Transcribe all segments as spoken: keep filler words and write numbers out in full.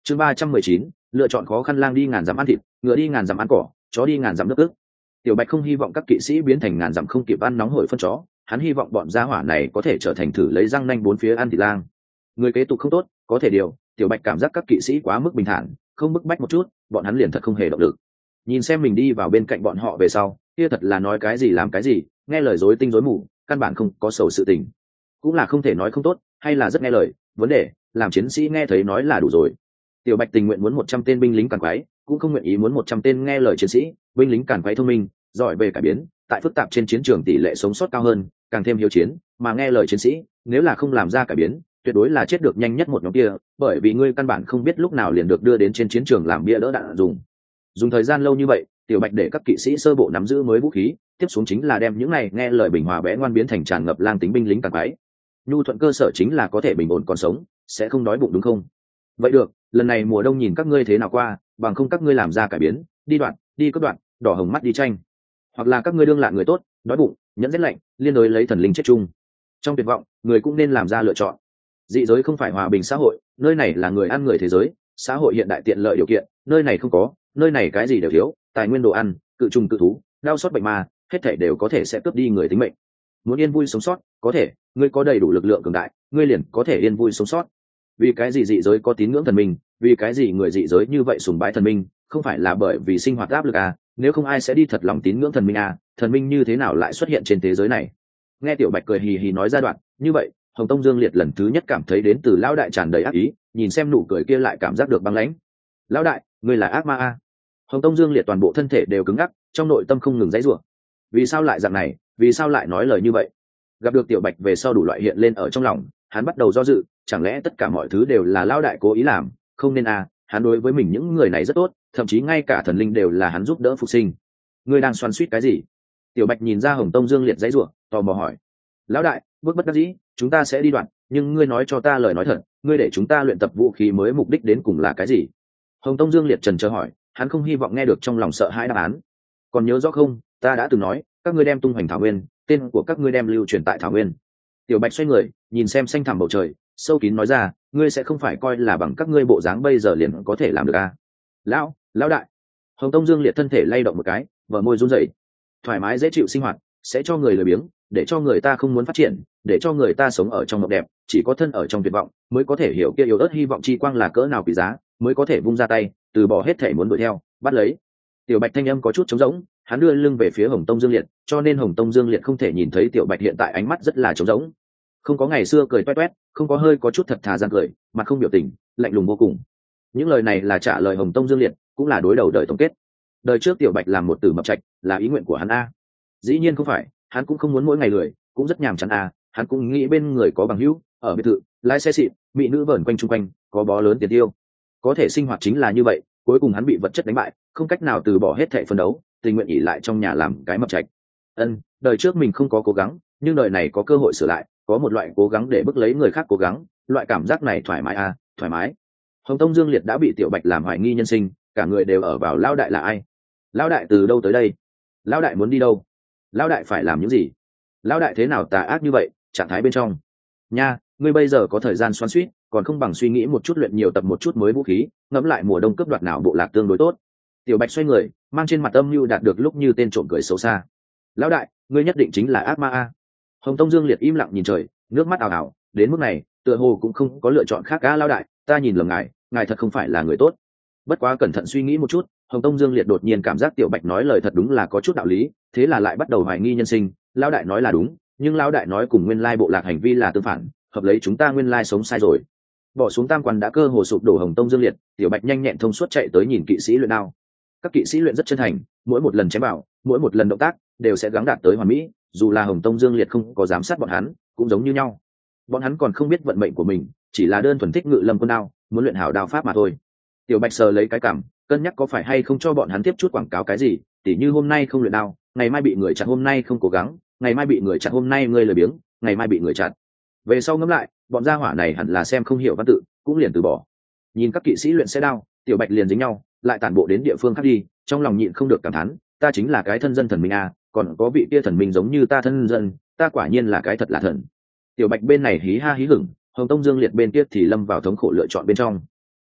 chương ba trăm mười chín, lựa chọn khó khăn. Lang đi ngàn dặm ăn thịt, ngựa đi ngàn dặm ăn cỏ, chó đi ngàn dặm nước ức. Tiểu Bạch không hy vọng các kỵ sĩ biến thành ngàn dặm không kịp ăn nóng hổi phân chó, hắn hy vọng bọn gia hỏa này có thể trở thành thử lấy răng nanh bốn phía ăn thịt lang. Người kế tục không tốt, có thể điều, Tiểu Bạch cảm giác các kỵ sĩ quá mức bình thản, không bức bách một chút, bọn hắn liền thật không hề động lực. Nhìn xem mình đi vào bên cạnh bọn họ về sau, kia thật là nói cái gì làm cái gì, nghe lời rối tinh rối mù, căn bản không có sầu sự tình. Cũng là không thể nói không tốt, hay là rất nghe lời, vấn đề, làm chiến sĩ nghe thấy nói là đủ rồi. Tiểu Bạch tình nguyện muốn một trăm tên binh lính càn quái, cũng không nguyện ý muốn một trăm tên nghe lời chiến sĩ, binh lính càn quái thông minh, giỏi về cải biến, tại phức tạp trên chiến trường tỷ lệ sống sót cao hơn, càng thêm hiếu chiến, mà nghe lời chiến sĩ, nếu là không làm ra cải biến, tuyệt đối là chết được nhanh nhất một nhóm kia, bởi vì ngươi căn bản không biết lúc nào liền được đưa đến trên chiến trường làm bia đỡ đạn dùng. Dùng thời gian lâu như vậy, Tiểu Bạch để các kỵ sĩ sơ bộ nắm giữ mới vũ khí, tiếp xuống chính là đem những này nghe lời bình hòa bé ngoan biến thành tràn ngập lang tính binh lính càn quái. Nhu thuận cơ sở chính là có thể bình ổn còn sống, sẽ không đói bụng đúng không? Vậy được, lần này mùa đông nhìn các ngươi thế nào qua, bằng không các ngươi làm ra cải biến, đi đoạn, đi cướp đoạn, đỏ hồng mắt đi tranh, hoặc là các ngươi đương lạn người tốt, đói bụng, nhẫn rét lạnh, liên đối lấy thần linh chết chung. Trong tuyệt vọng, người cũng nên làm ra lựa chọn. Dị giới không phải hòa bình xã hội, nơi này là người ăn người thế giới, xã hội hiện đại tiện lợi điều kiện, nơi này không có, nơi này cái gì đều thiếu, tài nguyên đồ ăn, cự trùng cự thú, đau sót bệnh ma, hết thảy đều có thể sẽ cướp đi người tính mệnh. Muốn yên vui sống sót, có thể, ngươi có đầy đủ lực lượng cường đại, ngươi liền có thể yên vui sống sót. Vì cái gì dị giới có tín ngưỡng thần minh, vì cái gì người dị giới như vậy sùng bái thần minh, không phải là bởi vì sinh hoạt áp lực à, nếu không ai sẽ đi thật lòng tín ngưỡng thần minh à, thần minh như thế nào lại xuất hiện trên thế giới này. Nghe Tiểu Bạch cười hì hì nói ra đoạn như vậy, Hồng Tông Dương Liệt lần thứ nhất cảm thấy đến từ lão đại tràn đầy ác ý, nhìn xem nụ cười kia lại cảm giác được băng lãnh. Lão đại, ngươi là ác ma à? Hồng Tông Dương Liệt toàn bộ thân thể đều cứng ngắc, trong nội tâm không ngừng giãy giụa. Vì sao lại dạng này, vì sao lại nói lời như vậy? Gặp được Tiểu Bạch về sau đủ loại hiện lên ở trong lòng, hắn bắt đầu do dự, chẳng lẽ tất cả mọi thứ đều là lão đại cố ý làm, không nên à, hắn đối với mình những người này rất tốt, thậm chí ngay cả thần linh đều là hắn giúp đỡ phục sinh. Ngươi đang xoắn xuýt cái gì? Tiểu Bạch nhìn ra Hồng Tông Dương Liệt giãy giụa, tò mò hỏi. Lão đại, bước bất đắc dĩ, chúng ta sẽ đi đoạn, nhưng ngươi nói cho ta lời nói thật, ngươi để chúng ta luyện tập vũ khí mới mục đích đến cùng là cái gì? Hồng Tông Dương Liệt trần chờ hỏi, hắn không hy vọng nghe được trong lòng sợ hãi đáp án. Còn nhớ rõ không, ta đã từng nói, các ngươi đem tung hoành thảo nguyên, tên của các ngươi đem lưu truyền tại thảo nguyên. Tiểu Bạch xoay người, nhìn xem xanh thẳm bầu trời, sâu kín nói ra, ngươi sẽ không phải coi là bằng các ngươi bộ dáng bây giờ liền có thể làm được à? Lão, lão đại. Hồng Tông Dương Liệt thân thể lay động một cái, bờ môi run rẩy. Thoải mái dễ chịu sinh hoạt, sẽ cho người lười biếng, để cho người ta không muốn phát triển, để cho người ta sống ở trong mộng đẹp, chỉ có thân ở trong tuyệt vọng mới có thể hiểu kia yếu ớt hy vọng chi quang là cỡ nào quý giá, mới có thể vung ra tay, từ bỏ hết thể muốn đuổi theo, bắt lấy. Tiểu Bạch thanh âm có chút trống rỗng, hắn đưa lưng về phía Hồng Tông Dương Liệt, cho nên Hồng Tông Dương Liệt không thể nhìn thấy Tiểu Bạch hiện tại ánh mắt rất là trống rỗng. Không có ngày xưa cười toét toét, không có hơi có chút thật thà gian cười, mặt không biểu tình, lạnh lùng vô cùng. Những lời này là trả lời Hồng Tông Dương Liệt, cũng là đối đầu đời tổng kết. Đời trước Tiểu Bạch làm một tử mập trạch, là ý nguyện của hắn a. Dĩ nhiên không phải, hắn cũng không muốn mỗi ngày lười, cũng rất nhàm chán a, hắn cũng nghĩ bên người có bằng hữu, ở biệt thự, lái xe xịn, mỹ nữ vờn quanh chung quanh, có bó lớn tiền tiêu. Có thể sinh hoạt chính là như vậy, cuối cùng hắn bị vật chất đánh bại, không cách nào từ bỏ hết thảy phân đấu, tình nguyện ỉ lại trong nhà làm cái mập trạch. Ân, đời trước mình không có cố gắng, nhưng đời này có cơ hội sửa lại, có một loại cố gắng để bức lấy người khác cố gắng, loại cảm giác này thoải mái à, thoải mái. Hồng Tông Dương Liệt đã bị Tiểu Bạch làm hoài nghi nhân sinh, cả người đều ở vào lão đại là ai? Lão đại từ đâu tới đây? Lão đại muốn đi đâu? Lão đại phải làm những gì? Lão đại thế nào tà ác như vậy, trạng thái bên trong. Nha, ngươi bây giờ có thời gian xoắn xuýt, còn không bằng suy nghĩ một chút luyện nhiều tập một chút mới vũ khí, ngẫm lại mùa đông cướp đoạt nào bộ lạc tương đối tốt. Tiểu Bạch xoay người, mang trên mặt âm mưu đạt được lúc như tên trộm cười xấu xa. Lão đại, ngươi nhất định chính là ác ma a. Hồng Tông Dương Liệt im lặng nhìn trời, nước mắt ảo ảo, đến mức này, tựa hồ cũng không có lựa chọn khác cả. Lão đại, ta nhìn lầm ngài, ngài thật không phải là người tốt. Bất quá cẩn thận suy nghĩ một chút, Hồng Tông Dương Liệt đột nhiên cảm giác Tiểu Bạch nói lời thật đúng là có chút đạo lý, thế là lại bắt đầu hoài nghi nhân sinh. Lão đại nói là đúng, nhưng lão đại nói cùng nguyên lai bộ lạc hành vi là tương phản, hợp lấy chúng ta nguyên lai sống sai rồi. Bỏ xuống tam quan đã cơ hồ sụp đổ Hồng Tông Dương Liệt, Tiểu Bạch nhanh nhẹn thông suốt chạy tới nhìn kỵ sĩ luyện đao. Các kỵ sĩ luyện rất chân thành, mỗi một lần chém bảo, mỗi một lần động tác đều sẽ gắng đạt tới hoàn mỹ, dù là Hồng Tông Dương Liệt không có giám sát bọn hắn, cũng giống như nhau. Bọn hắn còn không biết vận mệnh của mình, chỉ là đơn thuần thích ngự lâm quân đao, muốn luyện hảo đao pháp mà thôi. Tiểu Bạch sờ lấy cái cằm, cân nhắc có phải hay không cho bọn hắn tiếp chút quảng cáo cái gì, tỉ như hôm nay không luyện đao, ngày mai bị người chặt, hôm nay không cố gắng, ngày mai bị người chặt, hôm nay ngươi lười biếng, ngày mai bị người chặt. Về sau ngẫm lại, bọn gia hỏa này hẳn là xem không hiểu văn tự, cũng liền từ bỏ. Nhìn các kỵ sĩ luyện xe đao, Tiểu Bạch liền dính nhau, lại tản bộ đến địa phương khác đi, trong lòng nhịn không được cảm thán, ta chính là cái thân dân thần minh a, còn có vị kia thần minh giống như ta thân dân, ta quả nhiên là cái thật là thần. Tiểu Bạch bên này hí ha hí hửng, Hồng Tông Dương Liệt bên kia thì lâm vào thống khổ lựa chọn bên trong.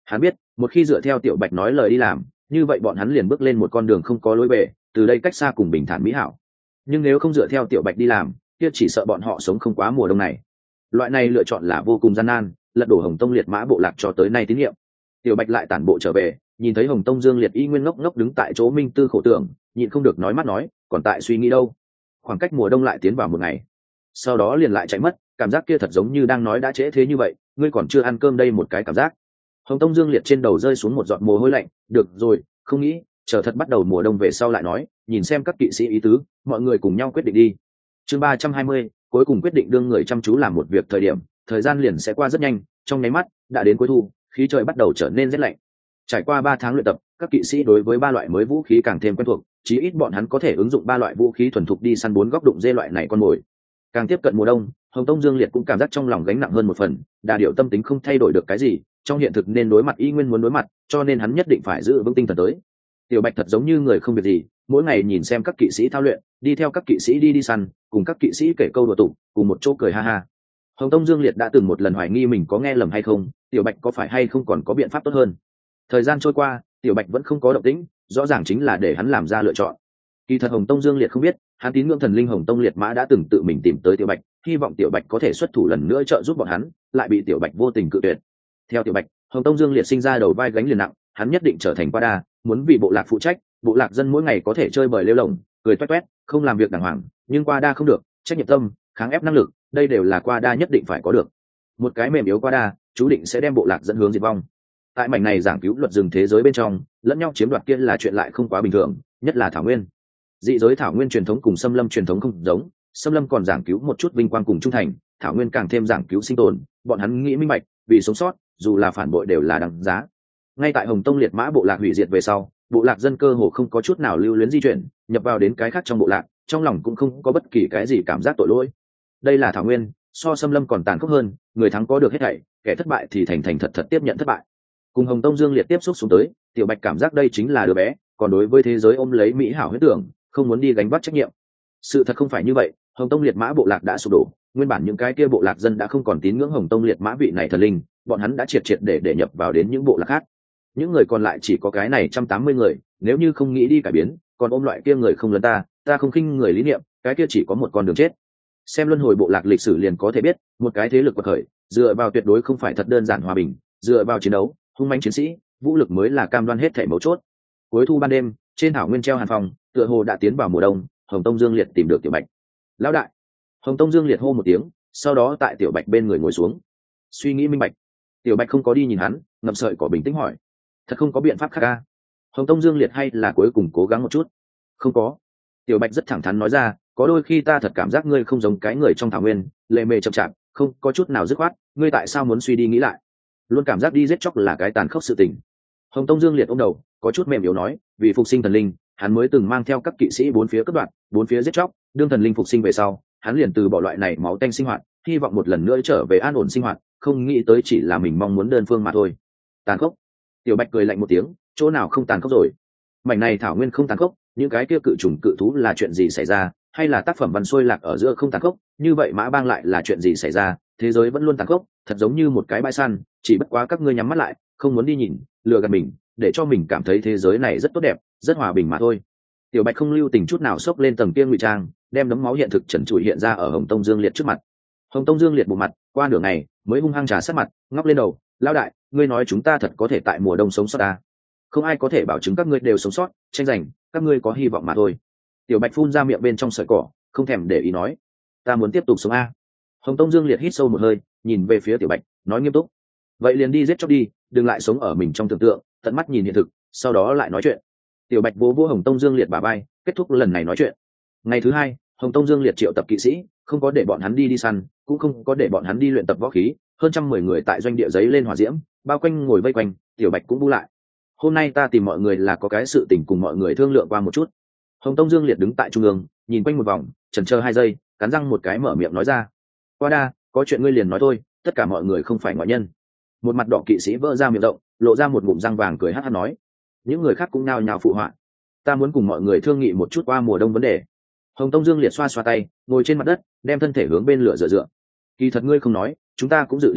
Hắn biết một khi dựa theo Tiểu Bạch nói lời đi làm, như vậy bọn hắn liền bước lên một con đường không có lối về, từ đây cách xa cùng bình thản mỹ hảo. Nhưng nếu không dựa theo Tiểu Bạch đi làm, kia chỉ sợ bọn họ sống không quá mùa đông này. Loại này lựa chọn là vô cùng gian nan, lật đổ Hồng Tông liệt mã bộ lạc cho tới nay tín nhiệm. Tiểu Bạch lại tản bộ trở về, nhìn thấy Hồng Tông Dương Liệt y nguyên ngốc ngốc đứng tại chỗ minh tư khổ tưởng, nhịn không được nói mắt nói, còn tại suy nghĩ đâu. Khoảng cách mùa đông lại tiến vào một ngày, sau đó liền lại chạy mất, cảm giác kia thật giống như đang nói đã trễ thế như vậy, ngươi còn chưa ăn cơm đây, một cái cảm giác. Hồng Tông Dương Liệt trên đầu rơi xuống một giọt mồ hôi lạnh, được rồi, không nghĩ, chờ thật bắt đầu mùa đông về sau lại nói, nhìn xem các kỵ sĩ ý tứ, mọi người cùng nhau quyết định đi. Chương ba trăm hai mươi, cuối cùng quyết định đương người chăm chú làm một việc thời điểm, thời gian liền sẽ qua rất nhanh, trong nháy mắt đã đến cuối thu, khí trời bắt đầu trở nên rét lạnh. Trải qua ba tháng luyện tập, các kỵ sĩ đối với ba loại mới vũ khí càng thêm quen thuộc, chí ít bọn hắn có thể ứng dụng ba loại vũ khí thuần thục đi săn bốn góc đụng dê loại này con mồi. Càng tiếp cận mùa đông, Hồng Tông Dương Liệt cũng cảm giác trong lòng gánh nặng hơn một phần, đà điệu tâm tính không thay đổi được cái gì, trong hiện thực nên đối mặt y nguyên muốn đối mặt, cho nên hắn nhất định phải giữ vững tinh thần tới. Tiểu Bạch thật giống như người không việc gì, mỗi ngày nhìn xem các kỵ sĩ thao luyện, đi theo các kỵ sĩ đi đi săn, cùng các kỵ sĩ kể câu đùa tụng, cùng một chỗ cười ha ha. Hồng Tông Dương Liệt đã từng một lần hoài nghi mình có nghe lầm hay không, Tiểu Bạch có phải hay không còn có biện pháp tốt hơn. Thời gian trôi qua, Tiểu Bạch vẫn không có động tĩnh, rõ ràng chính là để hắn làm ra lựa chọn. Kỳ thật Hồng Tông Dương Liệt không biết, hắn tín ngưỡng thần linh Hồng Tông Liệt Mã đã từng tự mình tìm tới Tiểu Bạch, hy vọng Tiểu Bạch có thể xuất thủ lần nữa trợ giúp bọn hắn, lại bị Tiểu Bạch vô tình cự tuyệt. Theo Tiểu Bạch, Hồng Tông Dương Liệt sinh ra đầu vai gánh liền nặng, hắn nhất định trở thành Qua Đa, muốn vì bộ lạc phụ trách, bộ lạc dân mỗi ngày có thể chơi bời lêu lổng, cười toét toét, không làm việc đàng hoàng, nhưng Qua Đa không được, trách nhiệm tâm, kháng ép năng lực, đây đều là Qua Đa nhất định phải có được. Một cái mềm yếu Qua Đa, chú định sẽ đem bộ lạc dẫn hướng diệt vong. Tại mảnh này giảng cứu luật rừng thế giới bên trong, lẫn nhau chiếm đoạt kia là chuyện lại không quá bình thường, nhất là thảo nguyên. Dị giới thảo nguyên truyền thống cùng xâm lâm truyền thống không giống, xâm lâm còn giảng cứu một chút vinh quang cùng trung thành, thảo nguyên càng thêm giảng cứu sinh tồn, bọn hắn nghĩ minh bạch, vì sống sót, dù là phản bội đều là đáng giá. Ngay tại Hồng Tông Liệt Mã bộ lạc hủy diệt về sau, bộ lạc dân cơ hồ không có chút nào lưu luyến di chuyển, nhập vào đến cái khác trong bộ lạc, trong lòng cũng không có bất kỳ cái gì cảm giác tội lỗi. Đây là thảo nguyên, so xâm lâm còn tàn khốc hơn, người thắng có được hết thảy, kẻ thất bại thì thành thành thật thật tiếp nhận thất bại. Cùng Hồng Tông Dương Liệt tiếp xúc xuống tới, Tiểu Bạch cảm giác đây chính là đứa bé, còn đối với thế giới ôm lấy mỹ hảo huyết tưởng, không muốn đi gánh vác trách nhiệm. Sự thật không phải như vậy, Hồng Tông Liệt Mã bộ lạc đã sụp đổ, nguyên bản những cái kia bộ lạc dân đã không còn tín ngưỡng Hồng Tông Liệt Mã vị này thần linh, bọn hắn đã triệt triệt để để nhập vào đến những bộ lạc khác. Những người còn lại chỉ có cái này một trăm tám mươi người, nếu như không nghĩ đi cải biến, còn ôm loại kia người không lớn ta, ta không khinh người lý niệm, cái kia chỉ có một con đường chết. Xem luân hồi bộ lạc lịch sử liền có thể biết, một cái thế lực bậc khởi, dựa vào tuyệt đối không phải thật đơn giản hòa bình, dựa vào chiến đấu, hung mãnh chiến sĩ, vũ lực mới là cam đoan hết thảy mấu chốt. Cuối thu ban đêm, trên thảo nguyên treo hàn phong, tựa hồ đã tiến vào mùa đông, Hồng Tông Dương Liệt tìm được Tiểu Bạch. Lão đại! Hồng Tông Dương Liệt hô một tiếng, sau đó tại Tiểu Bạch bên người ngồi xuống. Suy nghĩ minh bạch. Tiểu Bạch không có đi nhìn hắn, ngậm sợi cỏ bình tĩnh hỏi. Thật không có biện pháp khác à? Hồng Tông Dương Liệt hay là cuối cùng cố gắng một chút? Không có. Tiểu Bạch rất thẳng thắn nói ra, có đôi khi ta thật cảm giác ngươi không giống cái người trong thảo nguyên, lề mề chậm chạp, không có chút nào dứt khoát, ngươi tại sao muốn suy đi nghĩ lại? Luôn cảm giác đi giết chóc là cái tàn khốc sự tình. Hồng Tông Dương Liệt ôm đầu, có chút mềm yếu nói, vì phục sinh thần linh, hắn mới từng mang theo các kỵ sĩ bốn phía cất đoạn, bốn phía giết chóc, đương thần linh phục sinh về sau, hắn liền từ bỏ loại này máu tanh sinh hoạt, hy vọng một lần nữa trở về an ổn sinh hoạt, không nghĩ tới chỉ là mình mong muốn đơn phương mà thôi. Tàn khốc. Tiểu Bạch cười lạnh một tiếng, chỗ nào không tàn khốc rồi? Mảnh này thảo nguyên không tàn khốc, những cái kia cự trùng cự thú là chuyện gì xảy ra, hay là tác phẩm văn xuôi lạc ở giữa không tàn khốc, như vậy Mã Bang lại là chuyện gì xảy ra, thế giới vẫn luôn tàn khốc, thật giống như một cái bãi săn, chỉ bất quá các ngươi nhắm mắt lại, không muốn đi nhìn, lừa gạt mình, để cho mình cảm thấy thế giới này rất tốt đẹp, rất hòa bình mà thôi. Tiểu Bạch không lưu tình chút nào xốc lên tầng kia ngụy trang, đem đấm máu hiện thực trần trụi hiện ra ở Hồng Tông Dương Liệt trước mặt. Hồng Tông Dương Liệt bộ mặt, qua nửa ngày mới hung hăng trà sát mặt, ngóc lên đầu, lão đại, ngươi nói chúng ta thật có thể tại mùa đông sống sót à? Không ai có thể bảo chứng các ngươi đều sống sót, tranh giành, các ngươi có hy vọng mà thôi. Tiểu Bạch phun ra miệng bên trong sợi cỏ, không thèm để ý nói, ta muốn tiếp tục sống a. Hồng Tông Dương Liệt hít sâu một hơi, nhìn về phía Tiểu Bạch, nói nghiêm túc, vậy liền đi giết chóc đi, đừng lại sống ở mình trong tưởng tượng, tận mắt nhìn hiện thực, sau đó lại nói chuyện. Tiểu Bạch vỗ vỗ Hồng Tông Dương Liệt bả vai, kết thúc lần này nói chuyện. Ngày thứ hai, Hồng Tông Dương Liệt triệu tập kỵ sĩ, không có để bọn hắn đi đi săn, cũng không có để bọn hắn đi luyện tập võ khí, hơn trăm mười người tại doanh địa giấy lên hỏa diễm, bao quanh ngồi vây quanh. Tiểu Bạch cũng bu lại. Hôm nay ta tìm mọi người là có cái sự tình cùng mọi người thương lượng qua một chút. Hồng Tông Dương Liệt đứng tại trung ương, nhìn quanh một vòng, chần chờ hai giây, cắn răng một cái mở miệng nói ra. Qua Đa, có chuyện ngươi liền nói thôi, tất cả mọi người không phải ngoại nhân. Một mặt đỏ kỵ sĩ vỡ ra miệng rộng, lộ ra một ngụm răng vàng cười hát hát nói. Những người khác cũng nao nhao phụ họa. Ta muốn cùng mọi người thương nghị một chút qua mùa đông vấn đề. Hồng Tông Dương Liệt xoa xoa tay, ngồi trên mặt đất, đem thân thể hướng bên lửa dựa dựa. Kỳ thật ngươi không nói, chúng ta cũng dự định hỏi,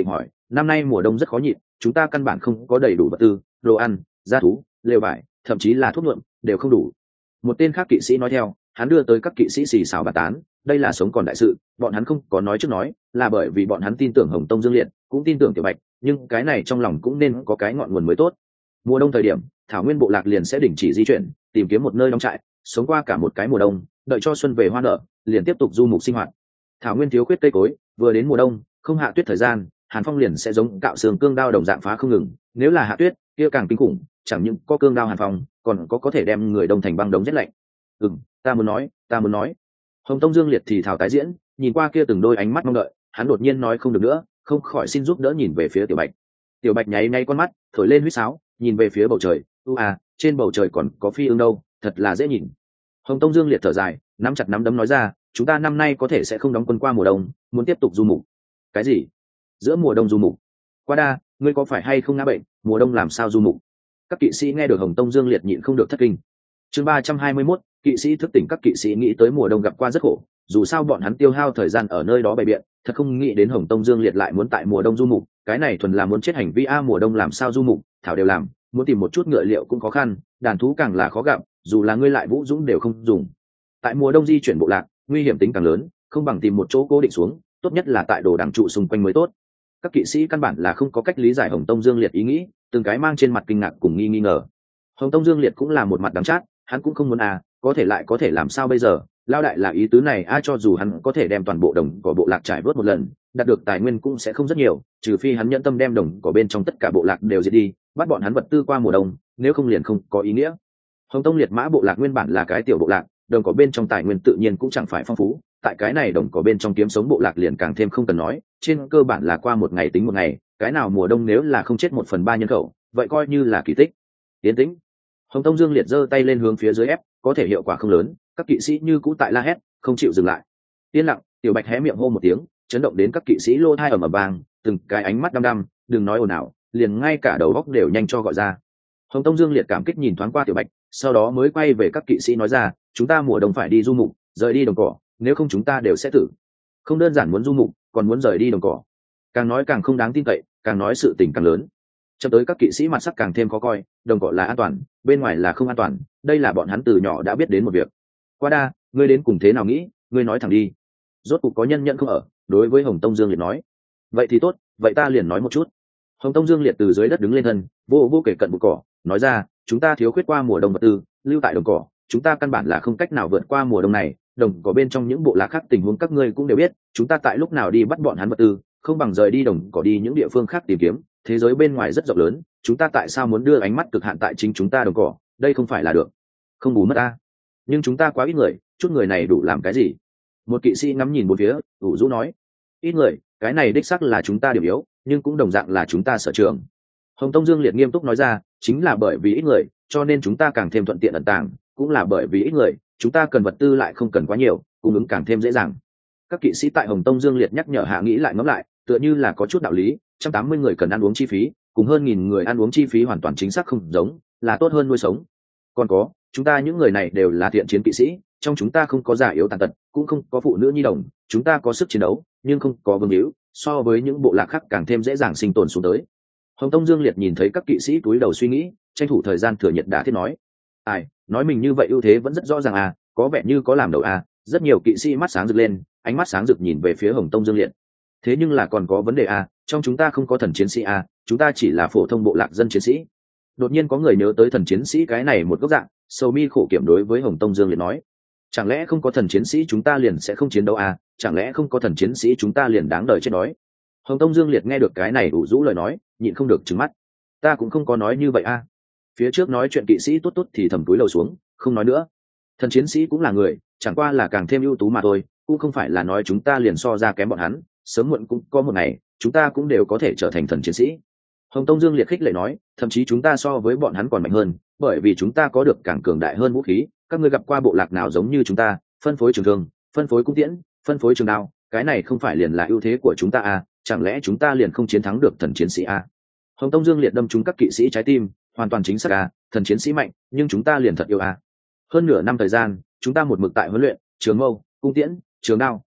năm nay mùa đông rất khó nhịn, chúng ta căn bản không có đầy đủ vật tư, đồ ăn, gia thú, lều vải, thậm chí là thuốc nhuộm đều không đủ. Một tên khác kỵ sĩ nói theo, hắn đưa tới các kỵ sĩ xì xào bàn tán, đây là sống còn đại sự, bọn hắn không có nói trước nói, là bởi vì bọn hắn tin tưởng Hồng Tông Dương Liệt, cũng tin tưởng Tiểu Bạch, nhưng cái này trong lòng cũng nên có cái ngọn nguồn mới tốt. Mùa đông thời điểm, thảo nguyên bộ lạc liền sẽ đình chỉ di chuyển, tìm kiếm một nơi đóng trại, sống qua cả một cái mùa đông, đợi cho xuân về hoa nở, liền tiếp tục du mục sinh hoạt. Thảo nguyên thiếu khuyết cây cối, vừa đến mùa đông, không hạ tuyết thời gian, hàn phong liền sẽ giống cạo xương cương đao đồng dạng phá không ngừng, nếu là hạ tuyết, kia càng kinh khủng, chẳng những có cương đao hàn phong, còn có có thể đem người đông thành băng đống rét lạnh. Ừm, ta muốn nói, ta muốn nói. Hồng Tông Dương Liệt thì thào tái diễn, nhìn qua kia từng đôi ánh mắt mong đợi, hắn đột nhiên nói không được nữa, không khỏi xin giúp đỡ nhìn về phía Tiểu Bạch. Tiểu Bạch nháy nháy con mắt, thổi lên huýt sáo, nhìn về phía bầu trời, u à, trên bầu trời còn có phi ưng đâu, thật là dễ nhìn. Hồng Tông Dương Liệt thở dài, nắm chặt nắm đấm nói ra, chúng ta năm nay có thể sẽ không đóng quân qua mùa đông, muốn tiếp tục du mục. Cái gì? Giữa mùa đông du mục? Qua đa, ngươi có phải hay không ngã bệnh, mùa đông làm sao du mục? Các kỵ sĩ nghe được Hồng Tông Dương Liệt nhịn không được thất kinh. Chương ba trăm hai mươi mốt, kỵ sĩ thức tỉnh. Các kỵ sĩ nghĩ tới mùa đông gặp qua rất khổ, dù sao bọn hắn tiêu hao thời gian ở nơi đó bày biện, thật không nghĩ đến Hồng Tông Dương Liệt lại muốn tại mùa đông du mục, cái này thuần là muốn chết hành vi a. Mùa đông làm sao du mục, thảo đều làm, muốn tìm một chút ngựa liệu cũng khó khăn, đàn thú càng là khó gặp, dù là ngươi lại vũ dũng đều không dùng. Tại mùa đông di chuyển bộ lạc, nguy hiểm tính càng lớn, không bằng tìm một chỗ cố định xuống, tốt nhất là tại đồ đằng trụ xung quanh mới tốt. Các kỵ sĩ căn bản là không có cách lý giải Hồng Tông Dương Liệt ý nghĩ, từng cái mang trên mặt kinh ngạc cùng nghi nghi ngờ. Hồng Tông Dương Liệt cũng là một mặt đắng chát, hắn cũng không muốn à, có thể lại có thể làm sao bây giờ, lao đại là ý tứ này a. Cho dù hắn có thể đem toàn bộ đồng của bộ lạc trải vớt một lần, đạt được tài nguyên cũng sẽ không rất nhiều, trừ phi hắn nhẫn tâm đem đồng của bên trong tất cả bộ lạc đều diệt đi, bắt bọn hắn vật tư qua mùa đông, nếu không liền không có ý nghĩa. Hồng Tông Liệt mã bộ lạc nguyên bản là cái tiểu bộ lạc, đồng của bên trong tài nguyên tự nhiên cũng chẳng phải phong phú, tại cái này đồng của bên trong kiếm sống bộ lạc liền càng thêm không cần nói, trên cơ bản là qua một ngày tính một ngày, cái nào mùa đông nếu là không chết một phần ba nhân khẩu, vậy coi như là kỳ tích. Tiến tĩnh. Hồng Tông Dương Liệt giơ tay lên hướng phía dưới ép, có thể hiệu quả không lớn, các kỵ sĩ như cũ tại la hét, không chịu dừng lại. Yên lặng. Tiểu Bạch hé miệng hô một tiếng, chấn động đến các kỵ sĩ lô thai ầm ầm vang, từng cái ánh mắt đăm đăm, đừng nói ồn ào, liền ngay cả đầu óc đều nhanh cho gọi ra. Hồng Tông Dương Liệt cảm kích nhìn thoáng qua Tiểu Bạch, sau đó mới quay về các kỵ sĩ nói ra, chúng ta mùa đông phải đi du mục, rời đi đồng cỏ, nếu không chúng ta đều sẽ tử. Không đơn giản muốn du mục, còn muốn rời đi đồng cỏ. Càng nói càng không đáng tin cậy, càng nói sự tình càng lớn. Chợt tới các kỵ sĩ mặt sắc càng thêm khó coi, đồng cỏ là an toàn, bên ngoài là không an toàn, đây là bọn hắn từ nhỏ đã biết đến một việc. Qua đa, ngươi đến cùng thế nào nghĩ, ngươi nói thẳng đi. Rốt cuộc có nhân nhận không ở, đối với Hồng Tông Dương Liệt nói. Vậy thì tốt, vậy ta liền nói một chút. Hồng Tông Dương Liệt từ dưới đất đứng lên thân, vô vô kể cận bụi cỏ, nói ra, chúng ta thiếu khuyết qua mùa đông vật tư, lưu tại đồng cỏ, chúng ta căn bản là không cách nào vượt qua mùa đông này. Đồng cỏ bên trong những bộ lạc khác tình huống các ngươi cũng đều biết, chúng ta tại lúc nào đi bắt bọn hắn vật tư, không bằng rời đi đồng cỏ đi những địa phương khác tìm kiếm. Thế giới bên ngoài rất rộng lớn, chúng ta tại sao muốn đưa ánh mắt cực hạn tại chính chúng ta đồng cỏ, đây không phải là được, không bù mất ta. Nhưng chúng ta quá ít người, chút người này đủ làm cái gì? Một kỵ sĩ ngắm nhìn một phía, ủ rũ nói, ít người, cái này đích xác là chúng ta điểm yếu, nhưng cũng đồng dạng là chúng ta sở trường. Hồng Tông Dương Liệt nghiêm túc nói ra, chính là bởi vì ít người, cho nên chúng ta càng thêm thuận tiện ẩn tàng, cũng là bởi vì ít người, chúng ta cần vật tư lại không cần quá nhiều, cung ứng càng thêm dễ dàng. Các kỵ sĩ tại Hồng Tông Dương Liệt nhắc nhở hạ nghĩ lại ngẫm lại, tựa như là có chút đạo lý, một trăm tám mươi người cần ăn uống chi phí, cùng hơn nghìn người ăn uống chi phí hoàn toàn chính xác không giống, là tốt hơn nuôi sống. Còn có, chúng ta những người này đều là thiện chiến kỵ sĩ, trong chúng ta không có già yếu tàn tật, cũng không có phụ nữ nhi đồng, chúng ta có sức chiến đấu, nhưng không có vương hữu, so với những bộ lạc khác càng thêm dễ dàng sinh tồn xuống tới. Hồng Tông Dương Liệt nhìn thấy các kỵ sĩ túi đầu suy nghĩ, tranh thủ thời gian thừa nhiệt đã thiết nói, ai, nói mình như vậy ưu thế vẫn rất rõ ràng à, có vẻ như có làm đầu à. Rất nhiều kỵ sĩ mắt sáng rực lên, ánh mắt sáng rực nhìn về phía Hồng Tông Dương Liệt. Thế nhưng là còn có vấn đề à, trong chúng ta không có thần chiến sĩ à, chúng ta chỉ là phổ thông bộ lạc dân chiến sĩ. Đột nhiên có người nhớ tới thần chiến sĩ cái này một góc dạng, sầu mi khổ kiểm đối với Hồng Tông Dương Liệt nói, chẳng lẽ không có thần chiến sĩ chúng ta liền sẽ không chiến đấu à, chẳng lẽ không có thần chiến sĩ chúng ta liền đáng đời chết đói. Hồng Tông Dương Liệt nghe được cái này ủ rũ lời nói, nhịn không được trừng mắt, ta cũng không có nói như vậy à. Phía trước nói chuyện kỵ sĩ tốt tốt thì thầm túi lầu xuống, không nói nữa. Thần chiến sĩ cũng là người, chẳng qua là càng thêm ưu tú mà thôi, cũng không phải là nói chúng ta liền so ra kém bọn hắn, sớm muộn cũng có một ngày chúng ta cũng đều có thể trở thành thần chiến sĩ. Hồng Tông Dương Liệt khích lệ nói, thậm chí chúng ta so với bọn hắn còn mạnh hơn, bởi vì chúng ta có được càng cường đại hơn vũ khí. Các ngươi gặp qua bộ lạc nào giống như chúng ta, phân phối trường thương, phân phối cung tiễn, phân phối trường đao, cái này không phải liền là ưu thế của chúng ta à, chẳng lẽ chúng ta liền không chiến thắng được thần chiến sĩ à? Hồng Tông Dương Liệt đâm trúng các kỵ sĩ trái tim, hoàn toàn chính xác à, thần chiến sĩ mạnh, nhưng chúng ta liền thật yêu à. Hơn nửa năm thời gian, chúng ta một mực tại huấn luyện, trường mâu, cung tiễn, trường đao,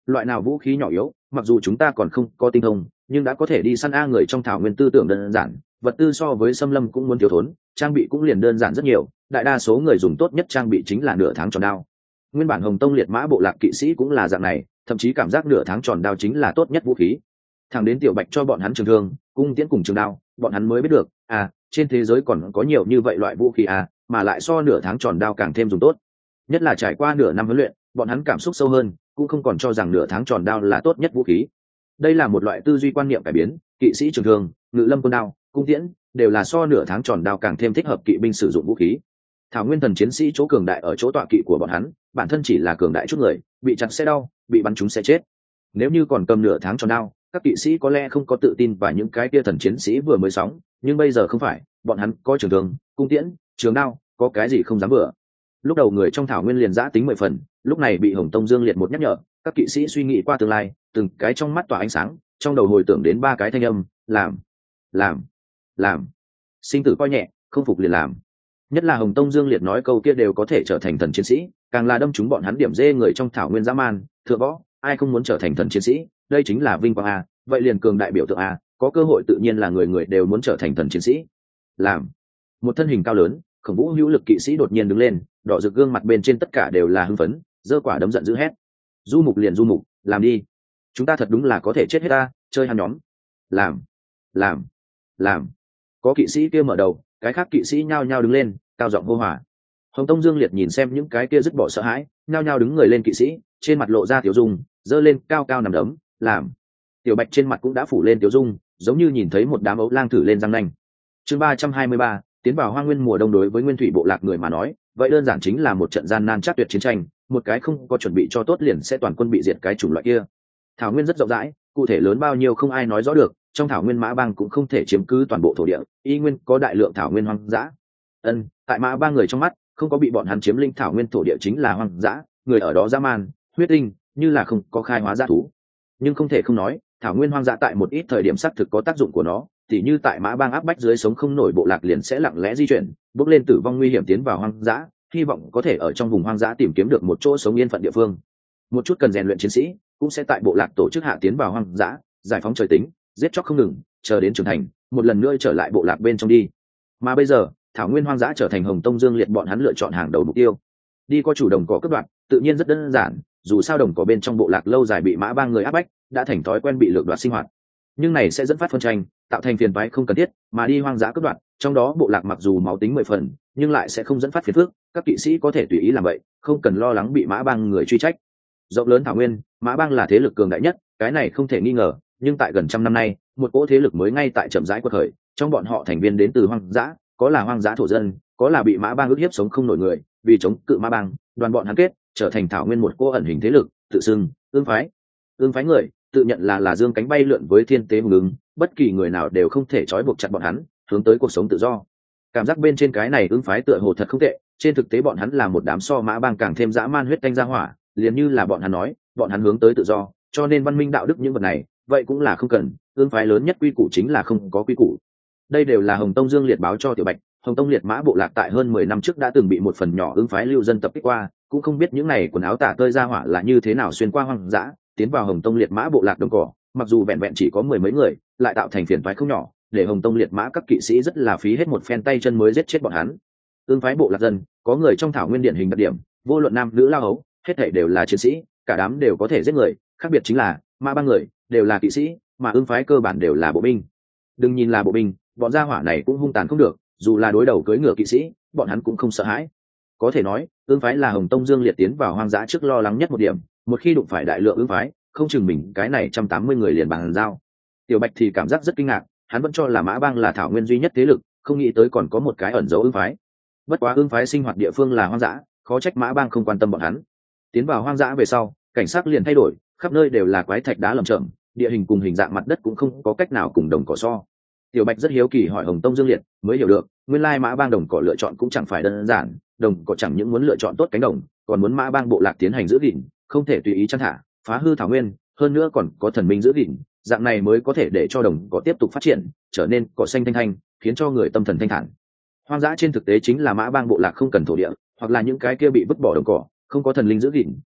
loại nào vũ khí nhỏ yếu, mặc dù chúng ta còn không có tinh thông, nhưng đã có thể đi săn a. Người trong thảo nguyên tư tưởng đơn giản, vật tư so với xâm lâm cũng muốn thiếu thốn, trang bị cũng liền đơn giản rất nhiều, đại đa số người dùng tốt nhất trang bị chính là nửa tháng tròn đao. Nguyên bản Hồng Tông liệt mã bộ lạc kỵ sĩ cũng là dạng này, thậm chí cảm giác nửa tháng tròn đao chính là tốt nhất vũ khí. Thẳng đến Tiểu Bạch cho bọn hắn trường thương, cung tiễn cùng trường đao, bọn hắn mới biết được, à, trên thế giới còn có nhiều như vậy loại vũ khí à, mà lại so nửa tháng tròn đao càng thêm dùng tốt. Nhất là trải qua nửa năm huấn luyện, bọn hắn cảm xúc sâu hơn, cũng không còn cho rằng nửa tháng tròn đao là tốt nhất vũ khí. Đây là một loại tư duy quan niệm cải biến, kỵ sĩ trường thương, ngự lâm quân đao, cung tiễn đều là so nửa tháng tròn đao càng thêm thích hợp kỵ binh sử dụng vũ khí. Thảo nguyên thần chiến sĩ chỗ cường đại ở chỗ tọa kỵ của bọn hắn, bản thân chỉ là cường đại chút người, bị chặt sẽ đau, bị bắn trúng sẽ chết. Nếu như còn cầm nửa tháng tròn đao, các kỵ sĩ có lẽ không có tự tin và những cái kia thần chiến sĩ vừa mới sóng, nhưng bây giờ không phải, bọn hắn có trường thương, cung tiễn, trường đao, có cái gì không dám bừa. Lúc đầu người trong thảo nguyên liền giã tính mười phần, lúc này bị Hồng Tông Dương Liệt một nhắc nhở, các kỵ sĩ suy nghĩ qua tương lai, từng cái trong mắt tỏa ánh sáng, trong đầu hồi tưởng đến ba cái thanh âm, làm, làm, làm, sinh tử coi nhẹ, không phục liền làm. Nhất là Hồng Tông Dương Liệt nói câu kia đều có thể trở thành thần chiến sĩ, càng là đâm trúng bọn hắn điểm dê người trong thảo nguyên dã man, thượng võ, ai không muốn trở thành thần chiến sĩ, đây chính là vinh quang a, vậy liền cường đại biểu tượng a, có cơ hội tự nhiên là người người đều muốn trở thành thần chiến sĩ. Làm. Một thân hình cao lớn, khổng vũ hữu lực kỵ sĩ đột nhiên đứng lên, đỏ rực gương mặt bên trên tất cả đều là hưng phấn, giơ quả đấm giận dữ hét. Du mục liền du mục, làm đi. Chúng ta thật đúng là có thể chết hết ta, chơi hắn nhóm. Làm, làm, làm. Có kỵ sĩ kia mở đầu, cái khác kỵ sĩ nhao nhao đứng lên, cao giọng hô hỏa. Hồng Tông Dương Liệt nhìn xem những cái kia dứt bỏ sợ hãi, nhao nhao đứng người lên kỵ sĩ, trên mặt lộ ra tiểu dung, giơ lên cao cao nằm đấm, làm. Tiểu Bạch trên mặt cũng đã phủ lên tiểu dung, giống như nhìn thấy một đám ấu lang thử lên răng nanh. Chương ba trăm hai mươi ba, tiến vào hoang nguyên mùa đông đối với nguyên thủy bộ lạc người mà nói, vậy đơn giản chính là một trận gian nan chắc tuyệt chiến tranh, một cái không có chuẩn bị cho tốt liền sẽ toàn quân bị diệt cái chủng loại kia. Thảo nguyên rất rộng rãi, cụ thể lớn bao nhiêu không ai nói rõ được, trong thảo nguyên Mã Bang cũng không thể chiếm cứ toàn bộ thổ địa, y nguyên có đại lượng thảo nguyên hoang dã. Ân, tại Mã Bang người trong mắt, không có bị bọn hắn chiếm lĩnh thảo nguyên thổ địa chính là hoang dã, người ở đó dã man, huyết tinh, như là không có khai hóa dã thú. Nhưng không thể không nói, thảo nguyên hoang dã tại một ít thời điểm xác thực có tác dụng của nó, tỉ như tại Mã Bang áp bách dưới sống không nổi bộ lạc liền sẽ lặng lẽ di chuyển, bước lên tử vong nguy hiểm tiến vào hoang dã, hy vọng có thể ở trong vùng hoang dã tìm kiếm được một chỗ sống yên phận địa phương. Một chút cần rèn luyện chiến sĩ cũng sẽ tại bộ lạc tổ chức hạ tiến vào hoang dã, giải phóng trời tính, giết chóc không ngừng, chờ đến trưởng thành, một lần nữa trở lại bộ lạc bên trong đi. Mà bây giờ, thảo nguyên hoang dã trở thành Hồng Tông Dương Liệt bọn hắn lựa chọn hàng đầu mục tiêu. Đi qua chủ đồng cỏ cướp đoạt, tự nhiên rất đơn giản, dù sao đồng cỏ bên trong bộ lạc lâu dài bị Mã Bang người áp bách, đã thành thói quen bị lược đoạt sinh hoạt. Nhưng này sẽ dẫn phát phân tranh, tạo thành phiền toái không cần thiết, mà đi hoang dã cướp đoạt, trong đó bộ lạc mặc dù máu tính mười phần, nhưng lại sẽ không dẫn phát phiền phức, các kỵ sĩ có thể tùy ý làm vậy, không cần lo lắng bị Mã Bang người truy trách. Rộng lớn thảo nguyên, Mã Bang là thế lực cường đại nhất, cái này không thể nghi ngờ, nhưng tại gần trăm năm nay, một cỗ thế lực mới ngay tại chậm rãi quật khởi, trong bọn họ thành viên đến từ hoang dã, có là hoang dã thổ dân, có là bị Mã Bang ức hiếp sống không nổi người, vì chống cự Mã Bang, đoàn bọn hắn kết, trở thành thảo nguyên một cỗ ẩn hình thế lực, tự xưng ương phái. Ương phái người tự nhận là là dương cánh bay lượn với thiên tế hùng ứng, bất kỳ người nào đều không thể trói buộc chặt bọn hắn, hướng tới cuộc sống tự do. Cảm giác bên trên cái này ương phái tựa hồ thật không tệ, trên thực tế bọn hắn là một đám so Mã Bang càng thêm dã man huyết tanh ra hỏa, liền như là bọn hắn nói, bọn hắn hướng tới tự do, cho nên văn minh đạo đức những vật này, vậy cũng là không cần, ương phái lớn nhất quy củ chính là không có quy củ. Đây đều là Hồng Tông Dương Liệt báo cho Tiểu Bạch, Hồng Tông liệt mã bộ lạc tại hơn mười năm trước đã từng bị một phần nhỏ ương phái lưu dân tập kích qua, cũng không biết những này quần áo tả tơi ra hỏa là như thế nào xuyên qua hoang dã, tiến vào Hồng Tông liệt mã bộ lạc đồng cỏ, mặc dù vẹn vẹn chỉ có mười mấy người, lại tạo thành phiền toái không nhỏ, để Hồng Tông liệt mã các kỵ sĩ rất là phí hết một phen tay chân mới giết chết bọn hắn. Ương phái bộ lạc dân, có người trong thảo nguyên điển hình đặc điểm, vô luận nam nữ lao hấu, hết thảy đều là chiến sĩ, cả đám đều có thể giết người, khác biệt chính là mã ba người đều là kỵ sĩ, mà ương phái cơ bản đều là bộ binh. Đừng nhìn là bộ binh, bọn gia hỏa này cũng hung tàn không được, dù là đối đầu cưỡi ngựa kỵ sĩ, bọn hắn cũng không sợ hãi. Có thể nói, ương phái là Hồng Tông Dương Liệt tiến vào hoang dã trước lo lắng nhất một điểm, một khi đụng phải đại lượng ương phái, không chừng mình cái này trăm tám mươi người liền bàn giao. Tiểu Bạch thì cảm giác rất kinh ngạc, hắn vẫn cho là Mã Bang là thảo nguyên duy nhất thế lực, không nghĩ tới còn có một cái ẩn dấu ương phái. Bất quá ương phái sinh hoạt địa phương là hoang dã, khó trách Mã Bang không quan tâm bọn hắn. Tiến vào hoang dã về sau, cảnh sắc liền thay đổi, khắp nơi đều là quái thạch đá lởm chởm, địa hình cùng hình dạng mặt đất cũng không có cách nào cùng đồng cỏ so. Tiểu Bạch rất hiếu kỳ hỏi Hồng Tông Dương Liệt, mới hiểu được, nguyên lai Mã Bang đồng cỏ lựa chọn cũng chẳng phải đơn giản, đồng cỏ chẳng những muốn lựa chọn tốt cánh đồng, còn muốn Mã Bang bộ lạc tiến hành giữ gìn, không thể tùy ý chăn thả, phá hư thảo nguyên, hơn nữa còn có thần minh giữ gìn, dạng này mới có thể để cho đồng cỏ tiếp tục phát triển, trở nên cỏ xanh thanh thanh, khiến cho người tâm thần thanh thản. Hoang dã trên thực tế chính là Mã Bang bộ lạc không cần thổ địa, hoặc là những cái kia bị vứt bỏ đồng cỏ, không có thần linh giữ gìn,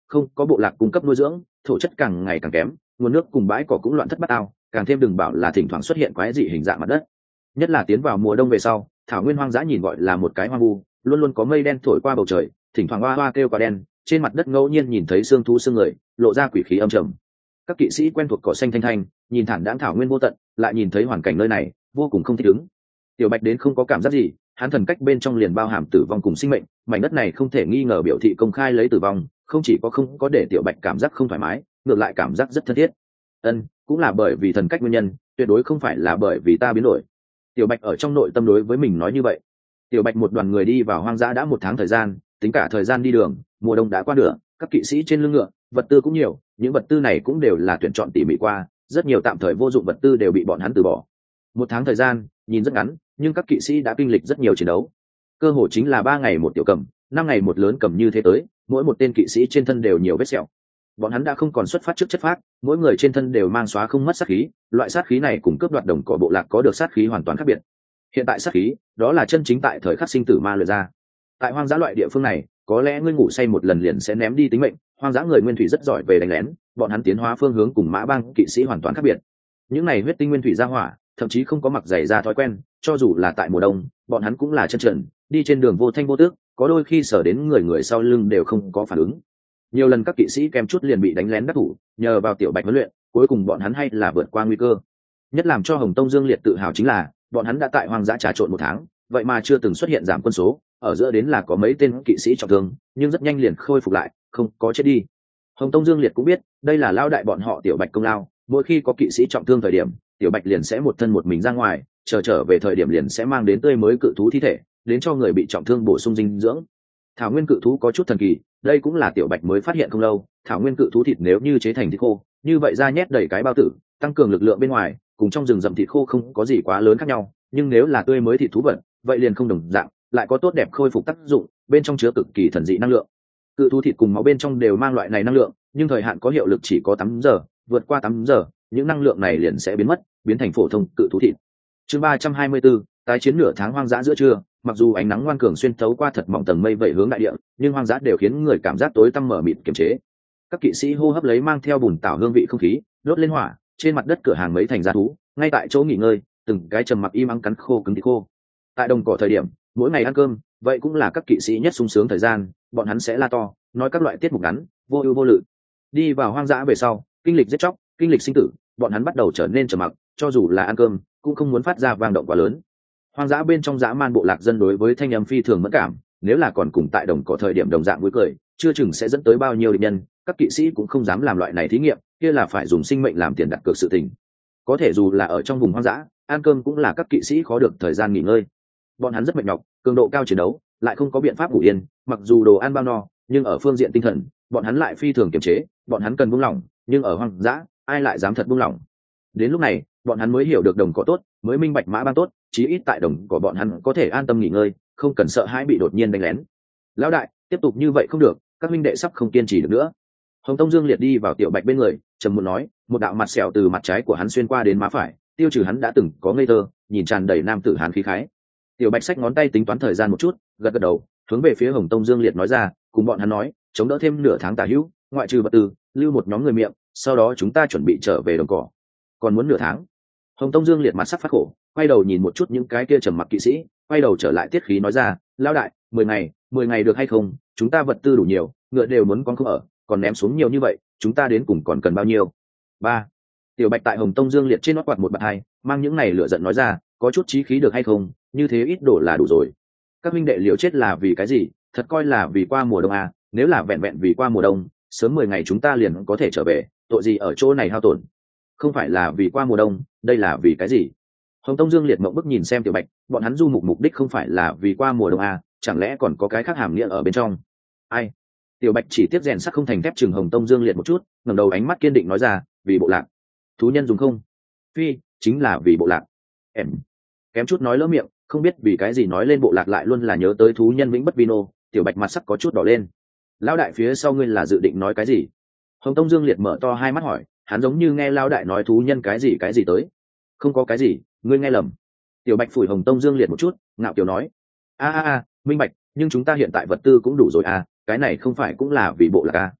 không có bộ lạc cung cấp nuôi dưỡng, thổ chất càng ngày càng kém, nguồn nước cùng bãi cỏ cũng loạn thất bát ao, càng thêm đừng bảo là thỉnh thoảng xuất hiện quái dị hình dạng mặt đất. Nhất là tiến vào mùa đông về sau, thảo nguyên hoang dã nhìn gọi là một cái hoang vu, luôn luôn có mây đen thổi qua bầu trời, thỉnh thoảng hoa hoa kêu quả đen, trên mặt đất ngẫu nhiên nhìn thấy xương thú xương người, lộ ra quỷ khí âm trầm. Các kỵ sĩ quen thuộc cỏ xanh thanh thanh, nhìn thẳng đãng thảo nguyên vô tận, lại nhìn thấy hoàn cảnh nơi này, vô cùng không thích ứng. Tiểu Bạch đến không có cảm giác gì, hắn thần cách bên trong liền bao hàm tử vong cùng sinh mệnh, mảnh đất này không thể nghi ngờ biểu thị công khai lấy tử vong, không chỉ có không có để Tiểu Bạch cảm giác không thoải mái, ngược lại cảm giác rất thân thiết. Ân, cũng là bởi vì thần cách nguyên nhân, tuyệt đối không phải là bởi vì ta biến đổi. Tiểu Bạch ở trong nội tâm đối với mình nói như vậy. Tiểu Bạch một đoàn người đi vào hoang dã đã một tháng thời gian, tính cả thời gian đi đường, mùa đông đã qua nửa, các kỵ sĩ trên lưng ngựa, vật tư cũng nhiều, những vật tư này cũng đều là tuyển chọn tỉ mỉ qua, rất nhiều tạm thời vô dụng vật tư đều bị bọn hắn từ bỏ. Một tháng thời gian, nhìn rất ngắn, nhưng các kỵ sĩ đã kinh lịch rất nhiều chiến đấu. Cơ hội chính là ba ngày một tiểu cầm, năm ngày một lớn cầm như thế tới, mỗi một tên kỵ sĩ trên thân đều nhiều vết sẹo. Bọn hắn đã không còn xuất phát trước chất phác, mỗi người trên thân đều mang xóa không mất sát khí, loại sát khí này cùng cướp đoạt đồng cỏ bộ lạc có được sát khí hoàn toàn khác biệt. Hiện tại sát khí, đó là chân chính tại thời khắc sinh tử ma luyện ra. Tại hoang dã loại địa phương này, có lẽ ngươi ngủ say một lần liền sẽ ném đi tính mệnh, hoang dã người nguyên thủy rất giỏi về đánh lén, bọn hắn tiến hóa phương hướng cùng mã bang kỵ sĩ hoàn toàn khác biệt. Những này huyết tinh nguyên thủy ra hỏa, thậm chí không có mặc giày da thói quen, cho dù là tại mùa đông, bọn hắn cũng là chân trần, đi trên đường vô thanh vô tước, có đôi khi sở đến người người sau lưng đều không có phản ứng. Nhiều lần các kỵ sĩ kem chút liền bị đánh lén đắc thủ, nhờ vào Tiểu Bạch huấn luyện, cuối cùng bọn hắn hay là vượt qua nguy cơ. Nhất làm cho Hồng Tông Dương Liệt tự hào chính là, bọn hắn đã tại hoang dã trà trộn một tháng, vậy mà chưa từng xuất hiện giảm quân số, ở giữa đến là có mấy tên kỵ sĩ trọng thương, nhưng rất nhanh liền khôi phục lại, không có chết đi. Hồng Tông Dương Liệt cũng biết, đây là lao đại bọn họ Tiểu Bạch công lao, mỗi khi có kỵ sĩ trọng thương thời điểm, Tiểu Bạch liền sẽ một thân một mình ra ngoài, chờ trở về thời điểm liền sẽ mang đến tươi mới cự thú thi thể, đến cho người bị trọng thương bổ sung dinh dưỡng. Thảo nguyên cự thú có chút thần kỳ, đây cũng là Tiểu Bạch mới phát hiện không lâu, thảo nguyên cự thú thịt nếu như chế thành thịt khô, như vậy ra nhét đầy cái bao tử, tăng cường lực lượng bên ngoài, cùng trong rừng rậm thịt khô không có gì quá lớn khác nhau, nhưng nếu là tươi mới thịt thú vật, vậy liền không đồng dạng, lại có tốt đẹp khôi phục tác dụng, bên trong chứa cực kỳ thần dị năng lượng. Cự thú thịt cùng máu bên trong đều mang loại này năng lượng, nhưng thời hạn có hiệu lực chỉ có tám giờ, vượt qua tám giờ, những năng lượng này liền sẽ biến mất, biến thành phổ thông cự thú thịt. Chương ba trăm hai mươi bốn, tái chiến nửa tháng hoang dã giữa trưa, mặc dù ánh nắng ngoan cường xuyên thấu qua thật mỏng tầng mây vẩy hướng đại địa, nhưng hoang dã đều khiến người cảm giác tối tăm mở mịt kiềm chế. Các kỵ sĩ hô hấp lấy mang theo bùn tảo hương vị không khí, đốt lên hỏa, trên mặt đất cửa hàng mấy thành gia thú, ngay tại chỗ nghỉ ngơi, từng cái trầm mặc im ắng cắn khô cứng thịt khô. Tại đồng cỏ thời điểm, mỗi ngày ăn cơm, vậy cũng là các kỵ sĩ nhất sung sướng thời gian, bọn hắn sẽ la to, nói các loại tiết mục ngắn, vô ưu vô lự. Đi vào hoang dã về sau, kinh lịch giết chóc, kinh lịch sinh tử, bọn hắn bắt đầu trở nên trầm mặc, cho dù là ăn cơm, cũng không muốn phát ra vang động quá lớn. Hoang dã bên trong dã man bộ lạc dân đối với thanh âm phi thường mẫn cảm, nếu là còn cùng tại đồng cỏ thời điểm đồng dạng vui cười, chưa chừng sẽ dẫn tới bao nhiêu địch nhân, các kỵ sĩ cũng không dám làm loại này thí nghiệm, kia là phải dùng sinh mệnh làm tiền đặt cược sự tình. Có thể dù là ở trong vùng hoang dã, ăn cơm cũng là các kỵ sĩ khó được thời gian nghỉ ngơi. Bọn hắn rất mệt nhọc, cường độ cao chiến đấu, lại không có biện pháp ngủ yên, mặc dù đồ ăn bao no, nhưng ở phương diện tinh thần, bọn hắn lại phi thường kiềm chế, bọn hắn cần buông lỏng, nhưng ở hoang dã, ai lại dám thật buông lỏng. Đến lúc này, bọn hắn mới hiểu được đồng cỏ tốt, mới minh bạch mã ban tốt, chí ít tại đồng cỏ bọn hắn có thể an tâm nghỉ ngơi, không cần sợ hãi bị đột nhiên đánh lén. Lão đại, tiếp tục như vậy không được, các minh đệ sắp không kiên trì được nữa. Hồng Tông Dương Liệt đi vào Tiểu Bạch bên người, trầm muốn nói, một đạo mặt sẹo từ mặt trái của hắn xuyên qua đến má phải, tiêu trừ hắn đã từng có ngây thơ, nhìn tràn đầy nam tử hán khí khái. Tiểu Bạch xách ngón tay tính toán thời gian một chút, gật gật đầu, hướng về phía Hồng Tông Dương Liệt nói ra, cùng bọn hắn nói, chống đỡ thêm nửa tháng tà hữu, ngoại trừ vật tư, lưu một nhóm người miệng, sau đó chúng ta chuẩn bị trở về đồng cỏ. Còn muốn nửa tháng? Hồng Tông Dương Liệt mặt sắc phát khổ, quay đầu nhìn một chút những cái kia trầm mặc kỵ sĩ, quay đầu trở lại tiết khí nói ra, lão đại, mười ngày, mười ngày được hay không? Chúng ta vật tư đủ nhiều, ngựa đều muốn con không ở, còn ném xuống nhiều như vậy, chúng ta đến cùng còn cần bao nhiêu? Ba. Tiểu Bạch tại Hồng Tông Dương Liệt trên nót quạt một bạt hai, mang những này lửa giận nói ra, có chút chí khí được hay không? Như thế ít đổ là đủ rồi. Các minh đệ liều chết là vì cái gì? Thật coi là vì qua mùa đông à? Nếu là vẹn vẹn vì qua mùa đông, sớm mười ngày chúng ta liền có thể trở về, tội gì ở chỗ này hao tổn? Không phải là vì qua mùa đông, đây là vì cái gì? Hồng Tông Dương Liệt mộng bức nhìn xem Tiểu Bạch, bọn hắn du mục mục đích không phải là vì qua mùa đông à, chẳng lẽ còn có cái khác hàm nghĩa ở bên trong? Ai? Tiểu Bạch chỉ tiếp rèn sắt không thành thép, chừng Hồng Tông Dương Liệt một chút, ngẩng đầu ánh mắt kiên định nói ra, vì bộ lạc. Thú nhân dùng không? Phi, chính là vì bộ lạc. Em kém chút nói lỡ miệng, không biết vì cái gì nói lên bộ lạc lại luôn là nhớ tới thú nhân vĩnh bất vino. Tiểu Bạch mặt sắc có chút đỏ lên. Lão đại phía sau ngươi là dự định nói cái gì? Hồng Tông Dương Liệt mở to hai mắt hỏi, hắn giống như nghe Lão đại nói thú nhân cái gì cái gì tới. Không có cái gì, ngươi nghe lầm. Tiểu Bạch phủi Hồng Tông Dương Liệt một chút, ngạo kiều nói, a a a, minh bạch, nhưng chúng ta hiện tại vật tư cũng đủ rồi à, cái này không phải cũng là vì bộ lạc à?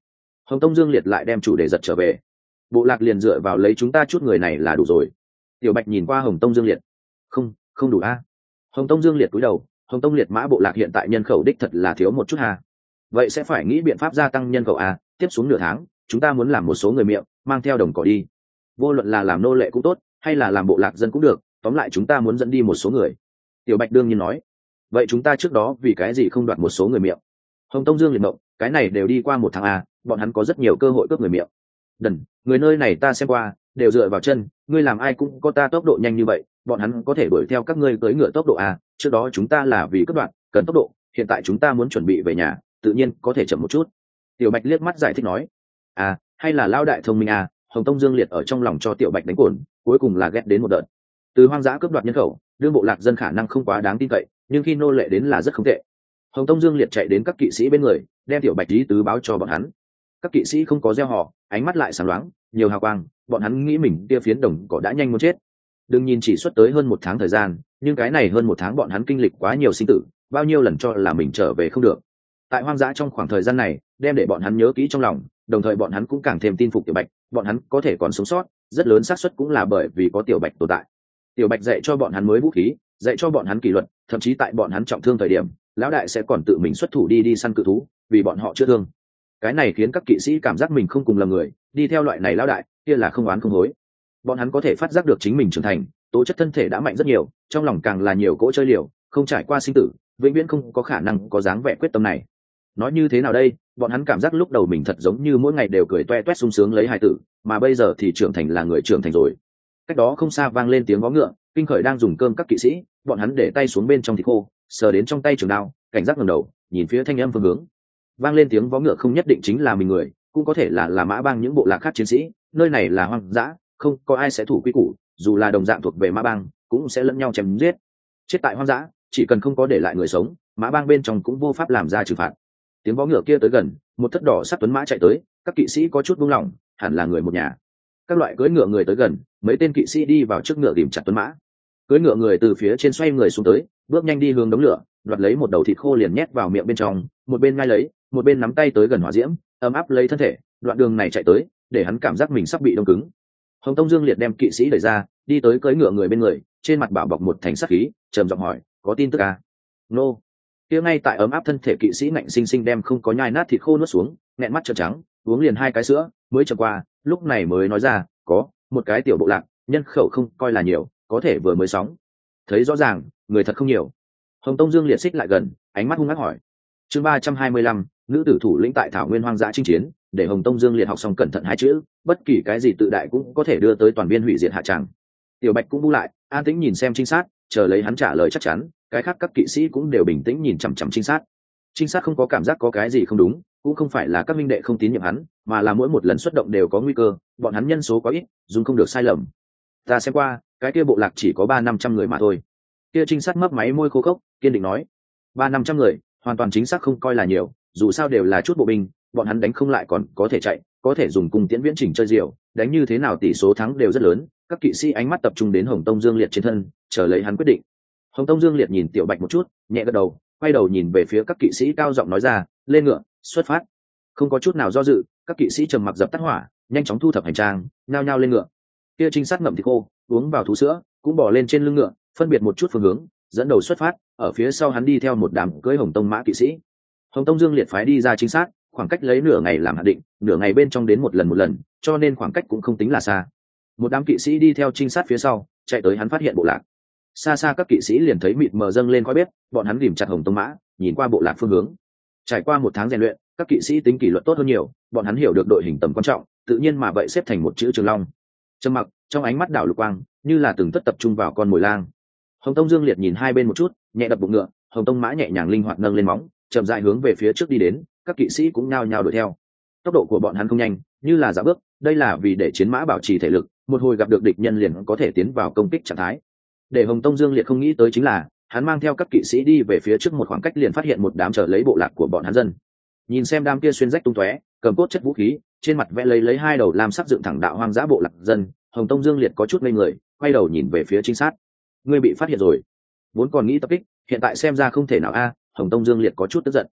Hồng Tông Dương Liệt lại đem chủ đề giật trở về. Bộ lạc liền dựa vào lấy chúng ta chút người này là đủ rồi. Tiểu Bạch nhìn qua Hồng Tông Dương Liệt. Không, không đủ a. Hồng Tông Dương Liệt cúi đầu. Hồng Tông Liệt mã bộ lạc hiện tại nhân khẩu đích thật là thiếu một chút ha. Vậy sẽ phải nghĩ biện pháp gia tăng nhân khẩu a. Tiếp xuống nửa tháng chúng ta muốn làm một số người miệng mang theo đồng cỏ đi, vô luận là làm nô lệ cũng tốt hay là làm bộ lạc dân cũng được, tóm lại chúng ta muốn dẫn đi một số người. Tiểu Bạch đương nhiên nói. Vậy chúng ta trước đó vì cái gì không đoạt một số người miệng? Hồng Tông Dương liền mộng, cái này đều đi qua một tháng a, bọn hắn có rất nhiều cơ hội cướp người miệng. Đần, người nơi này ta xem qua đều dựa vào chân, ngươi làm ai cũng có ta tốc độ nhanh như vậy, bọn hắn có thể đuổi theo các ngươi tới ngựa tốc độ a. Trước đó chúng ta là vì cướp đoạt cần tốc độ, hiện tại chúng ta muốn chuẩn bị về nhà, tự nhiên có thể chậm một chút. Tiểu Bạch liếc mắt giải thích nói. À, hay là lao đại thông minh à? Hồng Tông Dương Liệt ở trong lòng cho Tiểu Bạch đánh cồn, cuối cùng là ghét đến một đợt. Từ hoang dã cướp đoạt nhân khẩu, đương bộ lạc dân khả năng không quá đáng tin cậy, nhưng khi nô lệ đến là rất không tệ. Hồng Tông Dương Liệt chạy đến các kỵ sĩ bên người, đem Tiểu Bạch ý tứ báo cho bọn hắn. Các kỵ sĩ không có gieo họ, ánh mắt lại sáng loáng, nhiều hào quang, bọn hắn nghĩ mình kia phiến đồng cỏ đã nhanh muốn chết. Đừng nhìn chỉ xuất tới hơn một tháng thời gian, nhưng cái này hơn một tháng bọn hắn kinh lịch quá nhiều sinh tử, bao nhiêu lần cho là mình trở về không được. Tại hoang dã trong khoảng thời gian này, đem để bọn hắn nhớ kỹ trong lòng, đồng thời bọn hắn cũng càng thêm tin phục Tiểu Bạch, bọn hắn có thể còn sống sót, rất lớn xác suất cũng là bởi vì có Tiểu Bạch tồn tại. Tiểu Bạch dạy cho bọn hắn mới vũ khí, dạy cho bọn hắn kỷ luật, thậm chí tại bọn hắn trọng thương thời điểm, lão đại sẽ còn tự mình xuất thủ đi đi săn cự thú, vì bọn họ chữa thương. Cái này khiến các kỵ sĩ cảm giác mình không cùng lầm người, đi theo loại này lão đại, kia là không oán không hối. Bọn hắn có thể phát giác được chính mình trưởng thành, tố chất thân thể đã mạnh rất nhiều, trong lòng càng là nhiều cỗ chơi liều, không trải qua sinh tử, vĩnh viễn không có khả năng có dáng vẻ quyết tâm này. Nói như thế nào đây, bọn hắn cảm giác lúc đầu mình thật giống như mỗi ngày đều cười toe toét sung sướng lấy hài tử, mà bây giờ thì trưởng thành là người trưởng thành rồi. Cách đó không xa vang lên tiếng vó ngựa, kinh khởi đang dùng cơm các kỵ sĩ, bọn hắn để tay xuống bên trong thịt khô, sờ đến trong tay trường đao, cảnh giác ngẩng đầu, nhìn phía thanh âm phương hướng. Vang lên tiếng vó ngựa không nhất định chính là mình người, cũng có thể là là mã bang những bộ lạc khác chiến sĩ, nơi này là hoang dã, không có ai sẽ thủ quy củ, dù là đồng dạng thuộc về mã bang, cũng sẽ lẫn nhau chém giết. Chết tại hoang dã, chỉ cần không có để lại người sống, mã bang bên trong cũng vô pháp làm ra trừng phạt. Tiếng vó ngựa kia tới gần, một thất đỏ sắc tuấn mã chạy tới, các kỵ sĩ có chút buông lỏng, hẳn là người một nhà. Các loại cưỡi ngựa người tới gần, mấy tên kỵ sĩ đi vào trước ngựa ghìm chặt tuấn mã. Cưỡi ngựa người từ phía trên xoay người xuống tới, bước nhanh đi hướng đống lửa, đoạt lấy một đầu thịt khô liền nhét vào miệng bên trong, một bên ngai lấy, một bên nắm tay tới gần hỏa diễm, ấm áp lấy thân thể, đoạn đường này chạy tới, để hắn cảm giác mình sắp bị đông cứng. Hồng Tông Dương Liệt đem kỵ sĩ đẩy ra, đi tới cưỡi ngựa người bên người, trên mặt bảo bọc một thành sắc khí, trầm giọng hỏi, có tin tức à? Nô. No. Kia ngay tại ấm áp thân thể kỵ sĩ ngạnh sinh sinh đem không có nhai nát thịt khô nuốt xuống, nghẹn mắt trợn trắng, uống liền hai cái sữa, mới chậm qua, lúc này mới nói ra, có một cái tiểu bộ lạc, nhân khẩu không coi là nhiều, có thể vừa mới sóng. Thấy rõ ràng, người thật không nhiều. Hồng Tông Dương Liệt xích lại gần, ánh mắt hung ác hỏi. Chương ba trăm hai mươi lăm, nữ tử thủ lĩnh tại thảo nguyên hoang dã chinh chiến, để Hồng Tông Dương Liệt học xong cẩn thận hai chữ, bất kỳ cái gì tự đại cũng có thể đưa tới toàn viên hủy diệt hạ tràng. Tiểu Bạch cũng bu lại, an tĩnh nhìn xem trinh sát, chờ lấy hắn trả lời chắc chắn, cái khác các kỵ sĩ cũng đều bình tĩnh nhìn chằm chằm trinh sát. Trinh sát không có cảm giác có cái gì không đúng, cũng không phải là các minh đệ không tín nhiệm hắn, mà là mỗi một lần xuất động đều có nguy cơ, bọn hắn nhân số quá ít, dùng không được sai lầm. Ta xem qua, cái kia bộ lạc chỉ có ba năm trăm người mà thôi. Kia trinh sát mấp máy môi khô khốc, kiên định nói, ba năm trăm người, hoàn toàn chính xác không coi là nhiều, dù sao đều là chút bộ binh, bọn hắn đánh không lại còn có thể chạy, có thể dùng cung tiễn viễn chỉnh chơi diều, đánh như thế nào tỷ số thắng đều rất lớn. Các kỵ sĩ ánh mắt tập trung đến Hồng Tông Dương Liệt trên thân, chờ lấy hắn quyết định. Hồng Tông Dương Liệt nhìn Tiểu Bạch một chút, nhẹ gật đầu, quay đầu nhìn về phía các kỵ sĩ cao giọng nói ra, lên ngựa, xuất phát. Không có chút nào do dự, các kỵ sĩ trầm mặc dập tắt hỏa, nhanh chóng thu thập hành trang, nhao nhao lên ngựa. Kia trinh sát ngậm thịt khô, uống vào thú sữa, cũng bỏ lên trên lưng ngựa, phân biệt một chút phương hướng, dẫn đầu xuất phát, ở phía sau hắn đi theo một đám cưỡi Hồng Tông mã kỵ sĩ. Hồng Tông Dương Liệt phái đi ra trinh sát, khoảng cách lấy nửa ngày làm hạn định, nửa ngày bên trong đến một lần một lần, cho nên khoảng cách cũng không tính là xa. Một đám kỵ sĩ đi theo trinh sát phía sau, chạy tới hắn phát hiện bộ lạc. Xa xa các kỵ sĩ liền thấy mịt mờ dâng lên khói bếp, bọn hắn ghìm chặt Hồng Tông mã, nhìn qua bộ lạc phương hướng. Trải qua một tháng rèn luyện, các kỵ sĩ tính kỷ luật tốt hơn nhiều, bọn hắn hiểu được đội hình tầm quan trọng, tự nhiên mà vậy xếp thành một chữ Trường Long. Trầm mặc, trong ánh mắt đảo lục quang, như là từng tất tập trung vào con mồi lang. Hồng Tông Dương Liệt nhìn hai bên một chút, nhẹ đập bụng ngựa, Hồng Tông mã nhẹ nhàng linh hoạt nâng lên móng, chậm rãi hướng về phía trước đi đến, các kỵ sĩ cũng nhao nhao đuổi theo. Tốc độ của bọn hắn không nhanh, như là dạo bước, đây là vì để chiến mã bảo trì thể lực, một hồi gặp được địch nhân liền có thể tiến vào công kích trạng thái. Để Hồng Tông Dương Liệt không nghĩ tới chính là, hắn mang theo các kỵ sĩ đi về phía trước một khoảng cách liền phát hiện một đám chờ lấy bộ lạc của bọn hắn dân. Nhìn xem đám kia xuyên rách tung tóe, cầm cốt chất vũ khí, trên mặt vẽ lấy lấy hai đầu lam sắc dựng thẳng đạo hoang dã bộ lạc dân, Hồng Tông Dương Liệt có chút ngây người, quay đầu nhìn về phía trinh sát. Ngươi bị phát hiện rồi. Vốn còn nghĩ tập kích, hiện tại xem ra không thể nào a. Hồng Tông Dương Liệt có chút tức giận.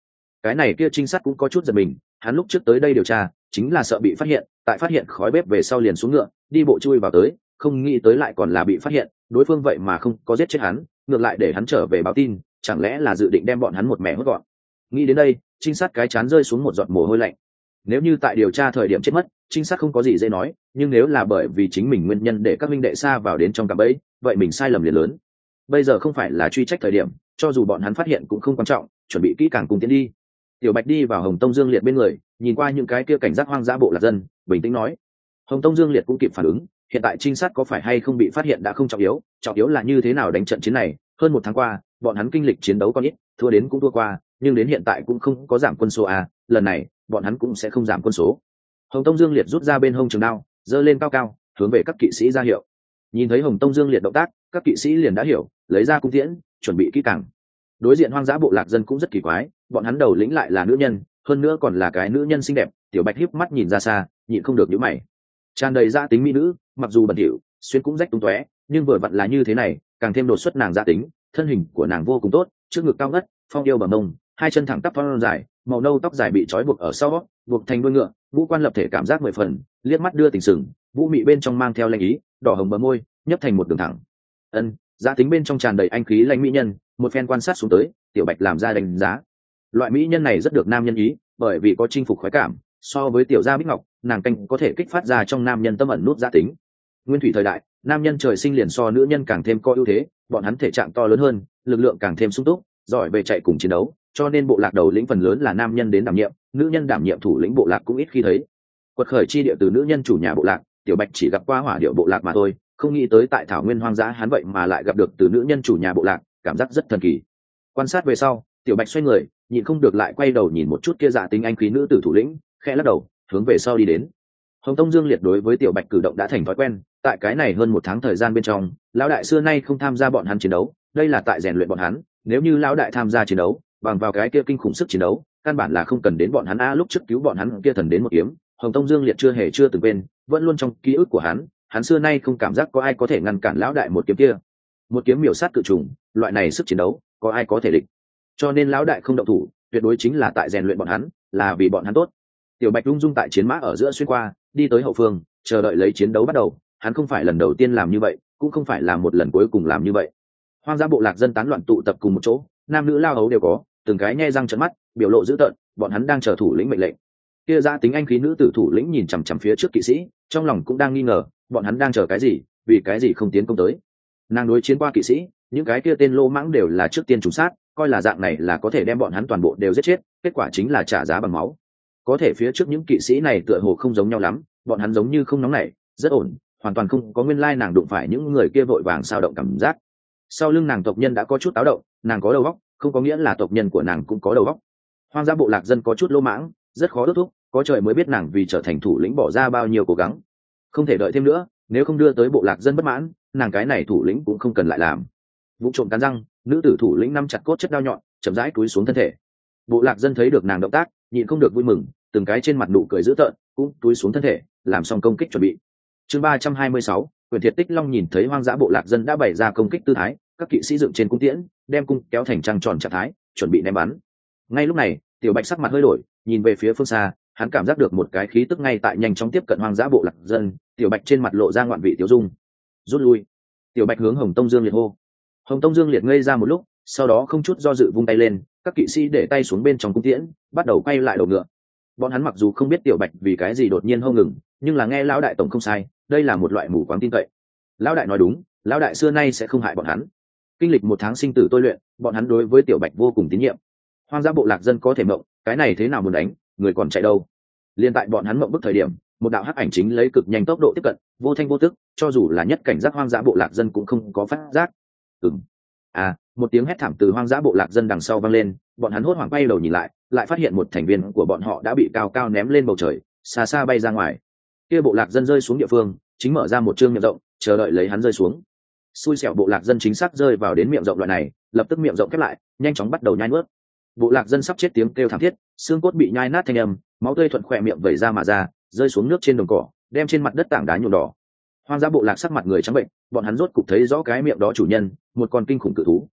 cái này kia trinh sát cũng có chút giật mình, hắn lúc trước tới đây điều tra chính là sợ bị phát hiện, tại phát hiện khói bếp về sau liền xuống ngựa đi bộ chui vào tới, không nghĩ tới lại còn là bị phát hiện, đối phương vậy mà không có giết chết hắn, ngược lại để hắn trở về báo tin, chẳng lẽ là dự định đem bọn hắn một mẻ hốt gọn. Nghĩ đến đây, trinh sát cái chán rơi xuống một giọt mồ hôi lạnh. Nếu như tại điều tra thời điểm chết mất, trinh sát không có gì dễ nói, nhưng nếu là bởi vì chính mình nguyên nhân để các minh đệ xa vào đến trong cạm bẫy, vậy mình sai lầm liền lớn. Bây giờ không phải là truy trách thời điểm, cho dù bọn hắn phát hiện cũng không quan trọng, chuẩn bị kỹ càng cùng tiến đi. Tiểu Bạch đi vào Hồng Tông Dương Liệt bên người, nhìn qua những cái kia cảnh giác hoang dã bộ lạc dân, bình tĩnh nói. Hồng Tông Dương Liệt cũng kịp phản ứng, hiện tại trinh sát có phải hay không bị phát hiện đã không trọng yếu, trọng yếu là như thế nào đánh trận chiến này. Hơn một tháng qua, bọn hắn kinh lịch chiến đấu có ít, thua đến cũng thua qua, nhưng đến hiện tại cũng không có giảm quân số a, lần này bọn hắn cũng sẽ không giảm quân số. Hồng Tông Dương Liệt rút ra bên hông trường đao, giơ lên cao cao, hướng về các kỵ sĩ ra hiệu. Nhìn thấy Hồng Tông Dương Liệt động tác, các kỵ sĩ liền đã hiểu, lấy ra cung tiễn, chuẩn bị kỹ càng. Đối diện hoang dã bộ lạc dân cũng rất kỳ quái, bọn hắn đầu lĩnh lại là nữ nhân, hơn nữa còn là cái nữ nhân xinh đẹp. Tiểu Bạch híp mắt nhìn ra xa, nhịn không được nhíu mày. Tràn đầy gia tính mỹ nữ, mặc dù bẩn thỉu, xuyên cũng rách tung tóe, nhưng vừa vặn là như thế này, càng thêm đột xuất nàng gia tính. Thân hình của nàng vô cùng tốt, trước ngực cao ngất, phong yêu bờ mông, hai chân thẳng tắp thon dài, màu nâu tóc dài bị trói buộc ở sau, buộc thành đuôi ngựa, ngũ quan lập thể cảm giác mười phần, liếc mắt đưa tình sừng, vũ mị bên trong mang theo lanh ý, đỏ hồng bờ môi, nhấp thành một đường thẳng. Ân, gia tính bên trong tràn đầy anh khí lãnh mỹ nhân, một phen quan sát xuống tới, Tiểu Bạch làm ra đánh giá. Loại mỹ nhân này rất được nam nhân ý, bởi vì có chinh phục khoái cảm, so với tiểu gia bích ngọc, nàng canh có thể kích phát ra trong nam nhân tâm ẩn nút gia tính. Nguyên thủy thời đại, nam nhân trời sinh liền so nữ nhân càng thêm có ưu thế, bọn hắn thể trạng to lớn hơn, lực lượng càng thêm sung túc, giỏi về chạy cùng chiến đấu, cho nên bộ lạc đầu lĩnh phần lớn là nam nhân đến đảm nhiệm, nữ nhân đảm nhiệm thủ lĩnh bộ lạc cũng ít khi thấy. Quật khởi chi địa từ nữ nhân chủ nhà bộ lạc, Tiểu Bạch chỉ gặp qua hỏa điệu bộ lạc mà thôi, không nghĩ tới tại thảo nguyên hoang dã hắn vậy mà lại gặp được từ nữ nhân chủ nhà bộ lạc, cảm giác rất thần kỳ. Quan sát về sau, Tiểu Bạch xoay người, nhịn không được lại quay đầu nhìn một chút kia dạ tính anh khí nữ tử thủ lĩnh, khẽ lắc đầu, hướng về sau đi đến. Hồng Tông Dương Liệt đối với Tiểu Bạch cử động đã thành thói quen, tại cái này hơn một tháng thời gian bên trong, lão đại xưa nay không tham gia bọn hắn chiến đấu, đây là tại rèn luyện bọn hắn. Nếu như lão đại tham gia chiến đấu, bằng vào cái kia kinh khủng sức chiến đấu, căn bản là không cần đến bọn hắn a. Lúc trước cứu bọn hắn kia thần đến một kiếm, Hồng Tông Dương Liệt chưa hề chưa từng quên, vẫn luôn trong ký ức của hắn, hắn xưa nay không cảm giác có ai có thể ngăn cản lão đại một kiếm kia. Một kiếm miểu sát cự trùng, loại này sức chiến đấu, có ai có thể địch. Cho nên lão đại không động thủ, tuyệt đối chính là tại rèn luyện bọn hắn, là vì bọn hắn tốt. Tiểu Bạch lung dung tại chiến mã ở giữa xuyên qua, đi tới hậu phương, chờ đợi lấy chiến đấu bắt đầu. Hắn không phải lần đầu tiên làm như vậy, cũng không phải là một lần cuối cùng làm như vậy. Hoang dã bộ lạc dân tán loạn tụ tập cùng một chỗ, nam nữ lao hấu đều có, từng cái nhe răng trợn mắt, biểu lộ dữ tợn, bọn hắn đang chờ thủ lĩnh mệnh lệnh. Kia ra tính anh khí nữ tử thủ lĩnh nhìn chằm chằm phía trước kỵ sĩ, trong lòng cũng đang nghi ngờ, bọn hắn đang chờ cái gì, vì cái gì không tiến công tới. Nàng đối chiến qua kỵ sĩ, những cái kia tên lô mãng đều là trước tiên trùng sát, coi là dạng này là có thể đem bọn hắn toàn bộ đều giết chết, kết quả chính là trả giá bằng máu. Có thể phía trước những kỵ sĩ này tựa hồ không giống nhau lắm, bọn hắn giống như không nóng nảy, rất ổn, hoàn toàn không có nguyên lai nàng đụng phải những người kia vội vàng sao động cảm giác. Sau lưng nàng tộc nhân đã có chút táo động, nàng có đầu óc, không có nghĩa là tộc nhân của nàng cũng có đầu óc. Hoang dã bộ lạc dân có chút lô mãng, rất khó đốt thúc, có trời mới biết nàng vì trở thành thủ lĩnh bỏ ra bao nhiêu cố gắng. Không thể đợi thêm nữa, nếu không đưa tới bộ lạc dân bất mãn, nàng cái này thủ lĩnh cũng không cần lại làm. Vụ trộm cắn răng, nữ tử thủ lĩnh nắm chặt cốt chất đao nhọn, chậm rãi cúi xuống thân thể. Bộ lạc dân thấy được nàng động tác, nhịn không được vui mừng, từng cái trên mặt nụ cười dữ tợn, cũng cúi xuống thân thể, làm xong công kích chuẩn bị. Chương ba trăm hai mươi sáu, Quyền Thiệt Tích Long nhìn thấy hoang dã bộ lạc dân đã bày ra công kích tư thái, các kỵ sĩ dựng trên cung tiễn, đem cung kéo thành trăng tròn trạng thái, chuẩn bị ném bắn. Ngay lúc này, Tiểu Bạch sắc mặt hơi đổi, nhìn về phía phương xa, hắn cảm giác được một cái khí tức ngay tại nhanh chóng tiếp cận hoang dã bộ lạc dân. Tiểu Bạch trên mặt lộ ra ngoạn vị tiêu dung. Rút lui. Tiểu Bạch hướng Hồng Tông Dương Liệt hô. Hồng Tông Dương Liệt ngây ra một lúc, sau đó không chút do dự vung tay lên, các kỵ sĩ để tay xuống bên trong cung tiễn, bắt đầu quay lại đầu ngựa. Bọn hắn mặc dù không biết Tiểu Bạch vì cái gì đột nhiên hô ngừng, nhưng là nghe lão đại tổng không sai, đây là một loại mù quáng tin cậy. Lão đại nói đúng, lão đại xưa nay sẽ không hại bọn hắn. Kinh lịch một tháng sinh tử tôi luyện, bọn hắn đối với Tiểu Bạch vô cùng tín nhiệm. Hoang dã bộ lạc dân có thể mộng, cái này thế nào muốn đánh, người còn chạy đâu. Liên tại bọn hắn mộng bức thời điểm, một đạo hắc ảnh chính lấy cực nhanh tốc độ tiếp cận, vô thanh vô tức, cho dù là nhất cảnh giác hoang dã bộ lạc dân cũng không có phát giác. Ừm. À, một tiếng hét thảm từ hoang dã bộ lạc dân đằng sau vang lên, bọn hắn hốt hoảng quay đầu nhìn lại, lại phát hiện một thành viên của bọn họ đã bị cao cao ném lên bầu trời, xa xa bay ra ngoài. Kia bộ lạc dân rơi xuống địa phương, chính mở ra một trương miệng rộng, chờ đợi lấy hắn rơi xuống. Xui xẻo bộ lạc dân chính xác rơi vào đến miệng rộng loại này, lập tức miệng rộng khép lại, nhanh chóng bắt đầu nhai nuốt. Bộ lạc dân sắp chết tiếng kêu thảm thiết, xương cốt bị nhai nát thanh âm, máu tươi thuận khỏe miệng vẩy ra mà ra, rơi xuống nước trên đồng cỏ, đem trên mặt đất tảng đá nhuộm đỏ. Hoang dã bộ lạc sắc mặt người trắng bệnh, bọn hắn rốt cục thấy rõ cái miệng đó chủ nhân, một con kinh khủng cự thú.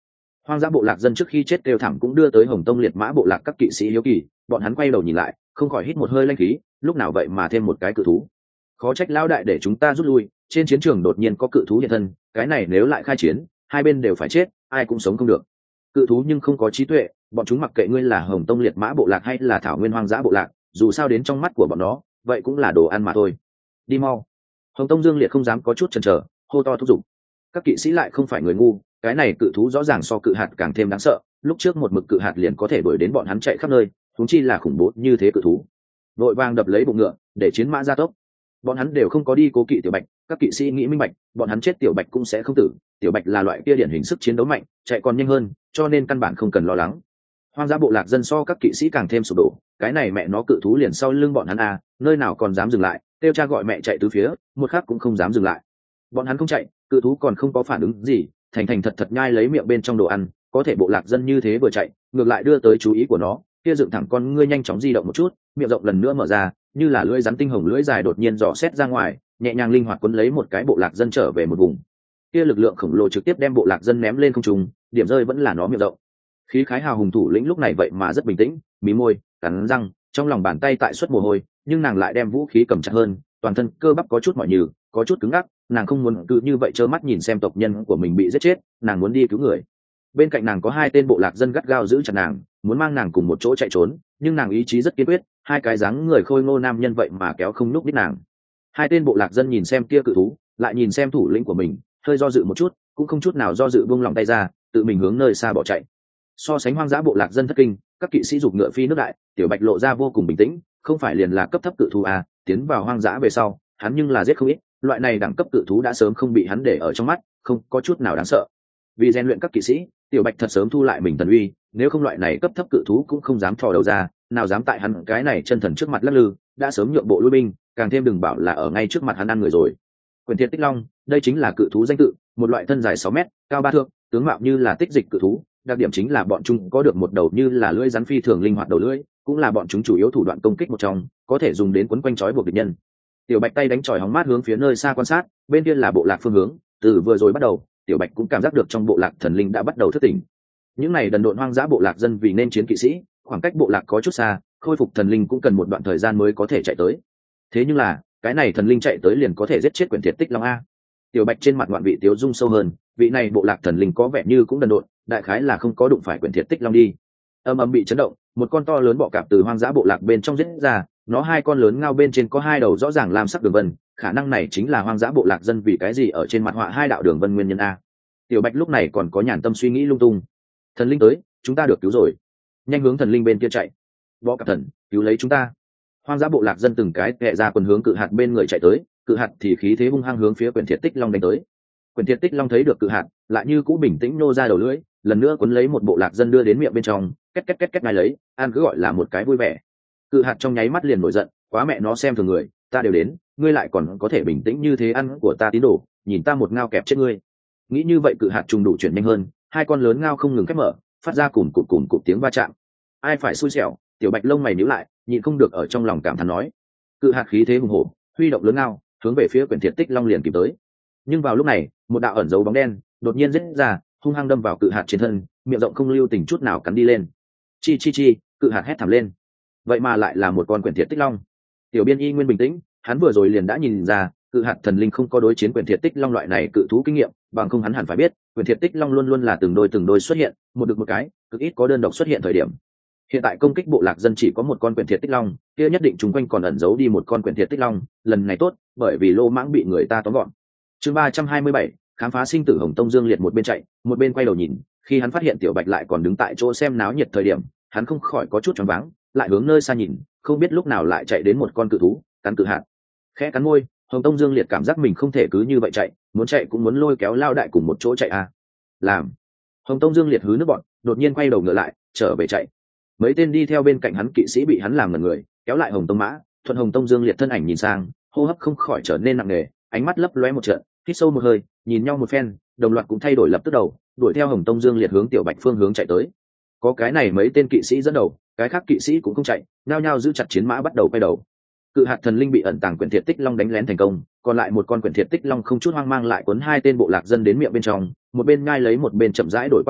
Hoang dã bộ lạc dân trước khi chết kêu thảm cũng đưa tới Hồng Tông liệt mã bộ lạc các kỵ sĩ hiếu kỳ, bọn hắn quay đầu nhìn lại, không khỏi hít một hơi lanh khí, lúc nào vậy mà thêm một cái cự thú. Khó trách lão đại để chúng ta rút lui, trên chiến trường đột nhiên có cự thú hiện thân, cái này nếu lại khai chiến, hai bên đều phải chết, ai cũng sống không được. Cự thú nhưng không có trí tuệ, bọn chúng mặc kệ ngươi là Hồng Tông liệt mã bộ lạc hay là thảo nguyên hoang dã bộ lạc, dù sao đến trong mắt của bọn nó, vậy cũng là đồ ăn mà thôi. Đi mau. Hồng Tông Dương Liệt không dám có chút chần chờ, hô to thúc giục. Các kỵ sĩ lại không phải người ngu, cái này cự thú rõ ràng so cự hạt càng thêm đáng sợ, lúc trước một mực cự hạt liền có thể đuổi đến bọn hắn chạy khắp nơi, huống chi là khủng bố như thế cự thú. Vội vàng đập lấy bụng ngựa, để chiến mã gia tốc. Bọn hắn đều không có đi cố kỵ Tiểu Bạch, các kỵ sĩ nghĩ minh bạch, bọn hắn chết Tiểu Bạch cũng sẽ không tử, Tiểu Bạch là loại kia điển hình sức chiến đấu mạnh, chạy còn nhanh hơn, cho nên căn bản không cần lo lắng. Hoang dã bộ lạc dân so các kỵ sĩ càng thêm sụp đổ, cái này mẹ nó cự thú liền sau lưng bọn hắn à, nơi nào còn dám dừng lại, kêu cha gọi mẹ chạy tứ phía, một khắc cũng không dám dừng lại. Bọn hắn không chạy, cự thú còn không có phản ứng gì, thành thành thật thật nhai lấy miệng bên trong đồ ăn, có thể bộ lạc dân như thế vừa chạy, ngược lại đưa tới chú ý của nó, kia dựng thẳng con ngươi nhanh chóng di động một chút, miệng rộng lần nữa mở ra, như là lưỡi rắn tinh hồng lưỡi dài đột nhiên dò xét ra ngoài, nhẹ nhàng linh hoạt cuốn lấy một cái bộ lạc dân trở về một vùng. Kia lực lượng khổng lồ trực tiếp đem bộ lạc dân ném lên không trung, điểm rơi vẫn là nó miệng rộng. Khí khái hào hùng thủ lĩnh lúc này vậy mà rất bình tĩnh, mí môi, cắn răng, trong lòng bàn tay tại suất mồ hôi, nhưng nàng lại đem vũ khí cầm chặt hơn, toàn thân cơ bắp có chút mỏi nhừ, có chút cứng ngắc, nàng không muốn cứ như vậy trơ mắt nhìn xem tộc nhân của mình bị giết chết, nàng muốn đi cứu người. Bên cạnh nàng có hai tên bộ lạc dân gắt gao giữ chặt nàng, muốn mang nàng cùng một chỗ chạy trốn, nhưng nàng ý chí rất kiên quyết, hai cái dáng người khôi ngô nam nhân vậy mà kéo không núp đít nàng. Hai tên bộ lạc dân nhìn xem kia cự thú, lại nhìn xem thủ lĩnh của mình, hơi do dự một chút, cũng không chút nào do dự buông lòng tay ra, tự mình hướng nơi xa bỏ chạy. So sánh hoang dã bộ lạc dân thất kinh, các kỵ sĩ giục ngựa phi nước đại, Tiểu Bạch lộ ra vô cùng bình tĩnh, không phải liền là cấp thấp cự thú à, tiến vào hoang dã về sau, hắn nhưng là giết không ít, loại này đẳng cấp cự thú đã sớm không bị hắn để ở trong mắt, không có chút nào đáng sợ. Vì rèn luyện các kỵ sĩ, Tiểu Bạch thật sớm thu lại mình thần uy, nếu không loại này cấp thấp cự thú cũng không dám thò đầu ra, nào dám tại hắn cái này chân thần trước mặt lắc lư, đã sớm nhượng bộ lui binh, càng thêm đừng bảo là ở ngay trước mặt hắn ăn người rồi. Quyền Thiên Tích Long, đây chính là cự thú danh tự, một loại thân dài sáu mét, cao ba thước, tướng mạo như là tích dịch cự thú, đặc điểm chính là bọn chúng có được một đầu như là lưỡi rắn phi thường linh hoạt đầu lưỡi, cũng là bọn chúng chủ yếu thủ đoạn công kích một trong, có thể dùng đến quấn quanh trói buộc địch nhân. Tiểu Bạch tay đánh chòi hóng mát hướng phía nơi xa quan sát, bên kia là bộ lạc phương hướng, từ vừa rồi bắt đầu, Tiểu Bạch cũng cảm giác được trong bộ lạc thần linh đã bắt đầu thức tỉnh. Những này đần độn hoang dã bộ lạc dân vì nên chiến kỵ sĩ, khoảng cách bộ lạc có chút xa, khôi phục thần linh cũng cần một đoạn thời gian mới có thể chạy tới. Thế nhưng là, cái này thần linh chạy tới liền có thể giết chết Quyền Thiệt Tích Long a. Tiểu Bạch trên mặt ngoạn vị tiếu dung sâu hơn, vị này bộ lạc thần linh có vẻ như cũng đần độn, đại khái là không có đụng phải Quyền Thiệt Tích Long đi. Âm ầm bị chấn động, một con to lớn bọ cạp từ hoang dã bộ lạc bên trong giết ra, nó hai con lớn ngao bên trên có hai đầu rõ ràng lam sắc đường vân, khả năng này chính là hoang dã bộ lạc dân vì cái gì ở trên mặt họa hai đạo đường vân nguyên nhân a. Tiểu Bạch lúc này còn có nhàn tâm suy nghĩ lung tung. Thần linh tới, chúng ta được cứu rồi. Nhanh hướng thần linh bên kia chạy. Bọ cạp thần, cứu lấy chúng ta. Hoang dã bộ lạc dân từng cái tệ ra quần hướng cự hạt bên người chạy tới, cự hạt thì khí thế hung hăng hướng phía Quyền Thiệt Tích Long đánh tới. Quyền Thiệt Tích Long thấy được cự hạt, lại như cũ bình tĩnh nô ra đầu lưỡi, lần nữa cuốn lấy một bộ lạc dân đưa đến miệng bên trong, két két két két ngay lấy, an cứ gọi là một cái vui vẻ. Cự hạt trong nháy mắt liền nổi giận, quá mẹ nó xem thường người, ta đều đến, ngươi lại còn có thể bình tĩnh như thế ăn của ta tín đồ, nhìn ta một ngao kẹp chết ngươi. Nghĩ như vậy cự hạt trùng đủ chuyển nhanh hơn, hai con lớn ngao không ngừng khép mở, phát ra cùm cụm cùm cụm tiếng va chạm. Ai phải xui xẻo, Tiểu Bạch lông mày nhíu lại, nhịn không được ở trong lòng cảm thán nói. Cự hạt khí thế hùng hổ, huy động lớn ngao, hướng về phía Quyền Thiệt Tích Long liền kịp tới. Nhưng vào lúc này, một đạo ẩn dấu bóng đen đột nhiên rít ra, hung hăng đâm vào cự hạt trên thân, miệng rộng không lưu tình chút nào cắn đi lên. Chi chi chi, cự hạt hét thảm lên. Vậy mà lại là một con Quyền Thiệt Tích Long. Tiểu Biên y nguyên bình tĩnh, hắn vừa rồi liền đã nhìn ra, cự hạt thần linh không có đối chiến Quyền Thiệt Tích Long loại này cự thú kinh nghiệm, bằng không hắn hẳn phải biết, Quyền Thiệt Tích Long luôn luôn là từng đôi từng đôi xuất hiện, một được một cái, cực ít có đơn độc xuất hiện thời điểm. Hiện tại công kích bộ lạc dân chỉ có một con Quyền Thiệt Tích Long, kia nhất định chúng quanh còn ẩn giấu đi một con Quyền Thiệt Tích Long, lần này tốt, bởi vì lô mãng bị người ta tóm gọn. Chương ba trăm hai mươi bảy, khám phá sinh tử Hồng Tông Dương Liệt một bên chạy, một bên quay đầu nhìn, khi hắn phát hiện Tiểu Bạch lại còn đứng tại chỗ xem náo nhiệt thời điểm, hắn không khỏi có chút choáng váng, lại hướng nơi xa nhìn, không biết lúc nào lại chạy đến một con cự thú, cắn cự hạt. Khẽ cắn môi, Hồng Tông Dương Liệt cảm giác mình không thể cứ như vậy chạy, muốn chạy cũng muốn lôi kéo lao đại cùng một chỗ chạy à. Làm. Hồng Tông Dương Liệt hứ nước bọn, đột nhiên quay đầu ngựa lại, trở về chạy. Mấy tên đi theo bên cạnh hắn kỵ sĩ bị hắn làm ngẩn người, kéo lại Hồng Tông mã, thuận Hồng Tông Dương Liệt thân ảnh nhìn sang, hô hấp không khỏi trở nên nặng nề, ánh mắt lấp lóe một trận, hít sâu một hơi, nhìn nhau một phen, đồng loạt cũng thay đổi lập tức đầu, đuổi theo Hồng Tông Dương Liệt hướng Tiểu Bạch phương hướng chạy tới. Có cái này mấy tên kỵ sĩ dẫn đầu, cái khác kỵ sĩ cũng không chạy, nhao nhao giữ chặt chiến mã bắt đầu quay đầu. Cự hạt thần linh bị ẩn tàng Quyền Thiệt Tích Long đánh lén thành công, còn lại một con Quyền Thiệt Tích Long không chút hoang mang lại cuốn hai tên bộ lạc dân đến miệng bên trong, một bên ngai lấy một bên chậm rãi đổi qua thần,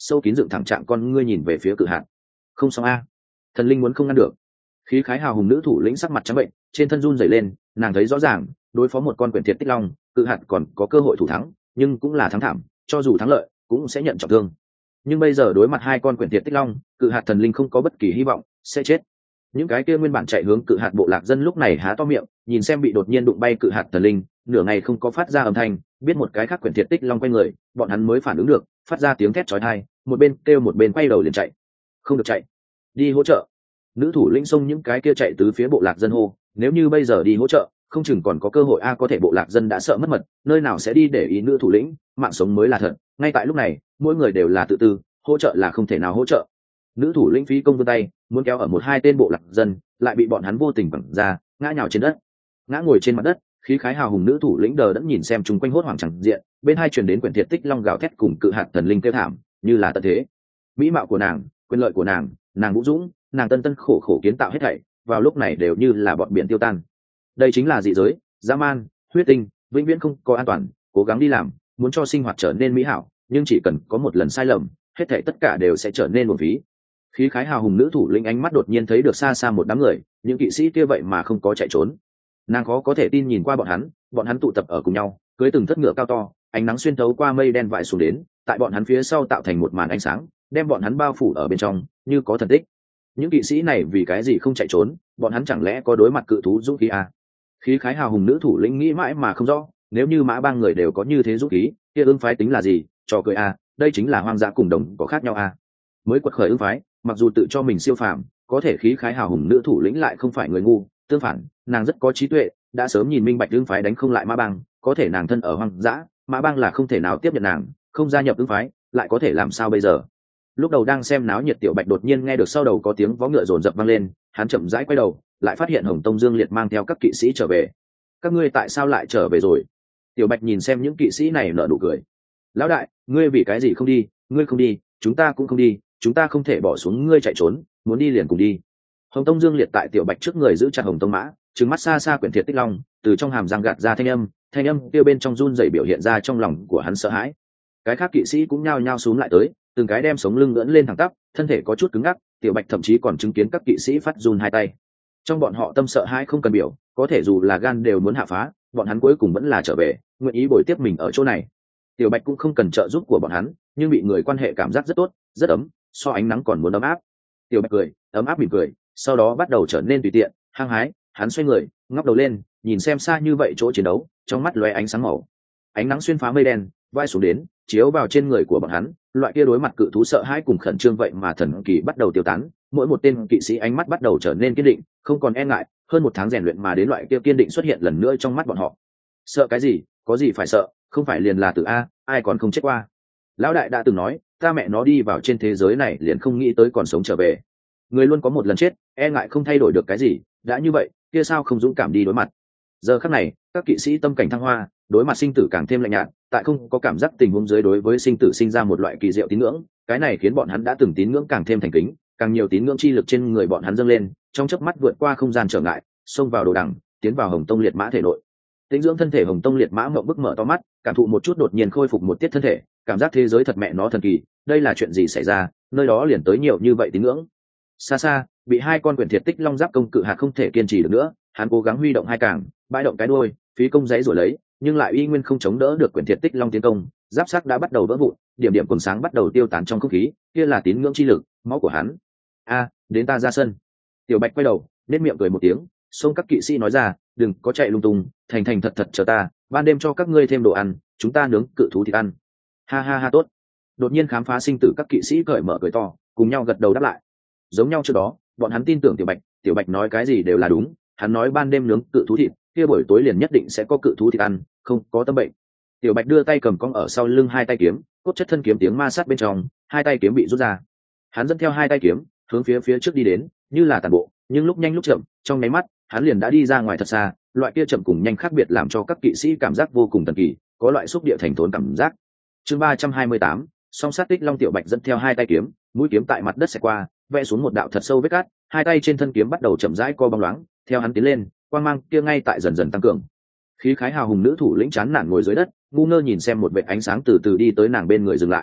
sâu kín dựng thẳng trạng con ngươi nhìn về phía cự hạt. Không xong a, thần linh muốn không ngăn được. Khí khái hào hùng nữ thủ lĩnh sắc mặt trắng bệnh, trên thân run rẩy lên, nàng thấy rõ ràng đối phó một con quyển thiệt tích long, cự hạt còn có cơ hội thủ thắng, nhưng cũng là thắng thảm, cho dù thắng lợi cũng sẽ nhận trọng thương. Nhưng bây giờ đối mặt hai con quyển thiệt tích long, cự hạt thần linh không có bất kỳ hy vọng, sẽ chết. Những cái kia nguyên bản chạy hướng cự hạt bộ lạc dân lúc này há to miệng, nhìn xem bị đột nhiên đụng bay cự hạt thần linh, nửa ngày không có phát ra âm thanh, biết một cái khác quyển thiệt tích long quay người, bọn hắn mới phản ứng được, phát ra tiếng thét chói tai, một bên kêu một bên quay đầu liền chạy. Không được chạy, đi hỗ trợ. Nữ thủ lĩnh xông những cái kia chạy từ phía bộ lạc dân hô, nếu như bây giờ đi hỗ trợ, không chừng còn có cơ hội a. Có thể bộ lạc dân đã sợ mất mật, nơi nào sẽ đi để ý nữ thủ lĩnh, mạng sống mới là thật. Ngay tại lúc này, mỗi người đều là tự tư, hỗ trợ là không thể nào hỗ trợ. Nữ thủ lĩnh phí công vươn tay, muốn kéo ở một hai tên bộ lạc dân, lại bị bọn hắn vô tình vẳng ra, ngã nhào trên đất. Ngã ngồi trên mặt đất, khí khái hào hùng nữ thủ lĩnh đờ đẫn nhìn xem chúng quanh hốt hoảng chẳng diện, bên hai truyền đến quyển thiệt tích long gào thét cùng cự hạt thần linh kêu thảm, như là tận thế. Mỹ mạo của nàng, quyền lợi của nàng, nàng vũ dũng, nàng tân tân khổ khổ kiến tạo hết thảy, vào lúc này đều như là bọn biển tiêu tan. Đây chính là dị giới, dã man, huyết tinh, vĩnh viễn không có an toàn, cố gắng đi làm, muốn cho sinh hoạt trở nên mỹ hảo, nhưng chỉ cần có một lần sai lầm, hết thảy tất cả đều sẽ trở nên uổng phí. Khí khái hào hùng nữ thủ lĩnh ánh mắt đột nhiên thấy được xa xa một đám người, những kỵ sĩ kia vậy mà không có chạy trốn. Nàng khó có thể tin nhìn qua bọn hắn, bọn hắn tụ tập ở cùng nhau, cưỡi từng thất ngựa cao to, ánh nắng xuyên thấu qua mây đen vãi xuống đến, tại bọn hắn phía sau tạo thành một màn ánh sáng, đem bọn hắn bao phủ ở bên trong, như có thần tích. Những kỵ sĩ này vì cái gì không chạy trốn, bọn hắn chẳng lẽ có đối mặt cự thú dũng khí à? Khí khái hào hùng nữ thủ lĩnh nghĩ mãi mà không rõ, nếu như mã ba người đều có như thế dũng khí, kia ương phái tính là gì? Trò cười à, đây chính là hoang dã cùng đồng có khác nhau à? Mới quật khởi ương phái, mặc dù tự cho mình siêu phàm, có thể khí khái hào hùng nữ thủ lĩnh lại không phải người ngu, tương phản, nàng rất có trí tuệ, đã sớm nhìn minh bạch ương phái đánh không lại mã bang, có thể nàng thân ở hoang dã, mã bang là không thể nào tiếp nhận nàng, không gia nhập ương phái, lại có thể làm sao bây giờ? Lúc đầu đang xem náo nhiệt tiểu bạch đột nhiên nghe được sau đầu có tiếng vó ngựa rồn rập vang lên, hắn chậm rãi quay đầu, lại phát hiện hồng tông dương liệt mang theo các kỵ sĩ trở về. Các ngươi tại sao lại trở về rồi? Tiểu bạch nhìn xem những kỵ sĩ này nở nụ cười. Lão đại, ngươi vì cái gì không đi? Ngươi không đi, chúng ta cũng không đi, chúng ta không thể bỏ xuống ngươi chạy trốn, muốn đi liền cùng đi. Hồng tông dương liệt tại tiểu bạch trước người giữ chặt hồng tông mã, trừng mắt xa xa quyển thiệt tích long, từ trong hàm răng gạt ra thanh âm, thanh âm kia bên trong run rẩy biểu hiện ra trong lòng của hắn sợ hãi. Cái khác kỵ sĩ cũng nhao nhao xuống lại tới, từng cái đem sống lưng ngẩng lên thẳng tắp, thân thể có chút cứng ngắc, tiểu bạch thậm chí còn chứng kiến các kỵ sĩ phát run hai tay. Trong bọn họ tâm sợ hãi không cần biểu, có thể dù là gan đều muốn hạ phá, bọn hắn cuối cùng vẫn là trở về, nguyện ý bồi tiếp mình ở chỗ này. Tiểu bạch cũng không cần trợ giúp của bọn hắn, nhưng bị người quan hệ cảm giác rất tốt, rất ấm, so ánh nắng còn muốn ấm áp. Tiểu bạch cười, ấm áp mỉm cười, sau đó bắt đầu trở nên tùy tiện, hăng hái, hắn xoay người, ngóc đầu lên, nhìn xem xa như vậy chỗ chiến đấu, trong mắt lóe ánh sáng màu. Ánh nắng xuyên phá mây đen, vai xuống đến, chiếu vào trên người của bọn hắn, loại kia đối mặt cự thú sợ hãi cùng khẩn trương vậy mà thần kỳ bắt đầu tiêu tán, mỗi một tên kỵ sĩ ánh mắt bắt đầu trở nên kiên định, không còn e ngại, hơn một tháng rèn luyện mà đến loại kia kiên định xuất hiện lần nữa trong mắt bọn họ. Sợ cái gì, có gì phải sợ, không phải liền là tử a, ai còn không chết qua. Lão đại đã từng nói, ta mẹ nó đi vào trên thế giới này liền không nghĩ tới còn sống trở về. Người luôn có một lần chết, e ngại không thay đổi được cái gì, đã như vậy, kia sao không dũng cảm đi đối mặt. Giờ khắc này, các kỵ sĩ tâm cảnh thăng hoa, đối mặt sinh tử càng thêm lạnh nhạt, tại không có cảm giác tình huống dưới đối với sinh tử sinh ra một loại kỳ diệu tín ngưỡng, cái này khiến bọn hắn đã từng tín ngưỡng càng thêm thành kính, càng nhiều tín ngưỡng chi lực trên người bọn hắn dâng lên, trong chớp mắt vượt qua không gian trở ngại, xông vào đồ đằng, tiến vào hồng tông liệt mã thể nội. Tĩnh dưỡng thân thể hồng tông liệt mã ngậm bức mở to mắt, cảm thụ một chút đột nhiên khôi phục một tiết thân thể, cảm giác thế giới thật mẹ nó thần kỳ, đây là chuyện gì xảy ra, nơi đó liền tới nhiều như vậy tín ngưỡng. Xa xa, bị hai con quyển thiệt tích long giáp công cự hạt không thể kiên trì được nữa, hắn cố gắng huy động hai càng, bãi động cái đuôi, phí công giấy rồi lấy, nhưng lại uy nguyên không chống đỡ được quyển thiệt tích long tiến công, giáp sắc đã bắt đầu vỡ vụn, điểm điểm quần sáng bắt đầu tiêu tán trong không khí, kia là tín ngưỡng chi lực, máu của hắn. A, đến ta ra sân. Tiểu bạch quay đầu, nét miệng cười một tiếng, xông các kỵ sĩ nói ra, đừng có chạy lung tung, thành thành thật thật chờ ta, ban đêm cho các ngươi thêm đồ ăn, chúng ta nướng cự thú thịt ăn. Ha ha ha tốt. Đột nhiên khám phá sinh tử các kỵ sĩ cởi mở cười to, cùng nhau gật đầu đáp lại. Giống nhau trước đó, bọn hắn tin tưởng tiểu bạch, tiểu bạch nói cái gì đều là đúng, hắn nói ban đêm nướng cự thú thịt, kia buổi tối liền nhất định sẽ có cự thú thịt ăn, không có tâm bệnh. Tiểu bạch đưa tay cầm cong ở sau lưng hai tay kiếm, cốt chất thân kiếm tiếng ma sát bên trong, hai tay kiếm bị rút ra. Hắn dẫn theo hai tay kiếm, hướng phía phía trước đi đến, như là tàn bộ, nhưng lúc nhanh lúc chậm, trong nháy mắt, hắn liền đã đi ra ngoài thật xa, loại kia chậm cùng nhanh khác biệt làm cho các kỵ sĩ cảm giác vô cùng thần kỳ, có loại xúc địa thành thốn cảm giác. Chương ba trăm hai mươi tám, song sát tích long tiểu bạch dẫn theo hai tay kiếm, mũi kiếm tại mặt đất xẹt qua, vẽ xuống một đạo thật sâu vết cát, hai tay trên thân kiếm bắt đầu chậm rãi co bóng loáng, theo hắn tiến lên, quang mang kia ngay tại dần dần tăng cường. Khí khái hào hùng nữ thủ lĩnh chán nản ngồi dưới đất, ngu ngơ nhìn xem một vệt ánh sáng từ từ đi tới nàng bên người dừng lại.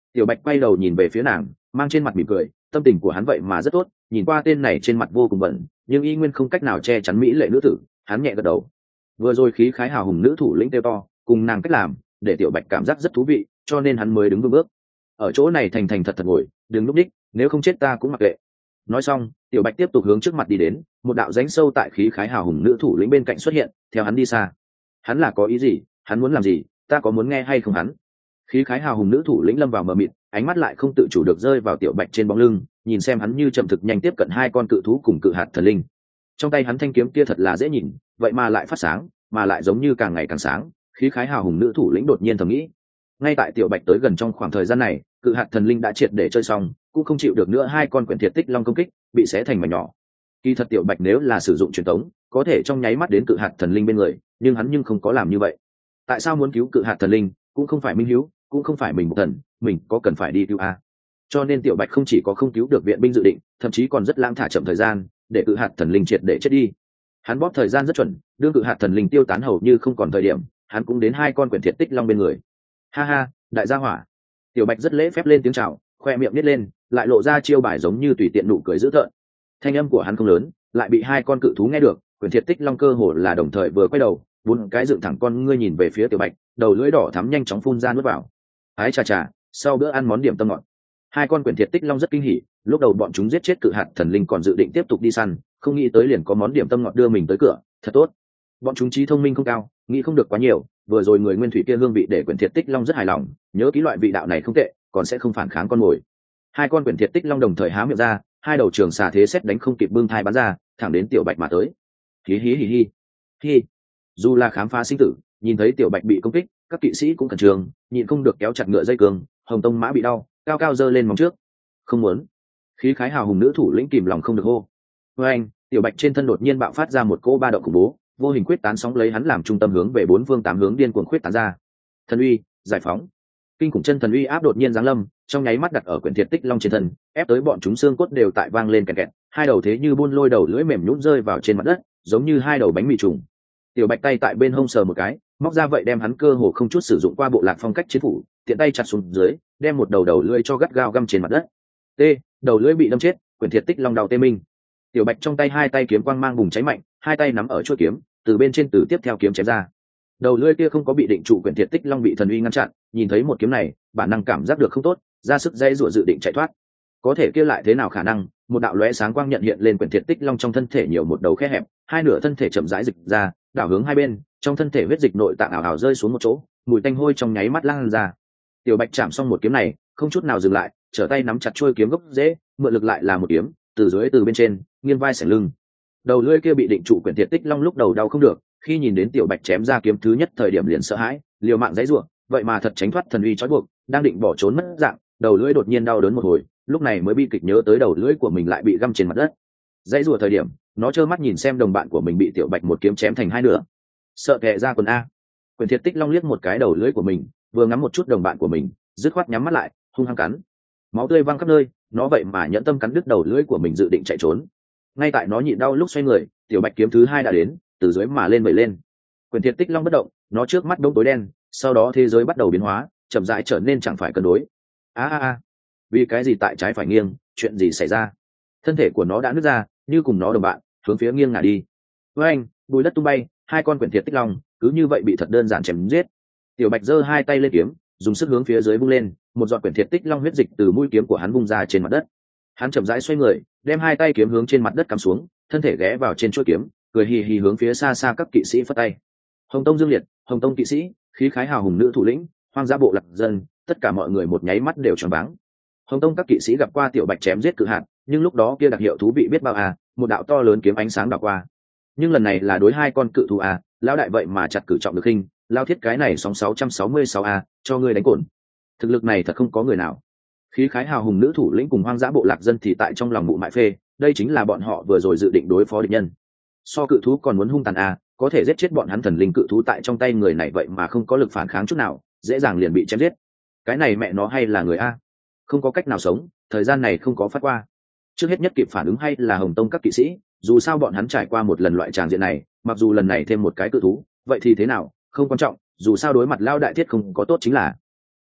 Tiểu Bạch quay đầu nhìn về phía nàng, mang trên mặt mỉm cười, tâm tình của hắn vậy mà rất tốt, nhìn qua tên này trên mặt vô cùng bận, nhưng y nguyên không cách nào che chắn mỹ lệ nữ tử, hắn nhẹ gật đầu. Vừa rồi khí khái hào hùng nữ thủ lĩnh tiêu to, cùng nàng cách làm, để Tiểu Bạch cảm giác rất thú vị, cho nên hắn mới đứng vững bước. Ở chỗ này thành thành thật thật ngồi, đừng lúc đích, nếu không chết ta cũng mặc kệ. Nói xong, Tiểu Bạch tiếp tục hướng trước mặt đi đến, một đạo rãnh sâu tại khí khái hào hùng nữ thủ lĩnh bên cạnh xuất hiện, theo hắn đi xa. Hắn là có ý gì, hắn muốn làm gì, ta có muốn nghe hay không hắn? Khí khái hào hùng nữ thủ lĩnh lâm vào mờ mịt, ánh mắt lại không tự chủ được rơi vào Tiểu Bạch trên bóng lưng, nhìn xem hắn như chậm thực nhanh tiếp cận hai con cự thú cùng cự hạt thần linh. Trong tay hắn thanh kiếm kia thật là dễ nhìn, vậy mà lại phát sáng, mà lại giống như càng ngày càng sáng. Khí khái hào hùng nữ thủ lĩnh đột nhiên thầm nghĩ. Ngay tại Tiểu Bạch tới gần trong khoảng thời gian này, cự hạt thần linh đã triệt để chơi xong, cũng không chịu được nữa hai con quyển thiệt tích long công kích, bị xé thành mảnh nhỏ. Kỳ thật Tiểu Bạch nếu là sử dụng truyền tống, có thể trong nháy mắt đến cự hạt thần linh bên người, nhưng hắn nhưng không có làm như vậy. Tại sao muốn cứu cự hạt thần linh, cũng không phải minh hiếu, cũng không phải mình một thần, mình có cần phải đi cứu a? Cho nên Tiểu Bạch không chỉ có không cứu được viện binh dự định, thậm chí còn rất lãng thả chậm thời gian, để cự hạt thần linh triệt để chết đi. Hắn bóp thời gian rất chuẩn, đương cự hạt thần linh tiêu tán hầu như không còn thời điểm, hắn cũng đến hai con quyển thiệt tích long bên người. Ha ha, đại gia hỏa. Tiểu Bạch rất lễ phép lên tiếng chào, khoe miệng nít lên, lại lộ ra chiêu bài giống như tùy tiện nụ cười dữ tợn. Thanh âm của hắn không lớn, lại bị hai con cự thú nghe được, quyển thiệt tích long cơ hồ là đồng thời vừa quay đầu, bốn cái dựng thẳng con ngươi nhìn về phía Tiểu Bạch, đầu lưỡi đỏ thắm nhanh chóng phun ra nuốt vào. Ái chà chà, sau bữa ăn món điểm tâm ngọt. Hai con quyển thiệt tích long rất kinh hỉ, lúc đầu bọn chúng giết chết cự hạt thần linh còn dự định tiếp tục đi săn, không nghĩ tới liền có món điểm tâm ngọt đưa mình tới cửa, thật tốt. Bọn chúng trí thông minh không cao, nghĩ không được quá nhiều, vừa rồi người nguyên thủy kia hương vị để quyển thiệt tích long rất hài lòng, nhớ kỹ loại vị đạo này không tệ, còn sẽ không phản kháng con mồi. Hai con quyển thiệt tích long đồng thời há miệng ra, hai đầu trường xà thế xét đánh không kịp bưng thai bắn ra, thẳng đến Tiểu Bạch mà tới. Hí hí hí hí. Hi. Dù là khám phá sinh tử, nhìn thấy Tiểu Bạch bị công kích, các kỵ sĩ cũng khẩn trương, nhịn không được kéo chặt ngựa dây cương, Hồng Tông mã bị đau, cao cao giơ lên móng trước. Không muốn. Khí khái hào hùng nữ thủ lĩnh kìm lòng không được hô. Với anh, Tiểu Bạch trên thân đột nhiên bạo phát ra một cỗ ba động khủng bố, vô hình quyết tán sóng lấy hắn làm trung tâm hướng về bốn phương tám hướng điên cuồng quyết tán ra. Thần uy, giải phóng. Kinh khủng chân thần uy áp đột nhiên giáng lâm, trong nháy mắt đặt ở quyển thiệt tích long trên thân, ép tới bọn chúng xương cốt đều tại vang lên kẹt kẹt, hai đầu thế như buôn lôi đầu lưỡi mềm nhũn rơi vào trên mặt đất, giống như hai đầu bánh mì trùng. Tiểu Bạch tay tại bên hông sờ một cái, móc ra vậy đem hắn cơ hồ không chút sử dụng qua bộ lạc phong cách chiến phủ, tiện tay chặt xuống dưới, đem một đầu đầu lưỡi cho gắt gao găm trên mặt đất. T, đầu lưỡi bị đâm chết, quyển thiệt tích long đầu tê minh. Tiểu Bạch trong tay hai tay kiếm quang mang bùng cháy mạnh, hai tay nắm ở chuôi kiếm, từ bên trên từ tiếp theo kiếm chém ra. Đầu lưỡi kia không có bị định trụ, quyển thiệt tích long bị thần uy ngăn chặn, nhìn thấy một kiếm này, bản năng cảm giác được không tốt, ra sức dây rủa dự định chạy thoát. Có thể kia lại thế nào khả năng, một đạo lóe sáng quang nhận hiện lên, quyển thiệt tích long trong thân thể nhiều một đầu khe hẹp, hai nửa thân thể chậm rãi dịch ra, đảo hướng hai bên, trong thân thể huyết dịch nội tạng ảo ảo rơi xuống một chỗ, mùi tanh hôi trong nháy mắt lan ra. Tiểu Bạch chạm xong một kiếm này, không chút nào dừng lại, trở tay nắm chặt chuôi kiếm gốc rễ, mượn lực lại là một kiếm, từ dưới từ bên trên, nghiêng vai sải lưng. Đầu lưỡi kia bị định trụ, quyển thiệt tích long lúc đầu đau không được, khi nhìn đến Tiểu Bạch chém ra kiếm thứ nhất thời điểm liền sợ hãi, liều mạng giãy giụa, vậy mà thật tránh thoát thần uy trói buộc, đang định bỏ trốn mất dạng, đầu lưỡi đột nhiên đau đớn một hồi, lúc này mới bi kịch nhớ tới đầu lưỡi của mình lại bị găm trên mặt đất. Giãy giụa thời điểm, nó trơ mắt nhìn xem đồng bạn của mình bị Tiểu Bạch một kiếm chém thành hai nửa. Sợ kệ ra quần a. Quyển thiệt tích long liếc một cái đầu lưỡi của mình, vừa ngắm một chút đồng bạn của mình, dứt khoát nhắm mắt lại, hung hăng cắn. Máu tươi văng khắp nơi, nó vậy mà nhẫn tâm cắn đứt đầu lưỡi của mình dự định chạy trốn. Ngay tại nó nhịn đau lúc xoay người, Tiểu Bạch kiếm thứ hai đã đến, từ dưới mà lên vẩy lên. Quyển thiệt tích long bất động, nó trước mắt đông tối đen, sau đó thế giới bắt đầu biến hóa, chậm rãi trở nên chẳng phải cân đối. A a a, vì cái gì tại trái phải nghiêng, chuyện gì xảy ra? Thân thể của nó đã nứt ra, như cùng nó đồng bạn, hướng phía nghiêng ngả đi. Với anh, bùi đất tung bay, hai con quyển thiệt tích long cứ như vậy bị thật đơn giản chém giết. Tiểu Bạch giơ hai tay lên kiếm, dùng sức hướng phía dưới vung lên, một giọt quyển thiệt tích long huyết dịch từ mũi kiếm của hắn vung ra trên mặt đất. Hắn chậm rãi xoay người, đem hai tay kiếm hướng trên mặt đất cắm xuống, thân thể ghé vào trên chuôi kiếm, cười hì hì hướng phía xa xa các kỵ sĩ phất tay. Hồng Tông Dương Liệt, Hồng Tông kỵ sĩ, khí khái hào hùng nữ thủ lĩnh, hoang dã bộ lạc dân, tất cả mọi người một nháy mắt đều tròn váng. Hồng Tông các kỵ sĩ gặp qua Tiểu Bạch chém giết cự hạt, nhưng lúc đó kia đặc hiệu thú vị biết bao à, một đạo to lớn kiếm ánh sáng đảo qua. Nhưng lần này là đối hai con cự thú à, lão đại vậy mà chặt cử trọng được hình, lao thiết cái này sóng sáu trăm sáu mươi sáu a, cho ngươi đánh cồn. Thực lực này thật không có người nào. Khí khái hào hùng nữ thủ lĩnh cùng hoang dã bộ lạc dân thì tại trong lòng mụ mại phê, đây chính là bọn họ vừa rồi dự định đối phó địch nhân. So cự thú còn muốn hung tàn à, có thể giết chết bọn hắn thần linh cự thú tại trong tay người này vậy mà không có lực phản kháng chút nào, dễ dàng liền bị chém giết. Cái này mẹ nó hay là người a, không có cách nào sống, thời gian này không có phát qua. Trước hết nhất kịp phản ứng hay là Hồng Tông các kỵ sĩ, dù sao bọn hắn trải qua một lần loại tràng diện này, mặc dù lần này thêm một cái cự thú, vậy thì thế nào, không quan trọng, dù sao đối mặt lao đại thiết không có tốt chính là.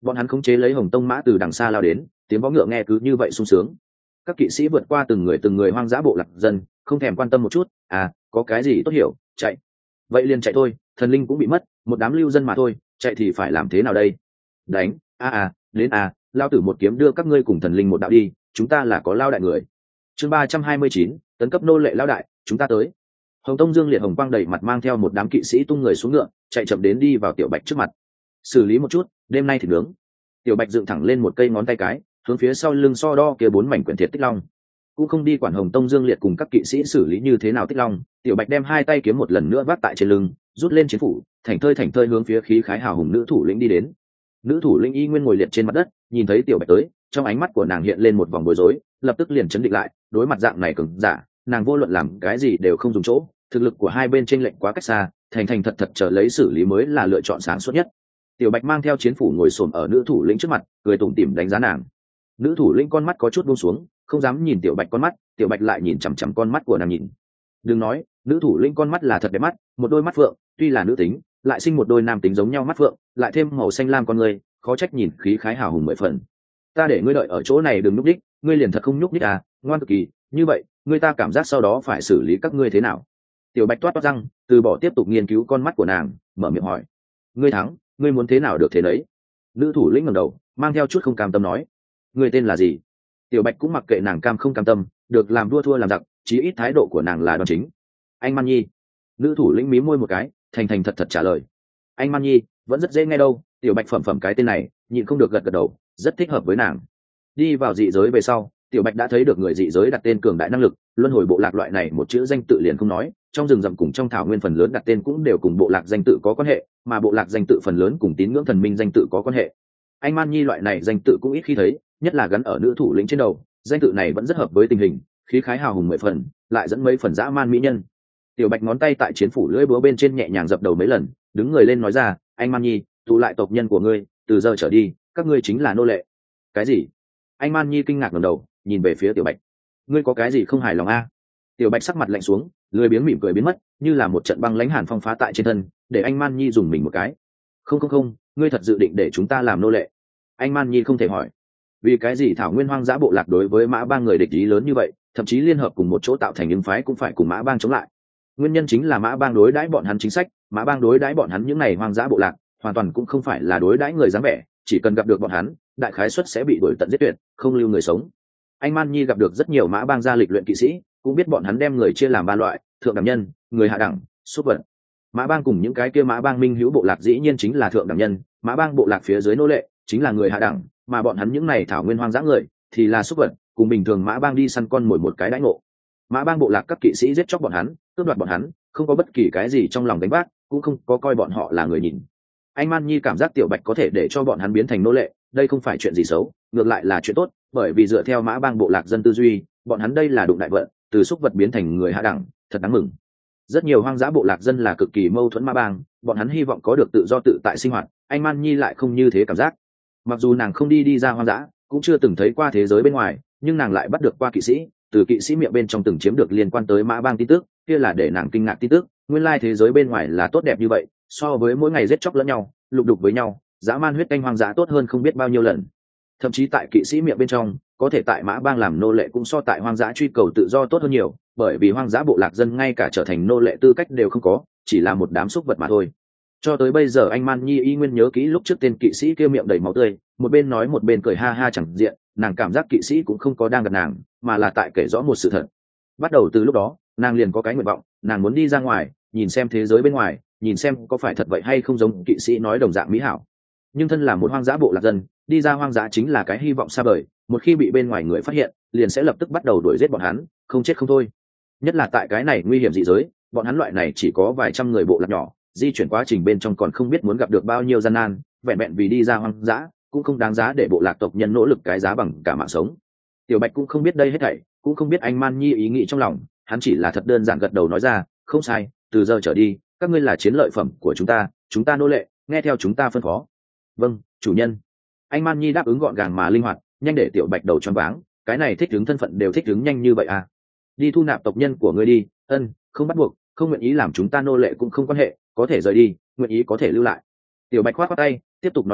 bọn hắn khống chế lấy hồng tông mã từ đằng xa lao đến, tiếng vó ngựa nghe cứ như vậy sung sướng. Các kỵ sĩ vượt qua từng người từng người hoang dã bộ lạc dân, không thèm quan tâm một chút, à có cái gì tốt hiểu, chạy vậy liền chạy thôi, thần linh cũng bị mất, một đám lưu dân mà thôi, chạy thì phải làm thế nào đây? Đánh a à, đến à, lao tử một kiếm đưa các ngươi cùng thần linh một đạo đi, chúng ta là có lao đại người. Chương ba trăm hai mươi chín, tấn cấp nô lệ lao đại, chúng ta tới. Hồng Tông Dương liệt hồng quang đầy mặt mang theo một đám kỵ sĩ tung người xuống ngựa, chạy chậm đến đi vào Tiểu Bạch trước mặt. Xử lý một chút, đêm nay thì nướng. Tiểu Bạch dựng thẳng lên một cây ngón tay cái, hướng phía sau lưng so đo kia bốn mảnh quyển thiệt tích long. Cũng không đi quản Hồng Tông Dương liệt cùng các kỵ sĩ xử lý như thế nào tích long, Tiểu Bạch đem hai tay kiếm một lần nữa vác tại trên lưng, rút lên chiến phủ, thảnh thơi thảnh thơi hướng phía khí khái hào hùng nữ thủ lĩnh đi đến. Nữ thủ lĩnh y nguyên ngồi liệt trên mặt đất, nhìn thấy Tiểu Bạch tới, trong ánh mắt của nàng hiện lên một vòng bối rối, lập tức liền chấn định lại, đối mặt dạng này cường giả, nàng vô luận làm cái gì đều không dùng chỗ, thực lực của hai bên chênh lệch quá cách xa, thành thành thật thật chờ lấy xử lý mới là lựa chọn sáng suốt nhất. Tiểu Bạch mang theo chiến phủ ngồi xổm ở nữ thủ lĩnh trước mặt, cười tủm tỉm đánh giá nàng. Nữ thủ lĩnh con mắt có chút buông xuống, không dám nhìn Tiểu Bạch con mắt, Tiểu Bạch lại nhìn chằm chằm con mắt của nàng nhìn. Đừng nói, nữ thủ lĩnh con mắt là thật đẹp mắt, một đôi mắt phượng, tuy là nữ tính, lại sinh một đôi nam tính giống nhau mắt phượng, lại thêm màu xanh lam con người, khó trách nhìn khí khái hào hùng mười phần. Ta để ngươi đợi ở chỗ này đừng nhúc nhích, ngươi liền thật không nhúc nhích à, ngoan cực kỳ, như vậy, ngươi ta cảm giác sau đó phải xử lý các ngươi thế nào? Tiểu Bạch toát toát răng, từ bỏ tiếp tục nghiên cứu con mắt của nàng, mở miệng hỏi. Ngươi thắng, ngươi muốn thế nào được thế đấy? Nữ thủ lĩnh ngẩng đầu, mang theo chút không cam tâm nói. Ngươi tên là gì? Tiểu Bạch cũng mặc kệ nàng cam không cam tâm, được làm đua thua làm giặc, chí ít thái độ của nàng là đoan chính. Anh Man Nhi. Nữ thủ lĩnh mí môi một cái, thành thành thật thật trả lời. Anh Man Nhi, vẫn rất dễ nghe đâu. Tiểu Bạch phẩm phẩm cái tên này, nhịn không được gật gật đầu, rất thích hợp với nàng. Đi vào dị giới về sau, Tiểu Bạch đã thấy được người dị giới đặt tên cường đại năng lực, luân hồi bộ lạc loại này một chữ danh tự liền không nói, trong rừng rậm cùng trong thảo nguyên phần lớn đặt tên cũng đều cùng bộ lạc danh tự có quan hệ, mà bộ lạc danh tự phần lớn cùng tín ngưỡng thần minh danh tự có quan hệ. Anh Man Nhi loại này danh tự cũng ít khi thấy, nhất là gắn ở nữ thủ lĩnh trên đầu, danh tự này vẫn rất hợp với tình hình, khí khái hào hùng mười phần, lại dẫn mấy phần dã man mỹ nhân. Tiểu Bạch ngón tay tại chiến phủ lưỡi búa bên trên nhẹ nhàng dập đầu mấy lần, đứng người lên nói ra, anh Man Nhi, tụ lại tộc nhân của ngươi, từ giờ trở đi, các ngươi chính là nô lệ. Cái gì? Anh Man Nhi kinh ngạc ngẩng đầu, nhìn về phía Tiểu Bạch. Ngươi có cái gì không hài lòng a? Tiểu Bạch sắc mặt lạnh xuống, lười biếng mỉm cười biến mất, như là một trận băng lãnh hàn phong phá tại trên thân, để anh Man Nhi dùng mình một cái. Không không không, ngươi thật dự định để chúng ta làm nô lệ? Anh Man Nhi không thể hỏi. Vì cái gì thảo nguyên hoang dã bộ lạc đối với Mã Bang người địch ý lớn như vậy, thậm chí liên hợp cùng một chỗ tạo thành những phái cũng phải cùng Mã Bang chống lại. Nguyên nhân chính là Mã Bang đối đãi bọn hắn chính sách, Mã Bang đối đãi bọn hắn những này hoang dã bộ lạc, hoàn toàn cũng không phải là đối đãi người dáng vẻ, chỉ cần gặp được bọn hắn, đại khái suất sẽ bị đuổi tận giết tuyệt, không lưu người sống. Anh Man Nhi gặp được rất nhiều Mã Bang gia lịch luyện kỵ sĩ, cũng biết bọn hắn đem người chia làm ba loại, thượng đẳng nhân, người hạ đẳng, súc vật. Mã Bang cùng những cái kia Mã Bang minh hữu bộ lạc dĩ nhiên chính là thượng đẳng nhân, Mã Bang bộ lạc phía dưới nô lệ chính là người hạ đẳng, mà bọn hắn những này thảo nguyên hoang dã người thì là súc vật, cùng bình thường Mã Bang đi săn con mồi một cái đãi ngộ. Mã Bang bộ lạc các kỵ sĩ giết chóc bọn hắn, cướp đoạt bọn hắn, không có bất kỳ cái gì trong lòng đánh bác, cũng không có coi bọn họ là người nhìn. Anh Man Nhi cảm giác Tiểu Bạch có thể để cho bọn hắn biến thành nô lệ, đây không phải chuyện gì xấu, ngược lại là chuyện tốt, bởi vì dựa theo Mã Bang bộ lạc dân tư duy, bọn hắn đây là đụng đại vận, từ súc vật biến thành người hạ đẳng, thật đáng mừng. Rất nhiều hoang dã bộ lạc dân là cực kỳ mâu thuẫn Mã Bang, bọn hắn hy vọng có được tự do tự tại sinh hoạt, anh Man Nhi lại không như thế cảm giác. Mặc dù nàng không đi đi ra hoang dã, cũng chưa từng thấy qua thế giới bên ngoài, nhưng nàng lại bắt được qua kỵ sĩ, từ kỵ sĩ miệng bên trong từng chiếm được liên quan tới Mã Bang tin tức, kia là để nàng kinh ngạc tin tức, nguyên lai thế giới bên ngoài là tốt đẹp như vậy, so với mỗi ngày giết chóc lẫn nhau, lục đục với nhau, dã man huyết canh hoang dã tốt hơn không biết bao nhiêu lần. Thậm chí tại kỵ sĩ miệng bên trong, có thể tại Mã Bang làm nô lệ cũng so tại hoang dã truy cầu tự do tốt hơn nhiều, bởi vì hoang dã bộ lạc dân ngay cả trở thành nô lệ tư cách đều không có, chỉ là một đám súc vật mà thôi. Cho tới bây giờ anh Man Nhi y nguyên nhớ kỹ lúc trước tên kỵ sĩ kia miệng đầy máu tươi, một bên nói một bên cười ha ha chẳng diện, nàng cảm giác kỵ sĩ cũng không có đang gặp nàng, mà là tại kể rõ một sự thật. Bắt đầu từ lúc đó, nàng liền có cái nguyện vọng, nàng muốn đi ra ngoài, nhìn xem thế giới bên ngoài, nhìn xem có phải thật vậy hay không giống kỵ sĩ nói đồng dạng mỹ hảo. Nhưng thân là một hoang dã bộ lạc dân, đi ra hoang dã chính là cái hy vọng xa vời, một khi bị bên ngoài người phát hiện, liền sẽ lập tức bắt đầu đuổi giết bọn hắn, không chết không thôi. Nhất là tại cái này nguy hiểm dị giới, bọn hắn loại này chỉ có vài trăm người bộ lạc nhỏ, di chuyển quá trình bên trong còn không biết muốn gặp được bao nhiêu gian nan, vẹn vẹn vì đi ra hoang dã, cũng không đáng giá để bộ lạc tộc nhân nỗ lực cái giá bằng cả mạng sống. Tiểu Bạch cũng không biết đây hết thảy, cũng không biết anh Man Nhi ý nghĩ trong lòng, hắn chỉ là thật đơn giản gật đầu nói ra, không sai, từ giờ trở đi, các ngươi là chiến lợi phẩm của chúng ta, chúng ta nô lệ, nghe theo chúng ta phân phó. Vâng, chủ nhân. Anh Man Nhi đáp ứng gọn gàng mà linh hoạt, nhanh để Tiểu Bạch đầu choáng váng, cái này thích ứng thân phận đều thích ứng nhanh như vậy à? Đi thu nạp tộc nhân của ngươi đi, ân, không bắt buộc, không nguyện ý làm chúng ta nô lệ cũng không quan hệ, có thể rời đi, nguyện ý có thể lưu lại. Tiểu Bạch khoát khoát tay, tiếp tục nói ra,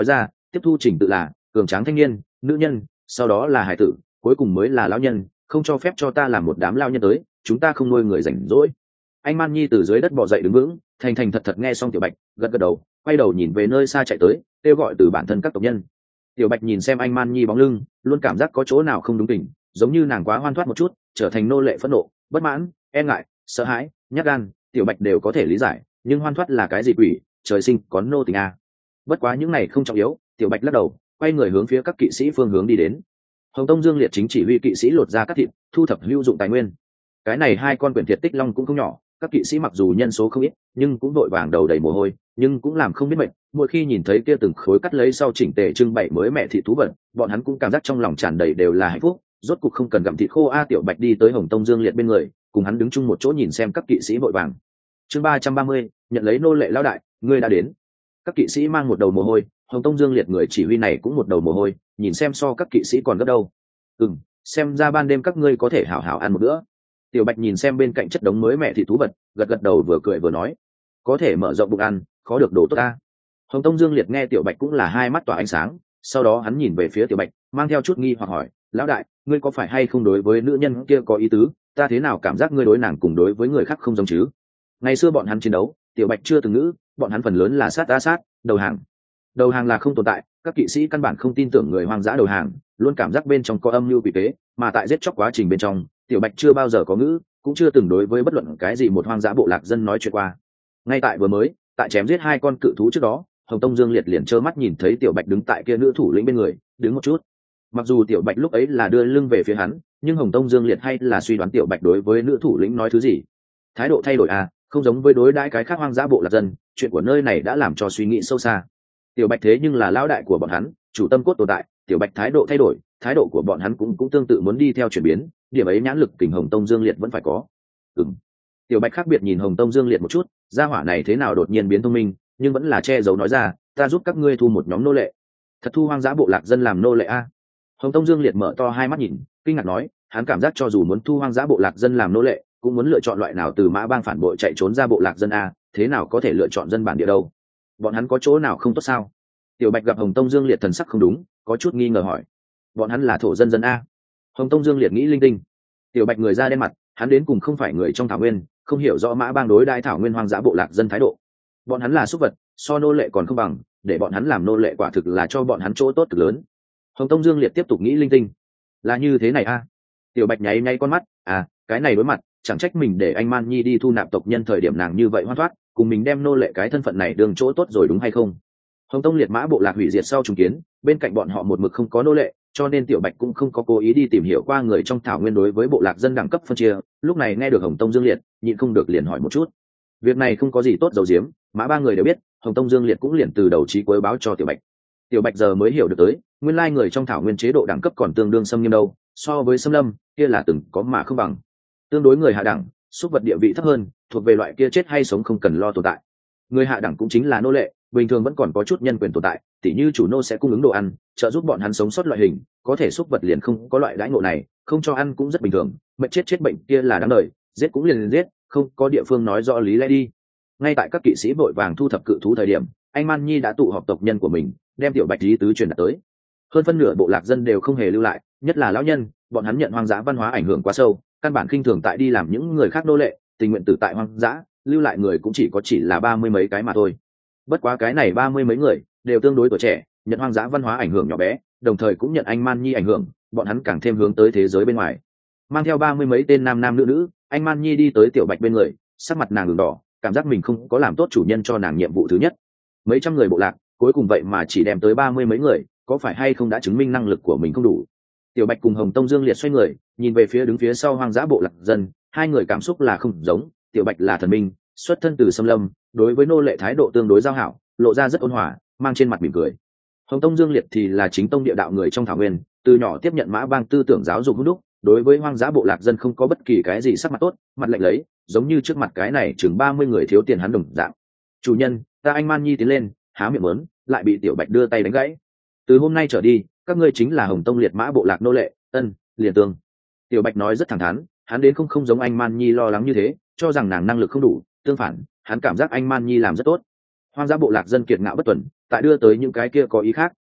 tiếp thu trình tự là cường tráng thanh niên, nữ nhân, sau đó là hải tử, cuối cùng mới là lão nhân, không cho phép cho ta làm một đám lao nhân tới, chúng ta không nuôi người rảnh rỗi. Anh Man Nhi từ dưới đất bò dậy đứng vững, thành thành thật thật nghe xong Tiểu Bạch, gật gật đầu, quay đầu nhìn về nơi xa chạy tới, kêu gọi từ bản thân các tộc nhân. Tiểu Bạch nhìn xem anh Man Nhi bóng lưng, luôn cảm giác có chỗ nào không đúng tình, giống như nàng quá hoan thoát một chút, trở thành nô lệ phẫn nộ, bất mãn, e ngại, sợ hãi, nhát gan. Tiểu Bạch đều có thể lý giải, nhưng hoan thoát là cái gì quỷ, trời sinh có nô tình à. Bất quá những này không trọng yếu. Tiểu Bạch lắc đầu, quay người hướng phía các kỵ sĩ phương hướng đi đến. Hồng Tông Dương Liệt chính chỉ huy kỵ sĩ lột ra các thịt, thu thập hữu dụng tài nguyên. Cái này hai con quyển thiệt tích long cũng không nhỏ, các kỵ sĩ mặc dù nhân số không ít, nhưng cũng đội vàng đầu đầy mồ hôi, nhưng cũng làm không biết mệt. Mỗi khi nhìn thấy kia từng khối cắt lấy sau chỉnh tề trưng bày mới mẹ thịt thú vật, bọn hắn cũng cảm giác trong lòng tràn đầy đều là hạnh phúc. Rốt cục không cần gặm thịt khô a. Tiểu Bạch đi tới Hồng Tông Dương Liệt bên người, cùng hắn đứng chung một chỗ nhìn xem các kỵ sĩ vội vàng. Chương ba trăm ba mươi, nhận lấy nô lệ lão đại, ngươi đã đến. Các kỵ sĩ mang một đầu mồ hôi, Hồng Tông Dương Liệt người chỉ huy này cũng một đầu mồ hôi, nhìn xem so các kỵ sĩ còn gấp đâu. Ừm, xem ra ban đêm các ngươi có thể hảo hảo ăn một bữa. Tiểu Bạch nhìn xem bên cạnh chất đống mới mẹ thịt thú vật, gật gật đầu vừa cười vừa nói, có thể mở rộng bụng ăn, khó được đồ tốt ta. Hồng Tông Dương Liệt nghe Tiểu Bạch cũng là hai mắt tỏa ánh sáng, sau đó hắn nhìn về phía Tiểu Bạch, mang theo chút nghi hoặc hỏi, lão đại, ngươi có phải hay không đối với nữ nhân kia có ý tứ? Ta thế nào cảm giác ngươi đối nàng cùng đối với người khác không giống chứ? Ngày xưa bọn hắn chiến đấu, Tiểu Bạch chưa từng ngữ, bọn hắn phần lớn là sát đá sát, đầu hàng. Đầu hàng là không tồn tại, các kỵ sĩ căn bản không tin tưởng người hoang dã đầu hàng, luôn cảm giác bên trong có âm mưu quỷ kế, mà tại giết chóc quá trình bên trong, Tiểu Bạch chưa bao giờ có ngữ, cũng chưa từng đối với bất luận cái gì một hoang dã bộ lạc dân nói chuyện qua. Ngay tại vừa mới, tại chém giết hai con cự thú trước đó, Hồng Tông Dương Liệt liền trơ mắt nhìn thấy Tiểu Bạch đứng tại kia nữ thủ lĩnh bên người, đứng một chút. Mặc dù Tiểu Bạch lúc ấy là đưa lưng về phía hắn, nhưng Hồng Tông Dương Liệt hay là suy đoán Tiểu Bạch đối với nữ thủ lĩnh nói thứ gì. Thái độ thay đổi à, không giống với đối đãi cái khác hoang dã bộ lạc dân, chuyện của nơi này đã làm cho suy nghĩ sâu xa. Tiểu Bạch thế nhưng là lão đại của bọn hắn, chủ tâm cốt tồn tại, Tiểu Bạch thái độ thay đổi, thái độ của bọn hắn cũng cũng tương tự muốn đi theo chuyển biến, điểm ấy nhãn lực kình Hồng Tông Dương Liệt vẫn phải có. Ừm. Tiểu Bạch khác biệt nhìn Hồng Tông Dương Liệt một chút, gia hỏa này thế nào đột nhiên biến thông minh, nhưng vẫn là che giấu nói ra, ta giúp các ngươi thu một nhóm nô lệ. Thật thu hoang dã bộ lạc dân làm nô lệ a? Hồng Tông Dương Liệt mở to hai mắt nhìn, kinh ngạc nói, hắn cảm giác cho dù muốn thu hoang dã bộ lạc dân làm nô lệ, cũng muốn lựa chọn loại nào từ mã bang phản bội chạy trốn ra bộ lạc dân a, thế nào có thể lựa chọn dân bản địa đâu? Bọn hắn có chỗ nào không tốt sao? Tiểu Bạch gặp Hồng Tông Dương Liệt thần sắc không đúng, có chút nghi ngờ hỏi, bọn hắn là thổ dân dân a? Hồng Tông Dương Liệt nghĩ linh tinh. Tiểu Bạch người da đen mặt, hắn đến cùng không phải người trong thảo nguyên, không hiểu rõ mã bang đối đai thảo nguyên hoang dã bộ lạc dân thái độ. Bọn hắn là súc vật, so nô lệ còn không bằng, để bọn hắn làm nô lệ quả thực là cho bọn hắn chỗ tốt cực lớn. Hồng Tông Dương Liệt tiếp tục nghĩ linh tinh, là như thế này a? Tiểu Bạch nháy nháy con mắt, à, cái này đối mặt, chẳng trách mình để anh Man Nhi đi thu nạp tộc nhân thời điểm nàng như vậy hoan thoát, cùng mình đem nô lệ cái thân phận này đường chỗ tốt rồi đúng hay không? Hồng Tông liệt mã bộ lạc hủy diệt sau trùng kiến, bên cạnh bọn họ một mực không có nô lệ, cho nên Tiểu Bạch cũng không có cố ý đi tìm hiểu qua người trong thảo nguyên đối với bộ lạc dân đẳng cấp phân chia. Lúc này nghe được Hồng Tông Dương Liệt, nhịn không được liền hỏi một chút. Việc này không có gì tốt giấu giếm, mã ba người đều biết, Hồng Tông Dương Liệt cũng liền từ đầu chí cuối báo cho Tiểu Bạch. Tiểu Bạch giờ mới hiểu được tới, nguyên lai người trong thảo nguyên chế độ đẳng cấp còn tương đương xâm nghiêm đâu, so với xâm lâm, kia là từng có mà không bằng. Tương đối người hạ đẳng, súc vật địa vị thấp hơn, thuộc về loại kia chết hay sống không cần lo tồn tại. Người hạ đẳng cũng chính là nô lệ, bình thường vẫn còn có chút nhân quyền tồn tại, tỉ như chủ nô sẽ cung ứng đồ ăn, trợ giúp bọn hắn sống sót loại hình, có thể súc vật liền không có loại đãi ngộ này, không cho ăn cũng rất bình thường, mệt chết chết bệnh kia là đáng đời, giết cũng liền giết, không có địa phương nói rõ lý lẽ đi. Ngay tại các kỵ sĩ vội vàng thu thập cự thú thời điểm, anh Man Nhi đã tụ họp tộc nhân của mình, đem Tiểu Bạch lý tứ truyền đạt tới. Hơn phân nửa bộ lạc dân đều không hề lưu lại, nhất là lão nhân, bọn hắn nhận hoang dã văn hóa ảnh hưởng quá sâu, căn bản khinh thường tại đi làm những người khác nô lệ, tình nguyện tử tại hoang dã, lưu lại người cũng chỉ có chỉ là ba mươi mấy cái mà thôi. Bất quá cái này ba mươi mấy người đều tương đối tuổi trẻ, nhận hoang dã văn hóa ảnh hưởng nhỏ bé, đồng thời cũng nhận anh Man Nhi ảnh hưởng, bọn hắn càng thêm hướng tới thế giới bên ngoài. Mang theo ba mươi mấy tên nam nam nữ nữ, anh Man Nhi đi tới Tiểu Bạch bên người, sắc mặt nàng ửng đỏ, cảm giác mình không có làm tốt chủ nhân cho nàng nhiệm vụ thứ nhất. Mấy trăm người bộ lạc, cuối cùng vậy mà chỉ đem tới ba mươi mấy người, có phải hay không đã chứng minh năng lực của mình không đủ? Tiểu Bạch cùng Hồng Tông Dương Liệt xoay người, nhìn về phía đứng phía sau hoang dã bộ lạc dân, hai người cảm xúc là không giống. Tiểu Bạch là thần minh, xuất thân từ xâm lâm, đối với nô lệ thái độ tương đối giao hảo, lộ ra rất ôn hòa, mang trên mặt mỉm cười. Hồng Tông Dương Liệt thì là chính tông địa đạo người trong thảo nguyên, từ nhỏ tiếp nhận mã bang tư tưởng giáo dục hữu đúc, đối với hoang dã bộ lạc dân không có bất kỳ cái gì sắc mặt tốt, mặt lạnh lấy, giống như trước mặt cái này chừng ba mươi người thiếu tiền hắn đồng dạng. Chủ nhân, ta anh Man Nhi tiến lên, há miệng muốn, lại bị Tiểu Bạch đưa tay đánh gãy. Từ hôm nay trở đi, các ngươi chính là Hồng Tông liệt mã bộ lạc nô lệ, ân, liền tương. Tiểu Bạch nói rất thẳng thắn, hắn đến không không giống anh Man Nhi lo lắng như thế, cho rằng nàng năng lực không đủ, tương phản, hắn cảm giác anh Man Nhi làm rất tốt. Hoang dã bộ lạc dân kiệt ngạo bất tuần, tại đưa tới những cái kia có ý khác,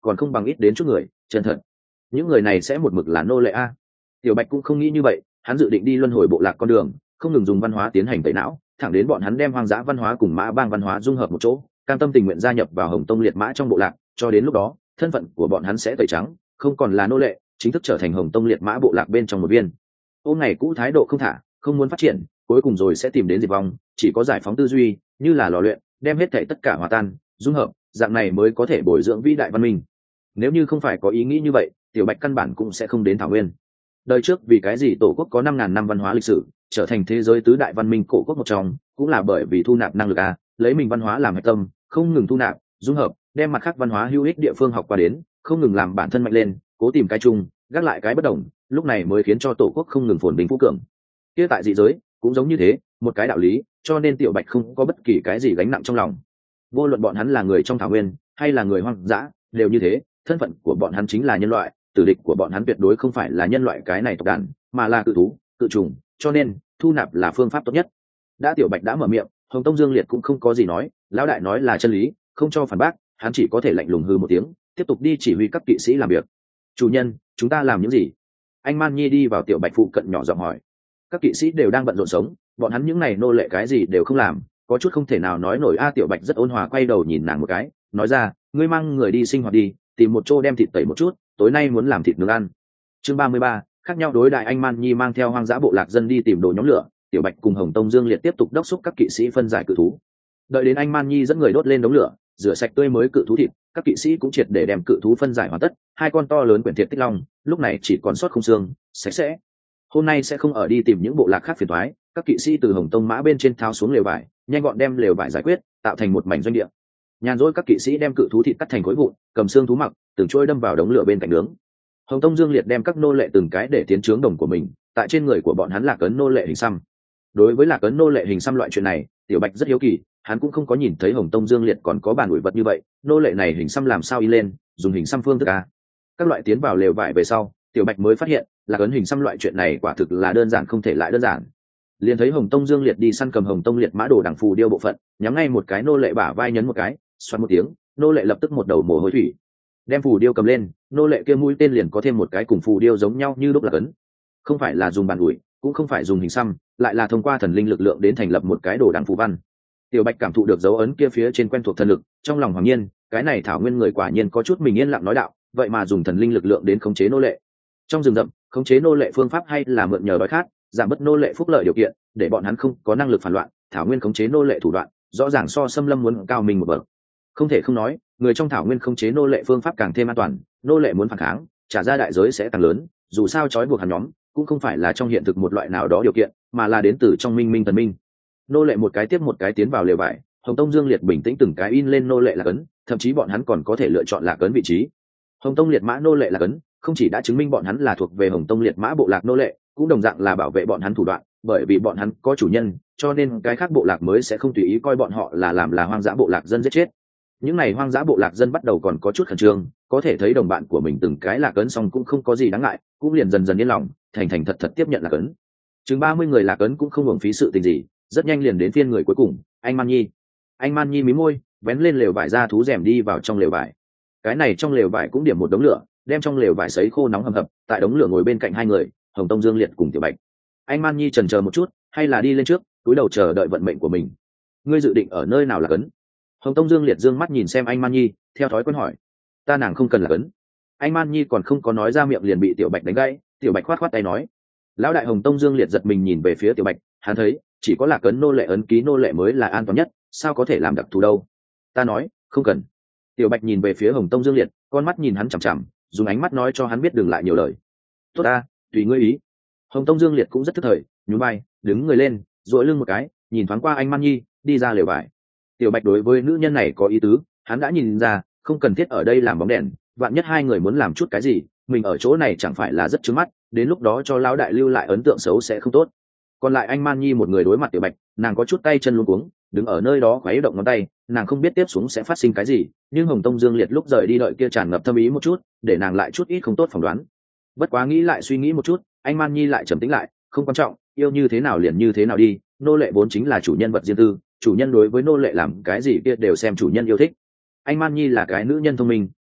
còn không bằng ít đến chút người chân thật. Những người này sẽ một mực là nô lệ a? Tiểu Bạch cũng không nghĩ như vậy, hắn dự định đi luân hồi bộ lạc con đường, không ngừng dùng văn hóa tiến hành tẩy não, thẳng đến bọn hắn đem hoang dã văn hóa cùng mã bang văn hóa dung hợp một chỗ, cam tâm tình nguyện gia nhập vào Hồng Tông liệt mã trong bộ lạc, cho đến lúc đó thân phận của bọn hắn sẽ tẩy trắng, không còn là nô lệ, chính thức trở thành Hồng Tông liệt mã bộ lạc bên trong một viên. Ôm ngày cũ thái độ không thả, không muốn phát triển, cuối cùng rồi sẽ tìm đến diệt vong, chỉ có giải phóng tư duy, như là lò luyện, đem hết thảy tất cả hòa tan, dung hợp, dạng này mới có thể bồi dưỡng vĩ đại văn minh. Nếu như không phải có ý nghĩ như vậy, Tiểu Bạch căn bản cũng sẽ không đến thảo nguyên. Đời trước vì cái gì tổ quốc có năm ngàn năm văn hóa lịch sử, trở thành thế giới tứ đại văn minh cổ quốc một trong, cũng là bởi vì thu nạp năng lực a, lấy mình văn hóa làm hệ tâm, không ngừng thu nạp, dung hợp, đem mặt khác văn hóa hữu ích địa phương học qua đến, không ngừng làm bản thân mạnh lên, cố tìm cái chung, gác lại cái bất đồng, lúc này mới khiến cho tổ quốc không ngừng phồn vinh phú cường. Kia tại dị giới cũng giống như thế, một cái đạo lý, cho nên Tiểu Bạch không có bất kỳ cái gì gánh nặng trong lòng. Vô luận bọn hắn là người trong thảo nguyên hay là người hoang dã, đều như thế, thân phận của bọn hắn chính là nhân loại, tử địch của bọn hắn tuyệt đối không phải là nhân loại cái này tộc đàn, mà là cự thú, cự trùng, cho nên thu nạp là phương pháp tốt nhất. Đã Tiểu Bạch đã mở miệng, Hồng Tông Dương Liệt cũng không có gì nói, lão đại nói là chân lý, không cho phản bác, hắn chỉ có thể lạnh lùng hư một tiếng, tiếp tục đi chỉ huy các kỵ sĩ làm việc. Chủ nhân, chúng ta làm những gì? Anh Man Nhi đi vào Tiểu Bạch phụ cận nhỏ giọng hỏi. Các kỵ sĩ đều đang bận rộn sống, bọn hắn những này nô lệ cái gì đều không làm, có chút không thể nào nói nổi a. Tiểu Bạch rất ôn hòa quay đầu nhìn nàng một cái, nói ra, ngươi mang người đi sinh hoạt đi, tìm một chỗ đem thịt tẩy một chút, tối nay muốn làm thịt nướng ăn. Chương ba mươi ba, khác nhau đối đại. Anh Man Nhi mang theo hoang dã bộ lạc dân đi tìm đồ nhóm lửa, Tiểu Bạch cùng Hồng Tông Dương Liệt tiếp tục đốc thúc các kỵ sĩ phân giải cự thú. Đợi đến anh Man Nhi dẫn người đốt lên đống lửa, rửa sạch tươi mới cự thú thịt, các kỵ sĩ cũng triệt để đem cự thú phân giải hoàn tất, hai con to lớn quyển thiệt tích long, lúc này chỉ còn sót không xương, sạch sẽ. Hôm nay sẽ không ở đi tìm những bộ lạc khác phiền toái, các kỵ sĩ từ Hồng Tông mã bên trên tháo xuống lều vải, nhanh gọn đem lều vải giải quyết, tạo thành một mảnh doanh địa. Nhàn rỗi các kỵ sĩ đem cự thú thịt cắt thành khối vụn, cầm xương thú mặc, từng trôi đâm vào đống lửa bên cạnh nướng. Hồng Tông Dương Liệt đem các nô lệ từng cái để tiến trướng đồng của mình, tại trên người của bọn hắn là cấn nô lệ hình xăm. Đối với là cấn nô lệ hình xăm loại chuyện này, Tiểu Bạch rất hiếu kỳ, hắn cũng không có nhìn thấy Hồng Tông Dương Liệt còn có bàn ủi vật như vậy, nô lệ này hình xăm làm sao y lên, dùng hình xăm phương thức a. Các loại tiến vào lều vải về sau, Tiểu Bạch mới phát hiện, là cấn hình xăm loại chuyện này quả thực là đơn giản không thể lại đơn giản. Liền thấy Hồng Tông Dương Liệt đi săn cầm Hồng Tông Liệt mã đồ đằng phù điêu bộ phận, nhắm ngay một cái nô lệ bả vai nhấn một cái, xoắn một tiếng, nô lệ lập tức một đầu mồ hôi thủy. Đem phù điêu cầm lên, nô lệ kia mũi tên liền có thêm một cái cùng phù điêu giống nhau như đúc là cấn. Không phải là dùng bàn ủi, cũng không phải dùng hình xăm, lại là thông qua thần linh lực lượng đến thành lập một cái đồ đằng phù văn. Tiểu Bạch cảm thụ được dấu ấn kia phía trên quen thuộc thần lực, trong lòng hoàng nhiên, cái này thảo nguyên người quả nhiên có chút mình yên lặng nói đạo, vậy mà dùng thần linh lực lượng đến khống chế nô lệ. Trong rừng rậm, khống chế nô lệ phương pháp hay là mượn nhờ đói khát, giảm bớt nô lệ phúc lợi điều kiện, để bọn hắn không có năng lực phản loạn, thảo nguyên khống chế nô lệ thủ đoạn, rõ ràng so xâm lâm muốn cao mình một bậc. Không thể không nói, người trong thảo nguyên khống chế nô lệ phương pháp càng thêm an toàn, nô lệ muốn phản kháng, trả ra đại giới sẽ càng lớn, dù sao trói buộc hắn nhóm, cũng không phải là trong hiện thực một loại nào đó điều kiện, mà là đến từ trong minh minh thần minh. Nô lệ một cái tiếp một cái tiến vào lều vải, Hồng Tông Dương Liệt bình tĩnh từng cái in lên nô lệ là cấn, thậm chí bọn hắn còn có thể lựa chọn là cấn vị trí. Hồng Tông Liệt mã nô lệ là cấn, không chỉ đã chứng minh bọn hắn là thuộc về Hồng Tông Liệt mã bộ lạc nô lệ, cũng đồng dạng là bảo vệ bọn hắn thủ đoạn, bởi vì bọn hắn có chủ nhân, cho nên cái khác bộ lạc mới sẽ không tùy ý coi bọn họ là làm là hoang dã bộ lạc dân giết chết. Những này hoang dã bộ lạc dân bắt đầu còn có chút khẩn trương, có thể thấy đồng bạn của mình từng cái lạc ấn xong cũng không có gì đáng ngại, cũng liền dần dần yên lòng, thành thành thật thật tiếp nhận lạc ấn. Chừng ba mươi người lạc ấn cũng không hưởng phí sự tình gì, rất nhanh liền đến phiên người cuối cùng, anh Man Nhi. Anh Man Nhi mím môi, vén lên lều vải ra thú rèm đi vào trong lều vải. Cái này trong lều vải cũng điểm một đống lửa, đem trong lều vải sấy khô nóng hầm hập, tại đống lửa ngồi bên cạnh hai người, Hồng Tông Dương Liệt cùng Tiểu Bạch. Anh Man Nhi chần chờ một chút, hay là đi lên trước, cúi đầu chờ đợi vận mệnh của mình. Ngươi dự định ở nơi nào lạc ấn? Hồng Tông Dương Liệt dương mắt nhìn xem anh Man Nhi, theo thói quen hỏi. Ta nàng không cần lạc ấn. Anh Man Nhi còn không có nói ra miệng liền bị Tiểu Bạch đánh gãy, Tiểu Bạch khoát khoát tay nói. Lão đại Hồng Tông Dương Liệt giật mình nhìn về phía Tiểu Bạch, hắn thấy chỉ có lạc ấn nô lệ ấn ký nô lệ mới là an toàn nhất, sao có thể làm đặc thù đâu? Ta nói, không cần. Tiểu Bạch nhìn về phía Hồng Tông Dương Liệt, con mắt nhìn hắn chằm chằm, dùng ánh mắt nói cho hắn biết đừng lại nhiều lời. Tốt ta, tùy ngươi ý. Hồng Tông Dương Liệt cũng rất thức thời, nhún vai, đứng người lên, duỗi lưng một cái, nhìn thoáng qua anh Man Nhi, đi ra lều vải. Tiểu Bạch đối với nữ nhân này có ý tứ, hắn đã nhìn ra, không cần thiết ở đây làm bóng đèn, vạn nhất hai người muốn làm chút cái gì, mình ở chỗ này chẳng phải là rất trướng mắt, đến lúc đó cho lão đại lưu lại ấn tượng xấu sẽ không tốt. Còn lại anh Man Nhi một người đối mặt Tiểu Bạch, nàng có chút tay chân luống cuống, đứng ở nơi đó khuấy động ngón tay, nàng không biết tiếp xuống sẽ phát sinh cái gì, nhưng Hồng Tông Dương Liệt lúc rời đi đợi kia tràn ngập thâm ý một chút, để nàng lại chút ít không tốt phỏng đoán. Bất quá nghĩ lại suy nghĩ một chút, anh Man Nhi lại trầm tĩnh lại, không quan trọng, yêu như thế nào liền như thế nào đi, nô lệ vốn chính là chủ nhân vật riêng tư, chủ nhân đối với nô lệ làm cái gì kia đều xem chủ nhân yêu thích. Anh Man Nhi là cái nữ nhân thông minh,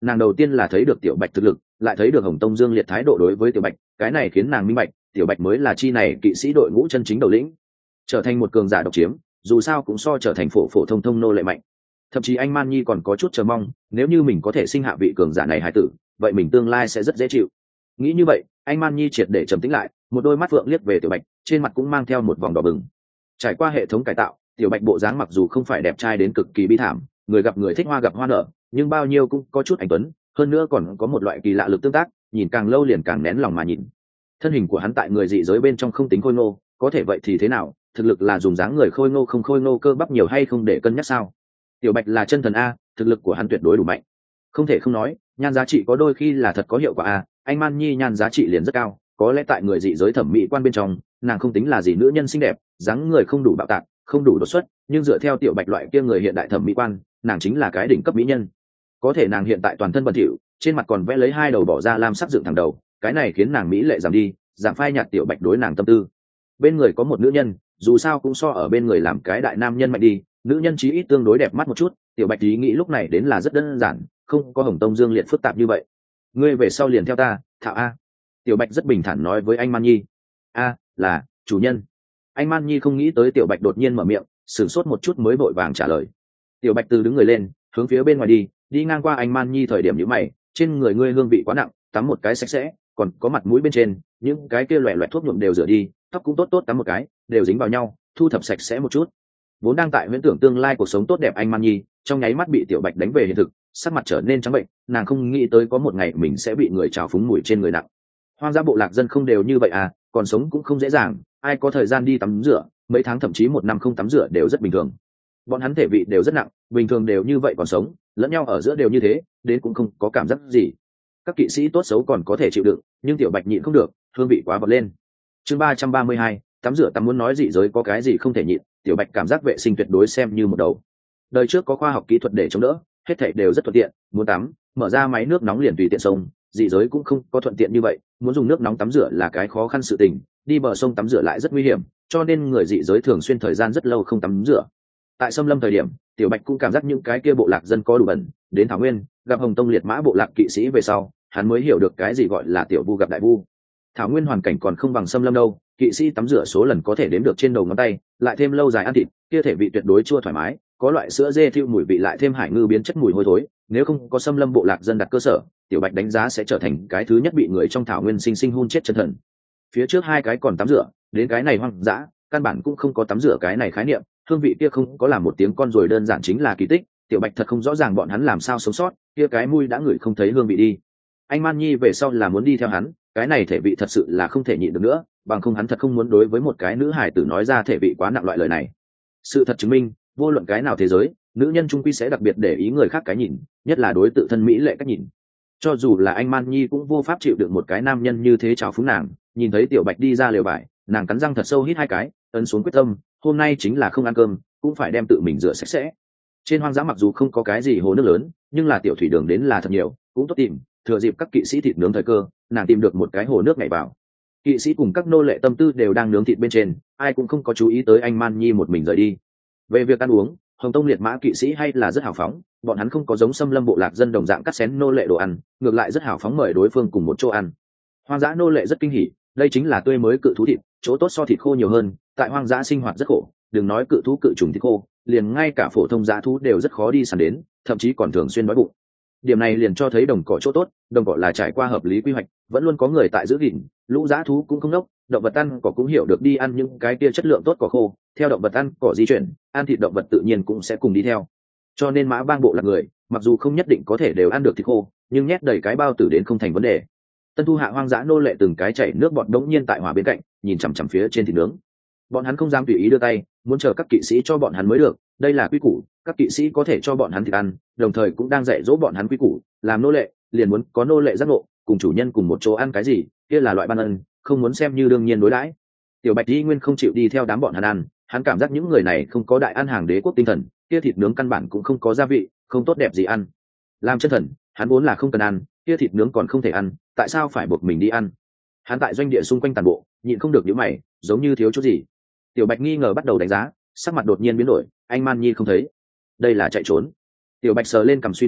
nàng đầu tiên là thấy được tiểu bạch thực lực, lại thấy được Hồng Tông Dương Liệt thái độ đối với tiểu bạch, cái này khiến nàng minh bạch tiểu bạch mới là chi này kỵ sĩ đội ngũ chân chính đầu lĩnh. Trở thành một cường giả độc chiếm, dù sao cũng so trở thành phổ phổ thông thông nô lệ mạnh. Thậm chí anh Man Nhi còn có chút chờ mong, nếu như mình có thể sinh hạ vị cường giả này hài tử, vậy mình tương lai sẽ rất dễ chịu. Nghĩ như vậy, anh Man Nhi triệt để trầm tĩnh lại, một đôi mắt phượng liếc về tiểu bạch, trên mặt cũng mang theo một vòng đỏ bừng. Trải qua hệ thống cải tạo, tiểu bạch bộ dáng mặc dù không phải đẹp trai đến cực kỳ bi thảm, người gặp người thích hoa gặp hoa nở, nhưng bao nhiêu cũng có chút anh tuấn, hơn nữa còn có một loại kỳ lạ lực tương tác, nhìn càng lâu liền càng nén lòng mà nhìn. Thân hình của hắn tại người dị giới bên trong không tính khôi ngô, có thể vậy thì thế nào, thực lực là dùng dáng người khôi ngô không khôi ngô cơ bắp nhiều hay không để cân nhắc sao? Tiểu bạch là chân thần a, thực lực của hắn tuyệt đối đủ mạnh. Không thể không nói, nhan giá trị có đôi khi là thật có hiệu quả a, anh Man Nhi nhan giá trị liền rất cao, có lẽ tại người dị giới thẩm mỹ quan bên trong, nàng không tính là gì nữ nhân xinh đẹp, dáng người không đủ bạo tạc, không đủ đột xuất, nhưng dựa theo tiểu bạch loại kia người hiện đại thẩm mỹ quan, nàng chính là cái đỉnh cấp mỹ nhân. Có thể nàng hiện tại toàn thân bẩn thỉu, trên mặt còn vẽ lấy hai đầu bỏ ra lam sắc dựng thẳng đầu, cái này khiến nàng mỹ lệ giảm đi, giảm phai nhạt tiểu bạch đối nàng tâm tư. Bên người có một nữ nhân, dù sao cũng so ở bên người làm cái đại nam nhân mạnh đi, nữ nhân chí ít tương đối đẹp mắt một chút, tiểu bạch ý nghĩ lúc này đến là rất đơn giản, không có Hồng Tông Dương Liệt phức tạp như vậy. Ngươi về sau liền theo ta, Thạo a. Tiểu bạch rất bình thản nói với anh Man Nhi. A, là chủ nhân. Anh Man Nhi không nghĩ tới tiểu bạch đột nhiên mở miệng, sửng sốt một chút mới vội vàng trả lời. Tiểu bạch từ đứng người lên, hướng phía bên ngoài đi, đi ngang qua anh Man Nhi thời điểm nhíu mày, trên người ngươi hương vị quá nặng, tắm một cái sạch sẽ, còn có mặt mũi bên trên, những cái kia loẻ loẹt thuốc nhuộm đều rửa đi, tóc cũng tốt tốt tắm một cái, đều dính vào nhau, thu thập sạch sẽ một chút. Vốn đang tại huyễn tưởng tương lai cuộc sống tốt đẹp anh Man Nhi, trong nháy mắt bị tiểu bạch đánh về hiện thực, sắc mặt trở nên trắng bệnh, nàng không nghĩ tới có một ngày mình sẽ bị người trào phúng mùi trên người nặng. Hoang dã bộ lạc dân không đều như vậy à, còn sống cũng không dễ dàng, ai có thời gian đi tắm rửa, mấy tháng thậm chí một năm không tắm rửa đều rất bình thường. Bọn hắn thể vị đều rất nặng, bình thường đều như vậy còn sống, lẫn nhau ở giữa đều như thế, đến cũng không có cảm giác gì. Các kỵ sĩ tốt xấu còn có thể chịu đựng, nhưng tiểu bạch nhịn không được, hương vị quá vọt lên. Chương ba trăm ba mươi hai, tắm rửa tắm muốn nói dị giới có cái gì không thể nhịn, tiểu bạch cảm giác vệ sinh tuyệt đối xem như một đầu. Đời trước có khoa học kỹ thuật để chống đỡ, hết thảy đều rất thuận tiện, muốn tắm, mở ra máy nước nóng liền tùy tiện sông, dị giới cũng không có thuận tiện như vậy, muốn dùng nước nóng tắm rửa là cái khó khăn sự tình, đi bờ sông tắm rửa lại rất nguy hiểm, cho nên người dị giới thường xuyên thời gian rất lâu không tắm rửa. Tại xâm lâm thời điểm, tiểu bạch cũng cảm giác những cái kia bộ lạc dân có đủ bẩn, đến thảo nguyên, gặp Hồng Tông liệt mã bộ lạc kỵ sĩ về sau, hắn mới hiểu được cái gì gọi là tiểu vu gặp đại vu. Thảo nguyên hoàn cảnh còn không bằng xâm lâm đâu, kỵ sĩ tắm rửa số lần có thể đếm được trên đầu ngón tay, lại thêm lâu dài ăn thịt, kia thể vị tuyệt đối chua thoải mái, có loại sữa dê thiêu mùi vị lại thêm hải ngư biến chất mùi hôi thối, nếu không có xâm lâm bộ lạc dân đặt cơ sở, tiểu bạch đánh giá sẽ trở thành cái thứ nhất bị người trong thảo nguyên sinh sinh hun chết chân thần. Phía trước hai cái còn tắm rửa, đến cái này hoang dã, căn bản cũng không có tắm rửa cái này khái niệm, hương vị kia không có làm một tiếng con rồi đơn giản chính là kỳ tích, tiểu bạch thật không rõ ràng bọn hắn làm sao sống sót, kia cái mùi đã ngửi không thấy hương vị đi. Anh Man Nhi về sau là muốn đi theo hắn, cái này thể vị thật sự là không thể nhịn được nữa, bằng không hắn thật không muốn đối với một cái nữ hài tử nói ra thể vị quá nặng loại lời này. Sự thật chứng minh, vô luận cái nào thế giới, nữ nhân trung quy sẽ đặc biệt để ý người khác cái nhìn, nhất là đối tự thân mỹ lệ cách nhìn. Cho dù là anh Man Nhi cũng vô pháp chịu được một cái nam nhân như thế chào phúng nàng, nhìn thấy tiểu bạch đi ra lều vải, nàng cắn răng thật sâu hít hai cái, ấn xuống quyết tâm, hôm nay chính là không ăn cơm, cũng phải đem tự mình rửa sạch sẽ. Trên hoang dã mặc dù không có cái gì hồ nước lớn, nhưng là tiểu thủy đường đến là thật nhiều, cũng tốt tìm, thừa dịp các kỵ sĩ thịt nướng thời cơ, nàng tìm được một cái hồ nước nhảy vào. Kỵ sĩ cùng các nô lệ tâm tư đều đang nướng thịt bên trên, ai cũng không có chú ý tới anh Man Nhi một mình rời đi. Về việc ăn uống, Hồng Tông liệt mã kỵ sĩ hay là rất hào phóng, bọn hắn không có giống xâm lâm bộ lạc dân đồng dạng cắt xén nô lệ đồ ăn, ngược lại rất hào phóng mời đối phương cùng một chỗ ăn. Hoang dã nô lệ rất kinh hỉ, đây chính là tươi mới cự thú thịt, chỗ tốt so thịt khô nhiều hơn, tại hoang dã sinh hoạt rất khổ, đừng nói cự thú cự trùng thịt khô, liền ngay cả phổ thông dã thú đều rất khó đi săn đến, thậm chí còn thường xuyên đói bụng. Điểm này liền cho thấy đồng cỏ chỗ tốt, đồng cỏ là trải qua hợp lý quy hoạch, vẫn luôn có người tại giữ gìn, lũ dã thú cũng không đốc, động vật ăn cỏ cũng hiểu được đi ăn những cái kia chất lượng tốt cỏ khô, theo động vật ăn cỏ di chuyển, ăn thịt động vật tự nhiên cũng sẽ cùng đi theo. Cho nên mã bang bộ là người, mặc dù không nhất định có thể đều ăn được thịt khô, nhưng nhét đầy cái bao tử đến không thành vấn đề. Tân thu hạ hoang dã nô lệ từng cái chảy nước bọt đống nhiên tại hỏa bên cạnh, nhìn chằm chằm phía trên thịt nướng. Bọn hắn không dám tùy ý đưa tay, muốn chờ các kỵ sĩ cho bọn hắn mới được, đây là quy củ, các kỵ sĩ có thể cho bọn hắn thịt ăn, đồng thời cũng đang dạy dỗ bọn hắn quy củ, làm nô lệ, liền muốn có nô lệ giác ngộ, cùng chủ nhân cùng một chỗ ăn cái gì, kia là loại ban ân, không muốn xem như đương nhiên đối đãi. Tiểu Bạch Di Nguyên không chịu đi theo đám bọn hắn ăn, hắn cảm giác những người này không có đại ăn hàng đế quốc tinh thần, kia thịt nướng căn bản cũng không có gia vị, không tốt đẹp gì ăn. Làm chân thần, hắn vốn là không cần ăn, kia thịt nướng còn không thể ăn, tại sao phải buộc mình đi ăn? Hắn tại doanh địa xung quanh toàn bộ, nhịn không được nhíu mày, giống như thiếu chút gì. Tiểu Bạch nghi ngờ bắt đầu đánh giá, sắc mặt đột nhiên biến đổi, anh Man Nhi không thấy, đây là chạy trốn. Tiểu Bạch sờ lên cằm suy tư,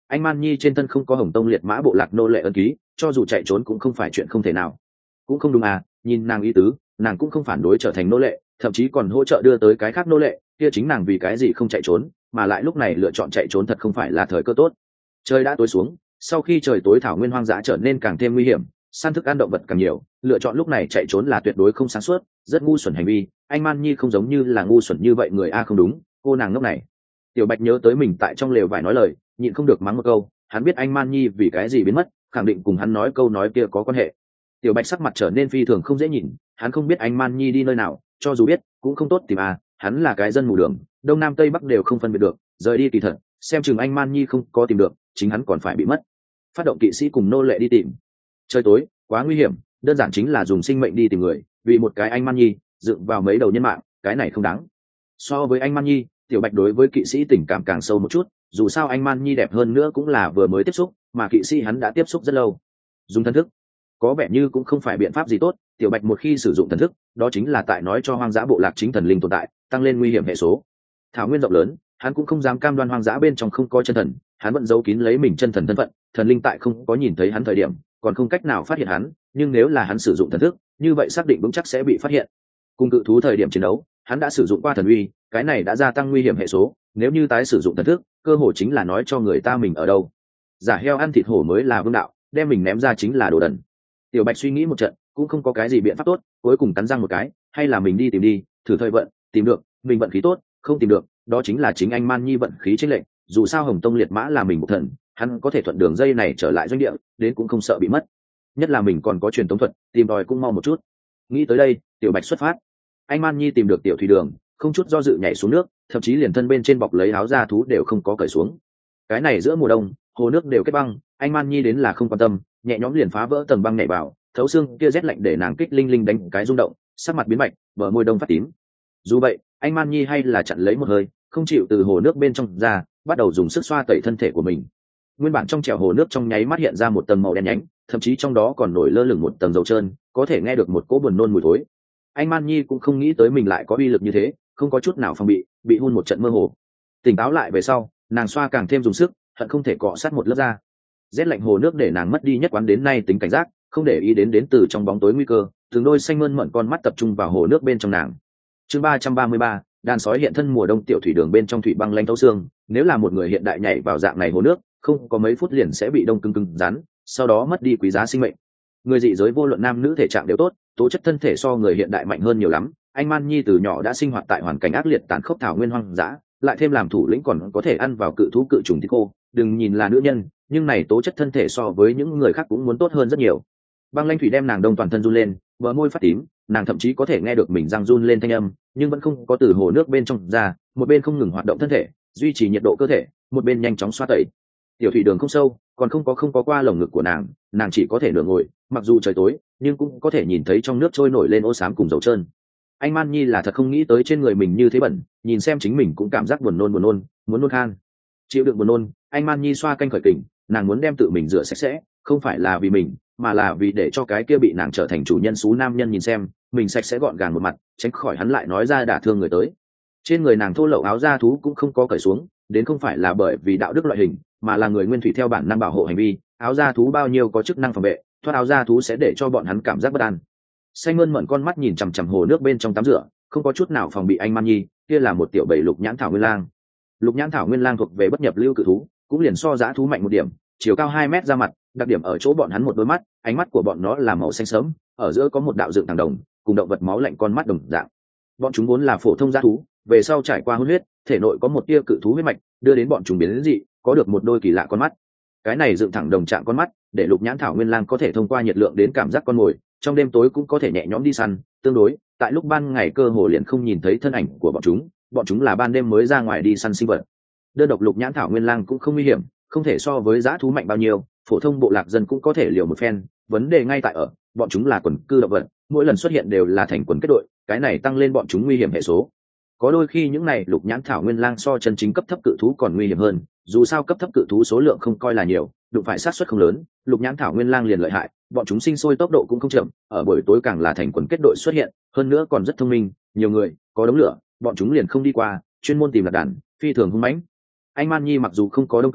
anh Man Nhi trên thân không có Hồng Tông liệt mã bộ lạc nô lệ ân ký, cho dù chạy trốn cũng không phải chuyện không thể nào. Cũng không đúng à, nhìn nàng ý tứ, nàng cũng không phản đối trở thành nô lệ, thậm chí còn hỗ trợ đưa tới cái khác nô lệ, kia chính nàng vì cái gì không chạy trốn, mà lại lúc này lựa chọn chạy trốn thật không phải là thời cơ tốt. Trời đã tối xuống, sau khi trời tối thảo nguyên hoang dã trở nên càng thêm nguy hiểm, săn thức ăn động vật càng nhiều, lựa chọn lúc này chạy trốn là tuyệt đối không sáng suốt, rất ngu xuẩn hành vi. Anh Man Nhi không giống như là ngu xuẩn như vậy người a, không đúng, cô nàng ngốc này. Tiểu Bạch nhớ tới mình tại trong lều vải nói lời, nhịn không được mắng một câu, hắn biết anh Man Nhi vì cái gì biến mất, khẳng định cùng hắn nói câu nói kia có quan hệ. Tiểu Bạch sắc mặt trở nên phi thường không dễ nhìn, hắn không biết anh Man Nhi đi nơi nào, cho dù biết cũng không tốt tìm à, hắn là cái dân mù đường, đông nam tây bắc đều không phân biệt được, rời đi kỳ thật, xem chừng anh Man Nhi không có tìm được, chính hắn còn phải bị mất. Phát động kỵ sĩ cùng nô lệ đi tìm. Trời tối, quá nguy hiểm, đơn giản chính là dùng sinh mệnh đi tìm người, vì một cái anh Man Nhi, dựng vào mấy đầu nhân mạng, cái này không đáng. So với anh Man Nhi, Tiểu Bạch đối với kỵ sĩ tình cảm càng sâu một chút, dù sao anh Man Nhi đẹp hơn nữa cũng là vừa mới tiếp xúc, mà kỵ sĩ hắn đã tiếp xúc rất lâu. Dùng thần thức, có vẻ như cũng không phải biện pháp gì tốt. Tiểu Bạch một khi sử dụng thần thức, đó chính là tại nói cho hoang dã bộ lạc chính thần linh tồn tại, tăng lên nguy hiểm hệ số. Thảo nguyên rộng lớn, hắn cũng không dám cam đoan hoang dã bên trong không có chân thần, hắn vẫn giấu kín lấy mình chân thần thân phận, thần linh tại không có nhìn thấy hắn thời điểm còn không cách nào phát hiện hắn, nhưng nếu là hắn sử dụng thần thức, như vậy xác định vững chắc sẽ bị phát hiện. Cùng cự thú thời điểm chiến đấu, hắn đã sử dụng qua thần uy, cái này đã gia tăng nguy hiểm hệ số, nếu như tái sử dụng thần thức, cơ hội chính là nói cho người ta mình ở đâu. Giả heo ăn thịt hổ mới là vương đạo, đem mình ném ra chính là đồ đần. Tiểu Bạch suy nghĩ một trận, cũng không có cái gì biện pháp tốt, cuối cùng cắn răng một cái, hay là mình đi tìm đi, thử thời vận, tìm được, mình vận khí tốt, không tìm được, đó chính là chính anh Man Nhi vận khí chênh lệch, dù sao Hồng Tông liệt mã là mình một thần, hắn có thể thuận đường dây này trở lại doanh địa, đến cũng không sợ bị mất. Nhất là mình còn có truyền tống thuật, tìm đòi cũng mau một chút. Nghĩ tới đây, Tiểu Bạch xuất phát. Anh Man Nhi tìm được tiểu thủy đường, không chút do dự nhảy xuống nước, thậm chí liền thân bên trên bọc lấy áo da thú đều không có cởi xuống. Cái này giữa mùa đông, hồ nước đều kết băng, anh Man Nhi đến là không quan tâm, nhẹ nhõm liền phá vỡ tầng băng nhảy vào, thấu xương kia rét lạnh để nàng kích linh linh đánh cái rung động, sắc mặt biến bạch, bờ môi đông phát tím. Dù vậy, anh Man Nhi hay là chặn lấy một hơi, không chịu từ hồ nước bên trong ra, bắt đầu dùng sức xoa tẩy thân thể của mình. Nguyên bản trong chèo hồ nước trong nháy mắt hiện ra một tầng màu đen nhánh, thậm chí trong đó còn nổi lơ lửng một tầng dầu trơn, có thể nghe được một cỗ buồn nôn mùi thối. Anh Man Nhi cũng không nghĩ tới mình lại có uy lực như thế, không có chút nào phòng bị, bị hun một trận mơ hồ. Tỉnh táo lại về sau, nàng xoa càng thêm dùng sức, hận không thể cọ sát một lớp da. Rét lạnh hồ nước để nàng mất đi nhất quán đến nay tính cảnh giác, không để ý đến đến từ trong bóng tối nguy cơ, từng đôi xanh mơn mởn con mắt tập trung vào hồ nước bên trong nàng. Chương ba trăm ba mươi ba, đàn sói hiện thân mùa đông, tiểu thủy đường bên trong thủy băng lanh thấu xương, nếu là một người hiện đại nhảy vào dạng này hồ nước, không có mấy phút liền sẽ bị đông cứng cứng rắn, sau đó mất đi quý giá sinh mệnh. Người dị giới vô luận nam nữ thể trạng đều tốt, tố chất thân thể so người hiện đại mạnh hơn nhiều lắm. Anh Man Nhi từ nhỏ đã sinh hoạt tại hoàn cảnh ác liệt tàn khốc thảo nguyên hoang dã, lại thêm làm thủ lĩnh còn có thể ăn vào cự thú cự trùng thịt khô, đừng nhìn là nữ nhân, nhưng này tố chất thân thể so với những người khác cũng muốn tốt hơn rất nhiều. Băng lanh thủy đem nàng đông toàn thân run lên, bờ môi phát tím, nàng thậm chí có thể nghe được mình răng run lên thanh âm, nhưng vẫn không có từ hồ nước bên trong ra, một bên không ngừng hoạt động thân thể, duy trì nhiệt độ cơ thể, một bên nhanh chóng xoa tẩy. Tiểu thủy đường không sâu, còn không có không có qua lồng ngực của nàng, nàng chỉ có thể nửa ngồi, mặc dù trời tối, nhưng cũng có thể nhìn thấy trong nước trôi nổi lên ô xám cùng dầu trơn. Anh Man Nhi là thật không nghĩ tới trên người mình như thế bẩn, nhìn xem chính mình cũng cảm giác buồn nôn buồn nôn, muốn nôn khan. Chịu đựng buồn nôn, anh Man Nhi xoa canh khởi kình, nàng muốn đem tự mình rửa sạch sẽ, không phải là vì mình, mà là vì để cho cái kia bị nàng trở thành chủ nhân xú nam nhân nhìn xem, mình sạch sẽ gọn gàng một mặt, tránh khỏi hắn lại nói ra đả thương người tới. Trên người nàng thô lậu áo da thú cũng không có cởi xuống, đến không phải là bởi vì đạo đức loại hình, mà là người nguyên thủy theo bản năng bảo hộ hành vi, áo da thú bao nhiêu có chức năng phòng vệ, thoát áo da thú sẽ để cho bọn hắn cảm giác bất an. Xanh mơn mởn con mắt nhìn chằm chằm hồ nước bên trong tắm rửa, không có chút nào phòng bị anh Man Nhi, kia là một tiểu bầy lục nhãn thảo nguyên lang. Lục nhãn thảo nguyên lang thuộc về bất nhập lưu cự thú, cũng liền so dã thú mạnh một điểm, chiều cao hai mét ra mặt, đặc điểm ở chỗ bọn hắn một đôi mắt, ánh mắt của bọn nó là màu xanh sớm, ở giữa có một đạo dựng thẳng đồng, cùng động vật máu lạnh con mắt đồng dạng. Bọn chúng vốn là phổ thông dã thú, về sau trải qua hôn huyết, thể nội có một tia cự thú huyết mạch, đưa đến bọn chúng biến đến dị, có được một đôi kỳ lạ con mắt. Cái này dựng thẳng đồng trạng con mắt, để lục nhãn thảo nguyên lang có thể thông qua nhiệt lượng đến cảm giác con mồi, trong đêm tối cũng có thể nhẹ nhõm đi săn, tương đối, tại lúc ban ngày cơ hồ liền không nhìn thấy thân ảnh của bọn chúng, bọn chúng là ban đêm mới ra ngoài đi săn sinh vật. Đơn độc lục nhãn thảo nguyên lang cũng không nguy hiểm, không thể so với dã thú mạnh bao nhiêu, phổ thông bộ lạc dân cũng có thể liều một phen, vấn đề ngay tại ở, bọn chúng là quần cư động vật, mỗi lần xuất hiện đều là thành quần kết đội, cái này tăng lên bọn chúng nguy hiểm hệ số. Có đôi khi những này lục nhãn thảo nguyên lang so chân chính cấp thấp cự thú còn nguy hiểm hơn, dù sao cấp thấp cự thú số lượng không coi là nhiều, đụng phải sát suất không lớn, lục nhãn thảo nguyên lang liền lợi hại, bọn chúng sinh sôi tốc độ cũng không chậm, ở buổi tối càng là thành quần kết đội xuất hiện, hơn nữa còn rất thông minh, nhiều người, có đống lửa, bọn chúng liền không đi qua, chuyên môn tìm lạc đàn, phi thường hung mãnh. Anh Man Nhi mặc dù không có đông cứng,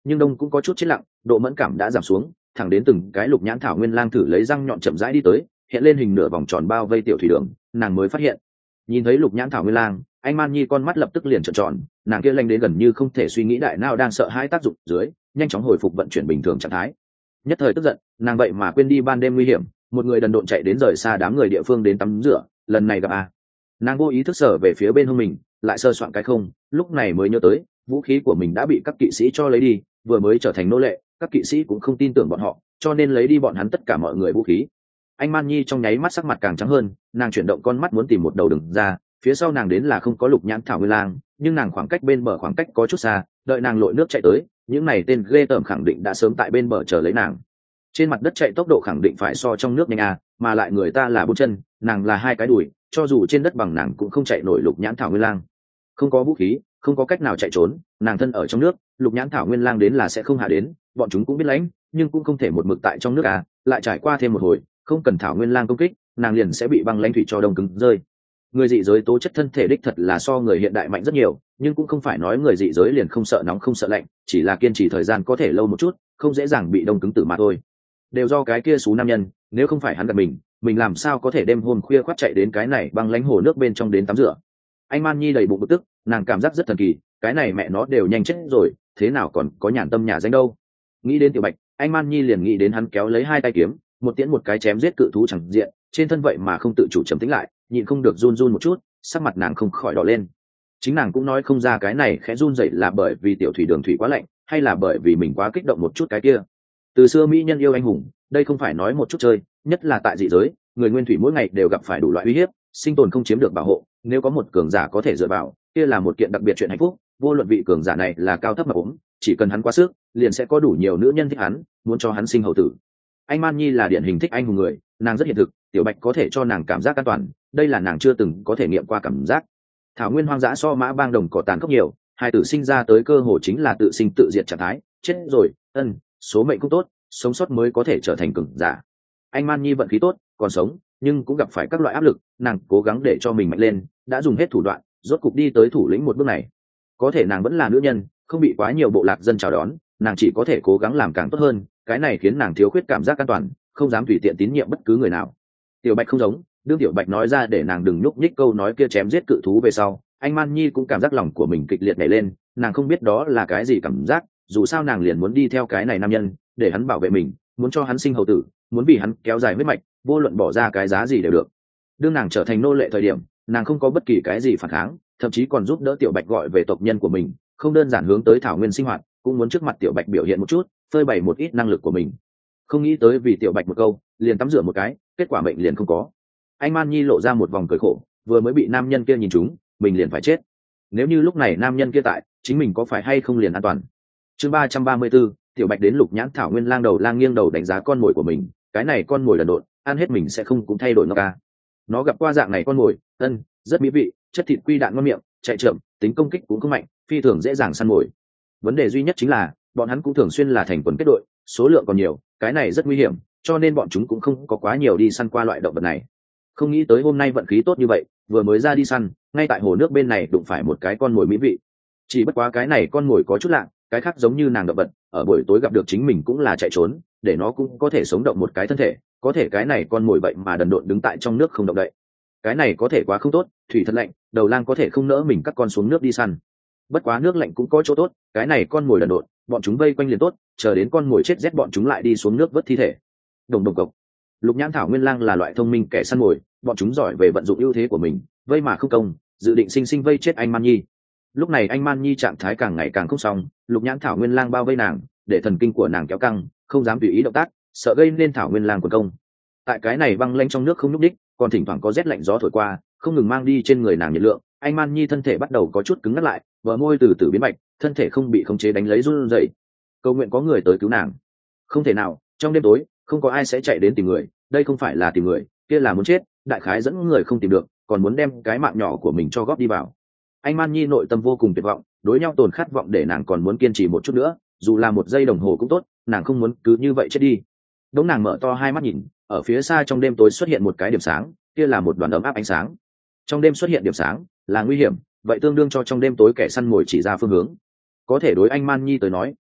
nhưng đông cũng có chút chết lặng, độ mẫn cảm đã giảm xuống, thẳng đến từng cái lục nhãn thảo nguyên lang thử lấy răng nhọn chậm rãi đi tới, hiện lên hình nửa vòng tròn bao vây tiểu thủy đường, nàng mới phát hiện. Nhìn thấy lục nhãn thảo nguyên lang, anh man nhi con mắt lập tức liền trợn tròn, nàng kia lanh đến gần như không thể suy nghĩ đại não đang sợ hãi tác dụng dưới, nhanh chóng hồi phục vận chuyển bình thường trạng thái. Nhất thời tức giận, nàng vậy mà quên đi ban đêm nguy hiểm, một người đần độn chạy đến rời xa đám người địa phương đến tắm rửa, lần này gặp a. Nàng vô ý thức sở về phía bên hông mình, lại sơ soạn cái không, lúc này mới nhớ tới, vũ khí của mình đã bị các kỵ sĩ cho lấy đi, vừa mới trở thành nô lệ, các kỵ sĩ cũng không tin tưởng bọn họ, cho nên lấy đi bọn hắn tất cả mọi người vũ khí. Anh man nhi trong nháy mắt sắc mặt càng trắng hơn, nàng chuyển động con mắt muốn tìm một đầu đường ra, phía sau nàng đến là không có lục nhãn thảo nguyên lang, nhưng nàng khoảng cách bên bờ khoảng cách có chút xa, đợi nàng lội nước chạy tới, những này tên ghê tởm khẳng định đã sớm tại bên bờ chờ lấy nàng. Trên mặt đất chạy tốc độ khẳng định phải so trong nước nhanh à, mà lại người ta là bốn chân, nàng là hai cái đùi, cho dù trên đất bằng nàng cũng không chạy nổi lục nhãn thảo nguyên lang. Không có vũ khí, không có cách nào chạy trốn, nàng thân ở trong nước, lục nhãn thảo nguyên lang đến là sẽ không hạ đến, bọn chúng cũng biết lãnh, nhưng cũng không thể một mực tại trong nước à, lại trải qua thêm một hồi, không cần thảo nguyên lang công kích, nàng liền sẽ bị băng lãnh thủy cho đông cứng rơi. Người dị giới tố chất thân thể đích thật là so người hiện đại mạnh rất nhiều, nhưng cũng không phải nói người dị giới liền không sợ nóng không sợ lạnh, chỉ là kiên trì thời gian có thể lâu một chút, không dễ dàng bị đông cứng tử mà thôi. Đều do cái kia xú nam nhân, nếu không phải hắn gặp mình, mình làm sao có thể đêm hôm khuya khoắt chạy đến cái này băng lãnh hồ nước bên trong đến tắm rửa. Anh man nhi đầy bụng bực tức, nàng cảm giác rất thần kỳ, cái này mẹ nó đều nhanh chết rồi, thế nào còn có nhàn tâm nhà danh đâu. Nghĩ đến Tiểu Bạch, anh man nhi liền nghĩ đến hắn kéo lấy hai tay kiếm, một tiễn một cái chém giết cự thú chẳng diện, trên thân vậy mà không tự chủ trầm tĩnh lại, nhịn không được run run một chút, sắc mặt nàng không khỏi đỏ lên. Chính nàng cũng nói không ra cái này khẽ run dậy là bởi vì tiểu thủy đường thủy quá lạnh, hay là bởi vì mình quá kích động một chút cái kia. Từ xưa mỹ nhân yêu anh hùng, đây không phải nói một chút chơi, nhất là tại dị giới, người nguyên thủy mỗi ngày đều gặp phải đủ loại uy hiếp, sinh tồn không chiếm được bảo hộ, nếu có một cường giả có thể dựa vào, kia là một kiện đặc biệt chuyện hạnh phúc, vô luận vị cường giả này là cao thấp mà ốm, chỉ cần hắn quá sức, liền sẽ có đủ nhiều nữ nhân thích hắn, muốn cho hắn sinh hậu tử. Anh man nhi là điển hình thích anh hùng người, nàng rất hiện thực, Tiểu Bạch có thể cho nàng cảm giác an toàn, đây là nàng chưa từng có thể nghiệm qua cảm giác. Thảo nguyên hoang dã so mã bang đồng cỏ tàn khốc nhiều, hai tử sinh ra tới cơ hồ chính là tự sinh tự diệt trạng thái, chết rồi, ân, số mệnh cũng tốt, sống sót mới có thể trở thành cường giả. Anh man nhi vận khí tốt, còn sống, nhưng cũng gặp phải các loại áp lực, nàng cố gắng để cho mình mạnh lên, đã dùng hết thủ đoạn, rốt cục đi tới thủ lĩnh một bước này. Có thể nàng vẫn là nữ nhân, không bị quá nhiều bộ lạc dân chào đón, nàng chỉ có thể cố gắng làm càng tốt hơn, cái này khiến nàng thiếu khuyết cảm giác an toàn, không dám tùy tiện tín nhiệm bất cứ người nào. Tiểu Bạch không giống, đương Tiểu Bạch nói ra để nàng đừng nhúc nhích câu nói kia chém giết cự thú về sau, anh man nhi cũng cảm giác lòng của mình kịch liệt nhảy lên, nàng không biết đó là cái gì cảm giác, dù sao nàng liền muốn đi theo cái này nam nhân, để hắn bảo vệ mình, muốn cho hắn sinh hậu tử, muốn vì hắn kéo dài huyết mạch, vô luận bỏ ra cái giá gì đều được. Đương nàng trở thành nô lệ thời điểm, nàng không có bất kỳ cái gì phản kháng, thậm chí còn giúp đỡ Tiểu Bạch gọi về tộc nhân của mình, không đơn giản hướng tới thảo nguyên sinh hoạt, cũng muốn trước mặt Tiểu Bạch biểu hiện một chút, phơi bày một ít năng lực của mình. Không nghĩ tới vì Tiểu Bạch một câu, liền tắm rửa một cái, kết quả mệnh liền không có. Anh man nhi lộ ra một vòng cười khổ, vừa mới bị nam nhân kia nhìn trúng, mình liền phải chết. Nếu như lúc này nam nhân kia tại, chính mình có phải hay không liền an toàn. Chương ba trăm ba mươi 34, Tiểu Bạch đến lục nhãn thảo nguyên lang đầu lang nghiêng đầu đánh giá con mồi của mình, cái này con mồi lần độn, ăn hết mình sẽ không cũng thay đổi nó ca. Nó gặp qua dạng này con mồi, ân, rất mỹ vị, chất thịt quy đạn ngon miệng, chạy chậm, tính công kích cũng không mạnh, phi thường dễ dàng săn mồi. Vấn đề duy nhất chính là, bọn hắn cũng thường xuyên là thành quần kết đội, số lượng còn nhiều, cái này rất nguy hiểm, cho nên bọn chúng cũng không có quá nhiều đi săn qua loại động vật này. Không nghĩ tới hôm nay vận khí tốt như vậy, vừa mới ra đi săn, ngay tại hồ nước bên này đụng phải một cái con mồi mỹ vị. Chỉ bất quá cái này con mồi có chút lạ, cái khác giống như nàng động vật, ở buổi tối gặp được chính mình cũng là chạy trốn, để nó cũng có thể sống động một cái thân thể, có thể cái này con mồi vậy mà đần độn đứng tại trong nước không động đậy. Cái này có thể quá không tốt, thủy thật lạnh, đầu lang có thể không nỡ mình các con xuống nước đi săn. Bất quá nước lạnh cũng có chỗ tốt, cái này con mồi đần độn, bọn chúng vây quanh liền tốt, chờ đến con mồi chết rét bọn chúng lại đi xuống nước vớt thi thể. Đồng đồng cộc. Lục nhãn thảo nguyên lang là loại thông minh kẻ săn mồi, bọn chúng giỏi về vận dụng ưu thế của mình, vây mà không công, dự định sinh sinh vây chết anh man nhi. Lúc này anh man nhi trạng thái càng ngày càng không xong, lục nhãn thảo nguyên lang bao vây nàng, để thần kinh của nàng kéo căng, không dám tùy ý động tác, sợ gây nên thảo nguyên lang quần công. Tại cái này băng lanh trong nước không nhúc đích, còn thỉnh thoảng có rét lạnh gió thổi qua, không ngừng mang đi trên người nàng nhiệt lượng, anh man nhi thân thể bắt đầu có chút cứng ngắt lại, bờ môi từ từ biến bạch, thân thể không bị khống chế đánh lấy run rẩy. Cầu nguyện có người tới cứu nàng. Không thể nào, trong đêm tối không có ai sẽ chạy đến tìm người, đây không phải là tìm người, kia là muốn chết, đại khái dẫn người không tìm được, còn muốn đem cái mạng nhỏ của mình cho góp đi vào. Anh man nhi nội tâm vô cùng tuyệt vọng, đối nhau tồn khát vọng để nàng còn muốn kiên trì một chút nữa, dù là một giây đồng hồ cũng tốt, nàng không muốn cứ như vậy chết đi. Đống nàng mở to hai mắt nhìn, ở phía xa trong đêm tối xuất hiện một cái điểm sáng, kia là một đoàn ấm áp ánh sáng. Trong đêm xuất hiện điểm sáng là nguy hiểm, vậy tương đương cho trong đêm tối kẻ săn mồi chỉ ra phương hướng. Có thể đối anh man nhi tới nói,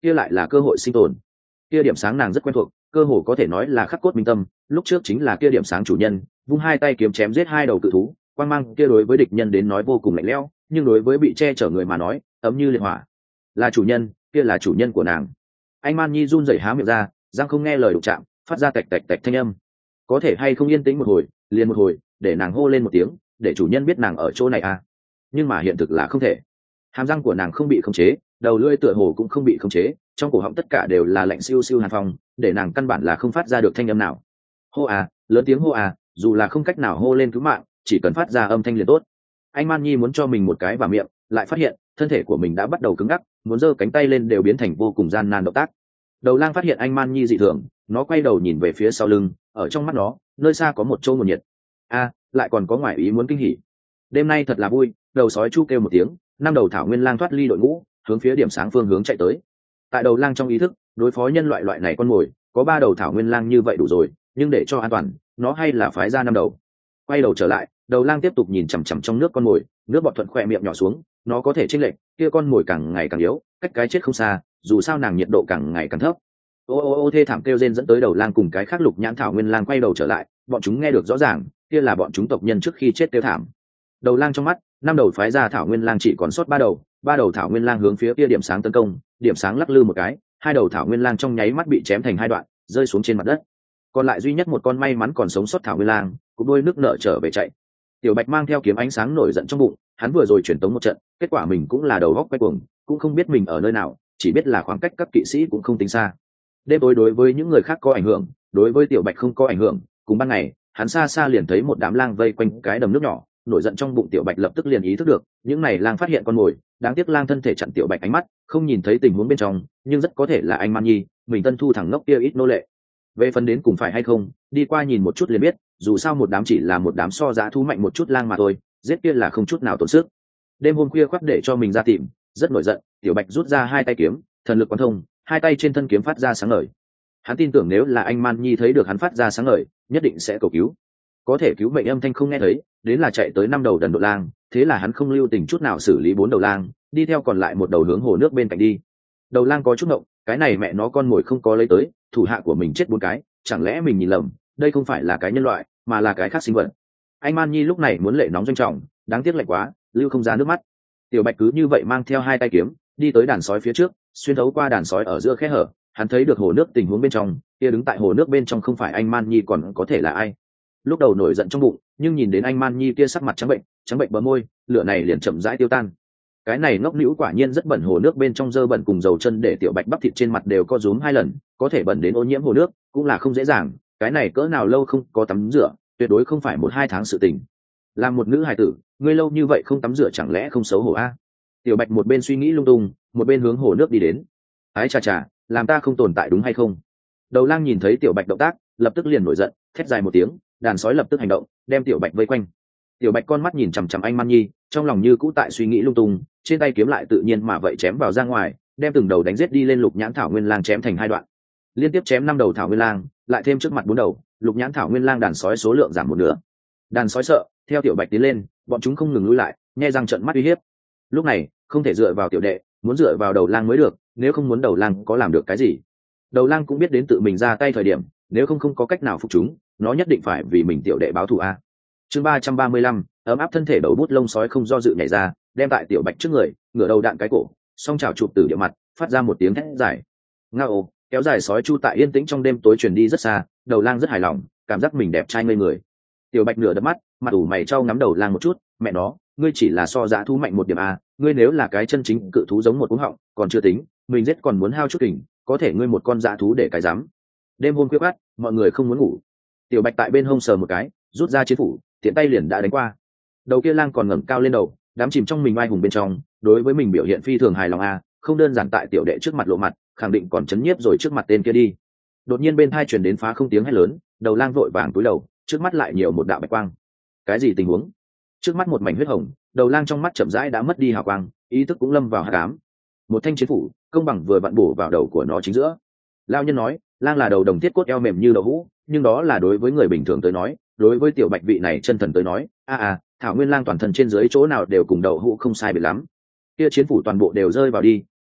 kia lại là cơ hội sinh tồn. Kia điểm sáng nàng rất quen thuộc, cơ hồ có thể nói là khắc cốt minh tâm, lúc trước chính là kia điểm sáng chủ nhân, vung hai tay kiếm chém giết hai đầu cự thú, quang mang kia đối với địch nhân đến nói vô cùng lạnh lẽo, nhưng đối với bị che chở người mà nói ấm như liệt hỏa. Là chủ nhân, kia là chủ nhân của nàng. Anh Man Nhi run rẩy há miệng ra, răng không nghe lời đụng chạm, phát ra tạch tạch tạch thanh âm. Có thể hay không yên tĩnh một hồi, liền một hồi, để nàng hô lên một tiếng, để chủ nhân biết nàng ở chỗ này à? Nhưng mà hiện thực là không thể. Hàm răng của nàng không bị khống chế, đầu lưỡi tựa hồ cũng không bị khống chế, trong cổ họng tất cả đều là lạnh siêu siêu hàn phong, để nàng căn bản là không phát ra được thanh âm nào. Hô à, lớn tiếng hô à, dù là không cách nào hô lên cứu mạng, chỉ cần phát ra âm thanh liền tốt. Anh Man Nhi muốn cho mình một cái vào miệng, lại phát hiện thân thể của mình đã bắt đầu cứng ngắc, muốn giơ cánh tay lên đều biến thành vô cùng gian nan động tác. Đầu lang phát hiện anh Man Nhi dị thường, nó quay đầu nhìn về phía sau lưng, ở trong mắt nó nơi xa có một chỗ nguồn nhiệt. A, lại còn có ngoại ý muốn kinh hỉ. Đêm nay thật là vui. Đầu sói chu kêu một tiếng, năm đầu thảo nguyên lang thoát ly đội ngũ, hướng phía điểm sáng phương hướng chạy tới. Tại đầu lang trong ý thức, đối phó nhân loại loại này con mồi, có ba đầu thảo nguyên lang như vậy đủ rồi, nhưng để cho an toàn, nó hay là phái ra năm đầu. Quay đầu trở lại, đầu lang tiếp tục nhìn chằm chằm trong nước con mồi, nước bọt thuận khỏe miệng nhỏ xuống, nó có thể chênh lệch, kia con mồi càng ngày càng yếu, cách cái chết không xa, dù sao nàng nhiệt độ càng ngày càng thấp. Ô ô ô thê thảm kêu rên dẫn tới đầu lang cùng cái khác lục nhãn thảo nguyên lang quay đầu trở lại, bọn chúng nghe được rõ ràng, kia là bọn chúng tộc nhân trước khi chết kêu thảm. Đầu lang trong mắt, năm đầu phái ra thảo nguyên lang chỉ còn sót ba đầu, ba đầu thảo nguyên lang hướng phía kia điểm sáng tấn công, điểm sáng lắc lư một cái, hai đầu thảo nguyên lang trong nháy mắt bị chém thành hai đoạn, rơi xuống trên mặt đất. Còn lại duy nhất một con may mắn còn sống sót thảo nguyên lang, cũng đôi nước nợ trở về chạy. Tiểu Bạch mang theo kiếm ánh sáng nổi giận trong bụng, hắn vừa rồi chuyển tống một trận, kết quả mình cũng là đầu góc quay cuồng, cũng không biết mình ở nơi nào, chỉ biết là khoảng cách các kỵ sĩ cũng không tính xa. Đêm tối đối với những người khác có ảnh hưởng, đối với Tiểu Bạch không có ảnh hưởng, cùng ban ngày, hắn xa xa liền thấy một đám lang vây quanh cái đầm nước nhỏ, nổi giận trong bụng Tiểu Bạch lập tức liền ý thức được, những này lang phát hiện con mồi, đáng tiếc lang thân thể chặn Tiểu Bạch ánh mắt, không nhìn thấy tình huống bên trong, nhưng rất có thể là anh Man Nhi, mình tân thu thẳng ngốc kia ít nô lệ. Về phần đến cùng phải hay không, đi qua nhìn một chút liền biết, dù sao một đám chỉ là một đám so giá thú mạnh một chút lang mà thôi, giết kia là không chút nào tổn sức. Đêm hôm khuya khoắt để cho mình ra tìm, rất nổi giận, Tiểu Bạch rút ra hai tay kiếm, thần lực quán thông, hai tay trên thân kiếm phát ra sáng ngời. Hắn tin tưởng nếu là anh Man Nhi thấy được hắn phát ra sáng ngời, nhất định sẽ cầu cứu. Có thể cứu mệnh âm thanh không nghe thấy, đến là chạy tới năm đầu đần độ lang, thế là hắn không lưu tình chút nào xử lý bốn đầu lang, đi theo còn lại một đầu hướng hồ nước bên cạnh đi. Đầu lang có chút ngộng, cái này mẹ nó con mồi không có lấy tới, thủ hạ của mình chết bốn cái, chẳng lẽ mình nhìn lầm, đây không phải là cái nhân loại, mà là cái khác sinh vật. Anh Man Nhi lúc này muốn lệ nóng doanh trọng, đáng tiếc lạnh quá, lưu không ra nước mắt. Tiểu Bạch cứ như vậy mang theo hai tay kiếm, đi tới đàn sói phía trước, xuyên thấu qua đàn sói ở giữa khe hở, hắn thấy được hồ nước tình huống bên trong, kia đứng tại hồ nước bên trong không phải anh Man Nhi còn có thể là ai. Lúc đầu nổi giận trong bụng, nhưng nhìn đến anh Man Nhi kia sắc mặt trắng bệnh, trắng bệnh bờ môi, lửa này liền chậm rãi tiêu tan. Cái này ngốc nĩu quả nhiên rất bẩn, hồ nước bên trong dơ bẩn cùng dầu chân để Tiểu Bạch bắp thịt trên mặt đều co rúm hai lần, có thể bẩn đến ô nhiễm hồ nước, cũng là không dễ dàng, cái này cỡ nào lâu không có tắm rửa, tuyệt đối không phải một hai tháng sự tình. Làm một nữ hài tử, ngươi lâu như vậy không tắm rửa chẳng lẽ không xấu hổ a? Tiểu Bạch một bên suy nghĩ lung tung, một bên hướng hồ nước đi đến. Ái chà chà, làm ta không tồn tại đúng hay không? Đầu lang nhìn thấy Tiểu Bạch động tác, lập tức liền nổi giận, thét dài một tiếng, đàn sói lập tức hành động, đem Tiểu Bạch vây quanh. Tiểu Bạch con mắt nhìn chằm chằm anh Man Nhi, trong lòng như cũ tại suy nghĩ lung tung, trên tay kiếm lại tự nhiên mà vậy chém vào ra ngoài, đem từng đầu đánh giết đi lên lục nhãn thảo nguyên lang chém thành hai đoạn. Liên tiếp chém năm đầu thảo nguyên lang, lại thêm trước mặt bốn đầu, lục nhãn thảo nguyên lang đàn sói số lượng giảm một nửa. Đàn sói sợ, theo Tiểu Bạch tiến lên, bọn chúng không ngừng lùi lại, nhe răng trợn mắt uy hiếp. Lúc này, không thể dựa vào tiểu đệ, muốn dựa vào đầu lang mới được, nếu không muốn đầu lang có làm được cái gì. Đầu lang cũng biết đến tự mình ra tay thời điểm, nếu không không có cách nào phục chúng, nó nhất định phải vì mình tiểu đệ báo thù a. Chương ba trăm ba mươi lăm, ấm áp thân thể đầu bút lông sói không do dự nhảy ra, đem tại Tiểu Bạch trước người, ngửa đầu đạn cái cổ, song chảo chụp từ địa mặt, phát ra một tiếng thét dài. Ngao, kéo dài sói chu tại yên tĩnh trong đêm tối truyền đi rất xa, đầu lang rất hài lòng, cảm giác mình đẹp trai ngây người. Tiểu Bạch nửa đập mắt, mặt ủ mày trao ngắm đầu lang một chút, mẹ nó, ngươi chỉ là so dã thú mạnh một điểm a, ngươi nếu là cái chân chính cự thú giống một cuống họng, còn chưa tính, mình giết còn muốn hao chút kình, có thể ngươi một con dã thú để cái dám. Đêm hôm khuya khoắt, mọi người không muốn ngủ. Tiểu Bạch tại bên hông sờ một cái, rút ra chiến phủ, tiện tay liền đã đánh qua. Đầu kia lang còn ngẩng cao lên đầu, đám chìm trong mình oai hùng bên trong, đối với mình biểu hiện phi thường hài lòng a, không đơn giản tại tiểu đệ trước mặt lộ mặt, khẳng định còn chấn nhiếp rồi trước mặt tên kia đi. Đột nhiên bên tai truyền đến phá không tiếng hét lớn, đầu lang vội vàng cúi đầu, trước mắt lại nhiều một đạo bạch quang. Cái gì tình huống? Trước mắt một mảnh huyết hồng, đầu lang trong mắt chậm rãi đã mất đi hào quang, ý thức cũng lâm vào hắc ám. Một thanh chiến phủ, công bằng vừa vặn bổ vào đầu của nó chính giữa. Lão nhân nói, lang là đầu đồng thiết cốt eo mềm như đậu hũ, nhưng đó là đối với người bình thường tới nói, đối với Tiểu Bạch vị này chân thần tới nói, a a, thảo nguyên lang toàn thân trên dưới chỗ nào đều cùng đậu hũ không sai biệt lắm. Kia chiến phủ toàn bộ đều rơi vào đi,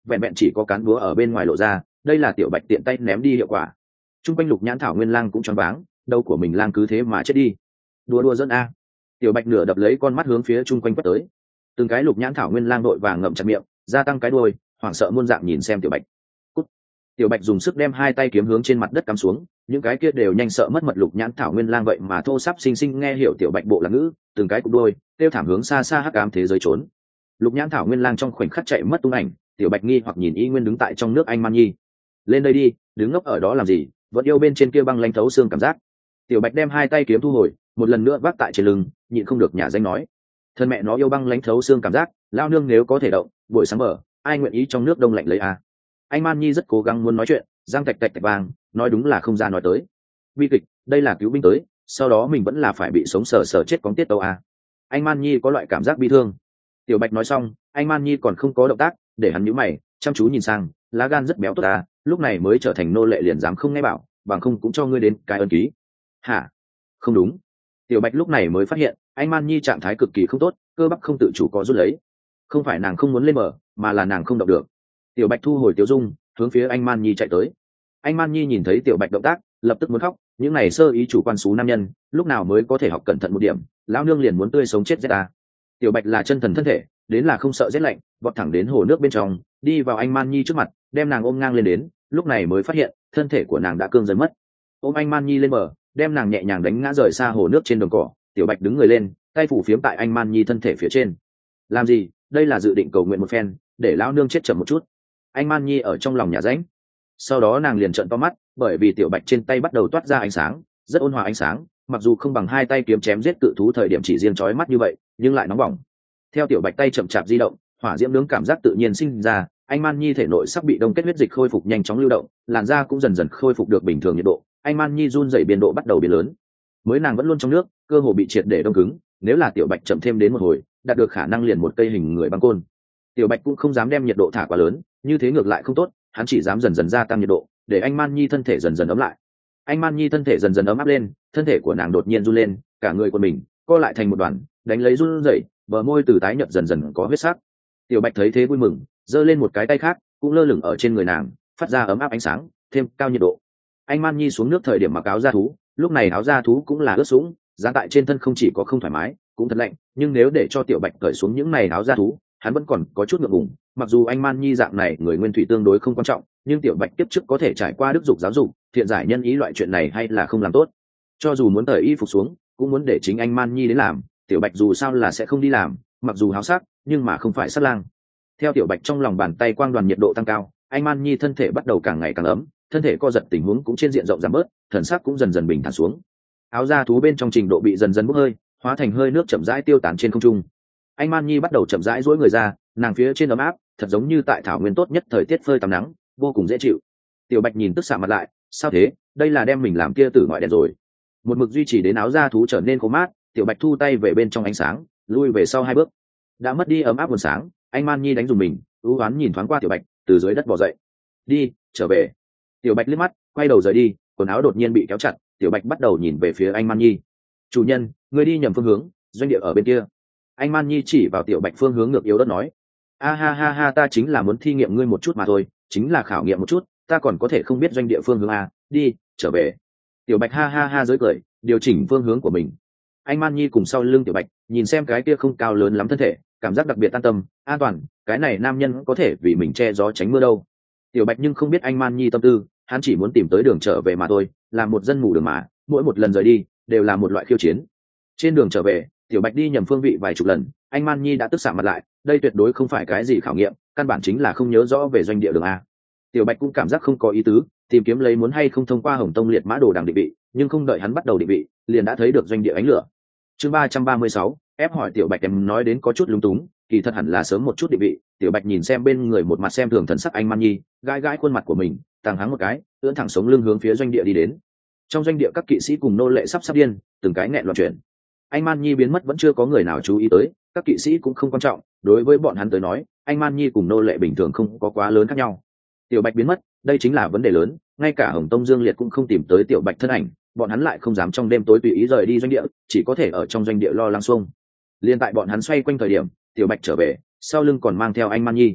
vẹn vẹn chỉ có cán búa ở bên ngoài lộ ra, đây là tiểu bạch tiện tay ném đi hiệu quả. Trung quanh Lục Nhãn Thảo Nguyên Lang cũng choáng váng, đầu của mình lang cứ thế mà chết đi. Đùa đùa dẫn a. Tiểu bạch nửa đập lấy con mắt hướng phía chung quanh quét tới. Từng cái Lục Nhãn Thảo Nguyên Lang đội vàng ngậm chặt miệng, gia tăng cái đuôi, hoảng sợ muôn dạng nhìn xem tiểu bạch. Cút. Tiểu bạch dùng sức đem hai tay kiếm hướng trên mặt đất cắm xuống, những cái kia đều nhanh sợ mất mật Lục Nhãn Thảo Nguyên Lang vậy mà thô sắp sinh sinh nghe hiểu tiểu bạch bộ là ngữ, từng cái cục đuôi, tiêu thảm hướng xa xa hắc ám thế giới trốn. Lục Nhãn Thảo Nguyên Lang trong khoảnh khắc chạy mất tung ảnh, tiểu bạch nghi hoặc nhìn y nguyên đứng tại trong nước anh man nhi. Lên đây đi, đứng ngốc ở đó làm gì, vẫn yêu bên trên kia băng lanh thấu xương cảm giác. Tiểu bạch đem hai tay kiếm thu hồi, một lần nữa vác tại trên lưng, nhịn không được nhả danh nói: thân mẹ nó yêu băng lanh thấu xương cảm giác, lao nương nếu có thể động, buổi sáng mở, ai nguyện ý trong nước đông lạnh lấy à. Anh man nhi rất cố gắng muốn nói chuyện, giang tạch tạch tạch vàng, nói đúng là không ra nói tới. Bi kịch, đây là cứu binh tới, sau đó mình vẫn là phải bị sống sờ sờ chết cóng tiết tâu à. Anh man nhi có loại cảm giác bi thương. Tiểu bạch nói xong, anh man nhi còn không có động tác, để hắn nhíu mày, chăm chú nhìn sang, lá gan rất béo tốt à, lúc này mới trở thành nô lệ liền dám không nghe bảo, bằng không cũng cho ngươi đến cái ân ký. Hả? Không đúng. Tiểu bạch lúc này mới phát hiện, anh man nhi trạng thái cực kỳ không tốt, cơ bắp không tự chủ có rút lấy. Không phải nàng không muốn lên bờ, mà là nàng không động được. Tiểu bạch thu hồi tiểu dung, hướng phía anh man nhi chạy tới. Anh man nhi nhìn thấy tiểu bạch động tác, lập tức muốn khóc, những này sơ ý chủ quan xú nam nhân, lúc nào mới có thể học cẩn thận một điểm, lão nương liền muốn tươi sống chết rét ta. Tiểu bạch là chân thần thân thể, đến là không sợ rét lạnh, vọt thẳng đến hồ nước bên trong, đi vào anh man nhi trước mặt, đem nàng ôm ngang lên đến, lúc này mới phát hiện thân thể của nàng đã cương dần mất. Ôm anh man nhi lên bờ, đem nàng nhẹ nhàng đánh ngã rời xa hồ nước trên đồng cỏ. Tiểu bạch đứng người lên, tay phủ phiếm tại anh man nhi thân thể phía trên. Làm gì? Đây là dự định cầu nguyện một phen, để lão nương chết chậm một chút. Anh man nhi ở trong lòng nhà ránh. Sau đó nàng liền trợn to mắt, bởi vì tiểu bạch trên tay bắt đầu toát ra ánh sáng, rất ôn hòa ánh sáng, mặc dù không bằng hai tay kiếm chém giết cự thú thời điểm chỉ riêng chói mắt như vậy, nhưng lại nóng bỏng. Theo tiểu bạch tay chậm chạp di động, hỏa diễm nướng cảm giác tự nhiên sinh ra, anh man nhi thể nội sắp bị đông kết huyết dịch khôi phục nhanh chóng lưu động, làn da cũng dần dần khôi phục được bình thường nhiệt độ. Anh man nhi run rẩy biên độ bắt đầu biến lớn. Mới nàng vẫn luôn trong nước, cơ hồ bị triệt để đông cứng, nếu là tiểu bạch chậm thêm đến một hồi, đạt được khả năng liền một cây hình người băng côn. Tiểu bạch cũng không dám đem nhiệt độ thả quá lớn, như thế ngược lại không tốt, hắn chỉ dám dần dần gia tăng nhiệt độ, để anh man nhi thân thể dần dần ấm lại. Anh man nhi thân thể dần dần ấm áp lên, thân thể của nàng đột nhiên run lên, cả người của mình co lại thành một đoàn, đánh lấy run rẩy, bờ môi từ tái nhợt dần dần có huyết sắc. Tiểu bạch thấy thế vui mừng, giơ lên một cái tay khác, cũng lơ lửng ở trên người nàng, phát ra ấm áp ánh sáng, thêm cao nhiệt độ. Anh man nhi xuống nước thời điểm mặc áo da thú, lúc này áo da thú cũng là ướt sũng, giá tại trên thân không chỉ có không thoải mái, cũng thật lạnh, nhưng nếu để cho tiểu bạch cởi xuống những này áo da thú, hắn vẫn còn có chút ngượng ngùng. Mặc dù anh man nhi dạng này người nguyên thủy tương đối không quan trọng, nhưng tiểu bạch tiếp trước có thể trải qua đức dục giáo dục, thiện giải nhân ý, loại chuyện này hay là không làm tốt. Cho dù muốn cởi y phục xuống, cũng muốn để chính anh man nhi đến làm. Tiểu bạch dù sao là sẽ không đi làm, mặc dù háo sắc, nhưng mà không phải sát lang. Theo tiểu bạch trong lòng bàn tay quang đoàn nhiệt độ tăng cao, anh man nhi thân thể bắt đầu càng ngày càng ấm, thân thể co giật tình huống cũng trên diện rộng giảm bớt, thần sắc cũng dần dần bình thản xuống. Áo da thú bên trong trình độ bị dần dần bốc hơi, hóa thành hơi nước chậm rãi tiêu tán trên không trung. Anh man nhi bắt đầu chậm rãi duỗi người ra, nàng phía trên ấm áp, thật giống như tại thảo nguyên tốt nhất thời tiết phơi tắm nắng, vô cùng dễ chịu. Tiểu bạch nhìn tức xạ mặt lại, sao thế, đây là đem mình làm kia tử ngoại đèn rồi. Một mực duy trì đến áo da thú trở nên khô mát, tiểu bạch thu tay về bên trong ánh sáng, lui về sau hai bước. Đã mất đi ấm áp nguồn sáng, anh man nhi đánh dùng mình, ưu oán nhìn thoáng qua tiểu bạch, từ dưới đất bò dậy. Đi, trở về. Tiểu bạch liếc mắt, quay đầu rời đi, quần áo đột nhiên bị kéo chặt, tiểu bạch bắt đầu nhìn về phía anh man nhi. Chủ nhân, người đi nhầm phương hướng, doanh địa ở bên kia. Anh man nhi chỉ vào tiểu bạch phương hướng ngược yếu đất nói. A ha ha ha, ta chính là muốn thi nghiệm ngươi một chút mà thôi, chính là khảo nghiệm một chút, ta còn có thể không biết doanh địa phương hướng a. Đi, trở về. Tiểu bạch ha ha ha dưới cười, điều chỉnh phương hướng của mình. Anh man nhi cùng sau lưng tiểu bạch, nhìn xem cái kia không cao lớn lắm thân thể, cảm giác đặc biệt an tâm, an toàn, cái này nam nhân có thể vì mình che gió tránh mưa đâu. Tiểu bạch nhưng không biết anh man nhi tâm tư, hắn chỉ muốn tìm tới đường trở về mà thôi, là một dân mù đường mà, mỗi một lần rời đi đều là một loại khiêu chiến. Trên đường trở về, tiểu bạch đi nhầm phương vị vài chục lần, anh man nhi đã tức xạ mặt lại, đây tuyệt đối không phải cái gì khảo nghiệm, căn bản chính là không nhớ rõ về doanh địa đường a. Tiểu bạch cũng cảm giác không có ý tứ, tìm kiếm lấy muốn hay không thông qua hồng tông liệt mã đồ đằng định vị, nhưng không đợi hắn bắt đầu định vị, liền đã thấy được doanh địa ánh lửa. Chương ba trăm ba mươi sáu, ép hỏi tiểu bạch, em nói đến có chút lúng túng, kỳ thật hẳn là sớm một chút định vị. Tiểu bạch nhìn xem bên người một mặt xem thường thần sắc anh man nhi, gãi gãi khuôn mặt của mình, tàng hắng một cái, ưỡn thẳng sống lưng hướng phía doanh địa đi đến. Trong doanh địa các kỵ sĩ cùng nô lệ sắp sắp điên, từng cái nghẹn loạn chuyện. Anh man nhi biến mất vẫn chưa có người nào chú ý tới, các kỵ sĩ cũng không quan trọng, đối với bọn hắn tới nói, anh man nhi cùng nô lệ bình thường không có quá lớn khác nhau. Tiểu bạch biến mất, đây chính là vấn đề lớn, ngay cả hồng tông dương liệt cũng không tìm tới tiểu bạch thân ảnh, bọn hắn lại không dám trong đêm tối tùy ý rời đi doanh địa, chỉ có thể ở trong doanh địa lo lắng xuông. Liên tại bọn hắn xoay quanh thời điểm, tiểu bạch trở về, sau lưng còn mang theo anh man nhi.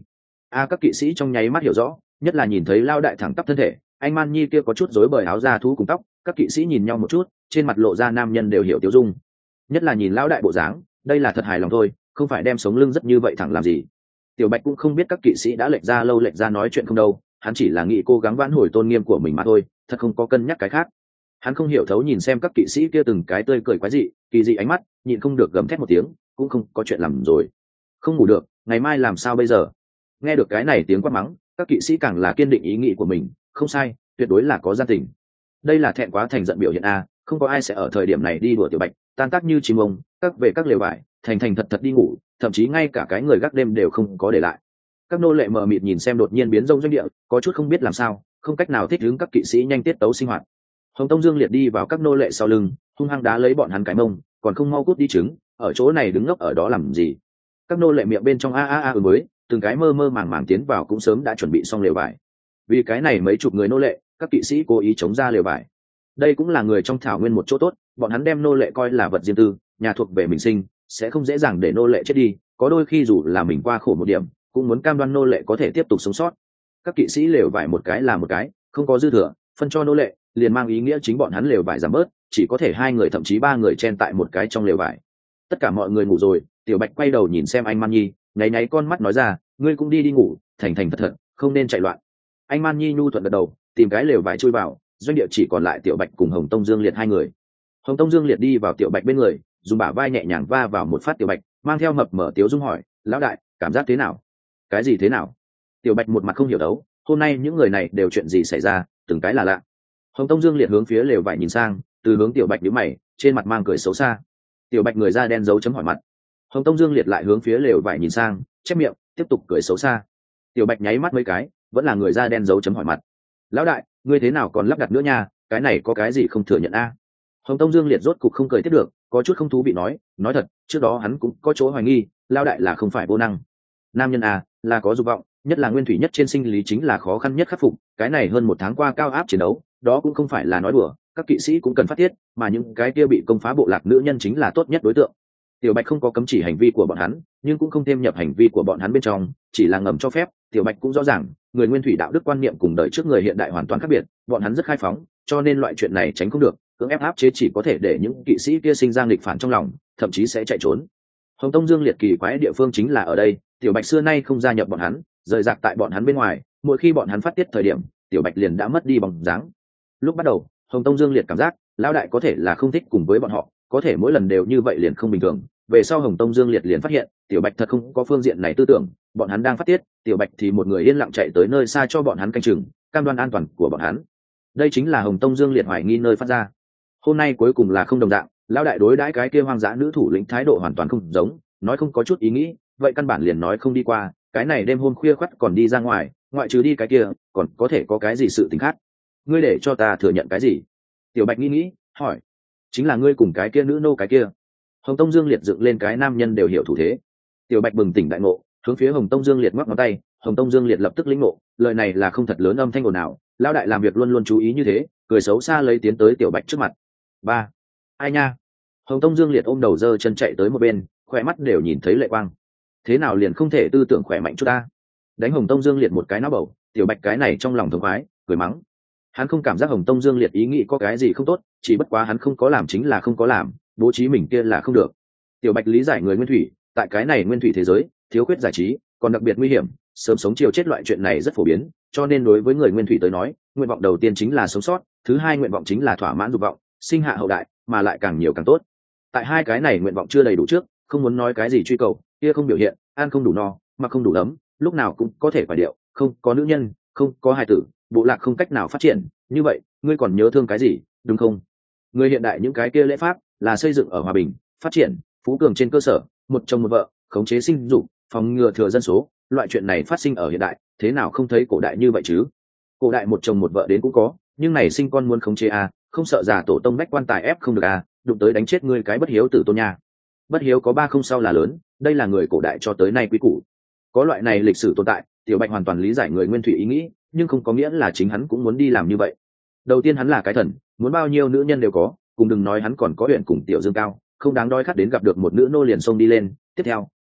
a các kỵ sĩ trong nháy mắt hiểu rõ, nhất là nhìn thấy lao đại thẳng tắp thân thể, anh man nhi kia có chút rối bời áo da thú cùng tóc, các kỵ sĩ nhìn nhau một chút, trên mặt lộ ra nam nhân đều hiểu tiêu dung. Nhất là nhìn lao đại bộ dáng, đây là thật hài lòng thôi, không phải đem sống lưng rất như vậy thẳng làm gì. Tiểu Bạch cũng không biết các kỵ sĩ đã lệch ra lâu lệch ra nói chuyện không đâu, hắn chỉ là nghĩ cố gắng vãn hồi tôn nghiêm của mình mà thôi, thật không có cân nhắc cái khác. Hắn không hiểu thấu nhìn xem các kỵ sĩ kia từng cái tươi cười quái dị, kỳ dị ánh mắt, nhịn không được gầm thét một tiếng, cũng không có chuyện làm rồi. Không ngủ được, ngày mai làm sao bây giờ? Nghe được cái này tiếng quát mắng, các kỵ sĩ càng là kiên định ý nghĩ của mình, không sai, tuyệt đối là có gian tình. Đây là thẹn quá thành giận biểu hiện a, không có ai sẽ ở thời điểm này đi đùa Tiểu Bạch, tan tác như chim ông, các về các lều vải, thành thành thật thật đi ngủ, thậm chí ngay cả cái người gác đêm đều không có để lại. Các nô lệ mờ mịt nhìn xem đột nhiên biến rông doanh địa, có chút không biết làm sao, không cách nào thích ứng các kỵ sĩ nhanh tiết tấu sinh hoạt. Hồng Tông Dương liệt đi vào các nô lệ sau lưng, hung hăng đá lấy bọn hắn cái mông, còn không mau cút đi trứng, ở chỗ này đứng ngốc ở đó làm gì? Các nô lệ miệng bên trong a a a mới, từng cái mơ mơ màng màng tiến vào cũng sớm đã chuẩn bị xong lều vải. Vì cái này mấy chục người nô lệ, các kỵ sĩ cố ý chống ra lều vải. Đây cũng là người trong thảo nguyên một chỗ tốt, bọn hắn đem nô lệ coi là vật riêng tư, nhà thuộc về mình sinh, sẽ không dễ dàng để nô lệ chết đi, có đôi khi dù là mình qua khổ một điểm, cũng muốn cam đoan nô lệ có thể tiếp tục sống sót. Các kỵ sĩ lều vải một cái là một cái, không có dư thừa, phân cho nô lệ, liền mang ý nghĩa chính bọn hắn lều vải giảm bớt, chỉ có thể hai người thậm chí ba người chen tại một cái trong lều vải. Tất cả mọi người ngủ rồi, Tiểu Bạch quay đầu nhìn xem anh Man Nhi, nháy nháy con mắt nói ra, ngươi cũng đi đi ngủ, thành thành thật thật, không nên chạy loạn. Anh Man Nhi nhu thuận gật đầu, tìm cái lều vải chui vào, doanh địa chỉ còn lại Tiểu Bạch cùng Hồng Tông Dương liệt hai người. Hồng Tông Dương liệt đi vào Tiểu Bạch bên người, dùng bả vai nhẹ nhàng va vào một phát Tiểu Bạch, mang theo mập mở tiếu dung hỏi, lão đại, cảm giác thế nào? Cái gì thế nào? Tiểu Bạch một mặt không hiểu đấu, hôm nay những người này đều chuyện gì xảy ra, từng cái là lạ. Hồng Tông Dương liệt hướng phía lều vải nhìn sang, từ hướng Tiểu Bạch nhíu mày, trên mặt mang cười xấu xa. Tiểu Bạch người da đen dấu chấm hỏi mặt. Hồng Tông Dương liệt lại hướng phía lều vải nhìn sang, chép miệng, tiếp tục cười xấu xa. Tiểu Bạch nháy mắt mấy cái, vẫn là người da đen dấu chấm hỏi mặt. Lão đại, ngươi thế nào còn lắp đặt nữa nha, cái này có cái gì không thừa nhận a? Hồng Tông Dương liệt rốt cục không cười tiếp được, có chút không thú vị nói, nói thật, trước đó hắn cũng có chỗ hoài nghi, lão đại là không phải vô năng. Nam nhân a, là có dục vọng, nhất là nguyên thủy nhất trên sinh lý chính là khó khăn nhất khắc phục, cái này hơn một tháng qua cao áp chiến đấu, đó cũng không phải là nói đùa, các kỵ sĩ cũng cần phát tiết, mà những cái kia bị công phá bộ lạc nữ nhân chính là tốt nhất đối tượng. Tiểu Bạch không có cấm chỉ hành vi của bọn hắn, nhưng cũng không thêm nhập hành vi của bọn hắn bên trong, chỉ là ngầm cho phép. Tiểu Bạch cũng rõ ràng, người nguyên thủy đạo đức quan niệm cùng đời trước người hiện đại hoàn toàn khác biệt, bọn hắn rất khai phóng, cho nên loại chuyện này tránh không được, cưỡng ép áp chế chỉ có thể để những kỵ sĩ kia sinh ra nghịch phản trong lòng, thậm chí sẽ chạy trốn. Hồng Tông Dương liệt kỳ quái địa phương chính là ở đây, Tiểu Bạch xưa nay không gia nhập bọn hắn, rời rạc tại bọn hắn bên ngoài, mỗi khi bọn hắn phát tiết thời điểm, Tiểu Bạch liền đã mất đi bóng dáng. Lúc bắt đầu, Hồng Tông Dương liệt cảm giác, lão đại có thể là không thích cùng với bọn họ, có thể mỗi lần đều như vậy liền không bình thường. Về sau Hồng Tông Dương liệt liền phát hiện, Tiểu Bạch thật không có phương diện này tư tưởng, bọn hắn đang phát tiết, Tiểu Bạch thì một người yên lặng chạy tới nơi xa cho bọn hắn canh chừng, cam đoan an toàn của bọn hắn. Đây chính là Hồng Tông Dương liệt hoài nghi nơi phát ra. Hôm nay cuối cùng là không đồng dạng, lão đại đối đãi cái kia hoang dã nữ thủ lĩnh thái độ hoàn toàn không giống, nói không có chút ý nghĩ, vậy căn bản liền nói không đi qua, cái này đêm hôm khuya khoắt còn đi ra ngoài, ngoại trừ đi cái kia, còn có thể có cái gì sự tình khác? Ngươi để cho ta thừa nhận cái gì? Tiểu Bạch nghĩ nghĩ, hỏi. Chính là ngươi cùng cái kia nữ nô cái kia. Hồng Tông Dương liệt dựng lên cái nam nhân đều hiểu thủ thế. Tiểu Bạch bừng tỉnh đại ngộ, hướng phía Hồng Tông Dương liệt ngoắc ngón tay, Hồng Tông Dương liệt lập tức lĩnh ngộ, lời này là không thật lớn âm thanh ồn ào, lão đại làm việc luôn luôn chú ý như thế, cười xấu xa lấy tiến tới Tiểu Bạch trước mặt. Ba, ai nha? Hồng Tông Dương liệt ôm đầu giơ chân chạy tới một bên, khỏe mắt đều nhìn thấy lệ quang. Thế nào liền không thể tư tưởng khỏe mạnh chút ta? Đánh Hồng Tông Dương liệt một cái não bầu, Tiểu Bạch cái này trong lòng thống khoái, cười mắng. Hắn không cảm giác Hồng Tông Dương liệt ý nghĩ có cái gì không tốt, chỉ bất quá hắn không có làm chính là không có làm, bố trí mình kia là không được. Tiểu Bạch lý giải người nguyên thủy, tại cái này nguyên thủy thế giới, thiếu khuyết giải trí, còn đặc biệt nguy hiểm, sớm sống chiều chết loại chuyện này rất phổ biến, cho nên đối với người nguyên thủy tới nói, nguyện vọng đầu tiên chính là sống sót, thứ hai nguyện vọng chính là thỏa mãn dục vọng, sinh hạ hậu đại, mà lại càng nhiều càng tốt. Tại hai cái này nguyện vọng chưa đầy đủ trước, không muốn nói cái gì truy cầu, kia không biểu hiện, ăn không đủ no, mà không đủ ấm, lúc nào cũng có thể phải điệu, không có nữ nhân, không có hài tử, bộ lạc không cách nào phát triển, như vậy, ngươi còn nhớ thương cái gì, đúng không? Người hiện đại những cái kia lễ pháp là xây dựng ở hòa bình, phát triển, phú cường trên cơ sở, một chồng một vợ, khống chế sinh dục, phòng ngừa thừa dân số, loại chuyện này phát sinh ở hiện đại, thế nào không thấy cổ đại như vậy chứ? Cổ đại một chồng một vợ đến cũng có, nhưng này sinh con muốn khống chế a, không sợ già tổ tông bách quan tài ép không được a, đụng tới đánh chết ngươi cái bất hiếu tử tôn nha. Bất hiếu có ba không sau là lớn, đây là người cổ đại cho tới nay quý củ. Có loại này lịch sử tồn tại, Tiểu Bạch hoàn toàn lý giải người nguyên thủy ý nghĩ, nhưng không có nghĩa là chính hắn cũng muốn đi làm như vậy. Đầu tiên hắn là cái thần, muốn bao nhiêu nữ nhân đều có, cùng đừng nói hắn còn có huyện cùng Tiểu Dương Cao, không đáng đói khát đến gặp được một nữ nô liền xông đi lên. Tiếp theo,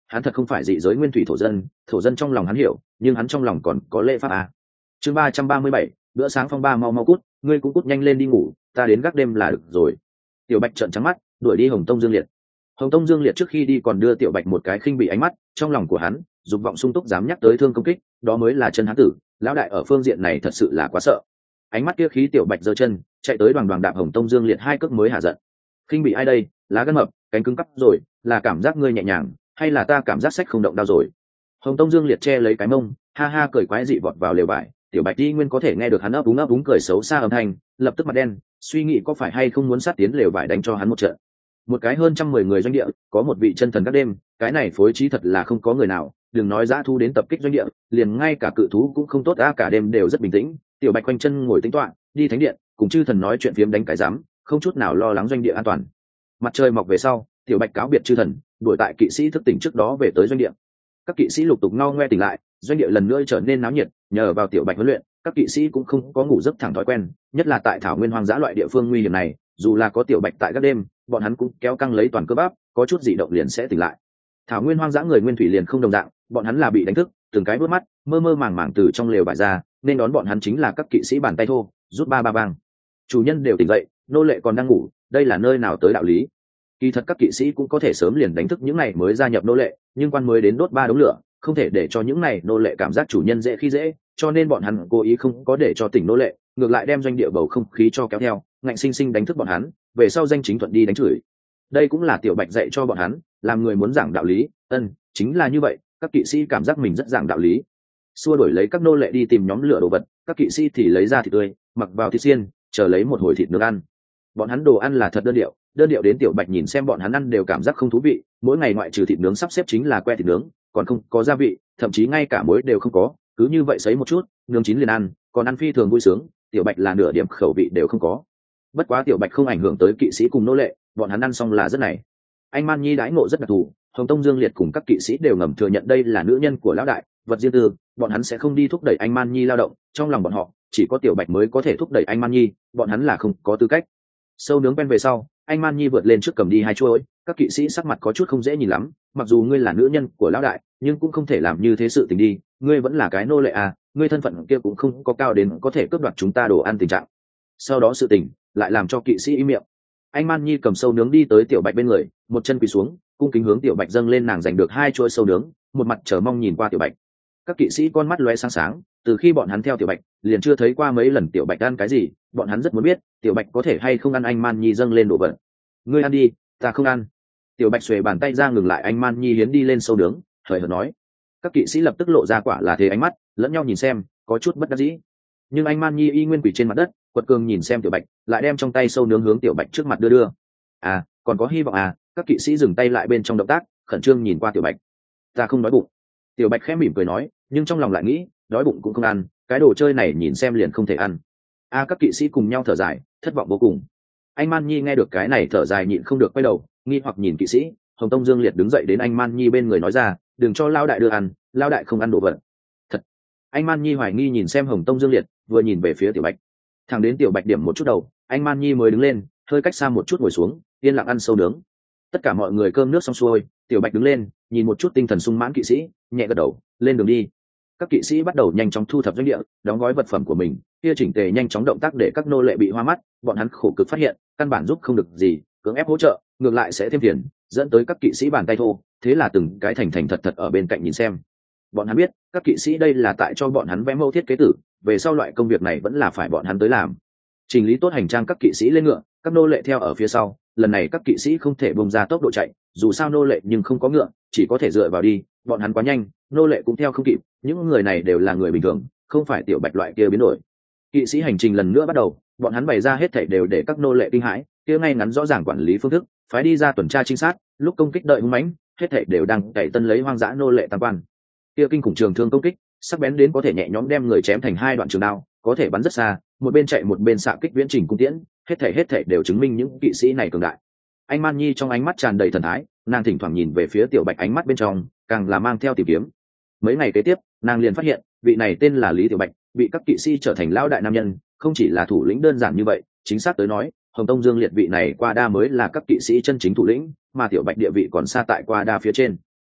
hắn thật không phải dị giới nguyên thủy thổ dân, thổ dân trong lòng hắn hiểu, nhưng hắn trong lòng còn có lễ pháp à. Chương ba trăm ba mươi bảy, bữa sáng phong ba mau mau cút, ngươi cũng cút nhanh lên đi ngủ, ta đến gác đêm là được rồi. Tiểu Bạch trợn trắng mắt, đuổi đi Hồng Tông Dương Liệt. Hồng Tông Dương Liệt trước khi đi còn đưa Tiểu Bạch một cái khinh bị ánh mắt, trong lòng của hắn, dục vọng sung túc dám nhắc tới thương công kích, đó mới là chân hắn tử, lão đại ở phương diện này thật sự là quá sợ. Ánh mắt kia khí Tiểu Bạch giơ chân, chạy tới đoàn đoàn đạp Hồng Tông Dương Liệt hai cước mới hạ giận. Khinh bị ai đây, lá gan mập, cánh cứng cắp rồi, là cảm giác ngươi nhẹ nhàng, hay là ta cảm giác sách không động đau rồi. Hồng Tông Dương Liệt che lấy cái mông, ha ha cười quái dị vọt vào lều vải. Tiểu Bạch đi nguyên có thể nghe được hắn ấp úng ấp úng cười xấu xa âm thanh, lập tức mặt đen, suy nghĩ có phải hay không muốn sát tiến lều vải đánh cho hắn một trận. Một cái hơn trăm mười người doanh địa, có một vị chân thần các đêm, cái này phối trí thật là không có người nào, đừng nói dã thu đến tập kích doanh địa, liền ngay cả cự thú cũng không tốt a, cả đêm đều rất bình tĩnh. Tiểu Bạch quanh chân ngồi tĩnh tọa, đi thánh điện, cùng chư thần nói chuyện phiếm đánh cái giám, không chút nào lo lắng doanh địa an toàn. Mặt trời mọc về sau, Tiểu Bạch cáo biệt chư thần, đuổi tại kỵ sĩ thức tỉnh trước đó về tới doanh địa. Các kỵ sĩ lục tục ngao ngoe tỉnh lại, doanh địa lần nữa trở nên náo nhiệt, nhờ vào Tiểu Bạch huấn luyện, các kỵ sĩ cũng không có ngủ giấc thẳng thói quen, nhất là tại thảo nguyên hoang dã loại địa phương nguy hiểm này, dù là có Tiểu Bạch tại các đêm, bọn hắn cũng kéo căng lấy toàn cơ bắp, có chút dị động liền sẽ tỉnh lại. Thảo nguyên hoang dã người nguyên thủy liền không đồng dạng, bọn hắn là bị đánh thức, từng cái bước mắt, mơ mơ màng màng từ trong lều vải ra, nên đón bọn hắn chính là các kỵ sĩ bàn tay thô, rút ba ba bang. Chủ nhân đều tỉnh dậy, nô lệ còn đang ngủ, đây là nơi nào tới đạo lý? Kỳ thật các kỵ sĩ cũng có thể sớm liền đánh thức những này mới gia nhập nô lệ, nhưng quan mới đến đốt ba đống lửa, không thể để cho những này nô lệ cảm giác chủ nhân dễ khi dễ, cho nên bọn hắn cố ý không có để cho tỉnh nô lệ, ngược lại đem doanh địa bầu không khí cho kéo theo, ngạnh sinh sinh đánh thức bọn hắn, về sau danh chính thuận đi đánh chửi. Đây cũng là Tiểu Bạch dạy cho bọn hắn, làm người muốn giảng đạo lý, ân, chính là như vậy, các kỵ sĩ cảm giác mình rất giảng đạo lý. Xua đuổi lấy các nô lệ đi tìm nhóm lửa đồ vật, các kỵ sĩ thì lấy ra thịt tươi, mặc vào thịt xiên, chờ lấy một hồi thịt nướng ăn. Bọn hắn đồ ăn là thật đơn điệu, đơn điệu đến Tiểu Bạch nhìn xem bọn hắn ăn đều cảm giác không thú vị, mỗi ngày ngoại trừ thịt nướng sắp xếp chính là que thịt nướng, còn không có gia vị, thậm chí ngay cả muối đều không có, cứ như vậy sấy một chút, nướng chín liền ăn, còn ăn phi thường vui sướng. Tiểu Bạch là nửa điểm khẩu vị đều không có. Bất quá Tiểu Bạch không ảnh hưởng tới kỵ sĩ cùng nô lệ, bọn hắn ăn xong là rất này. Anh Man Nhi đãi ngộ rất đặc thù, Hồng Tông Dương Liệt cùng các kỵ sĩ đều ngầm thừa nhận đây là nữ nhân của lão đại, vật riêng tư, bọn hắn sẽ không đi thúc đẩy anh Man Nhi lao động, trong lòng bọn họ chỉ có Tiểu Bạch mới có thể thúc đẩy anh Man Nhi, bọn hắn là không có tư cách. Sâu nướng quen về sau, anh Man Nhi vượt lên trước cầm đi hai chuỗi, các kỵ sĩ sắc mặt có chút không dễ nhìn lắm, mặc dù ngươi là nữ nhân của lão đại, nhưng cũng không thể làm như thế sự tình đi, ngươi vẫn là cái nô lệ à, ngươi thân phận kia cũng không có cao đến có thể cướp đoạt chúng ta đồ ăn tình trạng. Sau đó sự tình lại làm cho kỵ sĩ im miệng. Anh Man Nhi cầm sâu nướng đi tới Tiểu Bạch bên người, một chân quỳ xuống, cung kính hướng Tiểu Bạch dâng lên, nàng giành được hai chuỗi sâu nướng, một mặt chờ mong nhìn qua Tiểu Bạch. Các kỵ sĩ con mắt lóe sáng sáng, từ khi bọn hắn theo Tiểu Bạch, liền chưa thấy qua mấy lần Tiểu Bạch ăn cái gì, bọn hắn rất muốn biết, Tiểu Bạch có thể hay không ăn anh Man Nhi dâng lên đồ vật. Ngươi ăn đi, ta không ăn. Tiểu Bạch xuề bàn tay ra ngừng lại anh Man Nhi hiến đi lên sâu nướng, hời hợt nói. Các kỵ sĩ lập tức lộ ra quả là thế ánh mắt, lẫn nhau nhìn xem, có chút bất đắc dĩ. Nhưng anh Man Nhi y nguyên quỳ trên mặt đất, quật cường nhìn xem Tiểu Bạch, lại đem trong tay sâu nướng hướng Tiểu Bạch trước mặt đưa đưa. À, còn có hy vọng à? Các kỵ sĩ dừng tay lại bên trong động tác, khẩn trương nhìn qua Tiểu Bạch. Ta không đói bụng. Tiểu Bạch khẽ mỉm cười nói, nhưng trong lòng lại nghĩ, đói bụng cũng không ăn, cái đồ chơi này nhìn xem liền không thể ăn. A à, các kỵ sĩ cùng nhau thở dài, thất vọng vô cùng. Anh Man Nhi nghe được cái này thở dài nhịn không được quay đầu, nghi hoặc nhìn kỵ sĩ. Hồng Tông Dương Liệt đứng dậy đến anh Man Nhi bên người nói ra, đừng cho lao đại đưa ăn, lao đại không ăn đồ vật. Thật. Anh Man Nhi hoài nghi nhìn xem Hồng Tông Dương Liệt, vừa nhìn về phía Tiểu Bạch. Thẳng đến Tiểu Bạch điểm một chút đầu, anh Man Nhi mới đứng lên, hơi cách xa một chút ngồi xuống, yên lặng ăn sâu nướng. Tất cả mọi người cơm nước xong xuôi, Tiểu Bạch đứng lên, nhìn một chút tinh thần sung mãn kỵ sĩ, nhẹ gật đầu, lên đường đi. Các kỵ sĩ bắt đầu nhanh chóng thu thập doanh địa, đóng gói vật phẩm của mình, kia chỉnh tề nhanh chóng động tác để các nô lệ bị hoa mắt, bọn hắn khổ cực phát hiện, căn bản giúp không được gì, cưỡng ép hỗ trợ, ngược lại sẽ thêm phiền, dẫn tới các kỵ sĩ bàn tay thô, thế là từng cái thành thành thật thật ở bên cạnh nhìn xem. Bọn hắn biết, các kỵ sĩ đây là tại cho bọn hắn vẽ mẫu thiết kế tử, về sau loại công việc này vẫn là phải bọn hắn tới làm. Chỉnh lý tốt hành trang các kỵ sĩ lên ngựa, các nô lệ theo ở phía sau, lần này các kỵ sĩ không thể bung ra tốc độ chạy, dù sao nô lệ nhưng không có ngựa, chỉ có thể dựa vào đi, bọn hắn quá nhanh, nô lệ cũng theo không kịp, những người này đều là người bình thường, không phải Tiểu Bạch loại kia biến đổi. Kỵ sĩ hành trình lần nữa bắt đầu, bọn hắn bày ra hết thảy đều để các nô lệ kinh hãi, kia ngay ngắn rõ ràng quản lý phương thức, phái đi ra tuần tra trinh sát, lúc công kích đợi hung mãnh, hết thảy đều đang cày tân lấy hoang dã nô lệ tam quan. Kia kinh khủng trường thương công kích, sắc bén đến có thể nhẹ nhõm đem người chém thành hai đoạn trường đao, có thể bắn rất xa, một bên chạy một bên xạ kích viễn trình cung tiễn, hết thảy hết thảy đều chứng minh những kỵ sĩ này cường đại. Anh Man Nhi trong ánh mắt tràn đầy thần thái, nàng thỉnh thoảng nhìn về phía Tiểu Bạch, ánh mắt bên trong càng là mang theo tìm kiếm. Mấy ngày kế tiếp, nàng liền phát hiện, vị này tên là Lý Tiểu Bạch, bị các kỵ sĩ trở thành lão đại nam nhân, không chỉ là thủ lĩnh đơn giản như vậy, chính xác tới nói, Hồng Tông Dương Liệt vị này qua đa mới là các kỵ sĩ chân chính thủ lĩnh, mà Tiểu Bạch địa vị còn xa tại qua đa phía trên.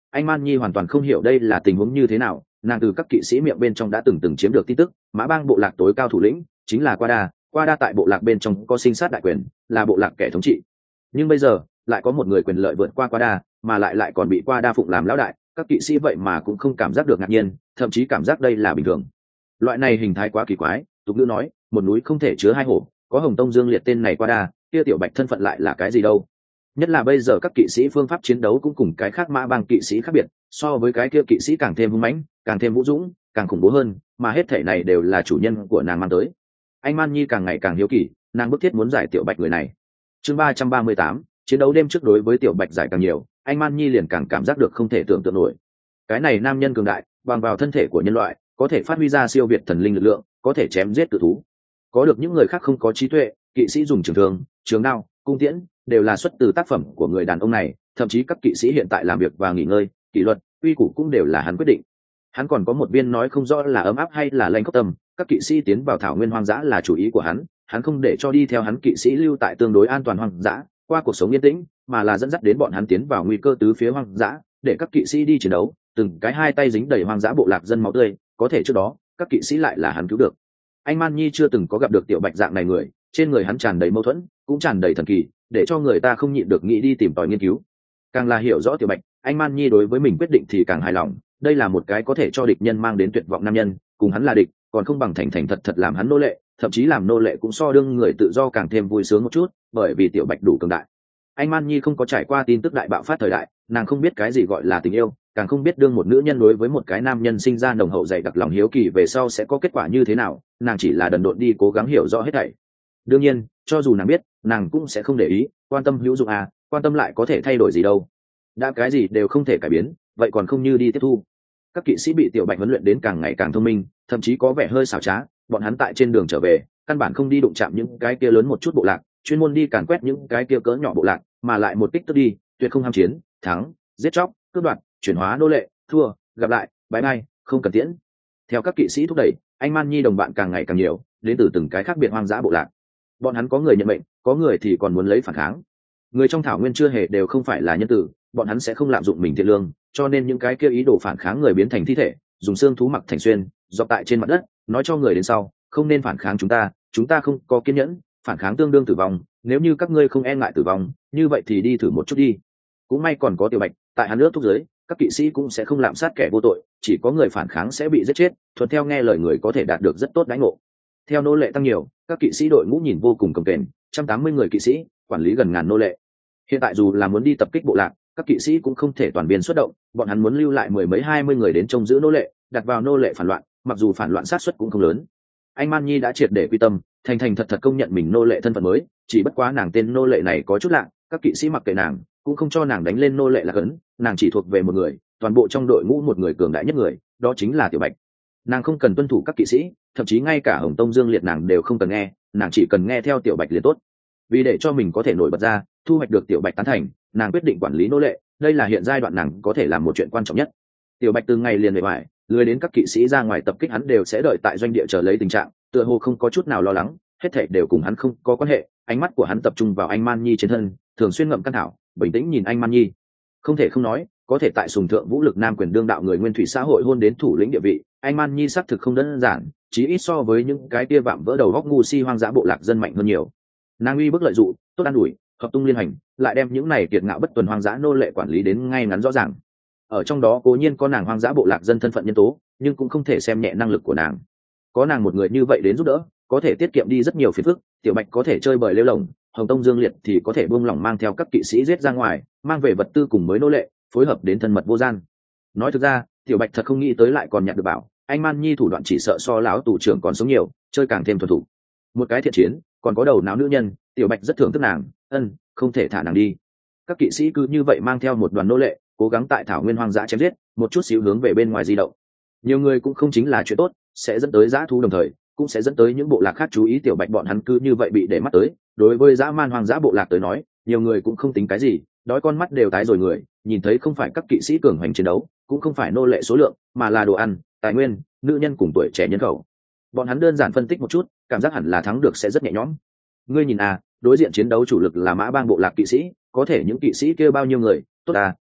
Anh Man Nhi hoàn toàn không hiểu đây là tình huống như thế nào, nàng từ các kỵ sĩ miệng bên trong đã từng từng chiếm được tin tức, mã bang bộ lạc tối cao thủ lĩnh chính là Qua Đa, Qua Đa tại bộ lạc bên trong có sinh sát đại quyền, là bộ lạc kẻ thống trị. Nhưng bây giờ lại có một người quyền lợi vượt qua Qua Đa, mà lại lại còn bị Qua Đa phụng làm lão đại, các kỵ sĩ vậy mà cũng không cảm giác được ngạc nhiên, thậm chí cảm giác đây là bình thường. Loại này hình thái quá kỳ quái, tục ngữ nói, một núi không thể chứa hai hổ, có Hồng Tông Dương Liệt tên này Qua Đa, kia Tiểu Bạch thân phận lại là cái gì đâu? Nhất là bây giờ các kỵ sĩ phương pháp chiến đấu cũng cùng cái khác mã bang kỵ sĩ khác biệt, so với cái kia kỵ sĩ càng thêm hung mãnh, càng thêm vũ dũng, càng khủng bố hơn, mà hết thể này đều là chủ nhân của nàng mang tới. Anh Man Nhi càng ngày càng hiếu kỳ, nàng bức thiết muốn giải Tiểu Bạch người này. Chương ba trăm ba mươi tám, chiến đấu đêm trước đối với Tiểu Bạch giải càng nhiều, anh Man Nhi liền càng cảm giác được không thể tưởng tượng nổi. Cái này nam nhân cường đại, bằng vào thân thể của nhân loại, có thể phát huy ra siêu việt thần linh lực lượng, có thể chém giết cự thú. Có được những người khác không có trí tuệ, kỵ sĩ dùng trường thương, trường đao, cung tiễn, đều là xuất từ tác phẩm của người đàn ông này, thậm chí các kỵ sĩ hiện tại làm việc và nghỉ ngơi, kỷ luật, uy củ cũng đều là hắn quyết định. Hắn còn có một viên nói không rõ là ấm áp hay là lanh khốc tâm, các kỵ sĩ tiến vào thảo nguyên hoang dã là chủ ý của hắn, hắn không để cho đi theo hắn kỵ sĩ lưu tại tương đối an toàn hoang dã, qua cuộc sống yên tĩnh, mà là dẫn dắt đến bọn hắn tiến vào nguy cơ tứ phía hoang dã, để các kỵ sĩ đi chiến đấu, từng cái hai tay dính đầy hoang dã bộ lạc dân máu tươi, có thể trước đó, các kỵ sĩ lại là hắn cứu được. Anh Man Nhi chưa từng có gặp được Tiểu Bạch dạng này người, trên người hắn tràn đầy mâu thuẫn, cũng tràn đầy thần kỳ, để cho người ta không nhịn được nghĩ đi tìm tòi nghiên cứu. Càng là hiểu rõ Tiểu Bạch, anh Man Nhi đối với mình quyết định thì càng hài lòng, đây là một cái có thể cho địch nhân mang đến tuyệt vọng nam nhân, cùng hắn là địch, còn không bằng thành thành thật thật làm hắn nô lệ, thậm chí làm nô lệ cũng so đương người tự do càng thêm vui sướng một chút, bởi vì Tiểu Bạch đủ cường đại. Anh Man Nhi không có trải qua tin tức đại bạo phát thời đại, nàng không biết cái gì gọi là tình yêu, càng không biết đương một nữ nhân đối với một cái nam nhân sinh ra nồng hậu dày đặc lòng hiếu kỳ về sau sẽ có kết quả như thế nào, nàng chỉ là đần độn đi cố gắng hiểu rõ hết thảy. Đương nhiên, cho dù nàng biết, nàng cũng sẽ không để ý, quan tâm hữu dụng à, quan tâm lại có thể thay đổi gì đâu. Đã cái gì đều không thể cải biến, vậy còn không như đi tiếp thu. Các kỵ sĩ bị Tiểu Bạch huấn luyện đến càng ngày càng thông minh, thậm chí có vẻ hơi xảo trá, bọn hắn tại trên đường trở về, căn bản không đi đụng chạm những cái kia lớn một chút bộ lạc, chuyên môn đi càn quét những cái kia cỡ nhỏ bộ lạc, mà lại một kích tức đi, tuyệt không ham chiến, thắng, giết chóc, cướp đoạt, chuyển hóa nô lệ, thua, gặp lại, bye bye, không cần tiễn. Theo các kỵ sĩ thúc đẩy, anh Man Nhi đồng bạn càng ngày càng nhiều, đến từ từng cái khác biệt hoang dã bộ lạc. Bọn hắn có người nhận mệnh, có người thì còn muốn lấy phản kháng. Người trong thảo nguyên chưa hề đều không phải là nhân tử, bọn hắn sẽ không lạm dụng mình thiện lương, cho nên những cái kia ý đồ phản kháng người biến thành thi thể, dùng xương thú mặc thành xuyên, dọc tại trên mặt đất, nói cho người đến sau, không nên phản kháng chúng ta, chúng ta không có kiên nhẫn, phản kháng tương đương tử vong, nếu như các ngươi không e ngại tử vong, như vậy thì đi thử một chút đi. Cũng may còn có Tiểu Bạch, tại hắn nước thúc giới, các kỵ sĩ cũng sẽ không lạm sát kẻ vô tội, chỉ có người phản kháng sẽ bị giết chết, thuận theo nghe lời người có thể đạt được rất tốt đãi ngộ. Theo nô lệ tăng nhiều, các kỵ sĩ đội ngũ nhìn vô cùng cồng kềnh, một trăm tám mươi người kỵ sĩ, quản lý gần ngàn nô lệ. Hiện tại dù là muốn đi tập kích bộ lạc, các kỵ sĩ cũng không thể toàn viên xuất động, bọn hắn muốn lưu lại mười mấy hai mươi người đến trông giữ nô lệ, đặt vào nô lệ phản loạn, mặc dù phản loạn sát suất cũng không lớn. Anh Man Nhi đã triệt để quy tâm, thành thành thật thật công nhận mình nô lệ thân phận mới, chỉ bất quá nàng tên nô lệ này có chút lạ, các kỵ sĩ mặc kệ nàng, cũng không cho nàng đánh lên nô lệ là cấn, nàng chỉ thuộc về một người, toàn bộ trong đội ngũ một người cường đại nhất người, đó chính là Tiểu Bạch. Nàng không cần tuân thủ các kỵ sĩ, thậm chí ngay cả Hồng Tông Dương Liệt nàng đều không cần nghe, nàng chỉ cần nghe theo Tiểu Bạch liền tốt. Vì để cho mình có thể nổi bật ra, thu hoạch được Tiểu Bạch tán thành, nàng quyết định quản lý nô lệ, đây là hiện giai đoạn nàng có thể làm một chuyện quan trọng nhất. Tiểu Bạch từ ngày liền về vải, lười đến các kỵ sĩ ra ngoài tập kích hắn đều sẽ đợi tại doanh địa chờ lấy tình trạng, tựa hồ không có chút nào lo lắng, hết thảy đều cùng hắn không có quan hệ. Ánh mắt của hắn tập trung vào anh Man Nhi trên thân, thường xuyên ngậm căn thảo, bình tĩnh nhìn anh Man Nhi. Không thể không nói, có thể tại sùng thượng vũ lực nam quyền đương đạo người nguyên thủy xã hội hôn đến thủ lĩnh địa vị, anh Man Nhi xác thực không đơn giản, chí ít so với những cái tia vạm vỡ đầu góc ngu si hoang dã bộ lạc dân mạnh hơn nhiều. Nàng uy bức lợi dụng, tốt an ủi, hợp tung liên hành, lại đem những này kiệt ngạo bất tuần hoang dã nô lệ quản lý đến ngay ngắn rõ ràng. Ở trong đó cố nhiên có nàng hoang dã bộ lạc dân thân phận nhân tố, nhưng cũng không thể xem nhẹ năng lực của nàng. Có nàng một người như vậy đến giúp đỡ, có thể tiết kiệm đi rất nhiều phiền phức. Tiểu Bạch có thể chơi bời lêu lồng, Hồng Tông Dương Liệt thì có thể buông lỏng mang theo các kỵ sĩ giết ra ngoài, mang về vật tư cùng mới nô lệ, phối hợp đến thân mật vô gian. Nói thực ra, Tiểu Bạch thật không nghĩ tới lại còn nhận được bảo, anh Man Nhi thủ đoạn chỉ sợ so lão tù trưởng còn sống nhiều, chơi càng thêm thuần thủ. Một cái thiện chiến, còn có đầu não nữ nhân, Tiểu Bạch rất thưởng thức nàng, ân, không thể thả nàng đi. Các kỵ sĩ cứ như vậy mang theo một đoàn nô lệ, cố gắng tại thảo nguyên hoang dã chém giết, một chút xíu hướng về bên ngoài di động. Nhiều người cũng không chính là chuyện tốt, sẽ dẫn tới dã thú đồng thời, cũng sẽ dẫn tới những bộ lạc khác chú ý Tiểu Bạch bọn hắn cứ như vậy bị để mắt tới. Đối với dã man hoang dã bộ lạc tới nói, nhiều người cũng không tính cái gì, đói con mắt đều tái rồi người, nhìn thấy không phải các kỵ sĩ cường hành chiến đấu, cũng không phải nô lệ số lượng, mà là đồ ăn, tài nguyên, nữ nhân cùng tuổi trẻ nhân khẩu. Bọn hắn đơn giản phân tích một chút, cảm giác hẳn là thắng được sẽ rất nhẹ nhõm. Ngươi nhìn à, đối diện chiến đấu chủ lực là mã bang bộ lạc kỵ sĩ, có thể những kỵ sĩ kia bao nhiêu người, tốt à,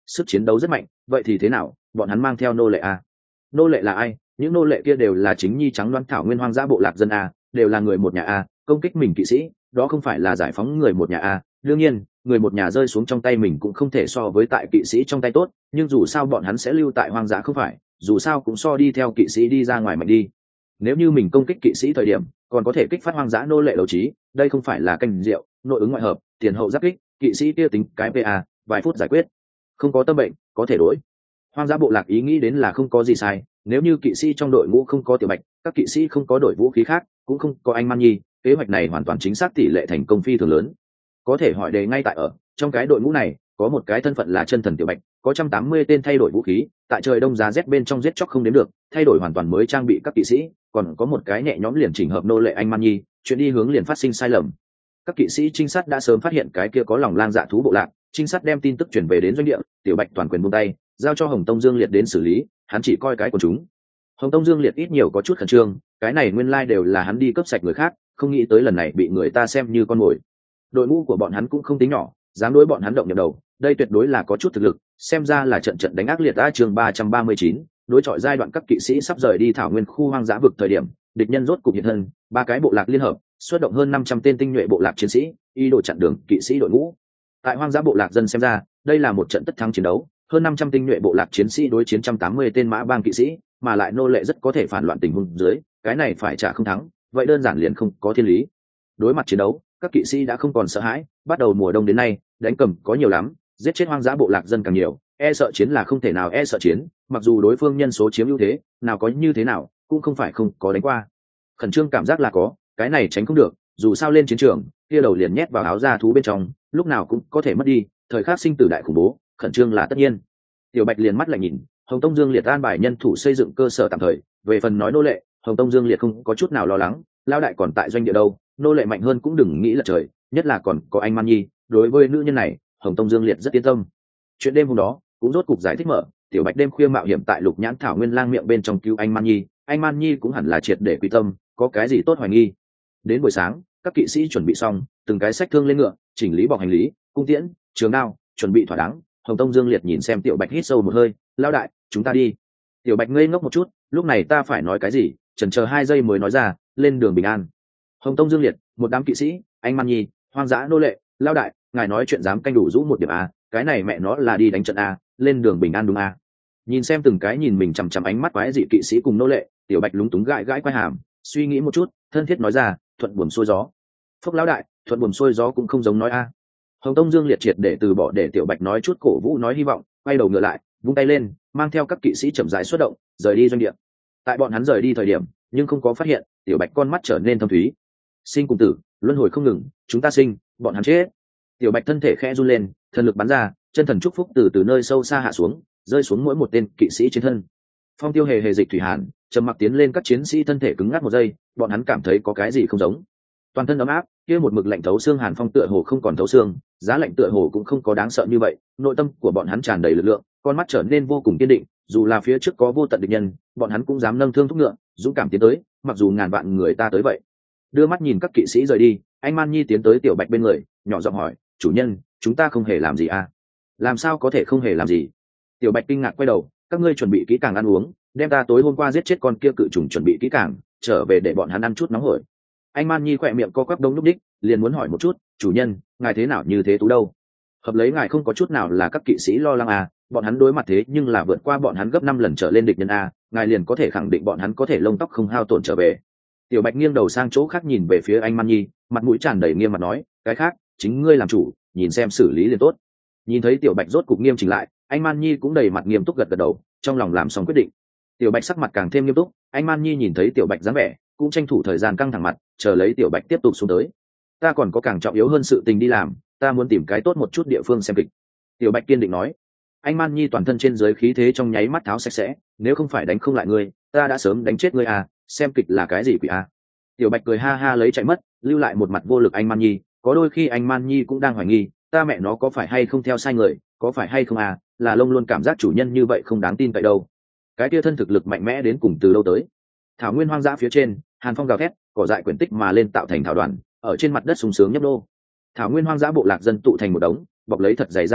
sức chiến đấu rất mạnh, vậy thì thế nào, bọn hắn mang theo nô lệ à? Nô lệ là ai? Những nô lệ kia đều là chính nhi trắng đoán thảo nguyên hoang dã bộ lạc dân à, đều là người một nhà à, công kích mình kỵ sĩ, đó không phải là giải phóng người một nhà à? Đương nhiên, người một nhà rơi xuống trong tay mình cũng không thể so với tại kỵ sĩ trong tay tốt, nhưng dù sao bọn hắn sẽ lưu tại hoang dã không phải, dù sao cũng so đi theo kỵ sĩ đi ra ngoài mạnh đi. Nếu như mình công kích kỵ sĩ thời điểm còn có thể kích phát hoang dã nô lệ đấu trí, đây không phải là canh rượu, nội ứng ngoại hợp, tiền hậu giáp kích, kỵ sĩ kia tính cái pa, vài phút giải quyết. Không có tâm bệnh có thể đổi. Hoang dã bộ lạc ý nghĩ đến là không có gì sai, nếu như kỵ sĩ trong đội ngũ không có Tiểu Bạch, các kỵ sĩ không có đổi vũ khí khác, cũng không có anh Man Nhi, kế hoạch này hoàn toàn chính xác, tỷ lệ thành công phi thường lớn. Có thể hỏi đề ngay tại ở trong cái đội ngũ này có một cái thân phận là chân thần Tiểu Bạch, có một trăm tám mươi tên thay đổi vũ khí, tại trời đông giá rét bên trong giết chóc không đếm được, thay đổi hoàn toàn mới trang bị các kỵ sĩ, còn có một cái nhẹ nhõm liền chỉnh hợp nô lệ anh Man Nhi, chuyện đi hướng liền phát sinh sai lầm. Các kỵ sĩ trinh sát đã sớm phát hiện cái kia có lòng lang dạ thú bộ lạc, trinh sát đem tin tức chuyển về đến doanh địa, Tiểu Bạch toàn quyền buông tay, giao cho Hồng Tông Dương Liệt đến xử lý, hắn chỉ coi cái của chúng. Hồng Tông Dương Liệt ít nhiều có chút khẩn trương, cái này nguyên lai đều là hắn đi cướp sạch người khác, không nghĩ tới lần này bị người ta xem như con mồi. Đội ngũ của bọn hắn cũng không tính nhỏ, dám đối bọn hắn động nhập đầu, đây tuyệt đối là có chút thực lực, xem ra là trận trận đánh ác liệt. A chương ba trăm ba mươi chín, đối chọi giai đoạn các kỵ sĩ sắp rời đi thảo nguyên khu hoang dã vực thời điểm, địch nhân rốt cục hiện thân, ba cái bộ lạc liên hợp, xuất động hơn năm trăm tên tinh nhuệ bộ lạc chiến sĩ, ý đồ chặn đường kỵ sĩ đội ngũ. Tại hoang dã bộ lạc dân xem ra, đây là một trận tất thắng chiến đấu, hơn năm trăm tinh nhuệ bộ lạc chiến sĩ đối chiến một trăm tám mươi tên mã bang kỵ sĩ, mà lại nô lệ rất có thể phản loạn tình huống dưới, cái này phải trả không thắng, vậy đơn giản liền không có thiên lý. Đối mặt chiến đấu, các kỵ sĩ đã không còn sợ hãi, bắt đầu mùa đông đến nay, đánh cầm có nhiều lắm, giết chết hoang dã bộ lạc dân càng nhiều, e sợ chiến là không thể nào e sợ chiến, mặc dù đối phương nhân số chiếm ưu thế, nào có như thế nào, cũng không phải không có đánh qua. Khẩn trương cảm giác là có, cái này tránh không được, dù sao lên chiến trường, kia đầu liền nhét vào áo da thú bên trong, lúc nào cũng có thể mất đi, thời khắc sinh tử đại khủng bố, khẩn trương là tất nhiên. Tiểu Bạch liền mắt lại nhìn, Hồng Tông Dương Liệt an bài nhân thủ xây dựng cơ sở tạm thời, về phần nói nô lệ, Hồng Tông Dương Liệt không có chút nào lo lắng, lao đại còn tại doanh địa đâu, nô lệ mạnh hơn cũng đừng nghĩ là trời, nhất là còn có anh Man Nhi, đối với nữ nhân này, Hồng Tông Dương Liệt rất yên tâm. Chuyện đêm hôm đó cũng rốt cục giải thích mở, Tiểu Bạch đêm khuya mạo hiểm tại Lục Nhãn Thảo Nguyên lang miệng bên trong cứu anh Man Nhi, anh Man Nhi cũng hẳn là triệt để quy tâm, có cái gì tốt hoài nghi. Đến buổi sáng, các kỵ sĩ chuẩn bị xong, từng cái xách thương lên ngựa, chỉnh lý bọc hành lý, cung tiễn, trường đao, chuẩn bị thỏa đáng. Hồng Tông Dương Liệt nhìn xem Tiểu Bạch hít sâu một hơi, lao đại, chúng ta đi. Tiểu Bạch ngây ngốc một chút, lúc này ta phải nói cái gì, chần chờ hai giây mới nói ra, lên đường bình an. Hồng Tông Dương Liệt, một đám kỵ sĩ, anh Man Nhi, hoang dã nô lệ, lao đại, ngài nói chuyện dám canh đủ rũ một điểm a, cái này mẹ nó là đi đánh trận a, lên đường bình an đúng a. Nhìn xem từng cái nhìn mình chằm chằm ánh mắt quái dị kỵ sĩ cùng nô lệ, Tiểu Bạch lúng túng gãi gãi quai hàm, suy nghĩ một chút, thân thiết nói ra, thuận buồm xuôi gió. Phúc lão đại, thuận buồm xuôi gió cũng không giống nói a. Hồng Tông Dương Liệt triệt để từ bỏ để Tiểu Bạch nói chút cổ vũ nói hy vọng, quay đầu ngựa lại, vung tay lên, mang theo các kỵ sĩ chậm rãi xuất động, rời đi doanh địa. Tại bọn hắn rời đi thời điểm, nhưng không có phát hiện, Tiểu Bạch con mắt trở nên thâm thúy. Sinh cùng tử, luân hồi không ngừng, chúng ta sinh, bọn hắn chết. Tiểu Bạch thân thể khẽ run lên, thần lực bắn ra, chân thần chúc phúc từ từ nơi sâu xa hạ xuống, rơi xuống mỗi một tên kỵ sĩ trên thân. Phong Tiêu hề hề dịch thủy hàn, trầm mặc tiến lên, các chiến sĩ thân thể cứng ngắc một giây, bọn hắn cảm thấy có cái gì không giống. Toàn thân ấm áp, kia một mực lạnh thấu xương hàn phong tựa hồ không còn thấu xương, giá lạnh tựa hồ cũng không có đáng sợ như vậy, nội tâm của bọn hắn tràn đầy lực lượng, con mắt trở nên vô cùng kiên định, dù là phía trước có vô tận địch nhân, bọn hắn cũng dám nâng thương thúc ngựa, dũng cảm tiến tới, mặc dù ngàn vạn người ta tới vậy. Đưa mắt nhìn các kỵ sĩ rời đi, anh Man Nhi tiến tới Tiểu Bạch bên người, nhỏ giọng hỏi, chủ nhân, chúng ta không hề làm gì à? Làm sao có thể không hề làm gì? Tiểu Bạch kinh ngạc quay đầu, các ngươi chuẩn bị kỹ càng ăn uống, đem ta tối hôm qua giết chết con kia cự trùng chuẩn bị kỹ càng, trở về để bọn hắn ăn chút nóng hổi. Anh Man Nhi khỏe miệng co quắp đông lúc đích, liền muốn hỏi một chút, chủ nhân, ngài thế nào như thế tú đâu? Hợp lấy ngài không có chút nào là các kỵ sĩ lo lắng à, bọn hắn đối mặt thế nhưng là vượt qua bọn hắn gấp năm lần trở lên địch nhân a, ngài liền có thể khẳng định bọn hắn có thể lông tóc không hao tổn trở về. Tiểu Bạch nghiêng đầu sang chỗ khác nhìn về phía anh Man Nhi, mặt mũi tràn đầy nghiêm mặt nói, cái khác chính ngươi làm chủ, nhìn xem xử lý liền tốt. Nhìn thấy Tiểu Bạch rốt cục nghiêm chỉnh lại, anh Man Nhi cũng đầy mặt nghiêm túc gật gật đầu, trong lòng làm xong quyết định. Tiểu Bạch sắc mặt càng thêm nghiêm túc, anh Man Nhi nhìn thấy Tiểu Bạch dáng vẻ, cũng tranh thủ thời gian căng thẳng mặt, chờ lấy Tiểu Bạch tiếp tục xuống tới. Ta còn có càng trọng yếu hơn sự tình đi làm, ta muốn tìm cái tốt một chút địa phương xem kịch. Tiểu Bạch kiên định nói. Anh Man Nhi toàn thân trên dưới khí thế trong nháy mắt tháo sạch sẽ, nếu không phải đánh không lại ngươi, ta đã sớm đánh chết ngươi à, xem kịch là cái gì quỷ à. Tiểu Bạch cười ha ha lấy chạy mất, lưu lại một mặt vô lực anh Man Nhi, có đôi khi anh Man Nhi cũng đang hoài nghi, ta mẹ nó có phải hay không theo sai người, có phải hay không à, là lông luôn cảm giác chủ nhân như vậy không đáng tin cậy đâu. Cái kia thân thực lực mạnh mẽ đến cùng từ lâu tới. Thảo nguyên hoang dã phía trên, hàn phong gào thét, cỏ dại quyển tích mà lên tạo thành thảo đoàn, ở trên mặt đất sung sướng nhấp đô. Thảo nguyên hoang dã bộ lạc dân tụ thành một đống, bọc lấy thật dày da thú,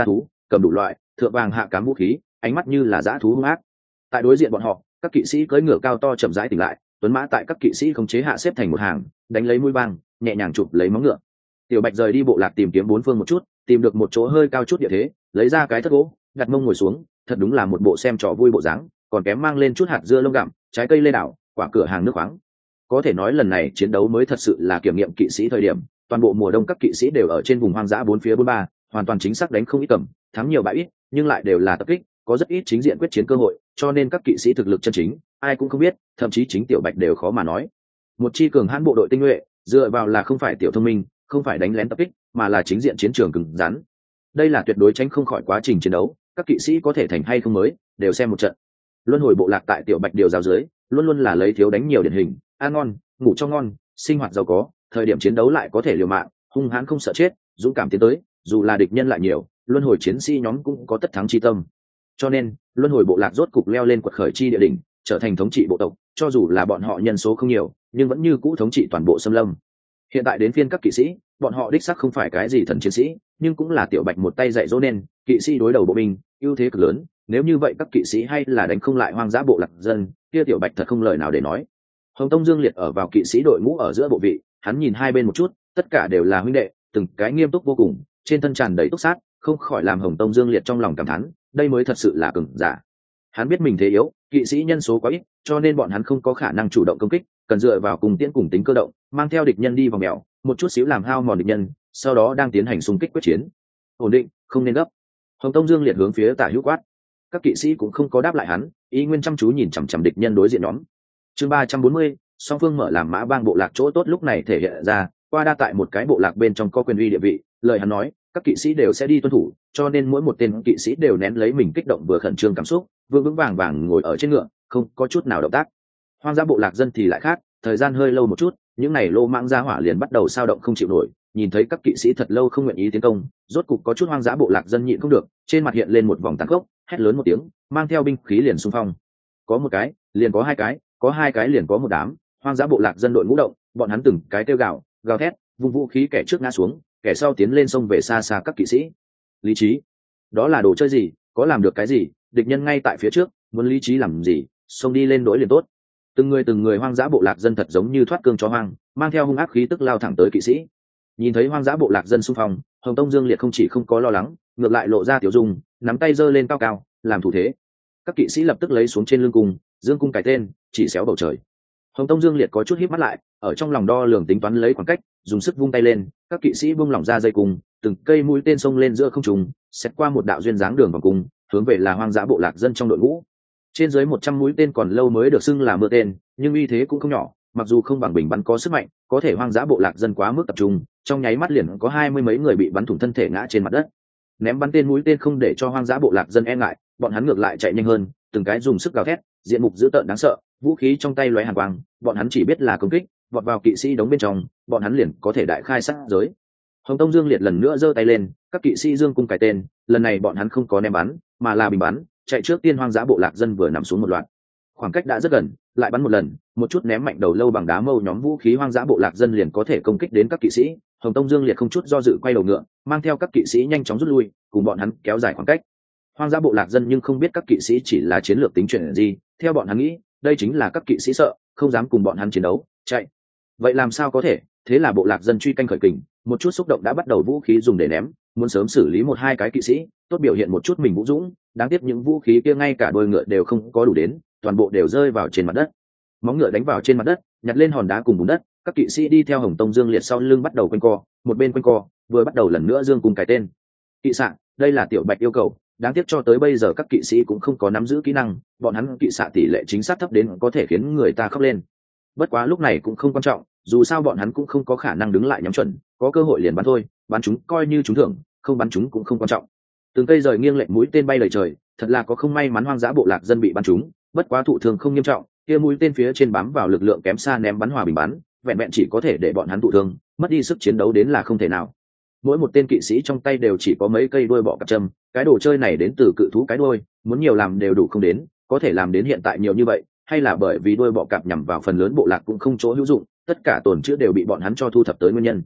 cầm đủ loại thượng vàng hạ cám vũ khí, ánh mắt như là dã thú hung ác. Tại đối diện bọn họ, các kỵ sĩ cưỡi ngựa cao to chậm rãi tỉnh lại, tuấn mã tại các kỵ sĩ không chế hạ xếp thành một hàng, đánh lấy mũi băng, nhẹ nhàng chụp lấy móng ngựa. Tiểu Bạch rời đi bộ lạc tìm kiếm bốn phương một chút, tìm được một chỗ hơi cao chút địa thế, lấy ra cái thất gỗ, đặt mông ngồi xuống, thật đúng là một bộ xem trò vui bộ dáng, còn kém mang lên chút hạt dưa lông gặm, trái cây lê đảo, quả cửa hàng nước khoáng. Có thể nói lần này chiến đấu mới thật sự là kiểm nghiệm kỵ sĩ thời điểm, toàn bộ mùa đông các kỵ sĩ đều ở trên vùng hoang dã bốn phía bốn ba, hoàn toàn chính xác đánh không ít cầm, thắng nhiều bại ít, nhưng lại đều là tập kích, có rất ít chính diện quyết chiến cơ hội, cho nên các kỵ sĩ thực lực chân chính, ai cũng không biết, thậm chí chính Tiểu Bạch đều khó mà nói. Một chi cường hãn bộ đội tinh nhuệ, dựa vào là không phải tiểu thông minh, không phải đánh lén tập kích, mà là chính diện chiến trường cứng rắn. Đây là tuyệt đối tránh không khỏi quá trình chiến đấu, các kỵ sĩ có thể thành hay không mới, đều xem một trận. Luân hồi bộ lạc tại Tiểu Bạch điều giáo dưới, luôn luôn là lấy thiếu đánh nhiều điển hình, ăn ngon, ngủ cho ngon, sinh hoạt giàu có, thời điểm chiến đấu lại có thể liều mạng, hung hãn không sợ chết, dũng cảm tiến tới, dù là địch nhân lại nhiều, luân hồi chiến sĩ nhóm cũng có tất thắng chi tâm. Cho nên, luân hồi bộ lạc rốt cục leo lên quật khởi chi địa đỉnh, trở thành thống trị bộ tộc, cho dù là bọn họ nhân số không nhiều, nhưng vẫn như cũ thống trị toàn bộ xâm lâm. Hiện tại đến phiên các kỵ sĩ, bọn họ đích xác không phải cái gì thần chiến sĩ, nhưng cũng là Tiểu Bạch một tay dạy dỗ nên, kỵ sĩ đối đầu bộ binh, ưu thế cực lớn, nếu như vậy các kỵ sĩ hay là đánh không lại hoang dã bộ lạc dân, kia Tiểu Bạch thật không lời nào để nói. Hồng Tông Dương Liệt ở vào kỵ sĩ đội ngũ ở giữa bộ vị, hắn nhìn hai bên một chút, tất cả đều là huynh đệ, từng cái nghiêm túc vô cùng, trên thân tràn đầy túc sát, không khỏi làm Hồng Tông Dương Liệt trong lòng cảm thán, đây mới thật sự là cường giả. Hắn biết mình thế yếu, kỵ sĩ nhân số quá ít, cho nên bọn hắn không có khả năng chủ động công kích, cần dựa vào cùng tiễn cùng tính cơ động, mang theo địch nhân đi vào mèo, một chút xíu làm hao mòn địch nhân, sau đó đang tiến hành xung kích quyết chiến. Ổn định, không nên gấp. Hồng Tông Dương Liệt hướng phía Tả Hữu quát. Các kỵ sĩ cũng không có đáp lại hắn, ý nguyên chăm chú nhìn chằm chằm địch nhân đối diện nhóm. Chương ba trăm bốn mươi, song phương mở làm mã bang bộ lạc chỗ tốt lúc này thể hiện ra, qua đa tại một cái bộ lạc bên trong có quyền uy địa vị, lời hắn nói, các kỵ sĩ đều sẽ đi tuân thủ, cho nên mỗi một tên kỵ sĩ đều nén lấy mình kích động vừa khẩn trương cảm xúc, vừa vững vàng vàng ngồi ở trên ngựa, không có chút nào động tác. Hoang dã bộ lạc dân thì lại khác, thời gian hơi lâu một chút, những này lô mãng gia hỏa liền bắt đầu sao động không chịu nổi, nhìn thấy các kỵ sĩ thật lâu không nguyện ý tiến công, rốt cục có chút hoang dã bộ lạc dân nhịn không được, trên mặt hiện lên một vòng tàn khốc, hét lớn một tiếng, mang theo binh khí liền xung phong. Có một cái, liền có hai cái, có hai cái liền có một đám, hoang dã bộ lạc dân đội ngũ động, bọn hắn từng cái kêu gào, gào thét, vung vũ khí, kẻ trước ngã xuống, kẻ sau tiến lên sông về xa xa các kỵ sĩ. Lý trí, đó là đồ chơi gì, có làm được cái gì, địch nhân ngay tại phía trước, muốn lý trí làm gì, xông đi lên đối liền tốt. Từng người từng người hoang dã bộ lạc dân thật giống như thoát cương chó hoang, mang theo hung ác khí tức lao thẳng tới kỵ sĩ. Nhìn thấy hoang dã bộ lạc dân xung phong, Hồng Tông Dương Liệt không chỉ không có lo lắng, ngược lại lộ ra tiểu dung, nắm tay giơ lên cao cao, làm thủ thế. Các kỵ sĩ lập tức lấy xuống trên lưng cung, dương cung cái tên, chỉ xéo bầu trời. Hồng Tông Dương Liệt có chút híp mắt lại, ở trong lòng đo lường tính toán lấy khoảng cách, dùng sức vung tay lên, các kỵ sĩ buông lỏng ra dây cung, từng cây mũi tên xông lên giữa không trung, xét qua một đạo duyên dáng đường vòng cung, hướng về là hoang dã bộ lạc dân trong đội ngũ. Trên dưới một trăm mũi tên còn lâu mới được xưng là mưa tên, nhưng uy thế cũng không nhỏ, mặc dù không bằng bình bắn có sức mạnh, có thể hoang dã bộ lạc dân quá mức tập trung, trong nháy mắt liền có hai mươi mấy người bị bắn thủng thân thể ngã trên mặt đất. Ném bắn tên mũi tên không để cho hoang dã bộ lạc dân e ngại, bọn hắn ngược lại chạy nhanh hơn, từng cái dùng sức gào thét, diện mục dữ tợn đáng sợ, vũ khí trong tay lóe hàn quang, bọn hắn chỉ biết là công kích, vọt vào kỵ sĩ đóng bên trong, bọn hắn liền có thể đại khai sát giới. Hồng Tông Dương Liệt lần nữa giơ tay lên, các kỵ sĩ dương cung cài tên, lần này bọn hắn không có ném bắn, mà là bình bắn, chạy trước tiên hoang dã bộ lạc dân vừa nằm xuống một loạt. Khoảng cách đã rất gần, lại bắn một lần, một chút ném mạnh đầu lâu bằng đá mâu nhóm vũ khí hoang dã bộ lạc dân liền có thể công kích đến các kỵ sĩ. Hồng Tông Dương Liệt không chút do dự quay đầu ngựa, mang theo các kỵ sĩ nhanh chóng rút lui, cùng bọn hắn kéo dài khoảng cách. Hoang dã bộ lạc dân nhưng không biết các kỵ sĩ chỉ là chiến lược tính chuyện gì, theo bọn hắn nghĩ, đây chính là các kỵ sĩ sợ, không dám cùng bọn hắn chiến đấu, chạy. Vậy làm sao có thể? Thế là bộ lạc dân truy canh khởi kình, một chút xúc động đã bắt đầu vũ khí dùng để ném, muốn sớm xử lý một hai cái kỵ sĩ, tốt biểu hiện một chút mình vũ dũng. Đáng tiếc những vũ khí kia ngay cả đôi ngựa đều không có đủ đến, toàn bộ đều rơi vào trên mặt đất. Móng ngựa đánh vào trên mặt đất, nhặt lên hòn đá cùng bùn đất, các kỵ sĩ đi theo Hồng Tông Dương Liệt sau lưng bắt đầu quanh co, một bên quanh co, vừa bắt đầu lần nữa dương cùng cái tên. Kỵ xạ, đây là Tiểu Bạch yêu cầu, đáng tiếc cho tới bây giờ các kỵ sĩ cũng không có nắm giữ kỹ năng, bọn hắn kỵ xạ tỷ lệ chính xác thấp đến có thể khiến người ta khóc lên. Bất quá lúc này cũng không quan trọng, dù sao bọn hắn cũng không có khả năng đứng lại nhắm chuẩn, có cơ hội liền bắn thôi, bắn chúng coi như chúng thưởng, không bắn chúng cũng không quan trọng. Từng cây rời nghiêng lệnh mũi tên bay lời trời, thật là có không may mắn hoang dã bộ lạc dân bị bắn trúng, bất quá thụ thương không nghiêm trọng, kia mũi tên phía trên bám vào lực lượng kém xa ném bắn hòa bình bắn, vẹn vẹn chỉ có thể để bọn hắn thụ thương, mất đi sức chiến đấu đến là không thể nào. Mỗi một tên kỵ sĩ trong tay đều chỉ có mấy cây đuôi bọ cạp châm, cái đồ chơi này đến từ cự thú cái đuôi, muốn nhiều làm đều đủ không đến, có thể làm đến hiện tại nhiều như vậy, hay là bởi vì đuôi bọ cạp nhằm vào phần lớn bộ lạc cũng không chỗ hữu dụng, tất cả tổn chữa đều bị bọn hắn cho thu thập tới nguyên nhân.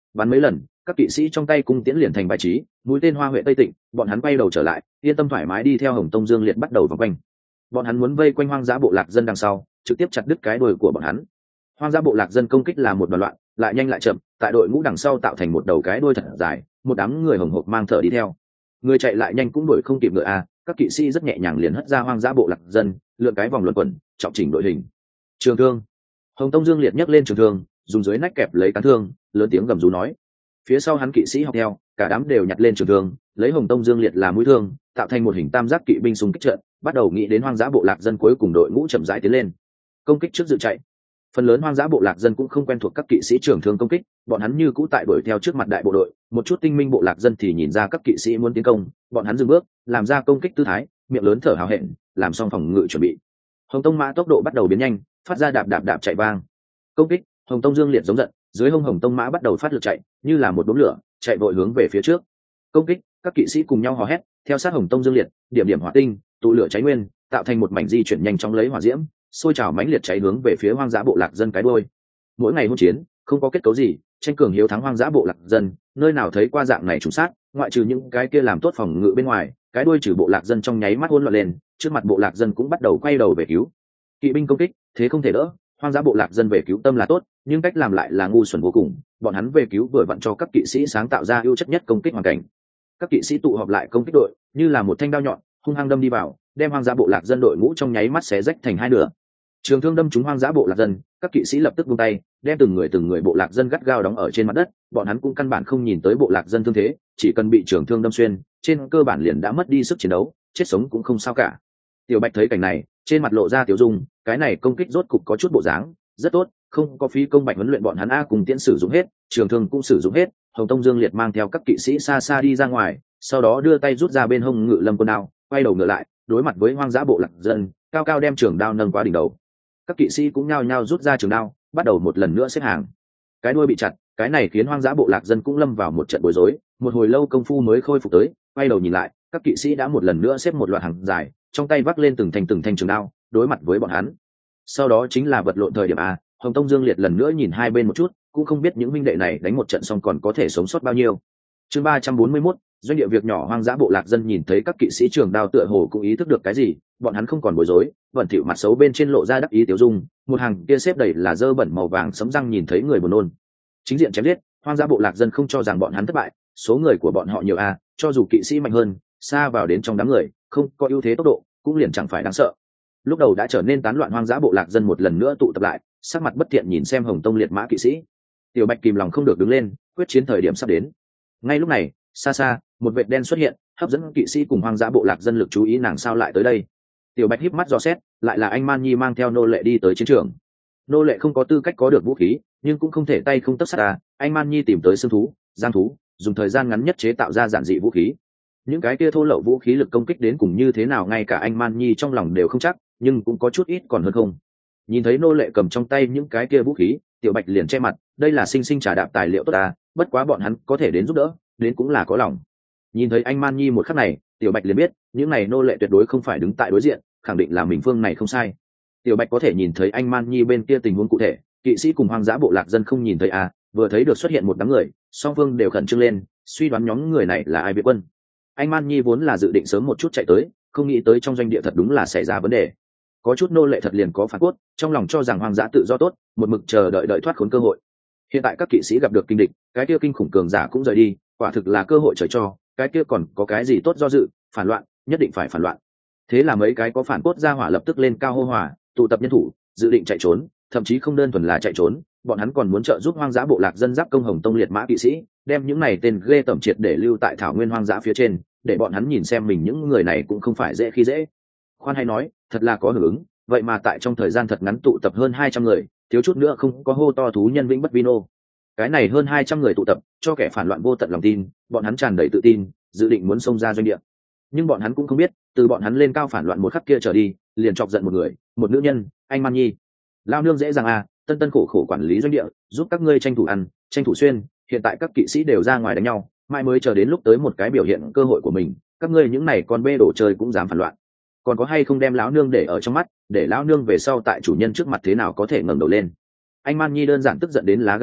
bắn mấy lần các kỵ sĩ trong tay cung tiễn liền thành bài trí, mũi tên hoa huệ tây tịnh, bọn hắn quay đầu trở lại yên tâm thoải mái đi theo Hồng Tông Dương Liệt bắt đầu vòng quanh. Bọn hắn muốn vây quanh hoang dã bộ lạc dân đằng sau, trực tiếp chặt đứt cái đuôi của bọn hắn. Hoang dã bộ lạc dân công kích là một đoàn loạn, lại nhanh lại chậm, tại đội ngũ đằng sau tạo thành một đầu cái đuôi thật dài, một đám người hồng hộc mang thở đi theo. Người chạy lại nhanh cũng đuổi không kịp ngựa a, các kỵ sĩ rất nhẹ nhàng liền hất ra hoang dã bộ lạc dân, lượn cái vòng luẩn quẩn, trọng chỉnh đội hình. Trường thương. Hồng Tông Dương Liệt nhấc lên trường thương, dùng dưới nách kẹp lấy cán thương, lớn tiếng gầm rú nói. Phía sau hắn kỵ sĩ học theo, cả đám đều nhặt lên trường thương, lấy Hồng Tông Dương Liệt làm mũi thương, tạo thành một hình tam giác kỵ binh xung kích trận, bắt đầu nghĩ đến hoang dã bộ lạc dân cuối cùng đội ngũ chậm rãi tiến lên. Công kích trước dự chạy. Phần lớn hoang dã bộ lạc dân cũng không quen thuộc các kỵ sĩ trường thương công kích, bọn hắn như cũ tại đuổi theo trước mặt đại bộ đội, một chút tinh minh bộ lạc dân thì nhìn ra các kỵ sĩ muốn tiến công, bọn hắn dừng bước, làm ra công kích tư thái, miệng lớn thở hào hẹn, làm xong phòng ngự chuẩn bị. Hồng Tông mã tốc độ bắt đầu biến nhanh, phát ra đạp đạp đạp chạy vang. Công kích, Hồng Tông Dương Liệt giống giận, dưới hông Hồng Tông mã bắt đầu phát lực chạy, như là một đốm lửa, chạy vội hướng về phía trước. Công kích, các kỵ sĩ cùng nhau hò hét, theo sát Hồng Tông Dương Liệt, điểm điểm hỏa tinh, tụ lửa cháy nguyên, tạo thành một mảnh di chuyển nhanh chóng lấy hỏa diễm, xôi trào mãnh liệt cháy hướng về phía hoang dã bộ lạc dân cái đuôi. Mỗi ngày hỗn chiến, không có kết cấu gì, tranh cường hiếu thắng hoang dã bộ lạc dân, nơi nào thấy qua dạng này trùng sát, ngoại trừ những cái kia làm tốt phòng ngự bên ngoài, cái đuôi trừ bộ lạc dân trong nháy mắt hỗn loạn lên, trước mặt bộ lạc dân cũng bắt đầu quay đầu về cứu. Kỵ binh công kích, thế không thể đỡ, hoang dã bộ lạc dân về cứu tâm là tốt, nhưng cách làm lại là ngu xuẩn vô cùng, bọn hắn về cứu vừa vặn cho các kỵ sĩ sáng tạo ra ưu chất nhất công kích hoàn cảnh. Các kỵ sĩ tụ họp lại công kích đội, như là một thanh đao nhọn, hung hăng đâm đi vào, đem hoang dã bộ lạc dân đội ngũ trong nháy mắt xé rách thành hai nửa. Trường thương đâm trúng hoang dã bộ lạc dân, các kỵ sĩ lập tức buông tay, đem từng người từng người bộ lạc dân gắt gao đóng ở trên mặt đất, bọn hắn cũng căn bản không nhìn tới bộ lạc dân thương thế, chỉ cần bị trường thương đâm xuyên, trên cơ bản liền đã mất đi sức chiến đấu, chết sống cũng không sao cả. Tiểu Bạch thấy cảnh này, trên mặt lộ ra tiểu dung, cái này công kích rốt cục có chút bộ dáng, rất tốt, không có phí công Bạch huấn luyện bọn hắn a cùng tiễn sử dụng hết, trường thương cũng sử dụng hết, Hồng Tông Dương Liệt mang theo các kỵ sĩ xa xa đi ra ngoài, sau đó đưa tay rút ra bên hông ngự lâm quân đao, quay đầu ngựa lại, đối mặt với hoang dã bộ lạc dân, cao cao đem trường đao nâng qua đỉnh đầu. Các kỵ sĩ cũng nhao nhao rút ra trường đao, bắt đầu một lần nữa xếp hàng. Cái đuôi bị chặt, cái này khiến hoang dã bộ lạc dân cũng lâm vào một trận bối rối, một hồi lâu công phu mới khôi phục tới, quay đầu nhìn lại, các kỵ sĩ đã một lần nữa xếp một loạt hàng dài, trong tay vác lên từng thanh từng thanh trường đao, đối mặt với bọn hắn. Sau đó chính là vật lộn thời điểm a, Hồng Tông Dương Liệt lần nữa nhìn hai bên một chút, cũng không biết những huynh đệ này đánh một trận xong còn có thể sống sót bao nhiêu. Chương ba trăm bốn mươi mốt, doanh địa việc nhỏ hoang dã bộ lạc dân nhìn thấy các kỵ sĩ trường đao tựa hồ cũng ý thức được cái gì, bọn hắn không còn bối rối, bẩn thỉu mặt xấu bên trên lộ ra đắc ý tiểu dung, một hàng kia xếp đầy là dơ bẩn màu vàng sẫm răng nhìn thấy người buồn nôn. Chính diện chém giết, hoang dã bộ lạc dân không cho rằng bọn hắn thất bại, số người của bọn họ nhiều a, cho dù kỵ sĩ mạnh hơn, xa vào đến trong đám người, không có ưu thế tốc độ, cũng liền chẳng phải đáng sợ. Lúc đầu đã trở nên tán loạn hoang dã bộ lạc dân một lần nữa tụ tập lại, sắc mặt bất thiện nhìn xem Hồng Tông liệt mã kỵ sĩ. Tiểu Bạch kìm lòng không được đứng lên, quyết chiến thời điểm sắp đến. Ngay lúc này, xa xa, một vệt đen xuất hiện, hấp dẫn kỵ sĩ cùng hoang dã bộ lạc dân lực chú ý, nàng sao lại tới đây? Tiểu Bạch híp mắt dò xét, lại là anh Man Nhi mang theo nô lệ đi tới chiến trường. Nô lệ không có tư cách có được vũ khí, nhưng cũng không thể tay không tấc sắt à, anh Man Nhi tìm tới xương thú, giang thú, dùng thời gian ngắn nhất chế tạo ra giản dị vũ khí. Những cái kia thô lậu vũ khí lực công kích đến cùng như thế nào ngay cả anh Man Nhi trong lòng đều không chắc, nhưng cũng có chút ít còn hơn không. Nhìn thấy nô lệ cầm trong tay những cái kia vũ khí, Tiểu Bạch liền che mặt, đây là sinh sinh trả đạp tài liệu tốt à, bất quá bọn hắn có thể đến giúp đỡ, đến cũng là có lòng. Nhìn thấy anh Man Nhi một khắc này, Tiểu Bạch liền biết, những này nô lệ tuyệt đối không phải đứng tại đối diện, khẳng định là mình phương này không sai. Tiểu Bạch có thể nhìn thấy anh Man Nhi bên kia tình huống cụ thể, kỵ sĩ cùng hoang dã bộ lạc dân không nhìn thấy à, vừa thấy được xuất hiện một đám người, song phương đều khẩn trương lên, suy đoán nhóm người này là ai biết quân. Anh Man Nhi vốn là dự định sớm một chút chạy tới, không nghĩ tới trong doanh địa thật đúng là xảy ra vấn đề. Có chút nô lệ thật liền có phản cốt, trong lòng cho rằng hoang dã tự do tốt, một mực chờ đợi đợi thoát khốn cơ hội. Hiện tại các kỵ sĩ gặp được kinh địch, cái kia kinh khủng cường giả cũng rời đi, quả thực là cơ hội trời cho, cái kia còn có cái gì tốt do dự, phản loạn, nhất định phải phản loạn. Thế là mấy cái có phản cốt ra hỏa lập tức lên cao hô hỏa, tụ tập nhân thủ, dự định chạy trốn, thậm chí không đơn thuần là chạy trốn, bọn hắn còn muốn trợ giúp hoang dã bộ lạc dân giáp công Hồng Tông liệt mã kỵ sĩ, đem những này tên ghê tởm triệt để lưu tại thảo nguyên hoang dã phía trên, để bọn hắn nhìn xem mình những người này cũng không phải dễ khi dễ. Khoan hay nói, thật là có hưởng ứng, vậy mà tại trong thời gian thật ngắn tụ tập hơn hai trăm người, thiếu chút nữa không có hô to thú nhân vĩnh bất vino. Cái này hơn hai trăm người tụ tập, cho kẻ phản loạn vô tận lòng tin, bọn hắn tràn đầy tự tin, dự định muốn xông ra doanh địa. Nhưng bọn hắn cũng không biết, từ bọn hắn lên cao phản loạn một khắc kia trở đi, liền chọc giận một người, một nữ nhân, anh Man Nhi. Lao nương dễ dàng à, tân tân khổ khổ quản lý doanh địa, giúp các ngươi tranh thủ ăn, tranh thủ xuyên, hiện tại các kỵ sĩ đều ra ngoài đánh nhau, mai mới chờ đến lúc tới một cái biểu hiện cơ hội của mình, các ngươi những này con bê đổ chơi cũng dám phản loạn. Còn có hay không đem lão nương để ở trong mắt, để lão nương về sau tại chủ nhân trước mặt thế nào có thể ngẩng đầu lên. Anh Man Nhi đơn giản tức giận đến lá gan đau,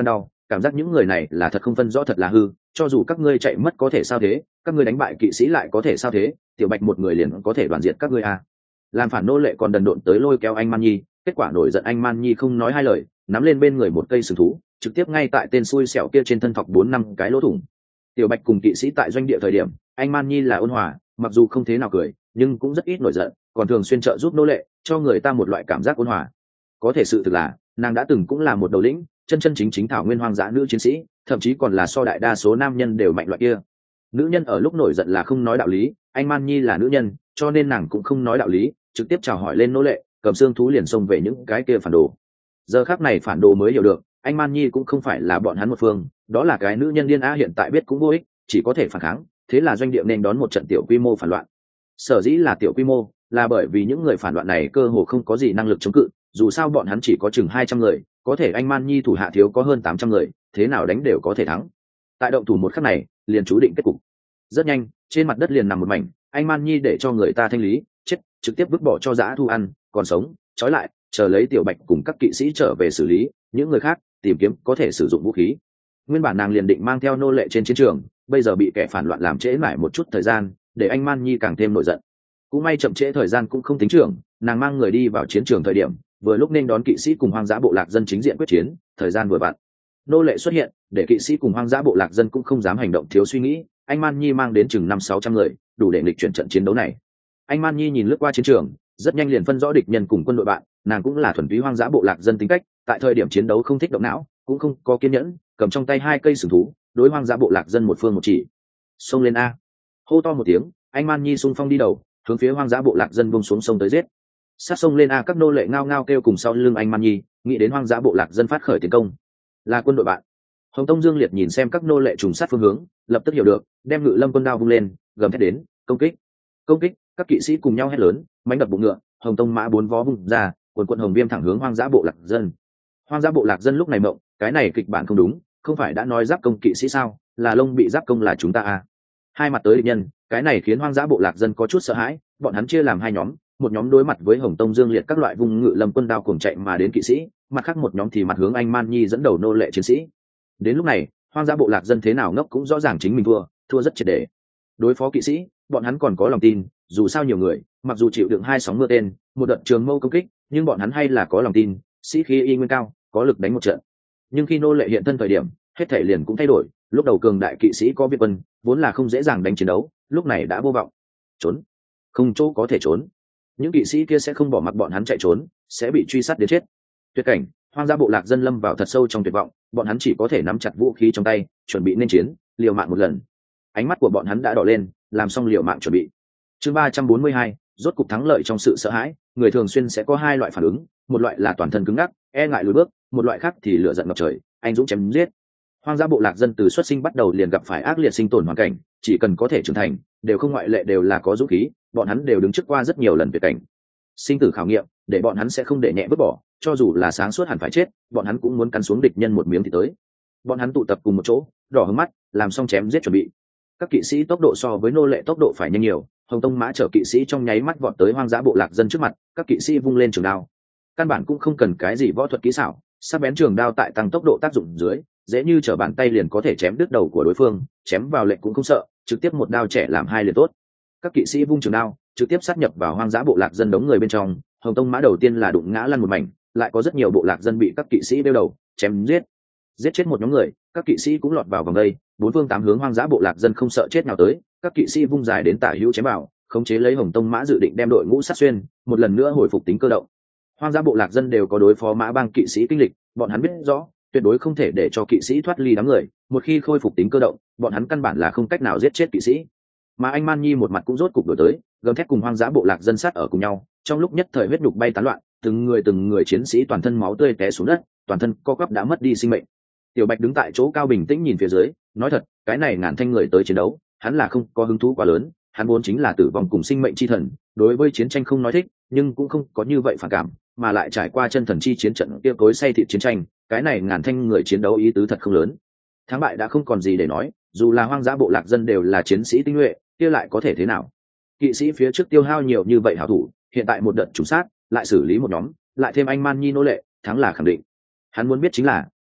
cảm giác những người này là thật không phân rõ thật là hư, cho dù các ngươi chạy mất có thể sao thế, các ngươi đánh bại kỵ sĩ lại có thể sao thế, tiểu bạch một người liền có thể đoàn diệt các ngươi à. Làm phản nô lệ còn đần độn tới lôi kéo anh Man Nhi, kết quả nổi giận anh Man Nhi không nói hai lời, nắm lên bên người một cây sừng thú, trực tiếp ngay tại tên xui xẻo kia trên thân thọc bốn năm cái lỗ thủng. Tiểu bạch cùng kỵ sĩ tại doanh địa thời điểm, anh Man Nhi là ôn hòa, mặc dù không thế nào cười nhưng cũng rất ít nổi giận, còn thường xuyên trợ giúp nô lệ, cho người ta một loại cảm giác ôn hòa. Có thể sự thực là nàng đã từng cũng là một đầu lĩnh, chân chân chính chính thảo nguyên hoang dã nữ chiến sĩ, thậm chí còn là so đại đa số nam nhân đều mạnh loại kia. Nữ nhân ở lúc nổi giận là không nói đạo lý, anh Man Nhi là nữ nhân cho nên nàng cũng không nói đạo lý, trực tiếp chào hỏi lên nô lệ, cầm xương thú liền xông về những cái kia phản đồ. Giờ khắc này phản đồ mới hiểu được anh Man Nhi cũng không phải là bọn hắn một phương, đó là cái nữ nhân điên á, hiện tại biết cũng vô ích, chỉ có thể phản kháng. Thế là doanh địa nên đón một trận tiểu quy mô phản loạn. Sở dĩ là tiểu quy mô là bởi vì những người phản loạn này cơ hồ không có gì năng lực chống cự, dù sao bọn hắn chỉ có chừng hai trăm người, có thể anh Man Nhi thủ hạ thiếu có hơn tám trăm người, thế nào đánh đều có thể thắng. Tại động thủ một khắc này liền chú định kết cục. Rất nhanh trên mặt đất liền nằm một mảnh, anh Man Nhi để cho người ta thanh lý chết, trực tiếp vứt bỏ cho dã thu ăn, còn sống trói lại chờ lấy tiểu bạch cùng các kỵ sĩ trở về xử lý, những người khác tìm kiếm có thể sử dụng vũ khí. Nguyên bản nàng liền định mang theo nô lệ trên chiến trường, bây giờ bị kẻ phản loạn làm trễ mãi một chút thời gian, để anh Man Nhi càng thêm nổi giận. Cũng may chậm trễ thời gian cũng không tính trưởng, nàng mang người đi vào chiến trường thời điểm vừa lúc nên đón kỵ sĩ cùng hoang dã bộ lạc dân chính diện quyết chiến, thời gian vừa vặn. Nô lệ xuất hiện để kỵ sĩ cùng hoang dã bộ lạc dân cũng không dám hành động thiếu suy nghĩ, anh Man Nhi mang đến chừng năm sáu trăm người, đủ để nghịch chuyển trận chiến đấu này. Anh Man Nhi nhìn lướt qua chiến trường, rất nhanh liền phân rõ địch nhân cùng quân đội bạn, nàng cũng là thuần túy hoang dã bộ lạc dân tính cách, tại thời điểm chiến đấu không thích động não, cũng không có kiên nhẫn, cầm trong tay hai cây sừng thú, đối hoang dã bộ lạc dân một phương một chỉ. Xông lên a! Hô to một tiếng, anh Man Nhi xung phong đi đầu, hướng phía hoang dã bộ lạc dân buông xuống sông tới giết. Sát sông lên a, các nô lệ ngao ngao kêu cùng sau lưng anh Man Nhi, nghĩ đến hoang dã bộ lạc dân phát khởi tiến công. Là quân đội bạn. Hồng Tông Dương Liệt nhìn xem các nô lệ trùng sát phương hướng, lập tức hiểu được, đem ngự lâm quân đao vung lên, gầm thét đến, công kích, công kích! Các kỵ sĩ cùng nhau hét lớn, mãnh đập bụng ngựa, Hồng Tông mã bốn vó vung ra, quần quần hồng viêm thẳng hướng hoang dã bộ lạc dân. Hoang dã bộ lạc dân lúc này mộng, cái này kịch bản không đúng, không phải đã nói giáp công kỵ sĩ sao, là lông bị giáp công là chúng ta à? Hai mặt tới địch nhân, cái này khiến hoang dã bộ lạc dân có chút sợ hãi, bọn hắn chia làm hai nhóm, một nhóm đối mặt với Hồng Tông Dương Liệt các loại vùng ngự lâm quân đao cuồng chạy mà đến kỵ sĩ, mặt khác một nhóm thì mặt hướng anh Man Nhi dẫn đầu nô lệ chiến sĩ. Đến lúc này hoang dã bộ lạc dân thế nào ngốc cũng rõ ràng chính mình thua, thua rất triệt để. Đối phó kỵ sĩ bọn hắn còn có lòng tin, dù sao nhiều người, mặc dù chịu đựng hai sóng mưa tên, một đợt trường mâu công kích, nhưng bọn hắn hay là có lòng tin, sĩ khí y nguyên cao, có lực đánh một trận. Nhưng khi nô lệ hiện thân thời điểm, hết thể liền cũng thay đổi. Lúc đầu cường đại kỵ sĩ có viện quân, vốn là không dễ dàng đánh chiến đấu, lúc này đã vô vọng. Trốn, không chỗ có thể trốn. Những kỵ sĩ kia sẽ không bỏ mặc bọn hắn chạy trốn, sẽ bị truy sát đến chết. Tuyệt cảnh, hoang dã bộ lạc dân lâm vào thật sâu trong tuyệt vọng, bọn hắn chỉ có thể nắm chặt vũ khí trong tay, chuẩn bị nên chiến, liều mạng một lần. Ánh mắt của bọn hắn đã đỏ lên, làm xong liều mạng chuẩn bị. Chương ba trăm bốn mươi hai, rốt cục thắng lợi trong sự sợ hãi, người thường xuyên sẽ có hai loại phản ứng, một loại là toàn thân cứng ngắc, e ngại lùi bước, một loại khác thì lửa giận ngập trời, anh dũng chém giết. Hoang dã bộ lạc dân từ xuất sinh bắt đầu liền gặp phải ác liệt sinh tồn hoàn cảnh, chỉ cần có thể trưởng thành, đều không ngoại lệ đều là có dũng khí, bọn hắn đều đứng trước qua rất nhiều lần tuyệt cảnh. Sinh tử khảo nghiệm, để bọn hắn sẽ không để nhẹ vứt bỏ, cho dù là sáng suốt hẳn phải chết, bọn hắn cũng muốn cắn xuống địch nhân một miếng thì tới. Bọn hắn tụ tập cùng một chỗ, đỏ hướng mắt, làm xong chém giết chuẩn bị. Các kỵ sĩ tốc độ so với nô lệ tốc độ phải nhanh nhiều, Hồng Tông mã chở kỵ sĩ trong nháy mắt vọt tới hoang dã bộ lạc dân trước mặt, các kỵ sĩ vung lên trường đao. Căn bản cũng không cần cái gì võ thuật kỹ xảo, sắc bén trường đao tại tăng tốc độ tác dụng dưới, dễ như trở bàn tay liền có thể chém đứt đầu của đối phương, chém vào lệnh cũng không sợ, trực tiếp một đao trẻ làm hai liền tốt. Các kỵ sĩ vung trường đao, trực tiếp sát nhập vào hoang dã bộ lạc dân đống người bên trong. Hồng Tông mã đầu tiên là đụng ngã lăn một mảnh, lại có rất nhiều bộ lạc dân bị các kỵ sĩ đeo đầu chém giết, giết chết một nhóm người, các kỵ sĩ cũng lọt vào vòng đây, bốn phương tám hướng hoang dã bộ lạc dân không sợ chết nào tới, các kỵ sĩ vung dài đến tả hữu chém vào, khống chế lấy Hồng Tông mã dự định đem đội ngũ sát xuyên, một lần nữa hồi phục tính cơ động. Hoang dã bộ lạc dân đều có đối phó mã bang kỵ sĩ kinh lịch, bọn hắn biết rõ, tuyệt đối không thể để cho kỵ sĩ thoát ly đám người, một khi khôi phục tính cơ động, bọn hắn căn bản là không cách nào giết chết kỵ sĩ. Mà anh Man Nhi một mặt cũng rốt cục đổi tới, gầm thét cùng hoang dã bộ lạc dân sát ở cùng nhau, trong lúc nhất thời huyết nhục bay tán loạn, từng người từng người chiến sĩ toàn thân máu tươi té xuống đất, toàn thân co quắp đã mất đi sinh mệnh. Tiểu Bạch đứng tại chỗ cao bình tĩnh nhìn phía dưới, nói thật, cái này ngàn thanh người tới chiến đấu, hắn là không có hứng thú quá lớn, hắn vốn chính là tử vong cùng sinh mệnh chi thần, đối với chiến tranh không nói thích, nhưng cũng không có như vậy phản cảm, mà lại trải qua chân thần chi chiến trận kia cối say thịt chiến tranh, cái này ngàn thanh người chiến đấu ý tứ thật không lớn. Thắng bại đã không còn gì để nói, dù là hoang dã bộ lạc dân đều là chiến sĩ tinh nhuệ, kia lại có thể thế nào? Kỵ sĩ phía trước tiêu hao nhiều như vậy hảo thủ, hiện tại một đợt trùng sát, lại xử lý một nhóm, lại thêm anh Man Nhi nô lệ, thắng là khẳng định. Hắn muốn biết chính là,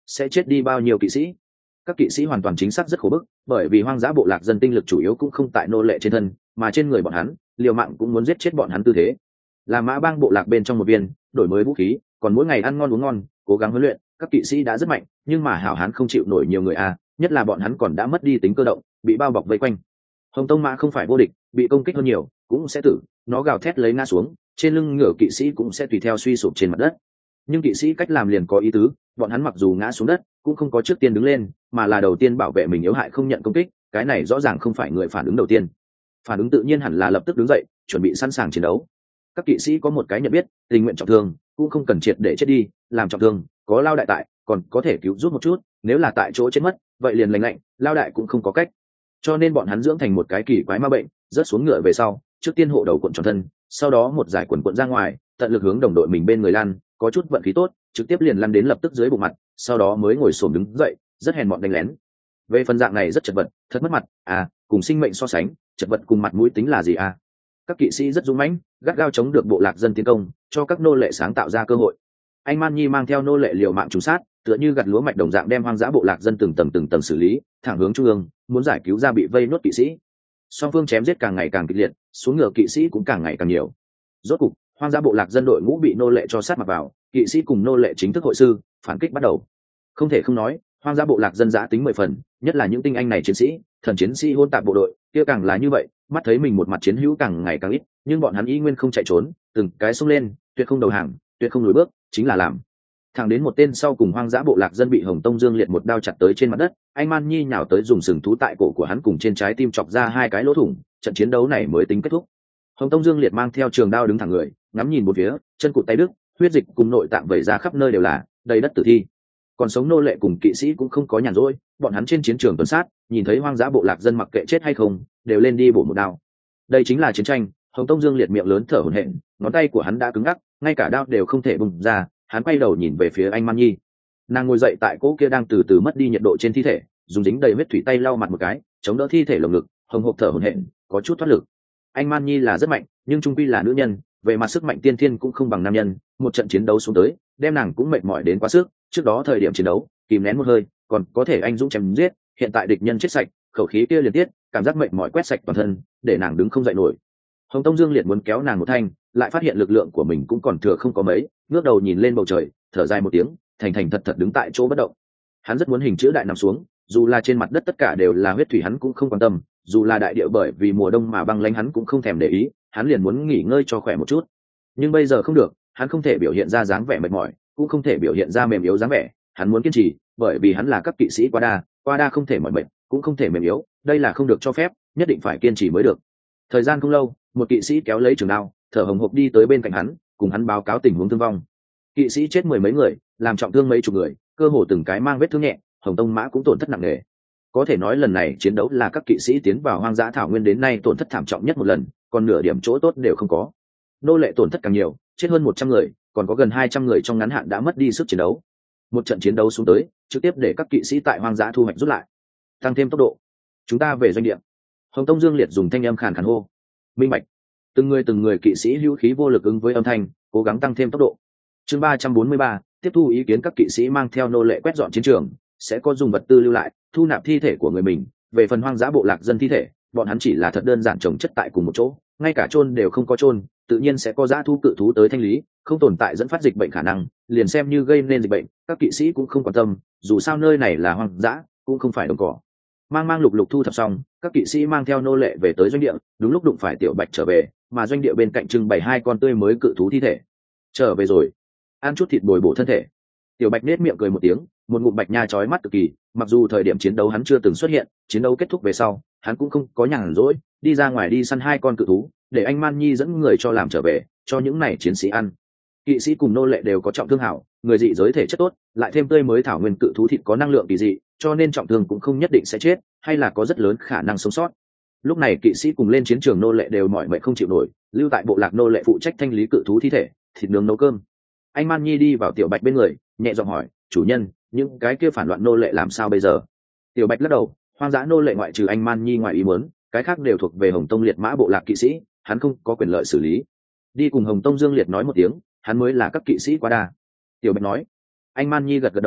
sẽ chết đi bao nhiêu kỵ sĩ. Các kỵ sĩ hoàn toàn chính xác rất khổ bức, bởi vì hoang dã bộ lạc dân tinh lực chủ yếu cũng không tại nô lệ trên thân, mà trên người bọn hắn, liều mạng cũng muốn giết chết bọn hắn tư thế. Là mã bang bộ lạc bên trong một viên, đổi mới vũ khí, còn mỗi ngày ăn ngon uống ngon, cố gắng huấn luyện, các kỵ sĩ đã rất mạnh, nhưng mà hảo hán không chịu nổi nhiều người a, nhất là bọn hắn còn đã mất đi tính cơ động, bị bao bọc vây quanh. Hồng Tông mã không phải vô địch, bị công kích hơn nhiều, cũng sẽ tử, nó gào thét lấy ngã xuống, trên lưng ngựa kỵ sĩ cũng sẽ tùy theo suy sụp trên mặt đất. Nhưng kỵ sĩ cách làm liền có ý tứ, bọn hắn mặc dù ngã xuống đất, cũng không có trước tiên đứng lên, mà là đầu tiên bảo vệ mình yếu hại không nhận công kích, cái này rõ ràng không phải người phản ứng đầu tiên. Phản ứng tự nhiên hẳn là lập tức đứng dậy, chuẩn bị sẵn sàng chiến đấu. Các kỵ sĩ có một cái nhận biết, tình nguyện trọng thương, cũng không cần triệt để chết đi, làm trọng thương, có lao đại tại, còn có thể cứu giúp một chút, nếu là tại chỗ chết mất, vậy liền lành lạnh, lao đại cũng không có cách. Cho nên bọn hắn dưỡng thành một cái kỳ quái ma bệnh, rớt xuống ngựa về sau, trước tiên hộ đầu cuộn tròn thân, sau đó một giải quần cuộn ra ngoài, tận lực hướng đồng đội mình bên người lăn, có chút vận khí tốt, trực tiếp liền lăn đến lập tức dưới bụng mặt, sau đó mới ngồi xổm đứng dậy, rất hèn mọn đánh lén. Về phần dạng này rất chật vật, thật mất mặt, à, cùng sinh mệnh so sánh, chật vật cùng mặt mũi tính là gì à? Các kỵ sĩ rất dũng mãnh, gắt gao chống được bộ lạc dân tiến công, cho các nô lệ sáng tạo ra cơ hội. Anh Man Nhi mang theo nô lệ liều mạng trùng sát, tựa như gặt lúa mạch đồng dạng đem hoang dã bộ lạc dân từng tầng từng tầng xử lý, thẳng hướng trung ương, muốn giải cứu ra bị vây nốt kỵ sĩ. Song phương chém giết càng ngày càng kịch liệt, xuống ngựa kỵ sĩ cũng càng ngày càng nhiều. Rốt cục, hoang dã bộ lạc dân đội ngũ bị nô lệ cho sát mặt vào, kỵ sĩ cùng nô lệ chính thức hội sư, phản kích bắt đầu. Không thể không nói, hoang dã bộ lạc dân dã tính mười phần, nhất là những tinh anh này chiến sĩ, thần chiến sĩ hôn tạp bộ đội, kia càng là như vậy, mắt thấy mình một mặt chiến hữu càng ngày càng ít, nhưng bọn hắn y nguyên không chạy trốn, từng cái xông lên, tuyệt không đầu hàng, tuyệt không lùi bước, chính là làm. Thẳng đến một tên sau cùng hoang dã bộ lạc dân bị Hồng Tông Dương Liệt một đao chặt tới trên mặt đất, anh Man Nhi nhào tới dùng sừng thú tại cổ của hắn cùng trên trái tim chọc ra hai cái lỗ thủng, trận chiến đấu này mới tính kết thúc. Hồng Tông Dương Liệt mang theo trường đao đứng thẳng người, ngắm nhìn một phía, chân cụt tay đứt, huyết dịch cùng nội tạng vẩy ra khắp nơi đều là, đầy đất tử thi. Còn sống nô lệ cùng kỵ sĩ cũng không có nhàn rỗi, bọn hắn trên chiến trường tuần sát, nhìn thấy hoang dã bộ lạc dân mặc kệ chết hay không, đều lên đi bổ một đao. Đây chính là chiến tranh. Hồng Tông Dương Liệt miệng lớn thở hổn hển, ngón tay của hắn đã cứng ngắc, ngay cả đao đều không thể bung ra. Hắn quay đầu nhìn về phía anh Man Nhi, nàng ngồi dậy tại cỗ kia đang từ từ mất đi nhiệt độ trên thi thể, dùng dính đầy huyết thủy tay lau mặt một cái, chống đỡ thi thể lồng ngực, hồng hộc thở hổn hển, có chút thoát lực. Anh Man Nhi là rất mạnh, nhưng trung quy là nữ nhân, về mặt sức mạnh tiên thiên cũng không bằng nam nhân. Một trận chiến đấu xuống tới, đem nàng cũng mệt mỏi đến quá sức. Trước đó thời điểm chiến đấu, kìm nén một hơi, còn có thể anh dũng chém giết, hiện tại địch nhân chết sạch, khẩu khí kia liên tiếp, cảm giác mệt mỏi quét sạch toàn thân, để nàng đứng không dậy nổi. Hồng Tông Dương Liệt muốn kéo nàng một thanh, lại phát hiện lực lượng của mình cũng còn thừa không có mấy, ngước đầu nhìn lên bầu trời, thở dài một tiếng, thành thành thật thật đứng tại chỗ bất động. Hắn rất muốn hình chữ đại nằm xuống, dù là trên mặt đất tất cả đều là huyết thủy hắn cũng không quan tâm, dù là đại địa bởi vì mùa đông mà băng lãnh hắn cũng không thèm để ý, hắn liền muốn nghỉ ngơi cho khỏe một chút. Nhưng bây giờ không được, hắn không thể biểu hiện ra dáng vẻ mệt mỏi, cũng không thể biểu hiện ra mềm yếu dáng vẻ, hắn muốn kiên trì, bởi vì hắn là cấp kỵ sĩ qua đa, qua đa không thể mỏi mệt, cũng không thể mềm yếu, đây là không được cho phép, nhất định phải kiên trì mới được. Thời gian không lâu, một kỵ sĩ kéo lấy trường đao, thở hồng hộc đi tới bên cạnh hắn, cùng hắn báo cáo tình huống thương vong. Kỵ sĩ chết mười mấy người, làm trọng thương mấy chục người, cơ hồ từng cái mang vết thương nhẹ, Hồng Tông mã cũng tổn thất nặng nề. Có thể nói lần này chiến đấu là các kỵ sĩ tiến vào hoang dã thảo nguyên đến nay tổn thất thảm trọng nhất một lần, còn nửa điểm chỗ tốt đều không có. Nô lệ tổn thất càng nhiều, chết hơn một trăm người, còn có gần hai trăm người trong ngắn hạn đã mất đi sức chiến đấu. Một trận chiến đấu xuống tới, trực tiếp để các kỵ sĩ tại hoang dã thu hoạch rút lại, tăng thêm tốc độ. Chúng ta về doanh địa. Hồng Tông Dương Liệt dùng thanh âm khàn khàn hô. Minh bạch. Từng người từng người kỵ sĩ hữu khí vô lực ứng với âm thanh, cố gắng tăng thêm tốc độ. Chương ba trăm bốn mươi ba, tiếp thu ý kiến các kỵ sĩ mang theo nô lệ quét dọn chiến trường, sẽ có dùng vật tư lưu lại, thu nạp thi thể của người mình. Về phần hoang dã bộ lạc dân thi thể, bọn hắn chỉ là thật đơn giản chồng chất tại cùng một chỗ, ngay cả chôn đều không có chôn, tự nhiên sẽ có dã thú cự thú tới thanh lý, không tồn tại dẫn phát dịch bệnh khả năng, liền xem như gây nên dịch bệnh, các kỵ sĩ cũng không quan tâm, dù sao nơi này là hoang dã, cũng không phải đồng cỏ. Mang mang lục lục thu thập xong, các kỵ sĩ mang theo nô lệ về tới doanh địa, đúng lúc đụng phải Tiểu Bạch trở về, mà doanh địa bên cạnh trưng bày hai con tươi mới cự thú thi thể. Trở về rồi, ăn chút thịt bồi bổ thân thể. Tiểu Bạch nết miệng cười một tiếng, một ngụm bạch nha chói mắt cực kỳ, mặc dù thời điểm chiến đấu hắn chưa từng xuất hiện, chiến đấu kết thúc về sau, hắn cũng không có nhàn rỗi, đi ra ngoài đi săn hai con cự thú, để anh Man Nhi dẫn người cho làm trở về, cho những này chiến sĩ ăn. Kỵ sĩ cùng nô lệ đều có trọng thương hảo, người dị giới thể chất tốt, lại thêm tươi mới thảo nguyên cự thú thịt có năng lượng kỳ dị, cho nên trọng thương cũng không nhất định sẽ chết, hay là có rất lớn khả năng sống sót. Lúc này kỵ sĩ cùng lên chiến trường nô lệ đều mỏi mệt không chịu nổi, lưu tại bộ lạc nô lệ phụ trách thanh lý cự thú thi thể, thịt nướng nấu cơm. Anh Man Nhi đi vào Tiểu Bạch bên người, nhẹ giọng hỏi, chủ nhân, những cái kia phản loạn nô lệ làm sao bây giờ? Tiểu Bạch lắc đầu, hoang dã nô lệ ngoại trừ anh Man Nhi ngoài ý muốn, cái khác đều thuộc về Hồng Tông liệt mã bộ lạc kỵ sĩ, hắn không có quyền lợi xử lý. Đi cùng Hồng Tông Dương Liệt nói một tiếng, hắn mới là các kỵ sĩ quá đa. Tiểu Bạch nói. Anh Man Nhi gật gật đầu,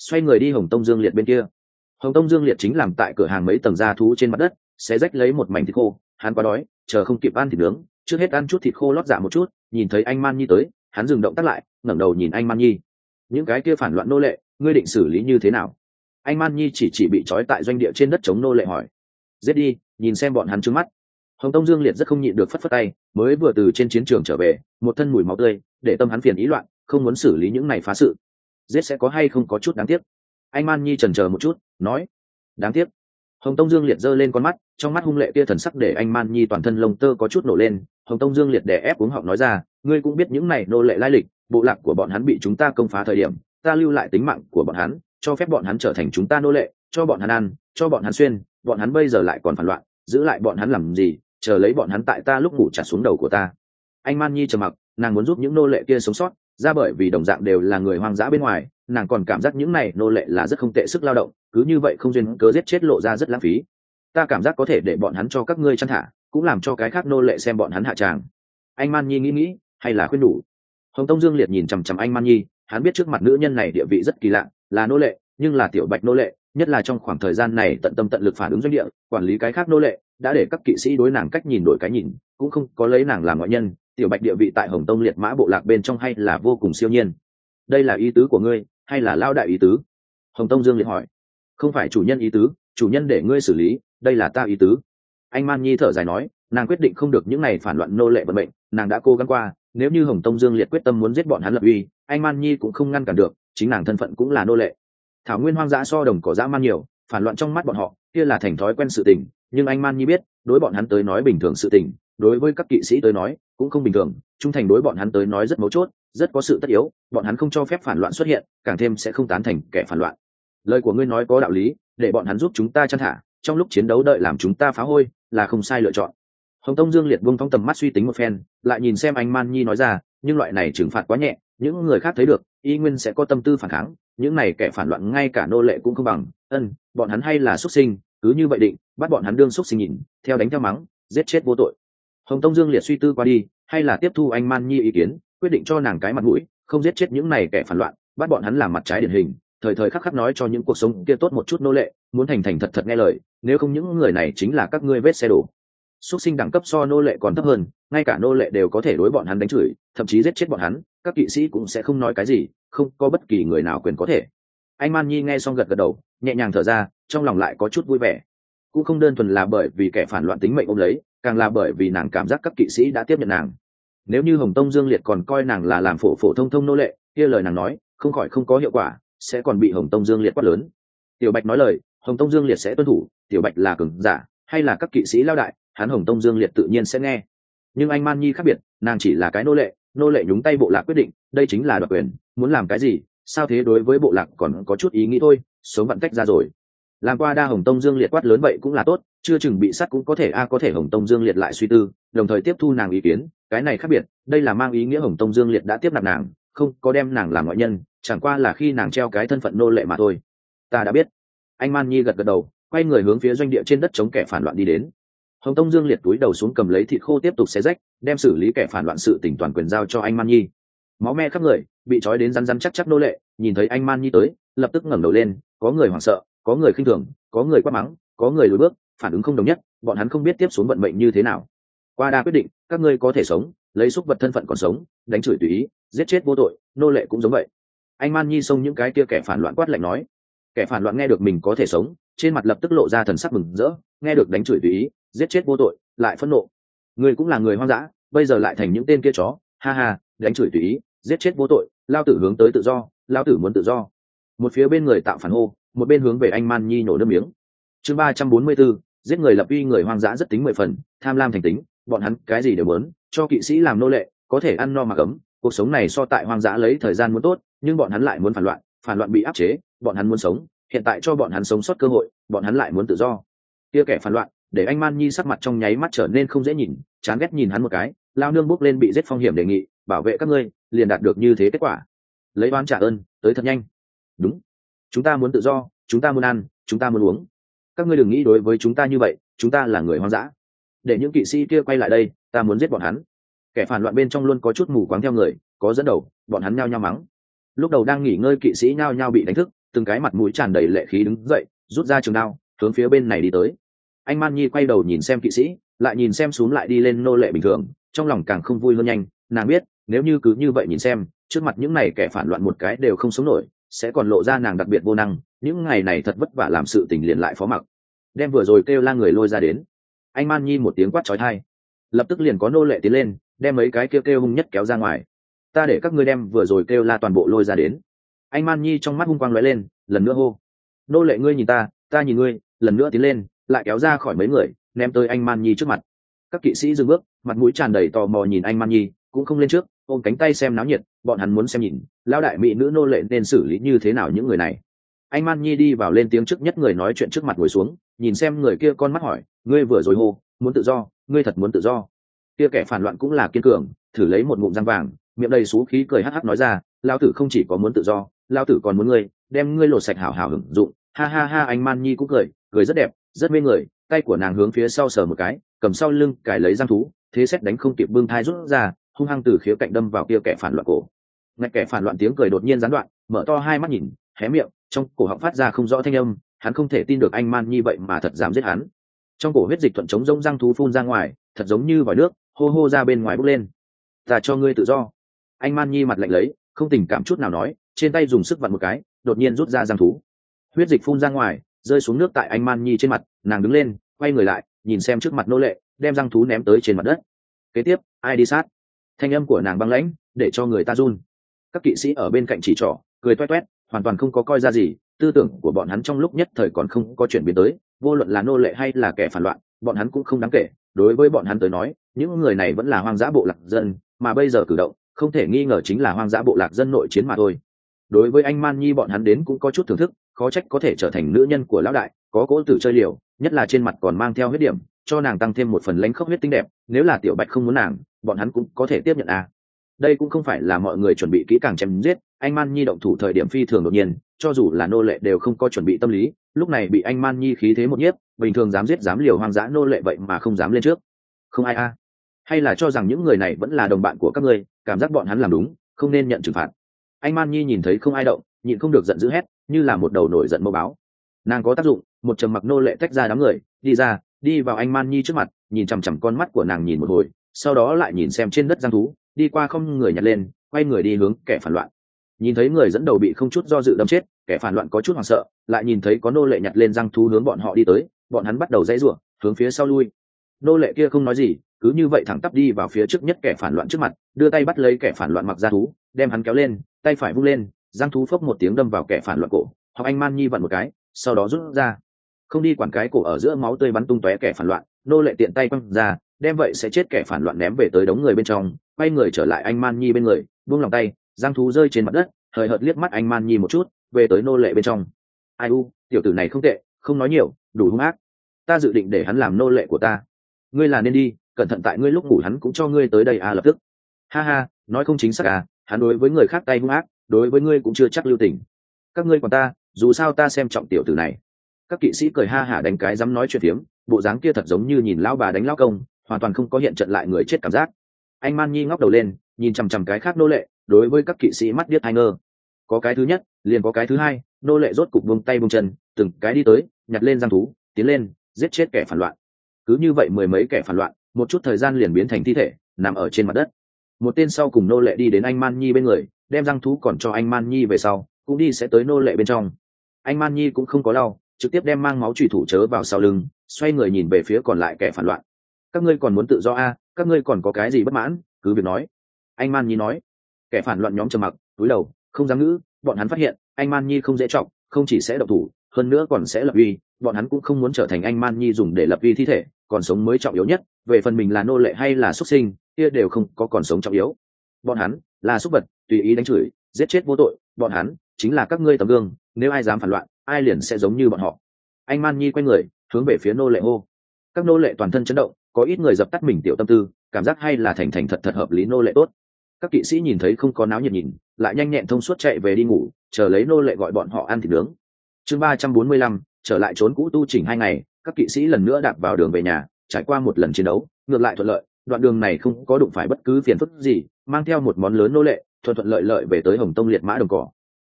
xoay người đi Hồng Tông Dương Liệt bên kia. Hồng Tông Dương Liệt chính làm tại cửa hàng mấy tầng da thú trên mặt đất, xé rách lấy một mảnh thịt khô. Hắn quá đói, chờ không kịp ăn thịt nướng, trước hết ăn chút thịt khô lót dạ một chút. Nhìn thấy anh Man Nhi tới, hắn dừng động tác lại, ngẩng đầu nhìn anh Man Nhi. Những cái kia phản loạn nô lệ, ngươi định xử lý như thế nào? Anh Man Nhi chỉ chỉ bị trói tại doanh địa trên đất chống nô lệ hỏi. Giết đi, nhìn xem bọn hắn trừng mắt. Hồng Tông Dương Liệt rất không nhịn được phất phất tay, mới vừa từ trên chiến trường trở về, một thân mùi máu tươi, để tâm hắn phiền ý loạn, không muốn xử lý những này phá sự. Giết sẽ có hay không có chút đáng tiếc. Anh Man Nhi chần chờ một chút, nói, đáng tiếc. Hồng Tông Dương Liệt giơ lên con mắt, trong mắt hung lệ kia thần sắc để anh Man Nhi toàn thân lông tơ có chút nổ lên. Hồng Tông Dương Liệt đè ép uống họng nói ra, ngươi cũng biết những này nô lệ lai lịch, bộ lạc của bọn hắn bị chúng ta công phá thời điểm, ta lưu lại tính mạng của bọn hắn, cho phép bọn hắn trở thành chúng ta nô lệ, cho bọn hắn ăn, cho bọn hắn xuyên, bọn hắn bây giờ lại còn phản loạn, giữ lại bọn hắn làm gì? Chờ lấy bọn hắn tại ta lúc ngủ trả xuống đầu của ta. Anh Man Nhi trầm mặc, nàng muốn giúp những nô lệ kia sống sót, ra bởi vì đồng dạng đều là người hoang dã bên ngoài, nàng còn cảm giác những này nô lệ là rất không tệ sức lao động, cứ như vậy không duyên cớ giết chết lộ ra rất lãng phí. Ta cảm giác có thể để bọn hắn cho các ngươi chăn thả, cũng làm cho cái khác nô lệ xem bọn hắn hạ tràng. Anh Man Nhi nghĩ nghĩ, hay là khuyên đủ. Hồng Tông Dương Liệt nhìn chằm chằm anh Man Nhi, hắn biết trước mặt nữ nhân này địa vị rất kỳ lạ, là nô lệ, nhưng là tiểu bạch nô lệ, nhất là trong khoảng thời gian này tận tâm tận lực phản ứng doanh địa, quản lý cái khác nô lệ, đã để các kỵ sĩ đối nàng cách nhìn đổi cái nhìn, cũng không có lấy nàng làm ngoại nhân. Tiểu bạch địa vị tại Hồng Tông liệt mã bộ lạc bên trong hay là vô cùng siêu nhiên. Đây là ý tứ của ngươi, hay là lao đại ý tứ? Hồng Tông Dương liệt hỏi. Không phải chủ nhân ý tứ, chủ nhân để ngươi xử lý, đây là ta ý tứ. Anh Man Nhi thở dài nói, nàng quyết định không được những này phản loạn nô lệ vận mệnh, nàng đã cố gắng qua, nếu như Hồng Tông Dương liệt quyết tâm muốn giết bọn hắn lập uy, anh Man Nhi cũng không ngăn cản được, chính nàng thân phận cũng là nô lệ. Thảo nguyên hoang dã so đồng cỏ dã man nhiều, phản loạn trong mắt bọn họ kia là thành thói quen sự tình, nhưng anh Man Nhi biết, đối bọn hắn tới nói bình thường sự tình, đối với các kỵ sĩ tới nói cũng không bình thường, trung thành đối bọn hắn tới nói rất mấu chốt, rất có sự tất yếu, bọn hắn không cho phép phản loạn xuất hiện, càng thêm sẽ không tán thành kẻ phản loạn. Lời của ngươi nói có đạo lý, để bọn hắn giúp chúng ta chăn thả, trong lúc chiến đấu đợi làm chúng ta phá hôi, là không sai lựa chọn. Hồng Tông Dương liệt buông thong tầm mắt suy tính một phen, lại nhìn xem anh Man Nhi nói ra, nhưng loại này trừng phạt quá nhẹ, những người khác thấy được, y nguyên sẽ có tâm tư phản kháng, những này kẻ phản loạn ngay cả nô lệ cũng không bằng, ân, bọn hắn hay là xuất sinh, cứ như vậy định, bắt bọn hắn đương xuất sinh nhìn, theo đánh theo mắng, giết chết vô tội. Hồng Tông Dương liệt suy tư qua đi, hay là tiếp thu anh Man Nhi ý kiến, quyết định cho nàng cái mặt mũi, không giết chết những này kẻ phản loạn, bắt bọn hắn làm mặt trái điển hình, thời thời khắc khắc nói cho những cuộc sống kia tốt một chút nô lệ, muốn thành thành thật thật nghe lời, nếu không những người này chính là các ngươi vết xe đổ. Xuất sinh đẳng cấp so nô lệ còn thấp hơn, ngay cả nô lệ đều có thể đối bọn hắn đánh chửi, thậm chí giết chết bọn hắn, các kỵ sĩ cũng sẽ không nói cái gì, không có bất kỳ người nào quyền có thể. Anh Man Nhi nghe xong gật gật đầu, nhẹ nhàng thở ra, trong lòng lại có chút vui vẻ. Cũng không đơn thuần là bởi vì kẻ phản loạn tính mệnh ôm lấy, càng là bởi vì nàng cảm giác các kỵ sĩ đã tiếp nhận nàng. Nếu như Hồng Tông Dương liệt còn coi nàng là làm phổ phổ thông thông nô lệ, kia lời nàng nói không khỏi không có hiệu quả, sẽ còn bị Hồng Tông Dương liệt quát lớn. Tiểu Bạch nói lời, Hồng Tông Dương liệt sẽ tuân thủ, Tiểu Bạch là cường giả, hay là các kỵ sĩ lao đại, hắn Hồng Tông Dương liệt tự nhiên sẽ nghe. Nhưng anh Man Nhi khác biệt, nàng chỉ là cái nô lệ, nô lệ nhúng tay bộ lạc quyết định, đây chính là đoạt quyền, muốn làm cái gì, sao thế đối với bộ lạc còn có chút ý nghĩ thôi, sống vặn tách ra rồi. Làm qua đa Hồng Tông Dương liệt quát lớn vậy cũng là tốt, chưa chừng bị sát cũng có thể a có thể Hồng Tông Dương liệt lại suy tư, đồng thời tiếp thu nàng ý kiến, cái này khác biệt, đây là mang ý nghĩa Hồng Tông Dương liệt đã tiếp nạp nàng, không có đem nàng làm ngoại nhân, chẳng qua là khi nàng treo cái thân phận nô lệ mà thôi. Ta đã biết. Anh Man Nhi gật gật đầu, quay người hướng phía doanh địa trên đất chống kẻ phản loạn đi đến. Hồng Tông Dương liệt túi đầu xuống cầm lấy thịt khô tiếp tục xé rách, đem xử lý kẻ phản loạn sự tỉnh toàn quyền giao cho anh Man Nhi. Máu me khắp người, bị trói đến rắn rắn chắc chắc nô lệ, nhìn thấy anh Man Nhi tới, lập tức ngẩng đầu lên, có người hoảng sợ, có người khinh thường, có người quát mắng, có người lùi bước, phản ứng không đồng nhất, bọn hắn không biết tiếp xuống vận mệnh như thế nào. Qua đa quyết định, các ngươi có thể sống, lấy xúc vật thân phận còn sống, đánh chửi tùy ý, giết chết vô tội, nô lệ cũng giống vậy. Anh Man Nhi xông những cái kia kẻ phản loạn quát lạnh nói. Kẻ phản loạn nghe được mình có thể sống, trên mặt lập tức lộ ra thần sắc mừng rỡ, nghe được đánh chửi tùy ý, giết chết vô tội, lại phẫn nộ. Người cũng là người hoang dã, bây giờ lại thành những tên kia chó, ha ha, đánh chửi tùy ý, giết chết vô tội, lao tử hướng tới tự do, lao tử muốn tự do. Một phía bên người tạo phản hô, một bên hướng về anh Man Nhi nổ nước miếng. Chương ba trăm bốn mươi 4, giết người lập uy người hoang dã rất tính mười phần, tham lam thành tính, bọn hắn cái gì đều muốn, cho kỵ sĩ làm nô lệ, có thể ăn no mặc ấm, cuộc sống này so tại hoang dã lấy thời gian muốn tốt, nhưng bọn hắn lại muốn phản loạn, phản loạn bị áp chế, bọn hắn muốn sống, hiện tại cho bọn hắn sống sót cơ hội, bọn hắn lại muốn tự do. Kia kẻ phản loạn, để anh Man Nhi sắc mặt trong nháy mắt trở nên không dễ nhìn, chán ghét nhìn hắn một cái, lao nương bước lên bị giết phong hiểm đề nghị, bảo vệ các ngươi, liền đạt được như thế kết quả. Lấy oán trả ơn, tới thật nhanh. Đúng, chúng ta muốn tự do, chúng ta muốn ăn, chúng ta muốn uống. Các ngươi đừng nghĩ đối với chúng ta như vậy, chúng ta là người hoang dã. Để những kỵ sĩ kia quay lại đây, ta muốn giết bọn hắn. Kẻ phản loạn bên trong luôn có chút mù quáng theo người, có dẫn đầu, bọn hắn nhao nhao mắng. Lúc đầu đang nghỉ ngơi kỵ sĩ nhao nhao bị đánh thức, từng cái mặt mũi tràn đầy lệ khí đứng dậy, rút ra trường đao hướng phía bên này đi tới. Anh Man Nhi quay đầu nhìn xem kỵ sĩ, lại nhìn xem xuống lại đi lên nô lệ bình thường, trong lòng càng không vui hơn nhanh. Nàng biết nếu như cứ như vậy nhìn xem trước mặt những này kẻ phản loạn một cái đều không sống nổi, sẽ còn lộ ra nàng đặc biệt vô năng, những ngày này thật vất vả làm sự tình liền lại phó mặc. Đem vừa rồi kêu la người lôi ra đến. Anh Man Nhi một tiếng quát chói tai, lập tức liền có nô lệ tiến lên, đem mấy cái kêu kêu hung nhất kéo ra ngoài. Ta để các ngươi đem vừa rồi kêu la toàn bộ lôi ra đến. Anh Man Nhi trong mắt hung quang lóe lên, lần nữa hô. Nô lệ ngươi nhìn ta, ta nhìn ngươi, lần nữa tiến lên, lại kéo ra khỏi mấy người, ném tới anh Man Nhi trước mặt. Các kỵ sĩ dừng bước, mặt mũi tràn đầy tò mò nhìn anh Man Nhi, cũng không lên trước, ôm cánh tay xem náo nhiệt, bọn hắn muốn xem nhìn lão đại mỹ nữ nô lệ nên xử lý như thế nào những người này. Anh Man Nhi đi vào lên tiếng trước nhất người nói chuyện trước mặt ngồi xuống, nhìn xem người kia con mắt hỏi, ngươi vừa rồi hô muốn tự do, ngươi thật muốn tự do? Kia kẻ phản loạn cũng là kiên cường, thử lấy một ngụm răng vàng, miệng đầy xú khí cười hắc hắc nói ra, lão tử không chỉ có muốn tự do, lão tử còn muốn ngươi, đem ngươi lột sạch hảo hảo hưởng dụng. Ha ha ha. Anh Man Nhi cũng cười, cười rất đẹp, rất mê người, tay của nàng hướng phía sau sờ một cái, cầm sau lưng cài lấy răng thú, thế xét đánh không kịp bưng thai rút ra, hung hăng từ khía cạnh đâm vào kia kẻ phản loạn cổ. Ngạch kẻ phản loạn tiếng cười đột nhiên gián đoạn, mở to hai mắt nhìn, hé miệng, trong cổ họng phát ra không rõ thanh âm, hắn không thể tin được anh Man Nhi vậy mà thật dám giết hắn. Trong cổ huyết dịch thuận chống rông răng thú phun ra ngoài, thật giống như vòi nước, hô hô ra bên ngoài bốc lên. Ta cho ngươi tự do. Anh Man Nhi mặt lạnh lấy, không tình cảm chút nào nói, trên tay dùng sức vặn một cái, đột nhiên rút ra răng thú. Huyết dịch phun ra ngoài, rơi xuống nước tại anh Man Nhi trên mặt, nàng đứng lên, quay người lại, nhìn xem trước mặt nô lệ, đem răng thú ném tới trên mặt đất. Kế tiếp, ai đi sát? Thanh âm của nàng băng lãnh, để cho người ta run. Các kỵ sĩ ở bên cạnh chỉ trỏ, cười toét toét, hoàn toàn không có coi ra gì, tư tưởng của bọn hắn trong lúc nhất thời còn không có chuyển biến tới, vô luận là nô lệ hay là kẻ phản loạn, bọn hắn cũng không đáng kể, đối với bọn hắn tới nói, những người này vẫn là hoang dã bộ lạc dân, mà bây giờ cử động, không thể nghi ngờ chính là hoang dã bộ lạc dân nội chiến mà thôi. Đối với anh Man Nhi bọn hắn đến cũng có chút thưởng thức, khó trách có thể trở thành nữ nhân của lão đại, có cỗ tử chơi liều, nhất là trên mặt còn mang theo huyết điểm, cho nàng tăng thêm một phần lãnh khốc huyết tinh đẹp, nếu là Tiểu Bạch không muốn nàng, bọn hắn cũng có thể tiếp nhận à. Đây cũng không phải là mọi người chuẩn bị kỹ càng chém giết, anh Man Nhi động thủ thời điểm phi thường đột nhiên, cho dù là nô lệ đều không có chuẩn bị tâm lý, lúc này bị anh Man Nhi khí thế một nhiếp, bình thường dám giết dám liều hoang dã nô lệ vậy mà không dám lên trước. Không ai a à. Hay là cho rằng những người này vẫn là đồng bạn của các ngươi, cảm giác bọn hắn làm đúng, không nên nhận trừng phạt. Anh Man Nhi nhìn thấy không ai động, nhịn không được giận dữ hét, như là một đầu nổi giận mâu báo. Nàng có tác dụng, một trầm mặc nô lệ tách ra đám người, đi ra, đi vào anh Man Nhi trước mặt, nhìn chằm chằm con mắt của nàng nhìn một hồi, sau đó lại nhìn xem trên đất giang thú, đi qua không người nhặt lên, quay người đi hướng kẻ phản loạn. Nhìn thấy người dẫn đầu bị không chút do dự đâm chết, kẻ phản loạn có chút hoảng sợ, lại nhìn thấy có nô lệ nhặt lên giang thú hướng bọn họ đi tới, bọn hắn bắt đầu dãy rủa, hướng phía sau lui. Nô lệ kia không nói gì, cứ như vậy thẳng tắp đi vào phía trước nhất kẻ phản loạn trước mặt, đưa tay bắt lấy kẻ phản loạn mặc da thú, đem hắn kéo lên, tay phải vung lên, giang thú phốc một tiếng đâm vào kẻ phản loạn cổ, hoặc anh Man Nhi vặn một cái, sau đó rút ra. Không đi quản cái cổ ở giữa máu tươi bắn tung tóe kẻ phản loạn, nô lệ tiện tay quăng ra, đem vậy sẽ chết kẻ phản loạn ném về tới đống người bên trong, quay người trở lại anh Man Nhi bên người, buông lòng tay, giang thú rơi trên mặt đất, hời hợt liếc mắt anh Man Nhi một chút, về tới nô lệ bên trong. Ai u, tiểu tử này không tệ, không nói nhiều, đủ hung ác. Ta dự định để hắn làm nô lệ của ta. Ngươi là nên đi, cẩn thận tại ngươi lúc ngủ hắn cũng cho ngươi tới đây à lập tức. Ha ha, nói không chính xác à, hắn đối với người khác tay hung ác, đối với ngươi cũng chưa chắc lưu tình. Các ngươi còn ta, dù sao ta xem trọng tiểu tử này. Các kỵ sĩ cười ha hả đánh cái dám nói chuyện tiếm, bộ dáng kia thật giống như nhìn lão bà đánh lão công, hoàn toàn không có hiện trận lại người chết cảm giác. Anh Man Nhi ngóc đầu lên, nhìn chằm chằm cái khác nô lệ, đối với các kỵ sĩ mắt điếc hai ngơ. Có cái thứ nhất, liền có cái thứ hai, nô lệ rốt cục buông tay buông chân, từng cái đi tới, nhặt lên giang thú, tiến lên, giết chết kẻ phản loạn. Cứ như vậy mười mấy kẻ phản loạn, một chút thời gian liền biến thành thi thể, nằm ở trên mặt đất. Một tên sau cùng nô lệ đi đến anh Man Nhi bên người, đem giang thú còn cho anh Man Nhi về sau, cũng đi sẽ tới nô lệ bên trong. Anh Man Nhi cũng không có đau, trực tiếp đem mang máu chủy thủ chớ vào sau lưng, xoay người nhìn về phía còn lại kẻ phản loạn. Các ngươi còn muốn tự do a? Các ngươi còn có cái gì bất mãn, cứ việc nói. Anh Man Nhi nói. Kẻ phản loạn nhóm trầm mặc, cúi đầu, không dám ngữ. Bọn hắn phát hiện anh Man Nhi không dễ trọng, không chỉ sẽ độc thủ, hơn nữa còn sẽ lập uy. Bọn hắn cũng không muốn trở thành anh Man Nhi dùng để lập uy thi thể, còn sống mới trọng yếu nhất. Về phần mình là nô lệ hay là xuất sinh, kia đều không có còn sống trọng yếu. Bọn hắn là súc vật, tùy ý đánh chửi, giết chết vô tội. Bọn hắn chính là các ngươi tấm gương, nếu ai dám phản loạn, ai liền sẽ giống như bọn họ. Anh Man Nhi quay người, hướng về phía nô lệ hô. Các nô lệ toàn thân chấn động, có ít người dập tắt mình tiểu tâm tư, cảm giác hay là thành thành thật thật hợp lý nô lệ tốt. Các kỵ sĩ nhìn thấy không có náo nhiệt nhìn, lại nhanh nhẹn thông suốt chạy về đi ngủ, chờ lấy nô lệ gọi bọn họ ăn thịt nướng. Chương ba trăm bốn mươi lăm, trở lại trốn cũ tu chỉnh hai ngày, các kỵ sĩ lần nữa đạp vào đường về nhà, trải qua một lần chiến đấu, ngược lại thuận lợi, đoạn đường này không có đụng phải bất cứ phiền phức gì, mang theo một món lớn nô lệ, thuận thuận lợi lợi về tới Hồng Tông liệt mã đồng cỏ.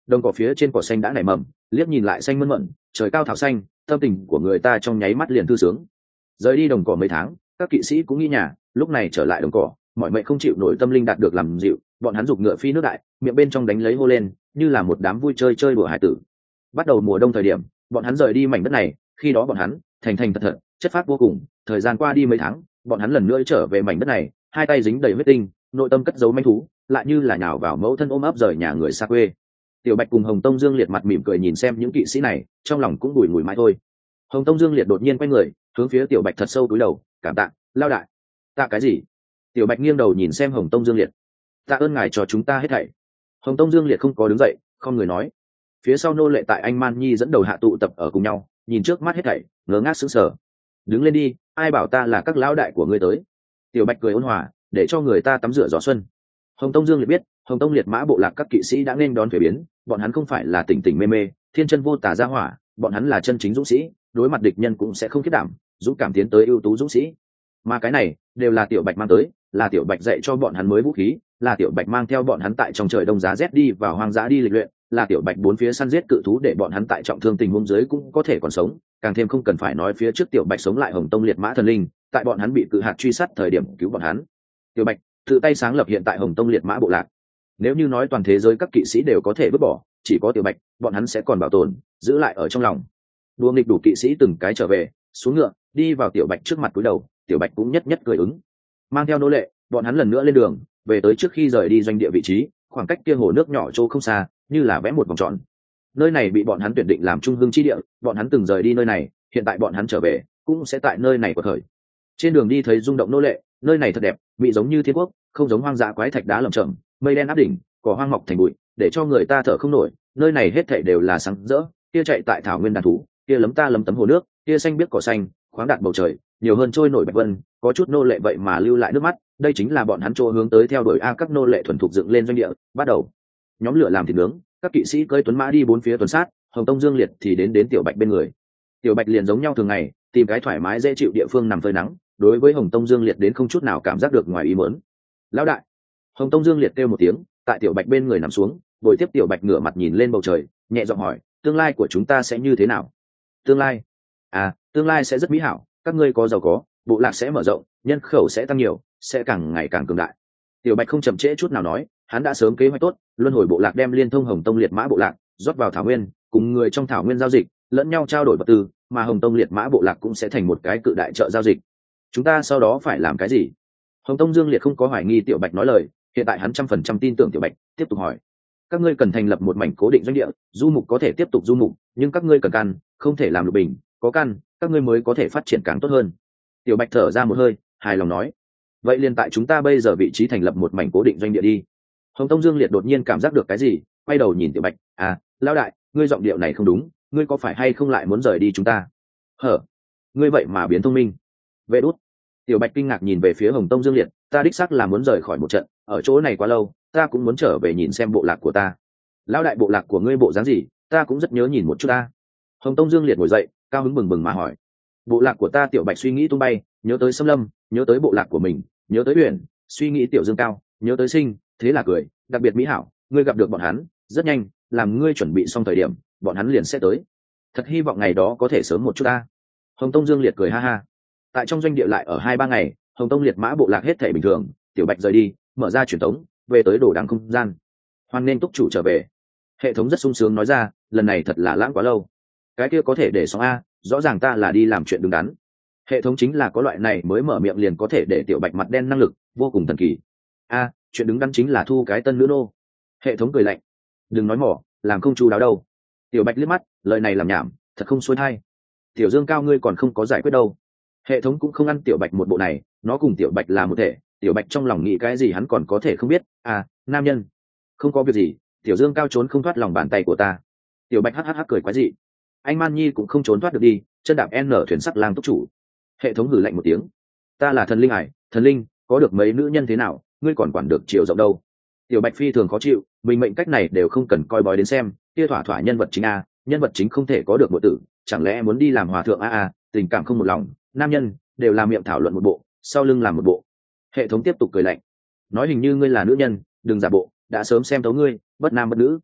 Đồng cỏ phía trên cỏ xanh đã nảy mầm, liếc nhìn lại xanh mơn mận, trời cao thảo xanh, tâm tình của người ta trong nháy mắt liền thư sướng. Rời đi đồng cỏ mấy tháng, các kỵ sĩ cũng nghĩ nhà, lúc này trở lại đồng cỏ, mọi mệnh không chịu nổi tâm linh đạt được làm dịu, bọn hắn giục ngựa phi nước đại, miệng bên trong đánh lấy hô lên, như là một đám vui chơi chơi đùa hải tử. Bắt đầu mùa đông thời điểm, bọn hắn rời đi mảnh đất này, khi đó bọn hắn thành thành thật thật, chất phác vô cùng. Thời gian qua đi mấy tháng, bọn hắn lần nữa trở về mảnh đất này, hai tay dính đầy huyết tinh, nội tâm cất giấu manh thú, lại như là nhào vào mẫu thân ôm ấp rời nhà người xa quê. Tiểu Bạch cùng Hồng Tông Dương Liệt mặt mỉm cười nhìn xem những kỵ sĩ này, trong lòng cũng bùi ngùi mãi thôi. Hồng Tông Dương Liệt đột nhiên quay người, hướng phía Tiểu Bạch thật sâu cúi đầu, cảm tạ, lao đại. Tạ cái gì? Tiểu Bạch nghiêng đầu nhìn xem Hồng Tông Dương Liệt. Tạ ơn ngài cho chúng ta hết thảy. Hồng Tông Dương Liệt không có đứng dậy, không người nói. Phía sau nô lệ tại anh Man Nhi dẫn đầu hạ tụ tập ở cùng nhau, nhìn trước mắt hết thảy, ngớ ngác sững sờ. Đứng lên đi, ai bảo ta là các lão đại của ngươi tới? Tiểu Bạch cười ôn hòa, để cho người ta tắm rửa gió xuân. Hồng Tông Dương Liệt biết, Hồng Tông Liệt mã bộ lạc các kỵ sĩ đã nên đón thuế biến, bọn hắn không phải là tỉnh tỉnh mê mê, thiên chân vô tà ra hỏa, bọn hắn là chân chính dũng sĩ, đối mặt địch nhân cũng sẽ không khiếp đảm, dũng cảm tiến tới ưu tú dũng sĩ. Mà cái này đều là Tiểu Bạch mang tới, là Tiểu Bạch dạy cho bọn hắn mới vũ khí, là Tiểu Bạch mang theo bọn hắn tại trong trời đông giá rét đi vào hoang dã đi lịch luyện, là Tiểu Bạch bốn phía săn giết cự thú để bọn hắn tại trọng thương tình huống dưới cũng có thể còn sống, càng thêm không cần phải nói phía trước Tiểu Bạch sống lại Hồng Tông Liệt mã thần linh, tại bọn hắn bị cự hạt truy sát thời điểm cứu bọn hắn. Tiểu Bạch tự tay sáng lập hiện tại Hồng Tông Liệt mã bộ lạc. Nếu như nói toàn thế giới các kỵ sĩ đều có thể vứt bỏ, chỉ có Tiểu Bạch, bọn hắn sẽ còn bảo tồn, giữ lại ở trong lòng. Đua nghịch đủ kỵ sĩ từng cái trở về, xuống ngựa, đi vào Tiểu Bạch trước mặt cúi đầu, Tiểu Bạch cũng nhất nhất cười ứng. Mang theo nô lệ, bọn hắn lần nữa lên đường, về tới trước khi rời đi doanh địa vị trí, khoảng cách kia hồ nước nhỏ chỗ không xa, như là vẽ một vòng tròn. Nơi này bị bọn hắn tuyển định làm trung hương chi địa, bọn hắn từng rời đi nơi này, hiện tại bọn hắn trở về, cũng sẽ tại nơi này của thời. Trên đường đi thấy rung động nô lệ, nơi này thật đẹp, bị giống như thiên quốc, không giống hoang dã quái thạch đá lởm chởm, mây đen áp đỉnh, cỏ hoang mọc thành bụi, để cho người ta thở không nổi. Nơi này hết thảy đều là sáng rỡ, kia chạy tại thảo nguyên đàn thú, kia lấm ta lấm tấm hồ nước, kia xanh biếc cỏ xanh, khoáng đạt bầu trời, nhiều hơn trôi nổi bạch vân, có chút nô lệ vậy mà lưu lại nước mắt, đây chính là bọn hắn chỗ hướng tới theo đuổi a các nô lệ thuần thục dựng lên doanh địa, bắt đầu nhóm lửa làm thịt nướng, các kỵ sĩ cưỡi tuấn mã đi bốn phía tuần sát, Hồng Tông Dương Liệt thì đến đến Tiểu Bạch bên người. Tiểu Bạch liền giống nhau thường ngày, tìm cái thoải mái dễ chịu địa phương nằm phơi nắng, đối với Hồng Tông Dương Liệt đến không chút nào cảm giác được ngoài ý muốn. Lão đại! Hồng Tông Dương Liệt kêu một tiếng, tại Tiểu Bạch bên người nằm xuống, bồi tiếp Tiểu Bạch ngửa mặt nhìn lên bầu trời, nhẹ giọng hỏi, tương lai của chúng ta sẽ như thế nào? Tương lai? À, tương lai sẽ rất mỹ hảo, các ngươi có giàu có, bộ lạc sẽ mở rộng, nhân khẩu sẽ tăng nhiều, sẽ càng ngày càng cường đại. Tiểu Bạch không chậm trễ chút nào nói, hắn đã sớm kế hoạch tốt, luân hồi bộ lạc đem liên thông Hồng Tông Liệt mã bộ lạc, rót vào thảo nguyên, cùng người trong thảo nguyên giao dịch, lẫn nhau trao đổi vật tư, mà Hồng Tông Liệt mã bộ lạc cũng sẽ thành một cái cự đại chợ giao dịch. Chúng ta sau đó phải làm cái gì? Hồng Tông Dương Liệt không có hoài nghi Tiểu Bạch nói lời, hiện tại hắn trăm phần trăm tin tưởng Tiểu Bạch, tiếp tục hỏi. Các ngươi cần thành lập một mảnh cố định doanh địa, du mục có thể tiếp tục du mục, nhưng các ngươi cần căn, không thể làm lục bình, có căn, các ngươi mới có thể phát triển càng tốt hơn. Tiểu Bạch thở ra một hơi, hài lòng nói. Vậy liền tại chúng ta bây giờ vị trí thành lập một mảnh cố định doanh địa đi. Hồng Tông Dương Liệt đột nhiên cảm giác được cái gì, quay đầu nhìn Tiểu Bạch, à, lão đại, ngươi giọng điệu này không đúng, ngươi có phải hay không lại muốn rời đi chúng ta? Hở, ngươi vậy mà biến thông minh. Vệ đút. Tiểu Bạch kinh ngạc nhìn về phía Hồng Tông Dương Liệt, ta đích xác là muốn rời khỏi một trận, ở chỗ này quá lâu, ta cũng muốn trở về nhìn xem bộ lạc của ta. Lão đại, bộ lạc của ngươi bộ dáng gì, ta cũng rất nhớ nhìn một chút ta. Hồng Tông Dương Liệt ngồi dậy, cao hứng bừng bừng mà hỏi. Bộ lạc của ta. Tiểu Bạch suy nghĩ tung bay, nhớ tới Sâm Lâm, nhớ tới bộ lạc của mình, nhớ tới Uyển, suy nghĩ Tiểu Dương Cao, nhớ tới Sinh, thế là cười, đặc biệt mỹ hảo, ngươi gặp được bọn hắn, rất nhanh, làm ngươi chuẩn bị xong thời điểm, bọn hắn liền sẽ tới. Thật hy vọng ngày đó có thể sớm một chút ta. Hồng Tông Dương Liệt cười ha ha. Tại trong doanh địa lại ở hai ba ngày, Hồng Tông Liệt mã bộ lạc hết thể bình thường, Tiểu Bạch rời đi, mở ra truyền tống, về tới đồ đằng không gian. Hoan nên túc chủ trở về. Hệ thống rất sung sướng nói ra, lần này thật là lãng quá lâu. Cái kia có thể để xong a, rõ ràng ta là đi làm chuyện đứng đắn. Hệ thống chính là có loại này mới mở miệng liền có thể để Tiểu Bạch mặt đen năng lực, vô cùng thần kỳ. A, chuyện đứng đắn chính là thu cái tân nữ nô. Hệ thống cười lạnh. Đừng nói mỏ, làm không chu đáo đâu. Tiểu Bạch liếc mắt, lời này làm nhảm, thật không xuôi thai. Tiểu Dương Cao ngươi còn không có giải quyết đâu. Hệ thống cũng không ăn Tiểu Bạch một bộ này, nó cùng Tiểu Bạch là một thể, Tiểu Bạch trong lòng nghĩ cái gì hắn còn có thể không biết. À, nam nhân. Không có việc gì, Tiểu Dương Cao trốn không thoát lòng bàn tay của ta. Tiểu Bạch hắc hắc cười quái dị. Anh Man Nhi cũng không trốn thoát được đi, chân đạp N thuyền sắt lang túc chủ. Hệ thống hử lạnh một tiếng. Ta là thần linh hải, thần linh, có được mấy nữ nhân thế nào, ngươi còn quản được chiều rộng đâu. Tiểu Bạch phi thường khó chịu, mình mệnh cách này đều không cần coi bói đến xem, kia thỏa thỏa nhân vật chính a, nhân vật chính không thể có được bộ tử, chẳng lẽ muốn đi làm hòa thượng a a, tình cảm không một lòng, nam nhân đều làm miệng thảo luận một bộ, sau lưng làm một bộ. Hệ thống tiếp tục cười lạnh, nói hình như ngươi là nữ nhân, đừng giả bộ, đã sớm xem tấu ngươi, bất nam bất nữ.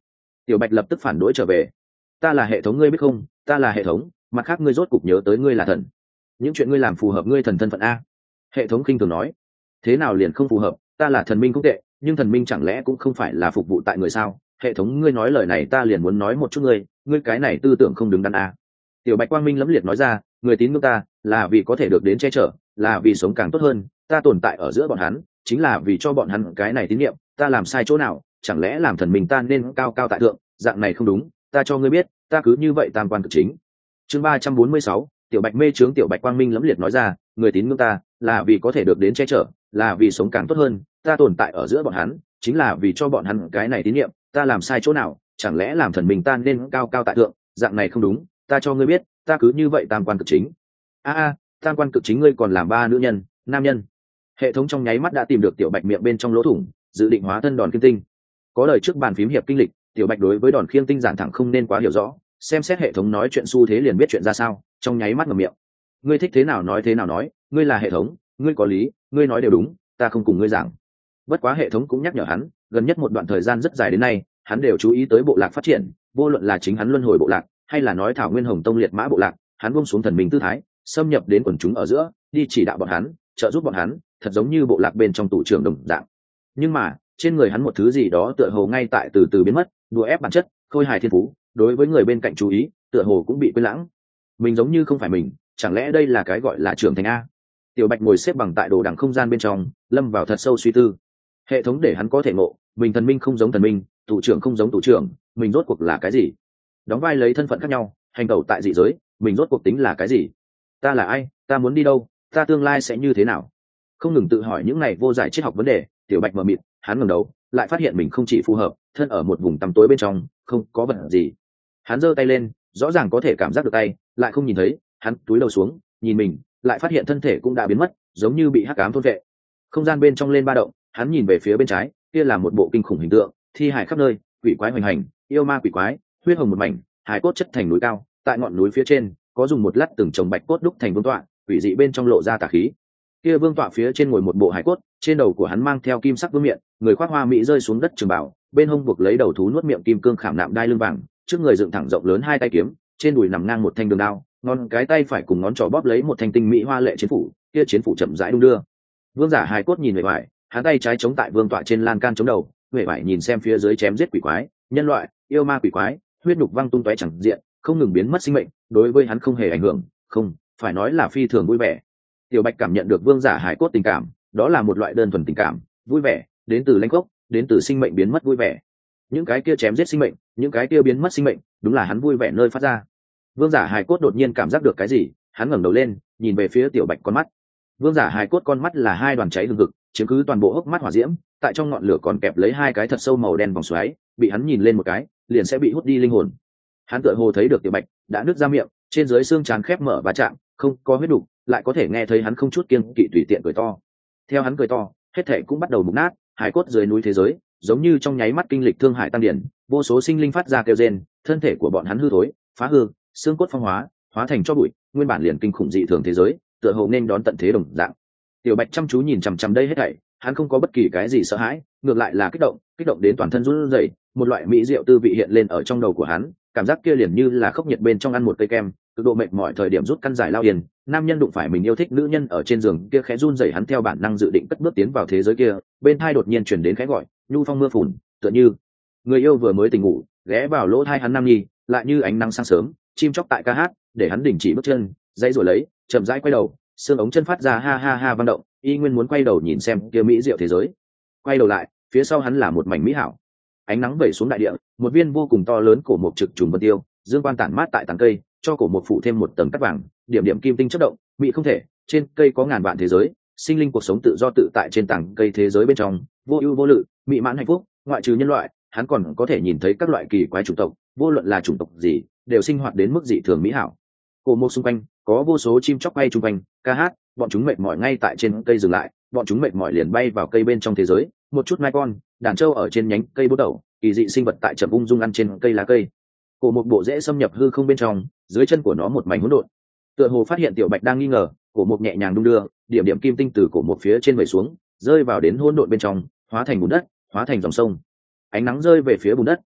Tiểu Bạch lập tức phản đối trở về. Ta là hệ thống ngươi biết không, ta là hệ thống, mặt khác ngươi rốt cục nhớ tới ngươi là thần. Những chuyện ngươi làm phù hợp ngươi thần thân phận a. Hệ thống khinh thường nói. Thế nào liền không phù hợp, ta là thần minh cũng tệ, nhưng thần minh chẳng lẽ cũng không phải là phục vụ tại người sao? Hệ thống ngươi nói lời này ta liền muốn nói một chút ngươi, ngươi cái này tư tưởng không đứng đắn a. Tiểu Bạch quang minh lẫm liệt nói ra, người tín ngưỡng ta là vì có thể được đến che chở, là vì sống càng tốt hơn, ta tồn tại ở giữa bọn hắn chính là vì cho bọn hắn cái này tín nhiệm, ta làm sai chỗ nào, chẳng lẽ làm thần mình ta nên cao cao tại thượng, dạng này không đúng, ta cho ngươi biết, ta cứ như vậy tam quan cực chính. Chương ba trăm bốn mươi sáu, Tiểu Bạch mê trướng. Tiểu Bạch quang minh lẫm liệt nói ra, người tín ngưỡng ta là vì có thể được đến che chở, là vì sống càng tốt hơn, ta tồn tại ở giữa bọn hắn chính là vì cho bọn hắn cái này tín nhiệm, ta làm sai chỗ nào, chẳng lẽ làm thần mình ta nên cao cao tại thượng, dạng này không đúng, ta cho ngươi biết, ta cứ như vậy tam quan cực chính. A a, tam quan cực chính ngươi còn làm ba nữ nhân, nam nhân. Hệ thống trong nháy mắt đã tìm được Tiểu Bạch miệng bên trong lỗ thủng, dự định hóa thân đòn khiêm tinh. Có lời trước bàn phím hiệp kinh lịch, Tiểu Bạch đối với đòn khiêm tinh giản thẳng không nên quá hiểu rõ, xem xét hệ thống nói chuyện xu thế liền biết chuyện ra sao, trong nháy mắt ngậm miệng. Ngươi thích thế nào nói thế nào nói, ngươi là hệ thống, ngươi có lý, ngươi nói đều đúng, ta không cùng ngươi giảng. Bất quá hệ thống cũng nhắc nhở hắn, gần nhất một đoạn thời gian rất dài đến nay, hắn đều chú ý tới bộ lạc phát triển, vô luận là chính hắn luân hồi bộ lạc, hay là nói Thảo Nguyên Hồng Tông liệt mã bộ lạc, hắn buông xuống thần minh tư thái, xâm nhập đến quần chúng ở giữa, đi chỉ đạo bọn hắn, trợ giúp bọn hắn, thật giống như bộ lạc bên trong tủ trưởng đồng dạng. Nhưng mà trên người hắn một thứ gì đó tựa hồ ngay tại từ từ biến mất, đùa ép bản chất, khôi hài thiên phú, đối với người bên cạnh chú ý tựa hồ cũng bị quên lãng. Mình giống như không phải mình, chẳng lẽ đây là cái gọi là trưởng thành a? Tiểu Bạch ngồi xếp bằng tại đồ đằng không gian bên trong, lâm vào thật sâu suy tư. Hệ thống để hắn có thể ngộ, mình thần minh không giống thần minh, tủ trưởng không giống tủ trưởng, mình rốt cuộc là cái gì? Đóng vai lấy thân phận khác nhau, hành tẩu tại dị giới, mình rốt cuộc tính là cái gì? Ta là ai, ta muốn đi đâu, ta tương lai sẽ như thế nào? Không ngừng tự hỏi những này vô giải triết học vấn đề, Tiểu Bạch mờ mịt, hắn ngẩng đầu, lại phát hiện mình không chỉ phù hợp, thân ở một vùng tăm tối bên trong, không có vật gì. Hắn giơ tay lên, rõ ràng có thể cảm giác được tay, lại không nhìn thấy, hắn túi đầu xuống, nhìn mình, lại phát hiện thân thể cũng đã biến mất, giống như bị hắc ám thôn vệ. Không gian bên trong lên ba động, hắn nhìn về phía bên trái, kia là một bộ kinh khủng hình tượng, thi hải khắp nơi, quỷ quái hoành hành, yêu ma quỷ quái, huyết hồng một mảnh, hải cốt chất thành núi cao, tại ngọn núi phía trên, có dùng một lát từng chồng bạch cốt đúc thành vương tọa, quỷ dị bên trong lộ ra tà khí. Kia vương tọa phía trên ngồi một bộ hải cốt, trên đầu của hắn mang theo kim sắc vương miện, người khoác hoa mỹ rơi xuống đất trường bảo, bên hông buộc lấy đầu thú nuốt miệng kim cương khảm nạm đai lưng vàng, trước người dựng thẳng rộng lớn hai tay kiếm, trên đùi nằm ngang một thanh đường đao, ngón cái tay phải cùng ngón trỏ bóp lấy một thanh tinh mỹ hoa lệ chiến phủ, kia chiến phủ chậm rãi đung đưa. Vương giả hải cốt nhìn về ngoài, hắn tay trái chống tại vương tọa trên lan can chống đầu, huệ vải nhìn xem phía dưới chém giết quỷ quái, nhân loại, yêu ma quỷ quái, huyết nhục văng tung tóe chẳng diện, không ngừng biến mất sinh mệnh, đối với hắn không hề ảnh hưởng, không, phải nói là phi thường vui vẻ. Tiểu Bạch cảm nhận được vương giả hải cốt tình cảm, đó là một loại đơn thuần tình cảm, vui vẻ, đến từ lãnh gốc, đến từ sinh mệnh biến mất vui vẻ. Những cái kia chém giết sinh mệnh, những cái kia biến mất sinh mệnh, đúng là hắn vui vẻ nơi phát ra. Vương giả hải cốt đột nhiên cảm giác được cái gì, hắn ngẩng đầu lên, nhìn về phía Tiểu Bạch con mắt. Vương giả hải cốt con mắt là hai đoàn cháy hừng hực, chiếm cứ toàn bộ hốc mắt hỏa diễm, tại trong ngọn lửa còn kẹp lấy hai cái thật sâu màu đen vòng xoáy, bị hắn nhìn lên một cái, liền sẽ bị hút đi linh hồn. Hắn tựa hồ thấy được Tiểu Bạch đã nứt ra miệng, trên dưới xương trán khép mở và chạm, không có huyết đục, lại có thể nghe thấy hắn không chút kiêng kỵ tùy tiện cười to. Theo hắn cười to, hết thảy cũng bắt đầu mục nát, hải cốt dưới núi thế giới, giống như trong nháy mắt kinh lịch thương hải tăng điển, vô số sinh linh phát ra kêu rên, thân thể của bọn hắn hư thối, phá hư, xương cốt phong hóa, hóa thành cho bụi, nguyên bản liền kinh khủng dị thường thế giới, tựa hồ nên đón tận thế đồng dạng. Tiểu Bạch chăm chú nhìn chằm chằm đây hết thảy, hắn không có bất kỳ cái gì sợ hãi, ngược lại là kích động, kích động đến toàn thân run rẩy, một loại mỹ diệu tư vị hiện lên ở trong đầu của hắn, cảm giác kia liền như là khốc nhiệt bên trong ăn một cây kem, cực độ mệt mỏi thời điểm rút căn giải lao yên, nam nhân đụng phải mình yêu thích nữ nhân ở trên giường kia khẽ run rẩy, hắn theo bản năng dự định cất bước tiến vào thế giới kia, bên tai đột nhiên truyền đến khẽ gọi, nhu phong mưa phùn, tựa như người yêu vừa mới tỉnh ngủ, ghé vào lỗ tai hắn nam nhi, lại như ánh nắng sáng sớm, chim chóc tại ca hát, để hắn đình chỉ bước chân, dãy rồi lấy, chậm rãi quay đầu, xương ống chân phát ra ha ha ha vang động, y nguyên muốn quay đầu nhìn xem kia mỹ diệu thế giới. Quay đầu lại, phía sau hắn là một mảnh mỹ hảo. Ánh nắng vẩy xuống đại địa, một viên vô cùng to lớn cổ mộc trực trùng vân tiêu, dương quan tản mát tại tán cây, cho cổ mộc phủ thêm một tầng cát vàng, điểm điểm kim tinh chớp động, mỹ không thể, trên cây có ngàn vạn thế giới, sinh linh cuộc sống tự do tự tại trên tảng cây thế giới bên trong, vô ưu vô lự, mỹ mãn hạnh phúc, ngoại trừ nhân loại, hắn còn có thể nhìn thấy các loại kỳ quái chủng tộc, vô luận là chủng tộc gì, đều sinh hoạt đến mức dị thường mỹ hảo. Cổ mộc xung quanh có vô số chim chóc bay chung quanh, ca hát, bọn chúng mệt mỏi ngay tại trên cây dừng lại, bọn chúng mệt mỏi liền bay vào cây bên trong thế giới, một chút mai con, đàn trâu ở trên nhánh cây bút đầu, kỳ dị sinh vật tại chậm ung dung ăn trên cây lá cây. Cổ một bộ dễ xâm nhập hư không bên trong, dưới chân của nó một mảnh hỗn độn. Tựa hồ phát hiện Tiểu Bạch đang nghi ngờ, cổ một nhẹ nhàng đung đưa, điểm điểm kim tinh từ cổ một phía trên vẩy xuống, rơi vào đến hỗn độn bên trong, hóa thành bùn đất, hóa thành dòng sông. Ánh nắng rơi về phía bùn đất,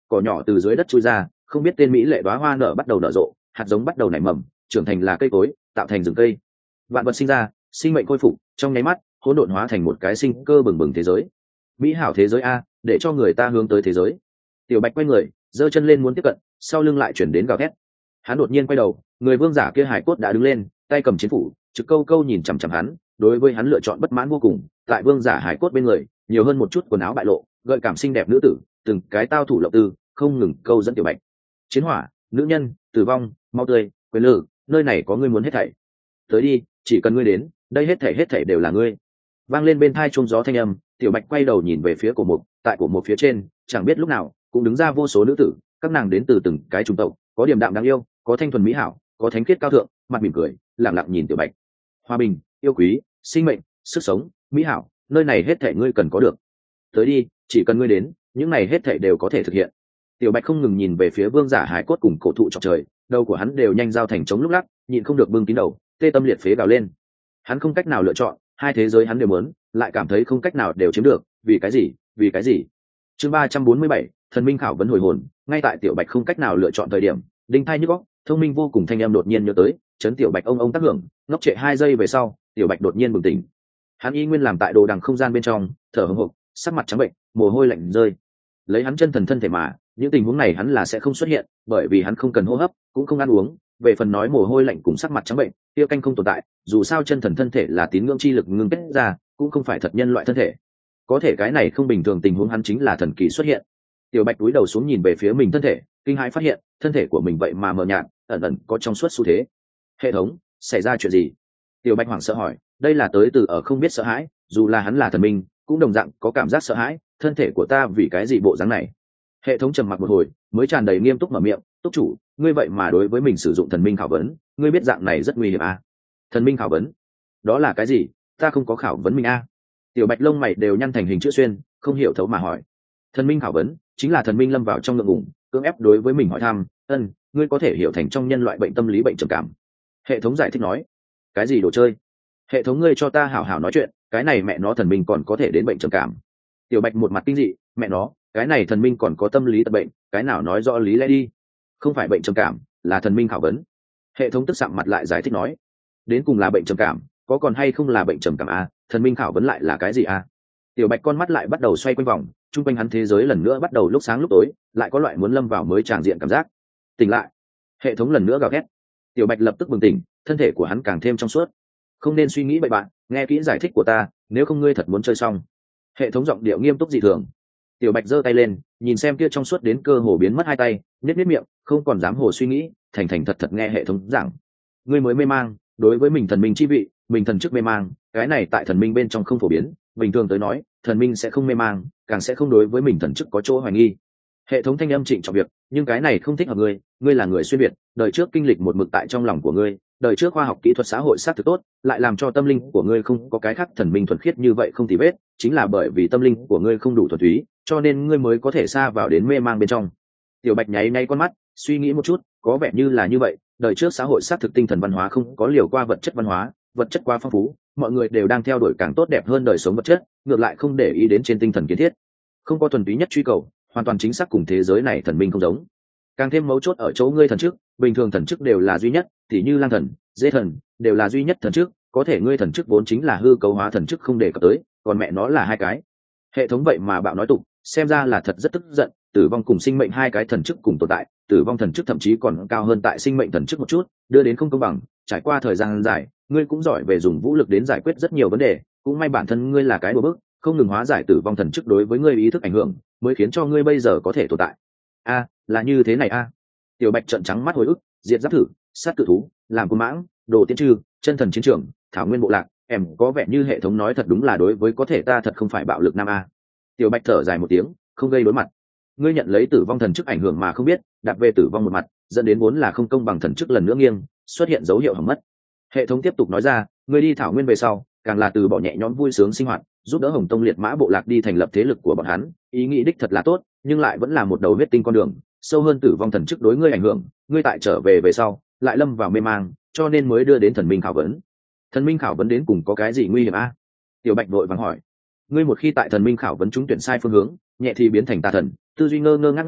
cỏ nhỏ từ dưới đất chui ra, không biết tên mỹ lệ đóa hoa nở bắt đầu nở rộ, hạt giống bắt đầu nảy mầm, trưởng thành là cây cối, tạo thành rừng cây. Vạn vật sinh ra, sinh mệnh khôi phục, trong nháy mắt hỗn độn hóa thành một cái sinh cơ bừng bừng thế giới. Mỹ hảo thế giới a, để cho người ta hướng tới thế giới. Tiểu Bạch quay người, giơ chân lên muốn tiếp cận, sau lưng lại chuyển đến gào thét. Hắn đột nhiên quay đầu, người vương giả kia hải cốt đã đứng lên, tay cầm chiến phủ, trực câu câu nhìn chằm chằm hắn. Đối với hắn lựa chọn bất mãn vô cùng. Tại vương giả hải cốt bên người, nhiều hơn một chút quần áo bại lộ, gợi cảm xinh đẹp nữ tử, từng cái tao thủ lộng tư, không ngừng câu dẫn Tiểu Bạch. Chiến hỏa, nữ nhân, tử vong, máu tươi, quyền lực, nơi này có ngươi muốn hết thảy. Tới đi, chỉ cần ngươi đến, đây hết thảy hết thảy đều là ngươi. Vang lên bên tai chuông gió thanh âm, Tiểu Bạch quay đầu nhìn về phía cổ mục, tại cổ mục phía trên, chẳng biết lúc nào cũng đứng ra vô số nữ tử, các nàng đến từ từng cái chủng tộc, có điềm đạm đáng yêu, có thanh thuần mỹ hảo, có thánh khiết cao thượng, mặt mỉm cười, lặng lặng nhìn Tiểu Bạch. Hòa bình, yêu quý, sinh mệnh, sức sống, mỹ hảo, nơi này hết thảy ngươi cần có được. Tới đi, chỉ cần ngươi đến, những này hết thảy đều có thể thực hiện. Tiểu Bạch không ngừng nhìn về phía vương giả hải cốt cùng cổ thụ chọc trời, đầu của hắn đều nhanh giao thành trống lúc lắc, nhịn không được bưng kín đầu, tê tâm liệt phế gào lên. Hắn không cách nào lựa chọn, hai thế giới hắn đều muốn, lại cảm thấy không cách nào đều chiếm được, vì cái gì? Vì cái gì? Chương ba trăm bốn mươi bảy, thần minh khảo vấn hồi hồn. Ngay tại Tiểu Bạch không cách nào lựa chọn thời điểm, đinh thai nhức óc, thông minh vô cùng thanh em đột nhiên nhớ tới, chấn Tiểu Bạch ông ông tác hưởng, ngốc trệ hai giây về sau, Tiểu Bạch đột nhiên bừng tỉnh. Hắn y nguyên làm tại đồ đằng không gian bên trong, thở hổn hộc, sắc mặt trắng bệnh, mồ hôi lạnh rơi. Lấy hắn chân thần thân thể mà, những tình huống này hắn là sẽ không xuất hiện, bởi vì hắn không cần hô hấp, cũng không ăn uống. Về phần nói mồ hôi lạnh cùng sắc mặt trắng bệnh, tiêu canh không tồn tại, dù sao chân thần thân thể là tín ngưỡng chi lực ngưng kết ra, cũng không phải thật nhân loại thân thể. Có thể cái này không bình thường tình huống hắn chính là thần kỳ xuất hiện. Tiểu Bạch cúi đầu xuống nhìn về phía mình thân thể, kinh hãi phát hiện, thân thể của mình vậy mà mờ nhạt, ẩn ẩn có trong suốt xu thế. Hệ thống, xảy ra chuyện gì? Tiểu Bạch hoảng sợ hỏi, đây là tới từ ở không biết sợ hãi, dù là hắn là thần minh, cũng đồng dạng có cảm giác sợ hãi, thân thể của ta vì cái gì bộ dáng này? Hệ thống trầm mặc một hồi, mới tràn đầy nghiêm túc mở miệng, túc chủ, ngươi vậy mà đối với mình sử dụng thần minh khảo vấn, ngươi biết dạng này rất nguy hiểm à? Thần minh khảo vấn? Đó là cái gì? Ta không có khảo vấn mình à? Tiểu Bạch lông mày đều nhăn thành hình chữ xuyên, không hiểu thấu mà hỏi. Thần minh khảo vấn chính là thần minh lâm vào trong ngượng ngùng, cưỡng ép đối với mình hỏi thăm, ân, ngươi có thể hiểu thành trong nhân loại bệnh tâm lý bệnh trầm cảm. Hệ thống giải thích nói. Cái gì đồ chơi? Hệ thống ngươi cho ta hảo hảo nói chuyện, cái này mẹ nó thần minh còn có thể đến bệnh trầm cảm. Tiểu Bạch một mặt kinh dị, mẹ nó, cái này thần minh còn có tâm lý tật bệnh, cái nào nói rõ lý lẽ đi. Không phải bệnh trầm cảm, là thần minh khảo vấn. Hệ thống tức sạm mặt lại giải thích nói. Đến cùng là bệnh trầm cảm, có còn hay không là bệnh trầm cảm a? Thần minh khảo vấn lại là cái gì a? Tiểu Bạch con mắt lại bắt đầu xoay quanh vòng, chung quanh hắn thế giới lần nữa bắt đầu lúc sáng lúc tối, lại có loại muốn lâm vào mới tràng diện cảm giác. Tỉnh lại. Hệ thống lần nữa gào thét. Tiểu Bạch lập tức bừng tỉnh, thân thể của hắn càng thêm trong suốt. Không nên suy nghĩ bậy bạn, nghe kỹ giải thích của ta, nếu không ngươi thật muốn chơi xong. Hệ thống giọng điệu nghiêm túc dị thường. Tiểu Bạch giơ tay lên, nhìn xem kia trong suốt đến cơ hồ biến mất hai tay, nhếch nhếch miệng, không còn dám hồ suy nghĩ, thành thành thật thật nghe hệ thống giảng. Ngươi mới mê mang, đối với mình thần minh chi vị, mình thần chức mê mang, cái này tại thần minh bên trong không phổ biến, bình thường tới nói, thần minh sẽ không mê mang, càng sẽ không đối với mình thần chức có chỗ hoài nghi. Hệ thống thanh âm trịnh trọng việc, nhưng cái này không thích hợp ngươi, ngươi là người xuyên việt, đời trước kinh lịch một mực tại trong lòng của ngươi, đời trước khoa học kỹ thuật xã hội sát thực tốt, lại làm cho tâm linh của ngươi không có cái khác thần minh thuần khiết như vậy không tì vết, chính là bởi vì tâm linh của ngươi không đủ thuần túy, cho nên ngươi mới có thể sa vào đến mê mang bên trong. Tiểu Bạch nháy nháy con mắt, suy nghĩ một chút, có vẻ như là như vậy, đời trước xã hội sát thực tinh thần văn hóa không có liều qua vật chất văn hóa, vật chất quá phong phú, mọi người đều đang theo đuổi càng tốt đẹp hơn đời sống vật chất, ngược lại không để ý đến trên tinh thần kiến thiết, không có thuần túy nhất truy cầu, hoàn toàn chính xác cùng thế giới này thần minh không giống. Càng thêm mấu chốt ở chỗ ngươi thần chức, bình thường thần chức đều là duy nhất, tỉ như lang thần, dê thần, đều là duy nhất thần chức, có thể ngươi thần chức vốn chính là hư cấu hóa thần chức không đề cập tới, còn mẹ nó là hai cái. Hệ thống vậy mà bạo nói tục, xem ra là thật rất tức giận, tử vong cùng sinh mệnh hai cái thần chức cùng tồn tại, tử vong thần chức thậm chí còn cao hơn tại sinh mệnh thần chức một chút, đưa đến không công bằng, trải qua thời gian dài, ngươi cũng giỏi về dùng vũ lực đến giải quyết rất nhiều vấn đề, cũng may bản thân ngươi là cái đùa bức, không ngừng hóa giải tử vong thần chức đối với ngươi ý thức ảnh hưởng, mới khiến cho ngươi bây giờ có thể tồn tại. A, là như thế này a. À. Tiểu Bạch trợn trắng mắt hồi ức, diệt giáp thử, sát cự thú, làm côn mãng, đồ tiên trư, chân thần chiến trường, thảo nguyên bộ lạc, em có vẻ như hệ thống nói thật đúng là đối với có thể ta thật không phải bạo lực nam a. Tiểu Bạch thở dài một tiếng, không gây đối mặt. Ngươi nhận lấy tử vong thần chức ảnh hưởng mà không biết, đạp về tử vong một mặt, dẫn đến vốn là không công bằng thần chức lần nữa nghiêng, xuất hiện dấu hiệu hỏng mất. Hệ thống tiếp tục nói ra, ngươi đi thảo nguyên về sau, càng là từ bỏ nhẹ nhõm vui sướng sinh hoạt, giúp đỡ Hồng Tông liệt mã bộ lạc đi thành lập thế lực của bọn hắn, ý nghĩ đích thật là tốt, nhưng lại vẫn là một đầu huyết tinh con đường, sâu hơn tử vong thần chức đối ngươi ảnh hưởng, ngươi tại trở về về sau, lại lâm vào mê mang, cho nên mới đưa đến thần minh khảo vấn. Thần minh khảo vấn đến cùng có cái gì nguy hiểm a? Tiểu Bạch vội vàng hỏi. Ngươi một khi tại thần minh khảo vấn trúng tuyển sai phương hướng, nhẹ thì biến thành tà thần, tư duy ngơ ngơ ngác ngác,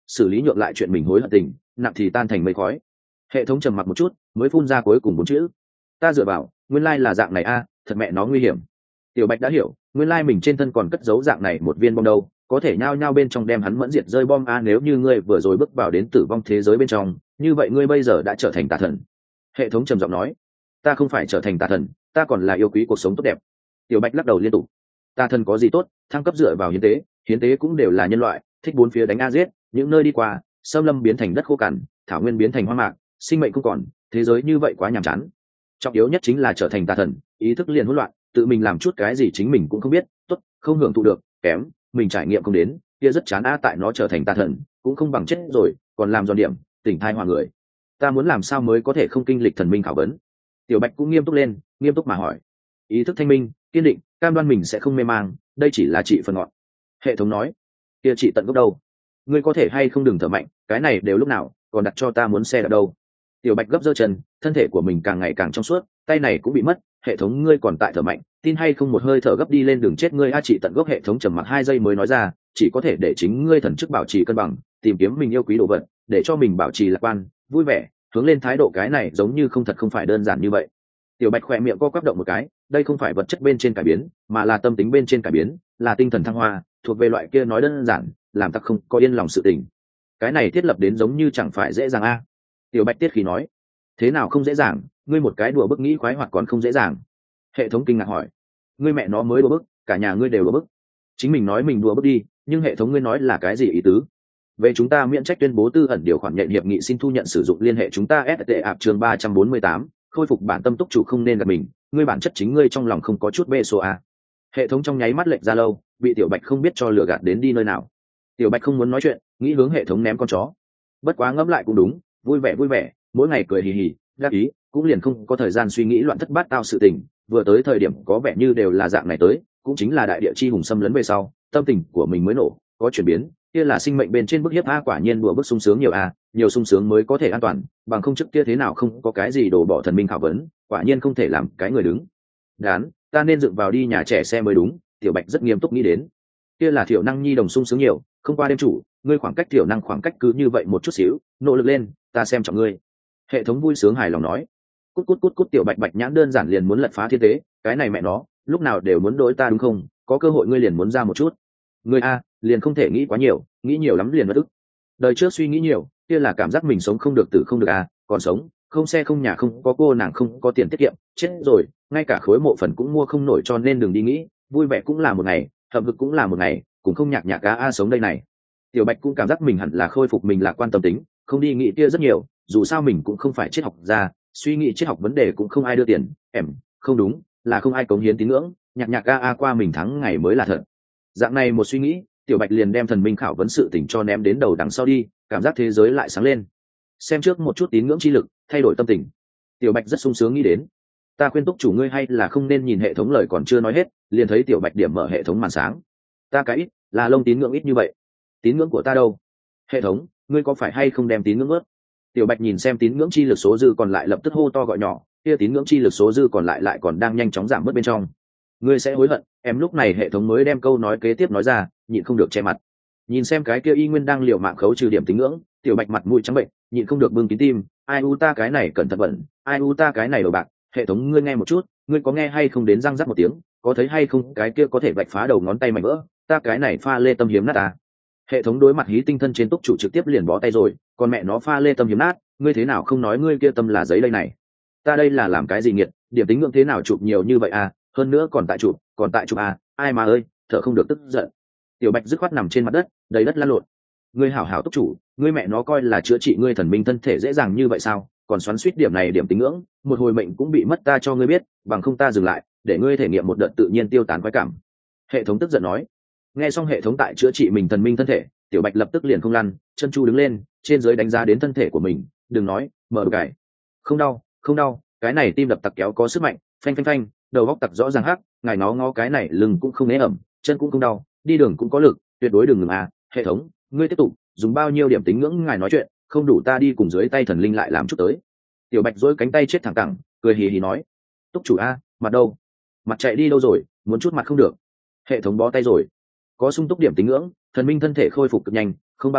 xử lý nhượng lại chuyện mình hối hận tình, nặng thì tan thành mây khói. Hệ thống trầm mặc một chút mới phun ra cuối cùng bốn chữ: ta dựa vào, nguyên lai là dạng này a, thật mẹ nó nguy hiểm. Tiểu Bạch đã hiểu, nguyên lai mình trên thân còn cất giấu dạng này một viên bom đâu, có thể nhao nhao bên trong đem hắn mẫn diệt rơi bom a. Nếu như ngươi vừa rồi bước vào đến tử vong thế giới bên trong, như vậy ngươi bây giờ đã trở thành tà thần. Hệ thống trầm giọng nói: ta không phải trở thành tà thần, ta còn là yêu quý cuộc sống tốt đẹp. Tiểu Bạch lắc đầu liên tục: tà thần có gì tốt, thăng cấp dựa vào hiến tế, hiến tế cũng đều là nhân loại, thích bốn phía đánh a giết, những nơi đi qua, xâm lâm biến thành đất khô cằn, thảo nguyên biến thành hoang mạc, sinh mệnh không còn, thế giới như vậy quá nhàm chán. Trọng yếu nhất chính là trở thành tà thần, ý thức liền hỗn loạn, tự mình làm chút cái gì chính mình cũng không biết, tốt, không hưởng thụ được, kém, mình trải nghiệm không đến, kia rất chán a. Tại nó trở thành tà thần, cũng không bằng chết rồi, còn làm giòn điểm, tỉnh thai hòa người. Ta muốn làm sao mới có thể không kinh lịch thần minh khảo vấn? Tiểu Bạch cũng nghiêm túc lên, nghiêm túc mà hỏi. Ý thức thanh minh, kiên định, cam đoan mình sẽ không mê mang, đây chỉ là trị phần ngọn. Hệ thống nói: kia trị tận gốc đâu? Ngươi có thể hay không đừng thở mạnh, cái này đều lúc nào, còn đặt cho ta muốn xe ở đâu? Tiểu Bạch gấp giơ chân, thân thể của mình càng ngày càng trong suốt, tay này cũng bị mất. Hệ thống, ngươi còn tại thở mạnh, tin hay không một hơi thở gấp đi lên đường chết ngươi a. Trị tận gốc. Hệ thống trầm mặc hai giây mới nói ra: chỉ có thể để chính ngươi thần chức bảo trì cân bằng, tìm kiếm mình yêu quý đồ vật, để cho mình bảo trì lạc quan, vui vẻ, hướng lên thái độ. Cái này giống như không thật không phải đơn giản như vậy. Tiểu Bạch khỏe miệng co quắp động một cái, đây không phải vật chất bên trên cải biến, mà là tâm tính bên trên cải biến, là tinh thần thăng hoa, thuộc về loại kia nói đơn giản, làm ta không có yên lòng sự tình. Cái này thiết lập đến giống như chẳng phải dễ dàng a. Tiểu Bạch tiết khí nói: thế nào không dễ dàng, ngươi một cái đùa bức nghĩ khoái hoạt còn không dễ dàng? Hệ thống kinh ngạc hỏi: ngươi mẹ nó mới đùa bức, cả nhà ngươi đều đùa bức. Chính mình nói mình đùa bức đi, nhưng hệ thống ngươi nói là cái gì ý tứ? Về chúng ta miễn trách tuyên bố tư ẩn điều khoản nhận hiệp nghị xin thu nhận sử dụng liên hệ chúng ta ét tê ạp chương ba trăm bốn mươi tám, khôi phục bản tâm túc chủ không nên gặp mình, ngươi bản chất chính ngươi trong lòng không có chút bê số a. Hệ thống trong nháy mắt lệch ra lâu, bị Tiểu Bạch không biết cho lừa gạt đến đi nơi nào. Tiểu Bạch không muốn nói chuyện, nghĩ hướng hệ thống ném con chó. Bất quá ngẫm lại cũng đúng, vui vẻ vui vẻ, mỗi ngày cười hì hì, đắc ý, cũng liền không có thời gian suy nghĩ loạn thất bát tao sự tình. Vừa tới thời điểm có vẻ như đều là dạng này tới, cũng chính là đại địa chi hùng xâm lấn về sau, tâm tình của mình mới nổ, có chuyển biến, kia là sinh mệnh bên trên bức hiếp a. Quả nhiên đùa bức sung sướng nhiều a, nhiều sung sướng mới có thể an toàn, bằng không trước kia thế nào không có cái gì đổ bỏ thần minh khảo vấn, quả nhiên không thể làm cái người đứng đán, ta nên dựng vào đi nhà trẻ xe mới đúng. Tiểu Bạch rất nghiêm túc nghĩ đến, kia là Thiểu Năng nhi đồng sung sướng nhiều, không qua đêm chủ, ngươi khoảng cách Thiểu Năng khoảng cách cứ như vậy một chút xíu, nỗ lực lên, ta xem trọng ngươi. Hệ thống vui sướng hài lòng nói. Cút cút cút cút. Tiểu Bạch bạch nhãn đơn giản liền muốn lật phá thiên tế, cái này mẹ nó, lúc nào đều muốn đối ta đúng không? Có cơ hội ngươi liền muốn ra một chút. Ngươi a, liền không thể nghĩ quá nhiều, nghĩ nhiều lắm liền mất ức. Đời trước suy nghĩ nhiều, kia là cảm giác mình sống không được tử không được a, còn sống, không xe không nhà không có cô nàng không có tiền tiết kiệm, chết rồi, ngay cả khối mộ phần cũng mua không nổi, cho nên đừng đi nghĩ, vui vẻ cũng là một ngày, hậm hực cũng là một ngày, cũng không nhạc nhạc cá a sống đây này. Tiểu Bạch cũng cảm giác mình hẳn là khôi phục mình lạc quan tâm tính, không đi nghĩ kia rất nhiều, dù sao mình cũng không phải triết học gia, suy nghĩ triết học vấn đề cũng không ai đưa tiền, em, không đúng, là không ai cống hiến tín ngưỡng, nhạc nhạc a a qua mình thắng ngày mới là thật. Dạng này một suy nghĩ, Tiểu Bạch liền đem thần minh khảo vấn sự tình cho ném đến đầu đằng sau đi, cảm giác thế giới lại sáng lên. Xem trước một chút tín ngưỡng chi lực, thay đổi tâm tình. Tiểu Bạch rất sung sướng nghĩ đến, ta khuyên túc chủ ngươi hay là không nên nhìn hệ thống lời còn chưa nói hết, liền thấy Tiểu Bạch điểm mở hệ thống màn sáng. Ta cái ít, là lông tín ngưỡng ít như vậy. Tín ngưỡng của ta đâu? Hệ thống, ngươi có phải hay không đem tín ngưỡng ướt? Tiểu Bạch nhìn xem tín ngưỡng chi lực số dư còn lại lập tức hô to gọi nhỏ, kia tín ngưỡng chi lực số dư còn lại lại còn đang nhanh chóng giảm bớt bên trong. Ngươi sẽ hối hận. Em lúc này hệ thống mới đem câu nói kế tiếp nói ra, nhịn không được che mặt. Nhìn xem cái kia y nguyên đang liều mạng khấu trừ điểm tín ngưỡng, Tiểu Bạch mặt mũi trắng bệnh, nhịn không được bưng kín tim, ai u ta cái này cẩn thận bẩn, ai u ta cái này đồ bạc. Hệ thống ngươi nghe một chút, ngươi có nghe hay không đến răng rắc một tiếng, có thấy hay không cái kia có thể vạch phá đầu ngón tay mảnh vỡ, ta cái này pha lê tâm hiếm nát ta. Hệ thống đối mặt hí tinh thân trên túc chủ trực tiếp liền bó tay rồi, còn mẹ nó pha lê tâm hiếm nát, ngươi thế nào không nói ngươi kia tâm là giấy đây này? Ta đây là làm cái gì nghiệt, điểm tín ngưỡng thế nào chụp nhiều như vậy à, hơn nữa còn tại chụp, còn tại chụp à, ai mà ơi, thở không được tức giận. Tiểu Bạch dứt khoát nằm trên mặt đất, đầy đất lăn lộn. Ngươi hảo hảo túc chủ, ngươi mẹ nó coi là chữa trị ngươi thần minh thân thể dễ dàng như vậy sao? Còn xoắn xuýt điểm này điểm tín ngưỡng, một hồi mệnh cũng bị mất ta cho ngươi biết, bằng không ta dừng lại, để ngươi thể nghiệm một đợt tự nhiên tiêu tán khoái cảm. Hệ thống tức giận nói. Nghe xong hệ thống tại chữa trị mình thần minh thân thể, Tiểu Bạch lập tức liền không lăn, chân chu đứng lên, trên dưới đánh giá đến thân thể của mình, đừng nói, mở đồ cải. Không đau, không đau, cái này tim đập tặc kéo có sức mạnh, phanh phanh phanh, đầu góc tặc rõ ràng hắc, ngài nó ngó cái này lưng cũng không né ẩm, chân cũng không đau, đi đường cũng có lực, tuyệt đối đừng ngừng à. Hệ thống, ngươi tiếp tục, dùng bao nhiêu điểm tín ngưỡng ngài nói chuyện, không đủ ta đi cùng dưới tay thần linh lại làm chút tới. Tiểu Bạch dỗi cánh tay chết thẳng cẳng, cười hì hì nói, túc chủ a, mặt đâu? Mặt chạy đi đâu rồi, muốn chút mặt không được. Hệ thống bó tay rồi. Có sung túc điểm tín ngưỡng, thần minh thân thể khôi phục cực nhanh, không bao lâu,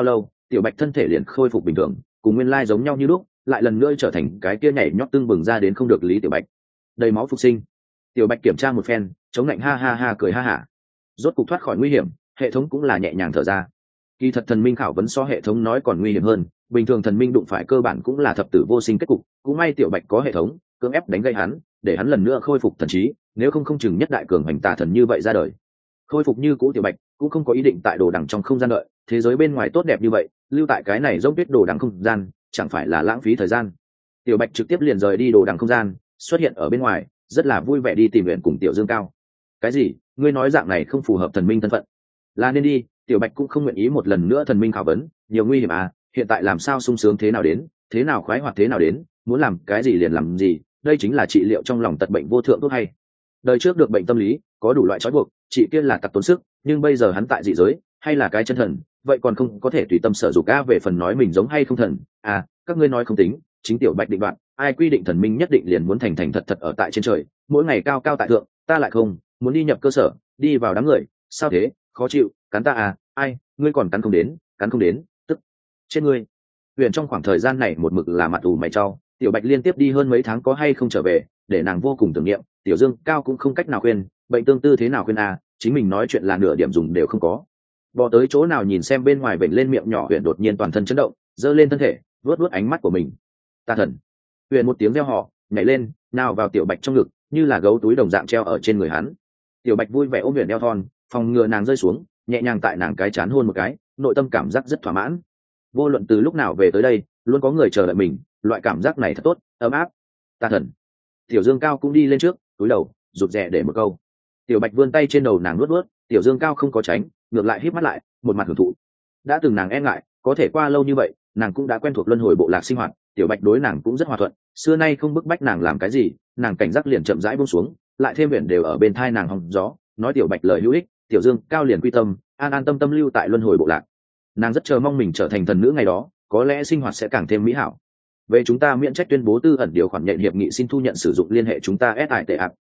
tiểu bạch thân thể liền khôi phục bình thường, cùng nguyên lai giống nhau như lúc, lại lần nữa trở thành cái kia nhảy nhót tưng bừng ra đến không được lý tiểu bạch. Đầy máu phục sinh. Tiểu bạch kiểm tra một phen, chống lạnh ha ha ha cười ha hả. Rốt cục thoát khỏi nguy hiểm, hệ thống cũng là nhẹ nhàng thở ra. Kỳ thật thần minh khảo vấn so hệ thống nói còn nguy hiểm hơn, bình thường thần minh đụng phải cơ bản cũng là thập tử vô sinh kết cục, cũng may tiểu bạch có hệ thống cưỡng ép đánh gây hắn, để hắn lần nữa khôi phục thần trí, nếu không không chừng nhất đại cường hành tà thần như vậy ra đời. Khôi phục như cũ tiểu bạch cũng không có ý định tại đồ đằng trong không gian đợi, thế giới bên ngoài tốt đẹp như vậy, lưu tại cái này giống tuyết đồ đằng không gian chẳng phải là lãng phí thời gian. Tiểu bạch trực tiếp liền rời đi đồ đằng không gian, xuất hiện ở bên ngoài, rất là vui vẻ đi tìm luyện cùng tiểu dương cao. Cái gì? Ngươi nói dạng này không phù hợp thần minh thân phận? Là nên đi. Tiểu bạch cũng không nguyện ý một lần nữa thần minh khảo vấn, nhiều nguy hiểm à, hiện tại làm sao sung sướng thế nào đến, thế nào khoái hoạt thế nào đến, muốn làm cái gì liền làm gì, đây chính là trị liệu trong lòng tật bệnh vô thượng thuốc hay. Đời trước được bệnh tâm lý, có đủ loại trói buộc, chị kia là tặc tốn sức, nhưng bây giờ hắn tại dị giới, hay là cái chân thần, vậy còn không có thể tùy tâm sở dục a. Về phần nói mình giống hay không thần, à, các ngươi nói không tính, chính tiểu bạch định đoạn, ai quy định thần minh nhất định liền muốn thành thành thật thật ở tại trên trời, mỗi ngày cao cao tại thượng, ta lại không, muốn đi nhập cơ sở, đi vào đám người, sao thế, khó chịu, cắn ta à, ai, ngươi còn cắn không đến, cắn không đến, tức trên ngươi. Huyền trong khoảng thời gian này một mực là mặt ủ mày trao, tiểu bạch liên tiếp đi hơn mấy tháng có hay không trở về, để nàng vô cùng tưởng niệm. Tiểu dương cao cũng không cách nào khuyên, bệnh tương tư thế nào khuyên à, chính mình nói chuyện là nửa điểm dùng đều không có. Bò tới chỗ nào nhìn xem bên ngoài bệnh lên miệng nhỏ, Huyền đột nhiên toàn thân chấn động, giơ lên thân thể, vuốt vuốt ánh mắt của mình. Ta thần. Huyền một tiếng reo hò, nhảy lên, nào vào tiểu bạch trong ngực, như là gấu túi đồng dạng treo ở trên người hắn. Tiểu bạch vui vẻ ôm Huyền eo thon, phòng ngừa nàng rơi xuống, nhẹ nhàng tại nàng cái chán hôn một cái, nội tâm cảm giác rất thỏa mãn. Vô luận từ lúc nào về tới đây, luôn có người chờ đợi mình, loại cảm giác này thật tốt, ấm áp. Ta thần. Tiểu dương cao cũng đi lên trước, cúi đầu, rụt rè để một câu. Tiểu bạch vươn tay trên đầu nàng nuốt nuốt, tiểu dương cao không có tránh, ngược lại híp mắt lại, một mặt hưởng thụ. Đã từng nàng e ngại, có thể qua lâu như vậy, nàng cũng đã quen thuộc luân hồi bộ lạc sinh hoạt, tiểu bạch đối nàng cũng rất hòa thuận, xưa nay không bức bách nàng làm cái gì, nàng cảnh giác liền chậm rãi buông xuống, lại thêm biển đều ở bên thai nàng hòng gió, nói tiểu bạch lời hữu ích, tiểu dương cao liền quy tâm, an an tâm tâm lưu tại luân hồi bộ lạc. Nàng rất chờ mong mình trở thành thần nữ ngày đó, có lẽ sinh hoạt sẽ càng thêm mỹ hảo. Về chúng ta miễn trách tuyên bố tư ẩn điều khoản nhận hiệp nghị, xin thu nhận sử dụng liên hệ chúng ta s i t app.